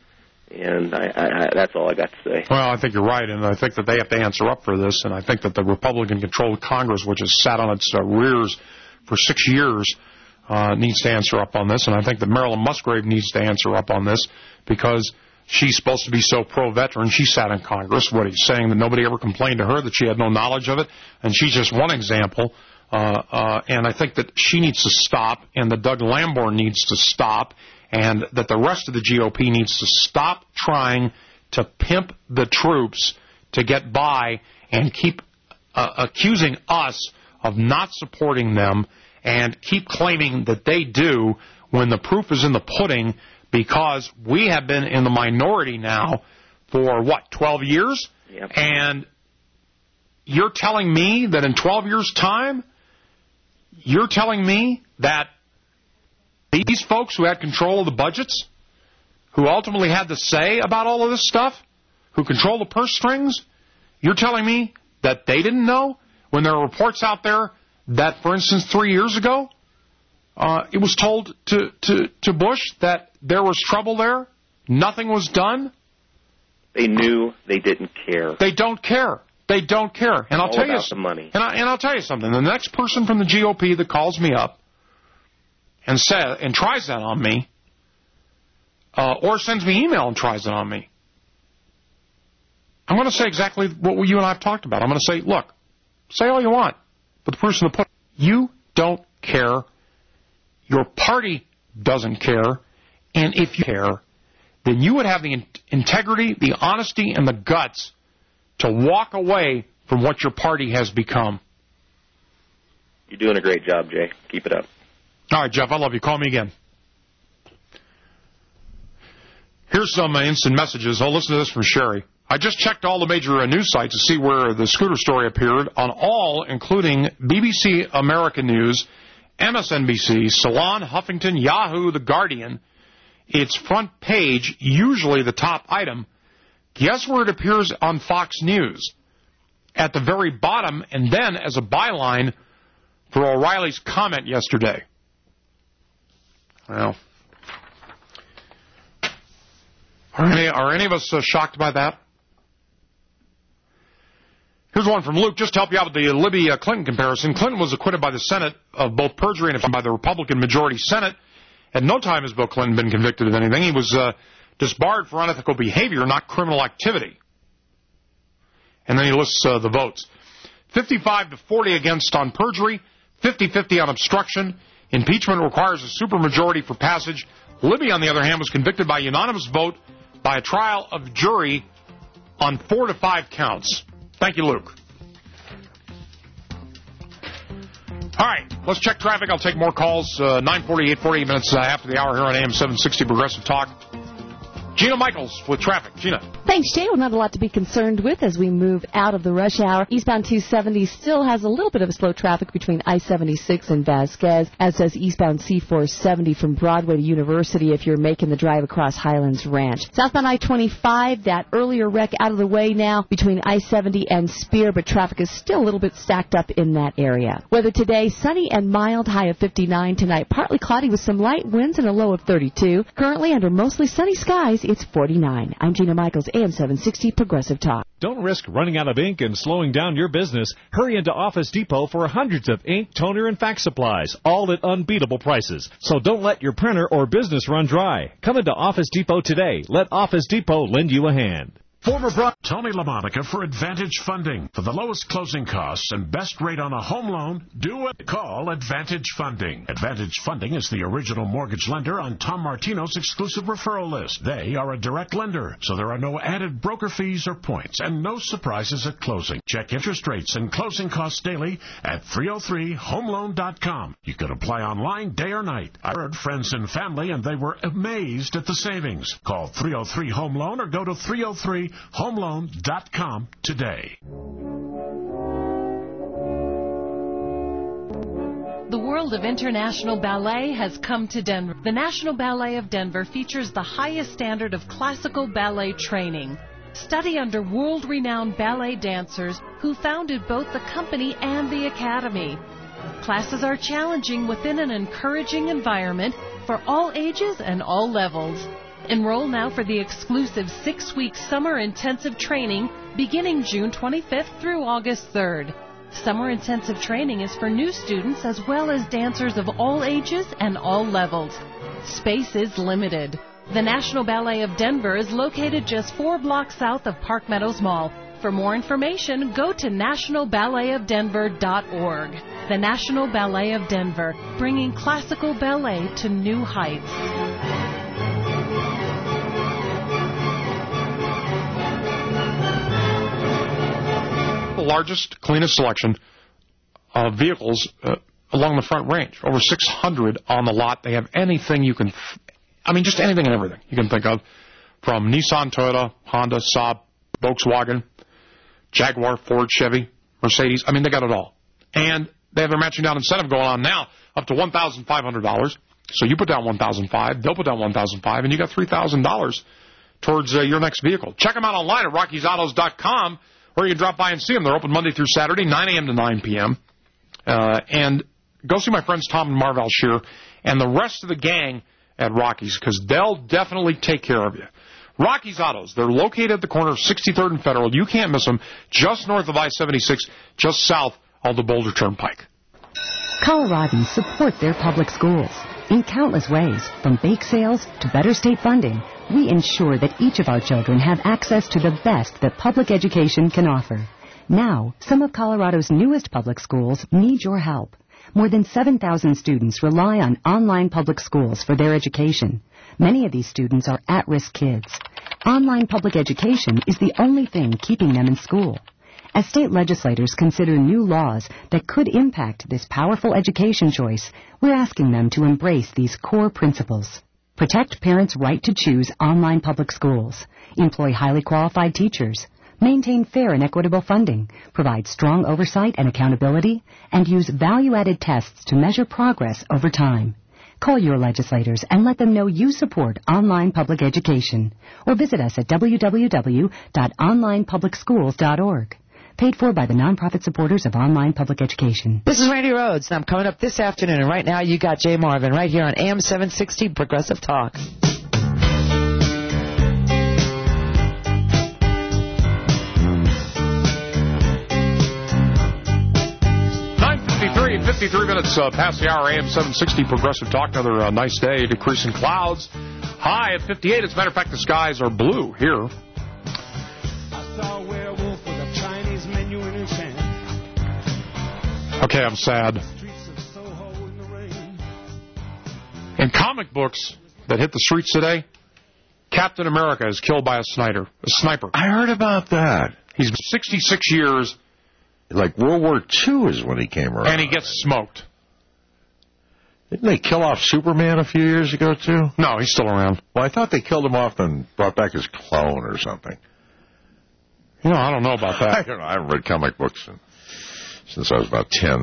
and I, I, I, that's all I got to say. Well, I think you're right, and I think that they have to answer up for this, and I think that the Republican-controlled Congress, which has sat on its uh, rears for six years, uh, needs to answer up on this, and I think that Marilyn Musgrave needs to answer up on this, because she's supposed to be so pro-veteran. She sat in Congress. What he's saying, that nobody ever complained to her, that she had no knowledge of it, and she's just one example. Uh, uh, and I think that she needs to stop, and that Doug Lamborn needs to stop, and that the rest of the G O P needs to stop trying to pimp the troops to get by and keep uh, accusing us of not supporting them and keep claiming that they do when the proof is in the pudding, because we have been in the minority now for, what, twelve years? Yep. And you're telling me that in twelve years' time, you're telling me that these folks who had control of the budgets, who ultimately had the say about all of this stuff, who control the purse strings, you're telling me that they didn't know when there are reports out there that, for instance, three years ago, uh, it was told to, to, to Bush that there was trouble there, nothing was done? They knew, they didn't care. They don't care. They don't care. And I'll all tell about you the money. And, I, and I'll tell you something. The next person from the G O P that calls me up and says and tries that on me, uh, or sends me email and tries it on me, I'm going to say exactly what you and I have talked about. I'm going to say, look, say all you want, but the person that put you don't care. Your party doesn't care. And if you care, then you would have the in- integrity, the honesty, and the guts to walk away from what your party has become. You're doing a great job, Jay. Keep it up. All right, Jeff, I love you. Call me again. Here's some uh, instant messages. I'll listen to this from Sherry. I just checked all the major uh, news sites to see where the scooter story appeared, on all, including B B C American News, M S N B C, Salon, Huffington, Yahoo, The Guardian. Its front page, usually the top item. Guess where it appears on Fox News? At the very bottom, and then as a byline for O'Reilly's comment yesterday. Well, are any, are any of us uh, shocked by that? Here's one from Luke, just to help you out with the Libby-Clinton comparison. Clinton was acquitted by the Senate of both perjury and by the Republican majority Senate. At no time has Bill Clinton been convicted of anything. He was uh, disbarred for unethical behavior, not criminal activity. And then he lists uh, the votes. fifty-five to forty against on perjury, fifty-fifty on obstruction. Impeachment requires a supermajority for passage. Libby, on the other hand, was convicted by unanimous vote by a trial of jury on four to five counts. Thank you, Luke. All right, let's check traffic. I'll take more calls. Uh, nine forty-eight, forty-eight minutes uh, after the hour here on A M seven sixty Progressive Talk. Gina Michaels with traffic. Gina. Thanks, Jay. Well, not a lot to be concerned with as we move out of the rush hour. Eastbound two seventy still has a little bit of a slow traffic between I seventy-six and Vasquez, as does eastbound C four seventy from Broadway to University if you're making the drive across Highlands Ranch. Southbound I twenty-five, that earlier wreck out of the way now between I seventy and Spear, but traffic is still a little bit stacked up in that area. Weather today, sunny and mild, high of fifty-nine. Tonight, partly cloudy with some light winds and a low of thirty-two. Currently, under mostly sunny skies, it's forty-nine. I'm Gina Michaels, A M seven sixty Progressive Talk. Don't risk running out of ink and slowing down your business. Hurry into Office Depot for hundreds of ink, toner, and fax supplies, all at unbeatable prices. So don't let your printer or business run dry. Come into Office Depot today. Let Office Depot lend you a hand. Former Bro- Tony LaMonica for Advantage Funding. For the lowest closing costs and best rate on a home loan, do it. Call Advantage Funding. Advantage Funding is the original mortgage lender on Tom Martino's exclusive referral list. They are a direct lender, so there are no added broker fees or points and no surprises at closing. Check interest rates and closing costs daily at three oh three home loan dot com. You can apply online day or night. I heard friends and family, and they were amazed at the savings. Call three oh three home loan or go to three oh three home loan dot com today. The world of international ballet has come to Denver. The National Ballet of Denver features the highest standard of classical ballet training. Study under world-renowned ballet dancers who founded both the company and the academy. Classes are challenging within an encouraging environment for all ages and all levels. Enroll now for the exclusive six-week summer intensive training beginning June twenty-fifth through August third. Summer intensive training is for new students as well as dancers of all ages and all levels. Space is limited. The National Ballet of Denver is located just four blocks south of Park Meadows Mall. For more information, go to national ballet of denver dot org. The National Ballet of Denver, bringing classical ballet to new heights. The largest, cleanest selection of vehicles uh, along the Front Range. Over six hundred on the lot. They have anything you can, I mean, just anything and everything you can think of, from Nissan, Toyota, Honda, Saab, Volkswagen, Jaguar, Ford, Chevy, Mercedes. I mean, they got it all. And they have their matching down incentive going on now up to one thousand five hundred dollars. So you put down one thousand five dollars, they'll put down one thousand five dollars, and you got three thousand dollars towards uh, your next vehicle. Check them out online at rockies autos dot com. Or you can drop by and see them. They're open Monday through Saturday, nine a.m. to nine p.m. Uh, and go see my friends Tom and Marv Alshear and the rest of the gang at Rockies, because they'll definitely take care of you. Rockies Autos, they're located at the corner of sixty-third and Federal. You can't miss them. Just north of I seventy-six, just south of the Boulder Turnpike. Coloradans support their public schools in countless ways, from bake sales to better state funding. We ensure that each of our children have access to the best that public education can offer. Now, some of Colorado's newest public schools need your help. More than seven thousand students rely on online public schools for their education. Many of these students are at-risk kids. Online public education is the only thing keeping them in school. As state legislators consider new laws that could impact this powerful education choice, we're asking them to embrace these core principles. Protect parents' right to choose online public schools. Employ highly qualified teachers. Maintain fair and equitable funding. Provide strong oversight and accountability. And use value-added tests to measure progress over time. Call your legislators and let them know you support online public education. Or visit us at w w w dot online public schools dot org. Paid for by the nonprofit supporters of online public education. This is Randy Rhodes, and I'm coming up this afternoon, and right now you got Jay Marvin right here on A M seven sixty Progressive Talk. nine fifty-three, fifty-three minutes uh, past the hour, A M seven sixty Progressive Talk. Another uh, nice day, decreasing clouds. High at fifty-eight. As a matter of fact, the skies are blue here. I saw a werewolf with a Chinese menu in his hand. Okay, I'm sad. In comic books that hit the streets today, Captain America is killed by a sniper. A sniper. I heard about that. He's sixty-six years. Like World War Two is when he came around. And he gets smoked. Didn't they kill off Superman a few years ago, too? No, he's still around. Well, I thought they killed him off and brought back his clone or something. You know, I don't know about that. I don't know. I haven't read comic books since, since I was about ten.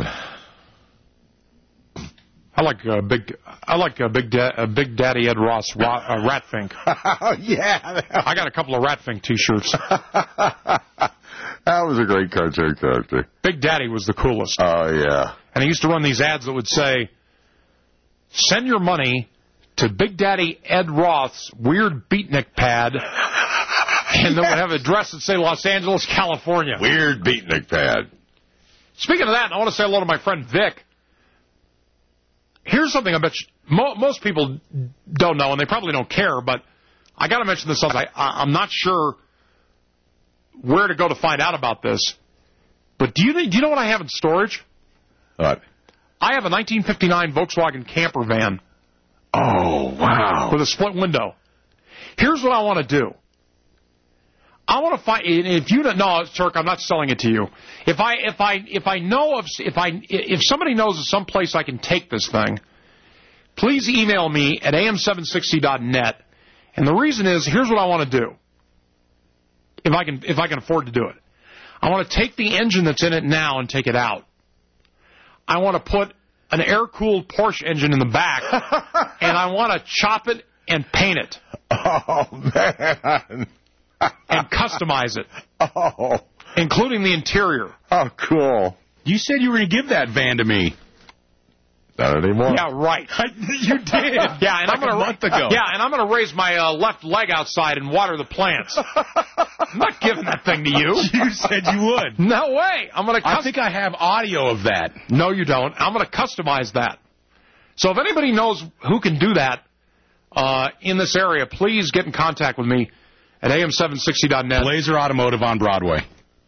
I like uh, big. I like uh, Big da- uh, Big Daddy Ed Ross ra- uh, Ratfink. Oh yeah, I got a couple of Ratfink T-shirts. That was a great cartoon character. Big Daddy was the coolest. Oh yeah, and he used to run these ads that would say, "Send your money to Big Daddy Ed Roth's weird beatnik pad," and then would have an address that say Los Angeles, California. Weird beatnik pad. Speaking of that, I want to say hello to my friend Vic. Here's something I bet you, mo- most people don't know, and they probably don't care, but I got to mention this. I, I, I'm not sure where to go to find out about this, but do you do you know what I have in storage? What? I have a nineteen fifty-nine Volkswagen camper van. Oh, wow. With a split window. Here's what I want to do. I want to find. If you don't know, Turk, I'm not selling it to you. If I if I if I know of if I if somebody knows of some place I can take this thing, please email me at a m seven sixty dot net. And the reason is, here's what I want to do. If I can if I can afford to do it, I want to take the engine that's in it now and take it out. I want to put an air-cooled Porsche engine in the back, and I want to chop it and paint it. Oh man. And customize it. Oh. Including the interior. Oh, cool. You said you were going to give that van to me. Not anymore. Yeah, right. You did. Yeah, and like I'm gonna, a month ago. Yeah, and I'm going to raise my uh, left leg outside and water the plants. I'm not giving that thing to you. You said you would. No way. I'm going to. I think I have audio of that. No, you don't. I'm going to customize that. So if anybody knows who can do that uh, in this area, please get in contact with me at a m seven sixty dot net. Blazer Automotive on Broadway.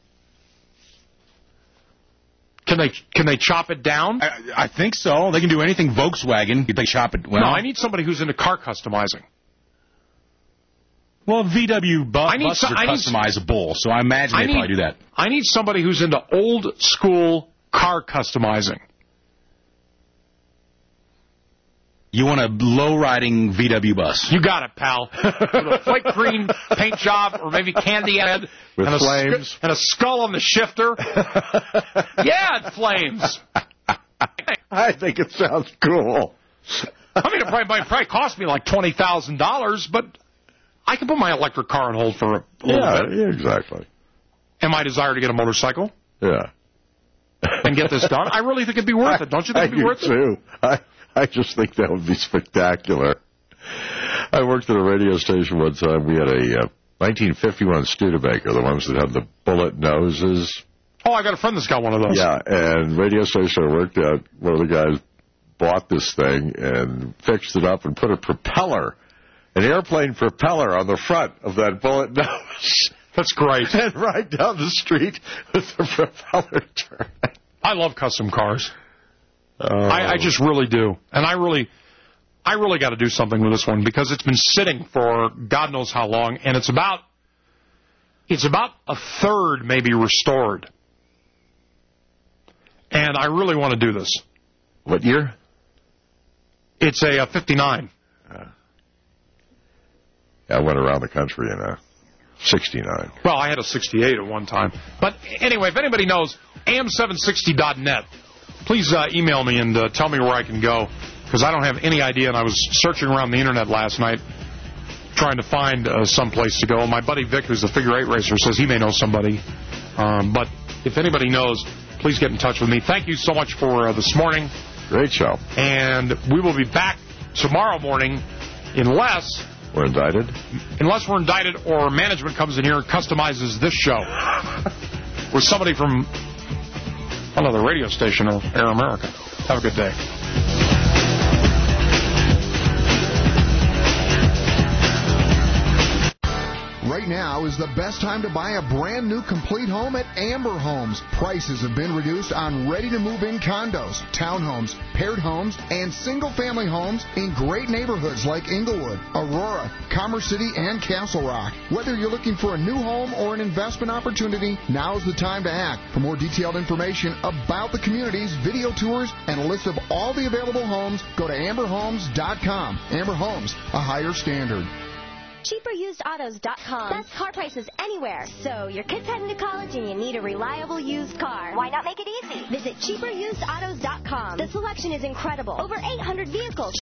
Can they can they chop it down? I, I think so. They can do anything Volkswagen. They chop it. Well, no, I need somebody who's into car customizing. Well, V W bu- I need buses so, are I need, customizable, so I imagine they I need, probably do that. I need somebody who's into old school car customizing. You want a low-riding V W bus. You got it, pal. With a flake green paint job, or maybe candy head. With and flames. A, and a skull on the shifter. Yeah, it flames. I think it sounds cool. I mean, it probably, might probably cost me like twenty thousand dollars, but I can put my electric car on hold for a little yeah, bit. Yeah, exactly. And my desire to get a motorcycle. Yeah. And get this done. I really think it'd be worth it. Don't you think I it'd be do worth too. it? I I just think that would be spectacular. I worked at a radio station one time. We had a uh, nineteen fifty-one Studebaker, the ones that have the bullet noses. Oh, I got a friend that's got one of those. Yeah, and radio station I worked at, one of the guys bought this thing and fixed it up and put a propeller, an airplane propeller on the front of that bullet nose. That's great. And right down the street with the propeller turning. I love custom cars. Oh. I, I just really do. And I really I really got to do something with this one because it's been sitting for God knows how long, and it's about it's about a third maybe restored. And I really want to do this. What year? It's a, a fifty-nine. Uh, I went around the country in a sixty-nine. Well, I had a sixty-eight at one time. But anyway, if anybody knows, a m seven sixty dot net. Please uh, email me and uh, tell me where I can go, because I don't have any idea, and I was searching around the Internet last night trying to find uh, some place to go. My buddy Vic, who's a figure eight racer, says he may know somebody. Um, but if anybody knows, please get in touch with me. Thank you so much for uh, this morning. Great show. And we will be back tomorrow morning unless... We're indicted? Unless we're indicted or management comes in here and customizes this show with somebody from... another radio station or Air America. Have a good day. Right now is the best time to buy a brand new complete home at Amber Homes. Prices have been reduced on ready-to-move-in condos, townhomes, paired homes, and single-family homes in great neighborhoods like Inglewood, Aurora, Commerce City, and Castle Rock. Whether you're looking for a new home or an investment opportunity, now's the time to act. For more detailed information about the communities, video tours, and a list of all the available homes, go to amber homes dot com. Amber Homes, a higher standard. cheaper used autos dot com. Best car prices anywhere. So your kid's heading to college and you need a reliable used car. Why not make it easy? Visit cheaper used autos dot com. The selection is incredible. Over eight hundred vehicles.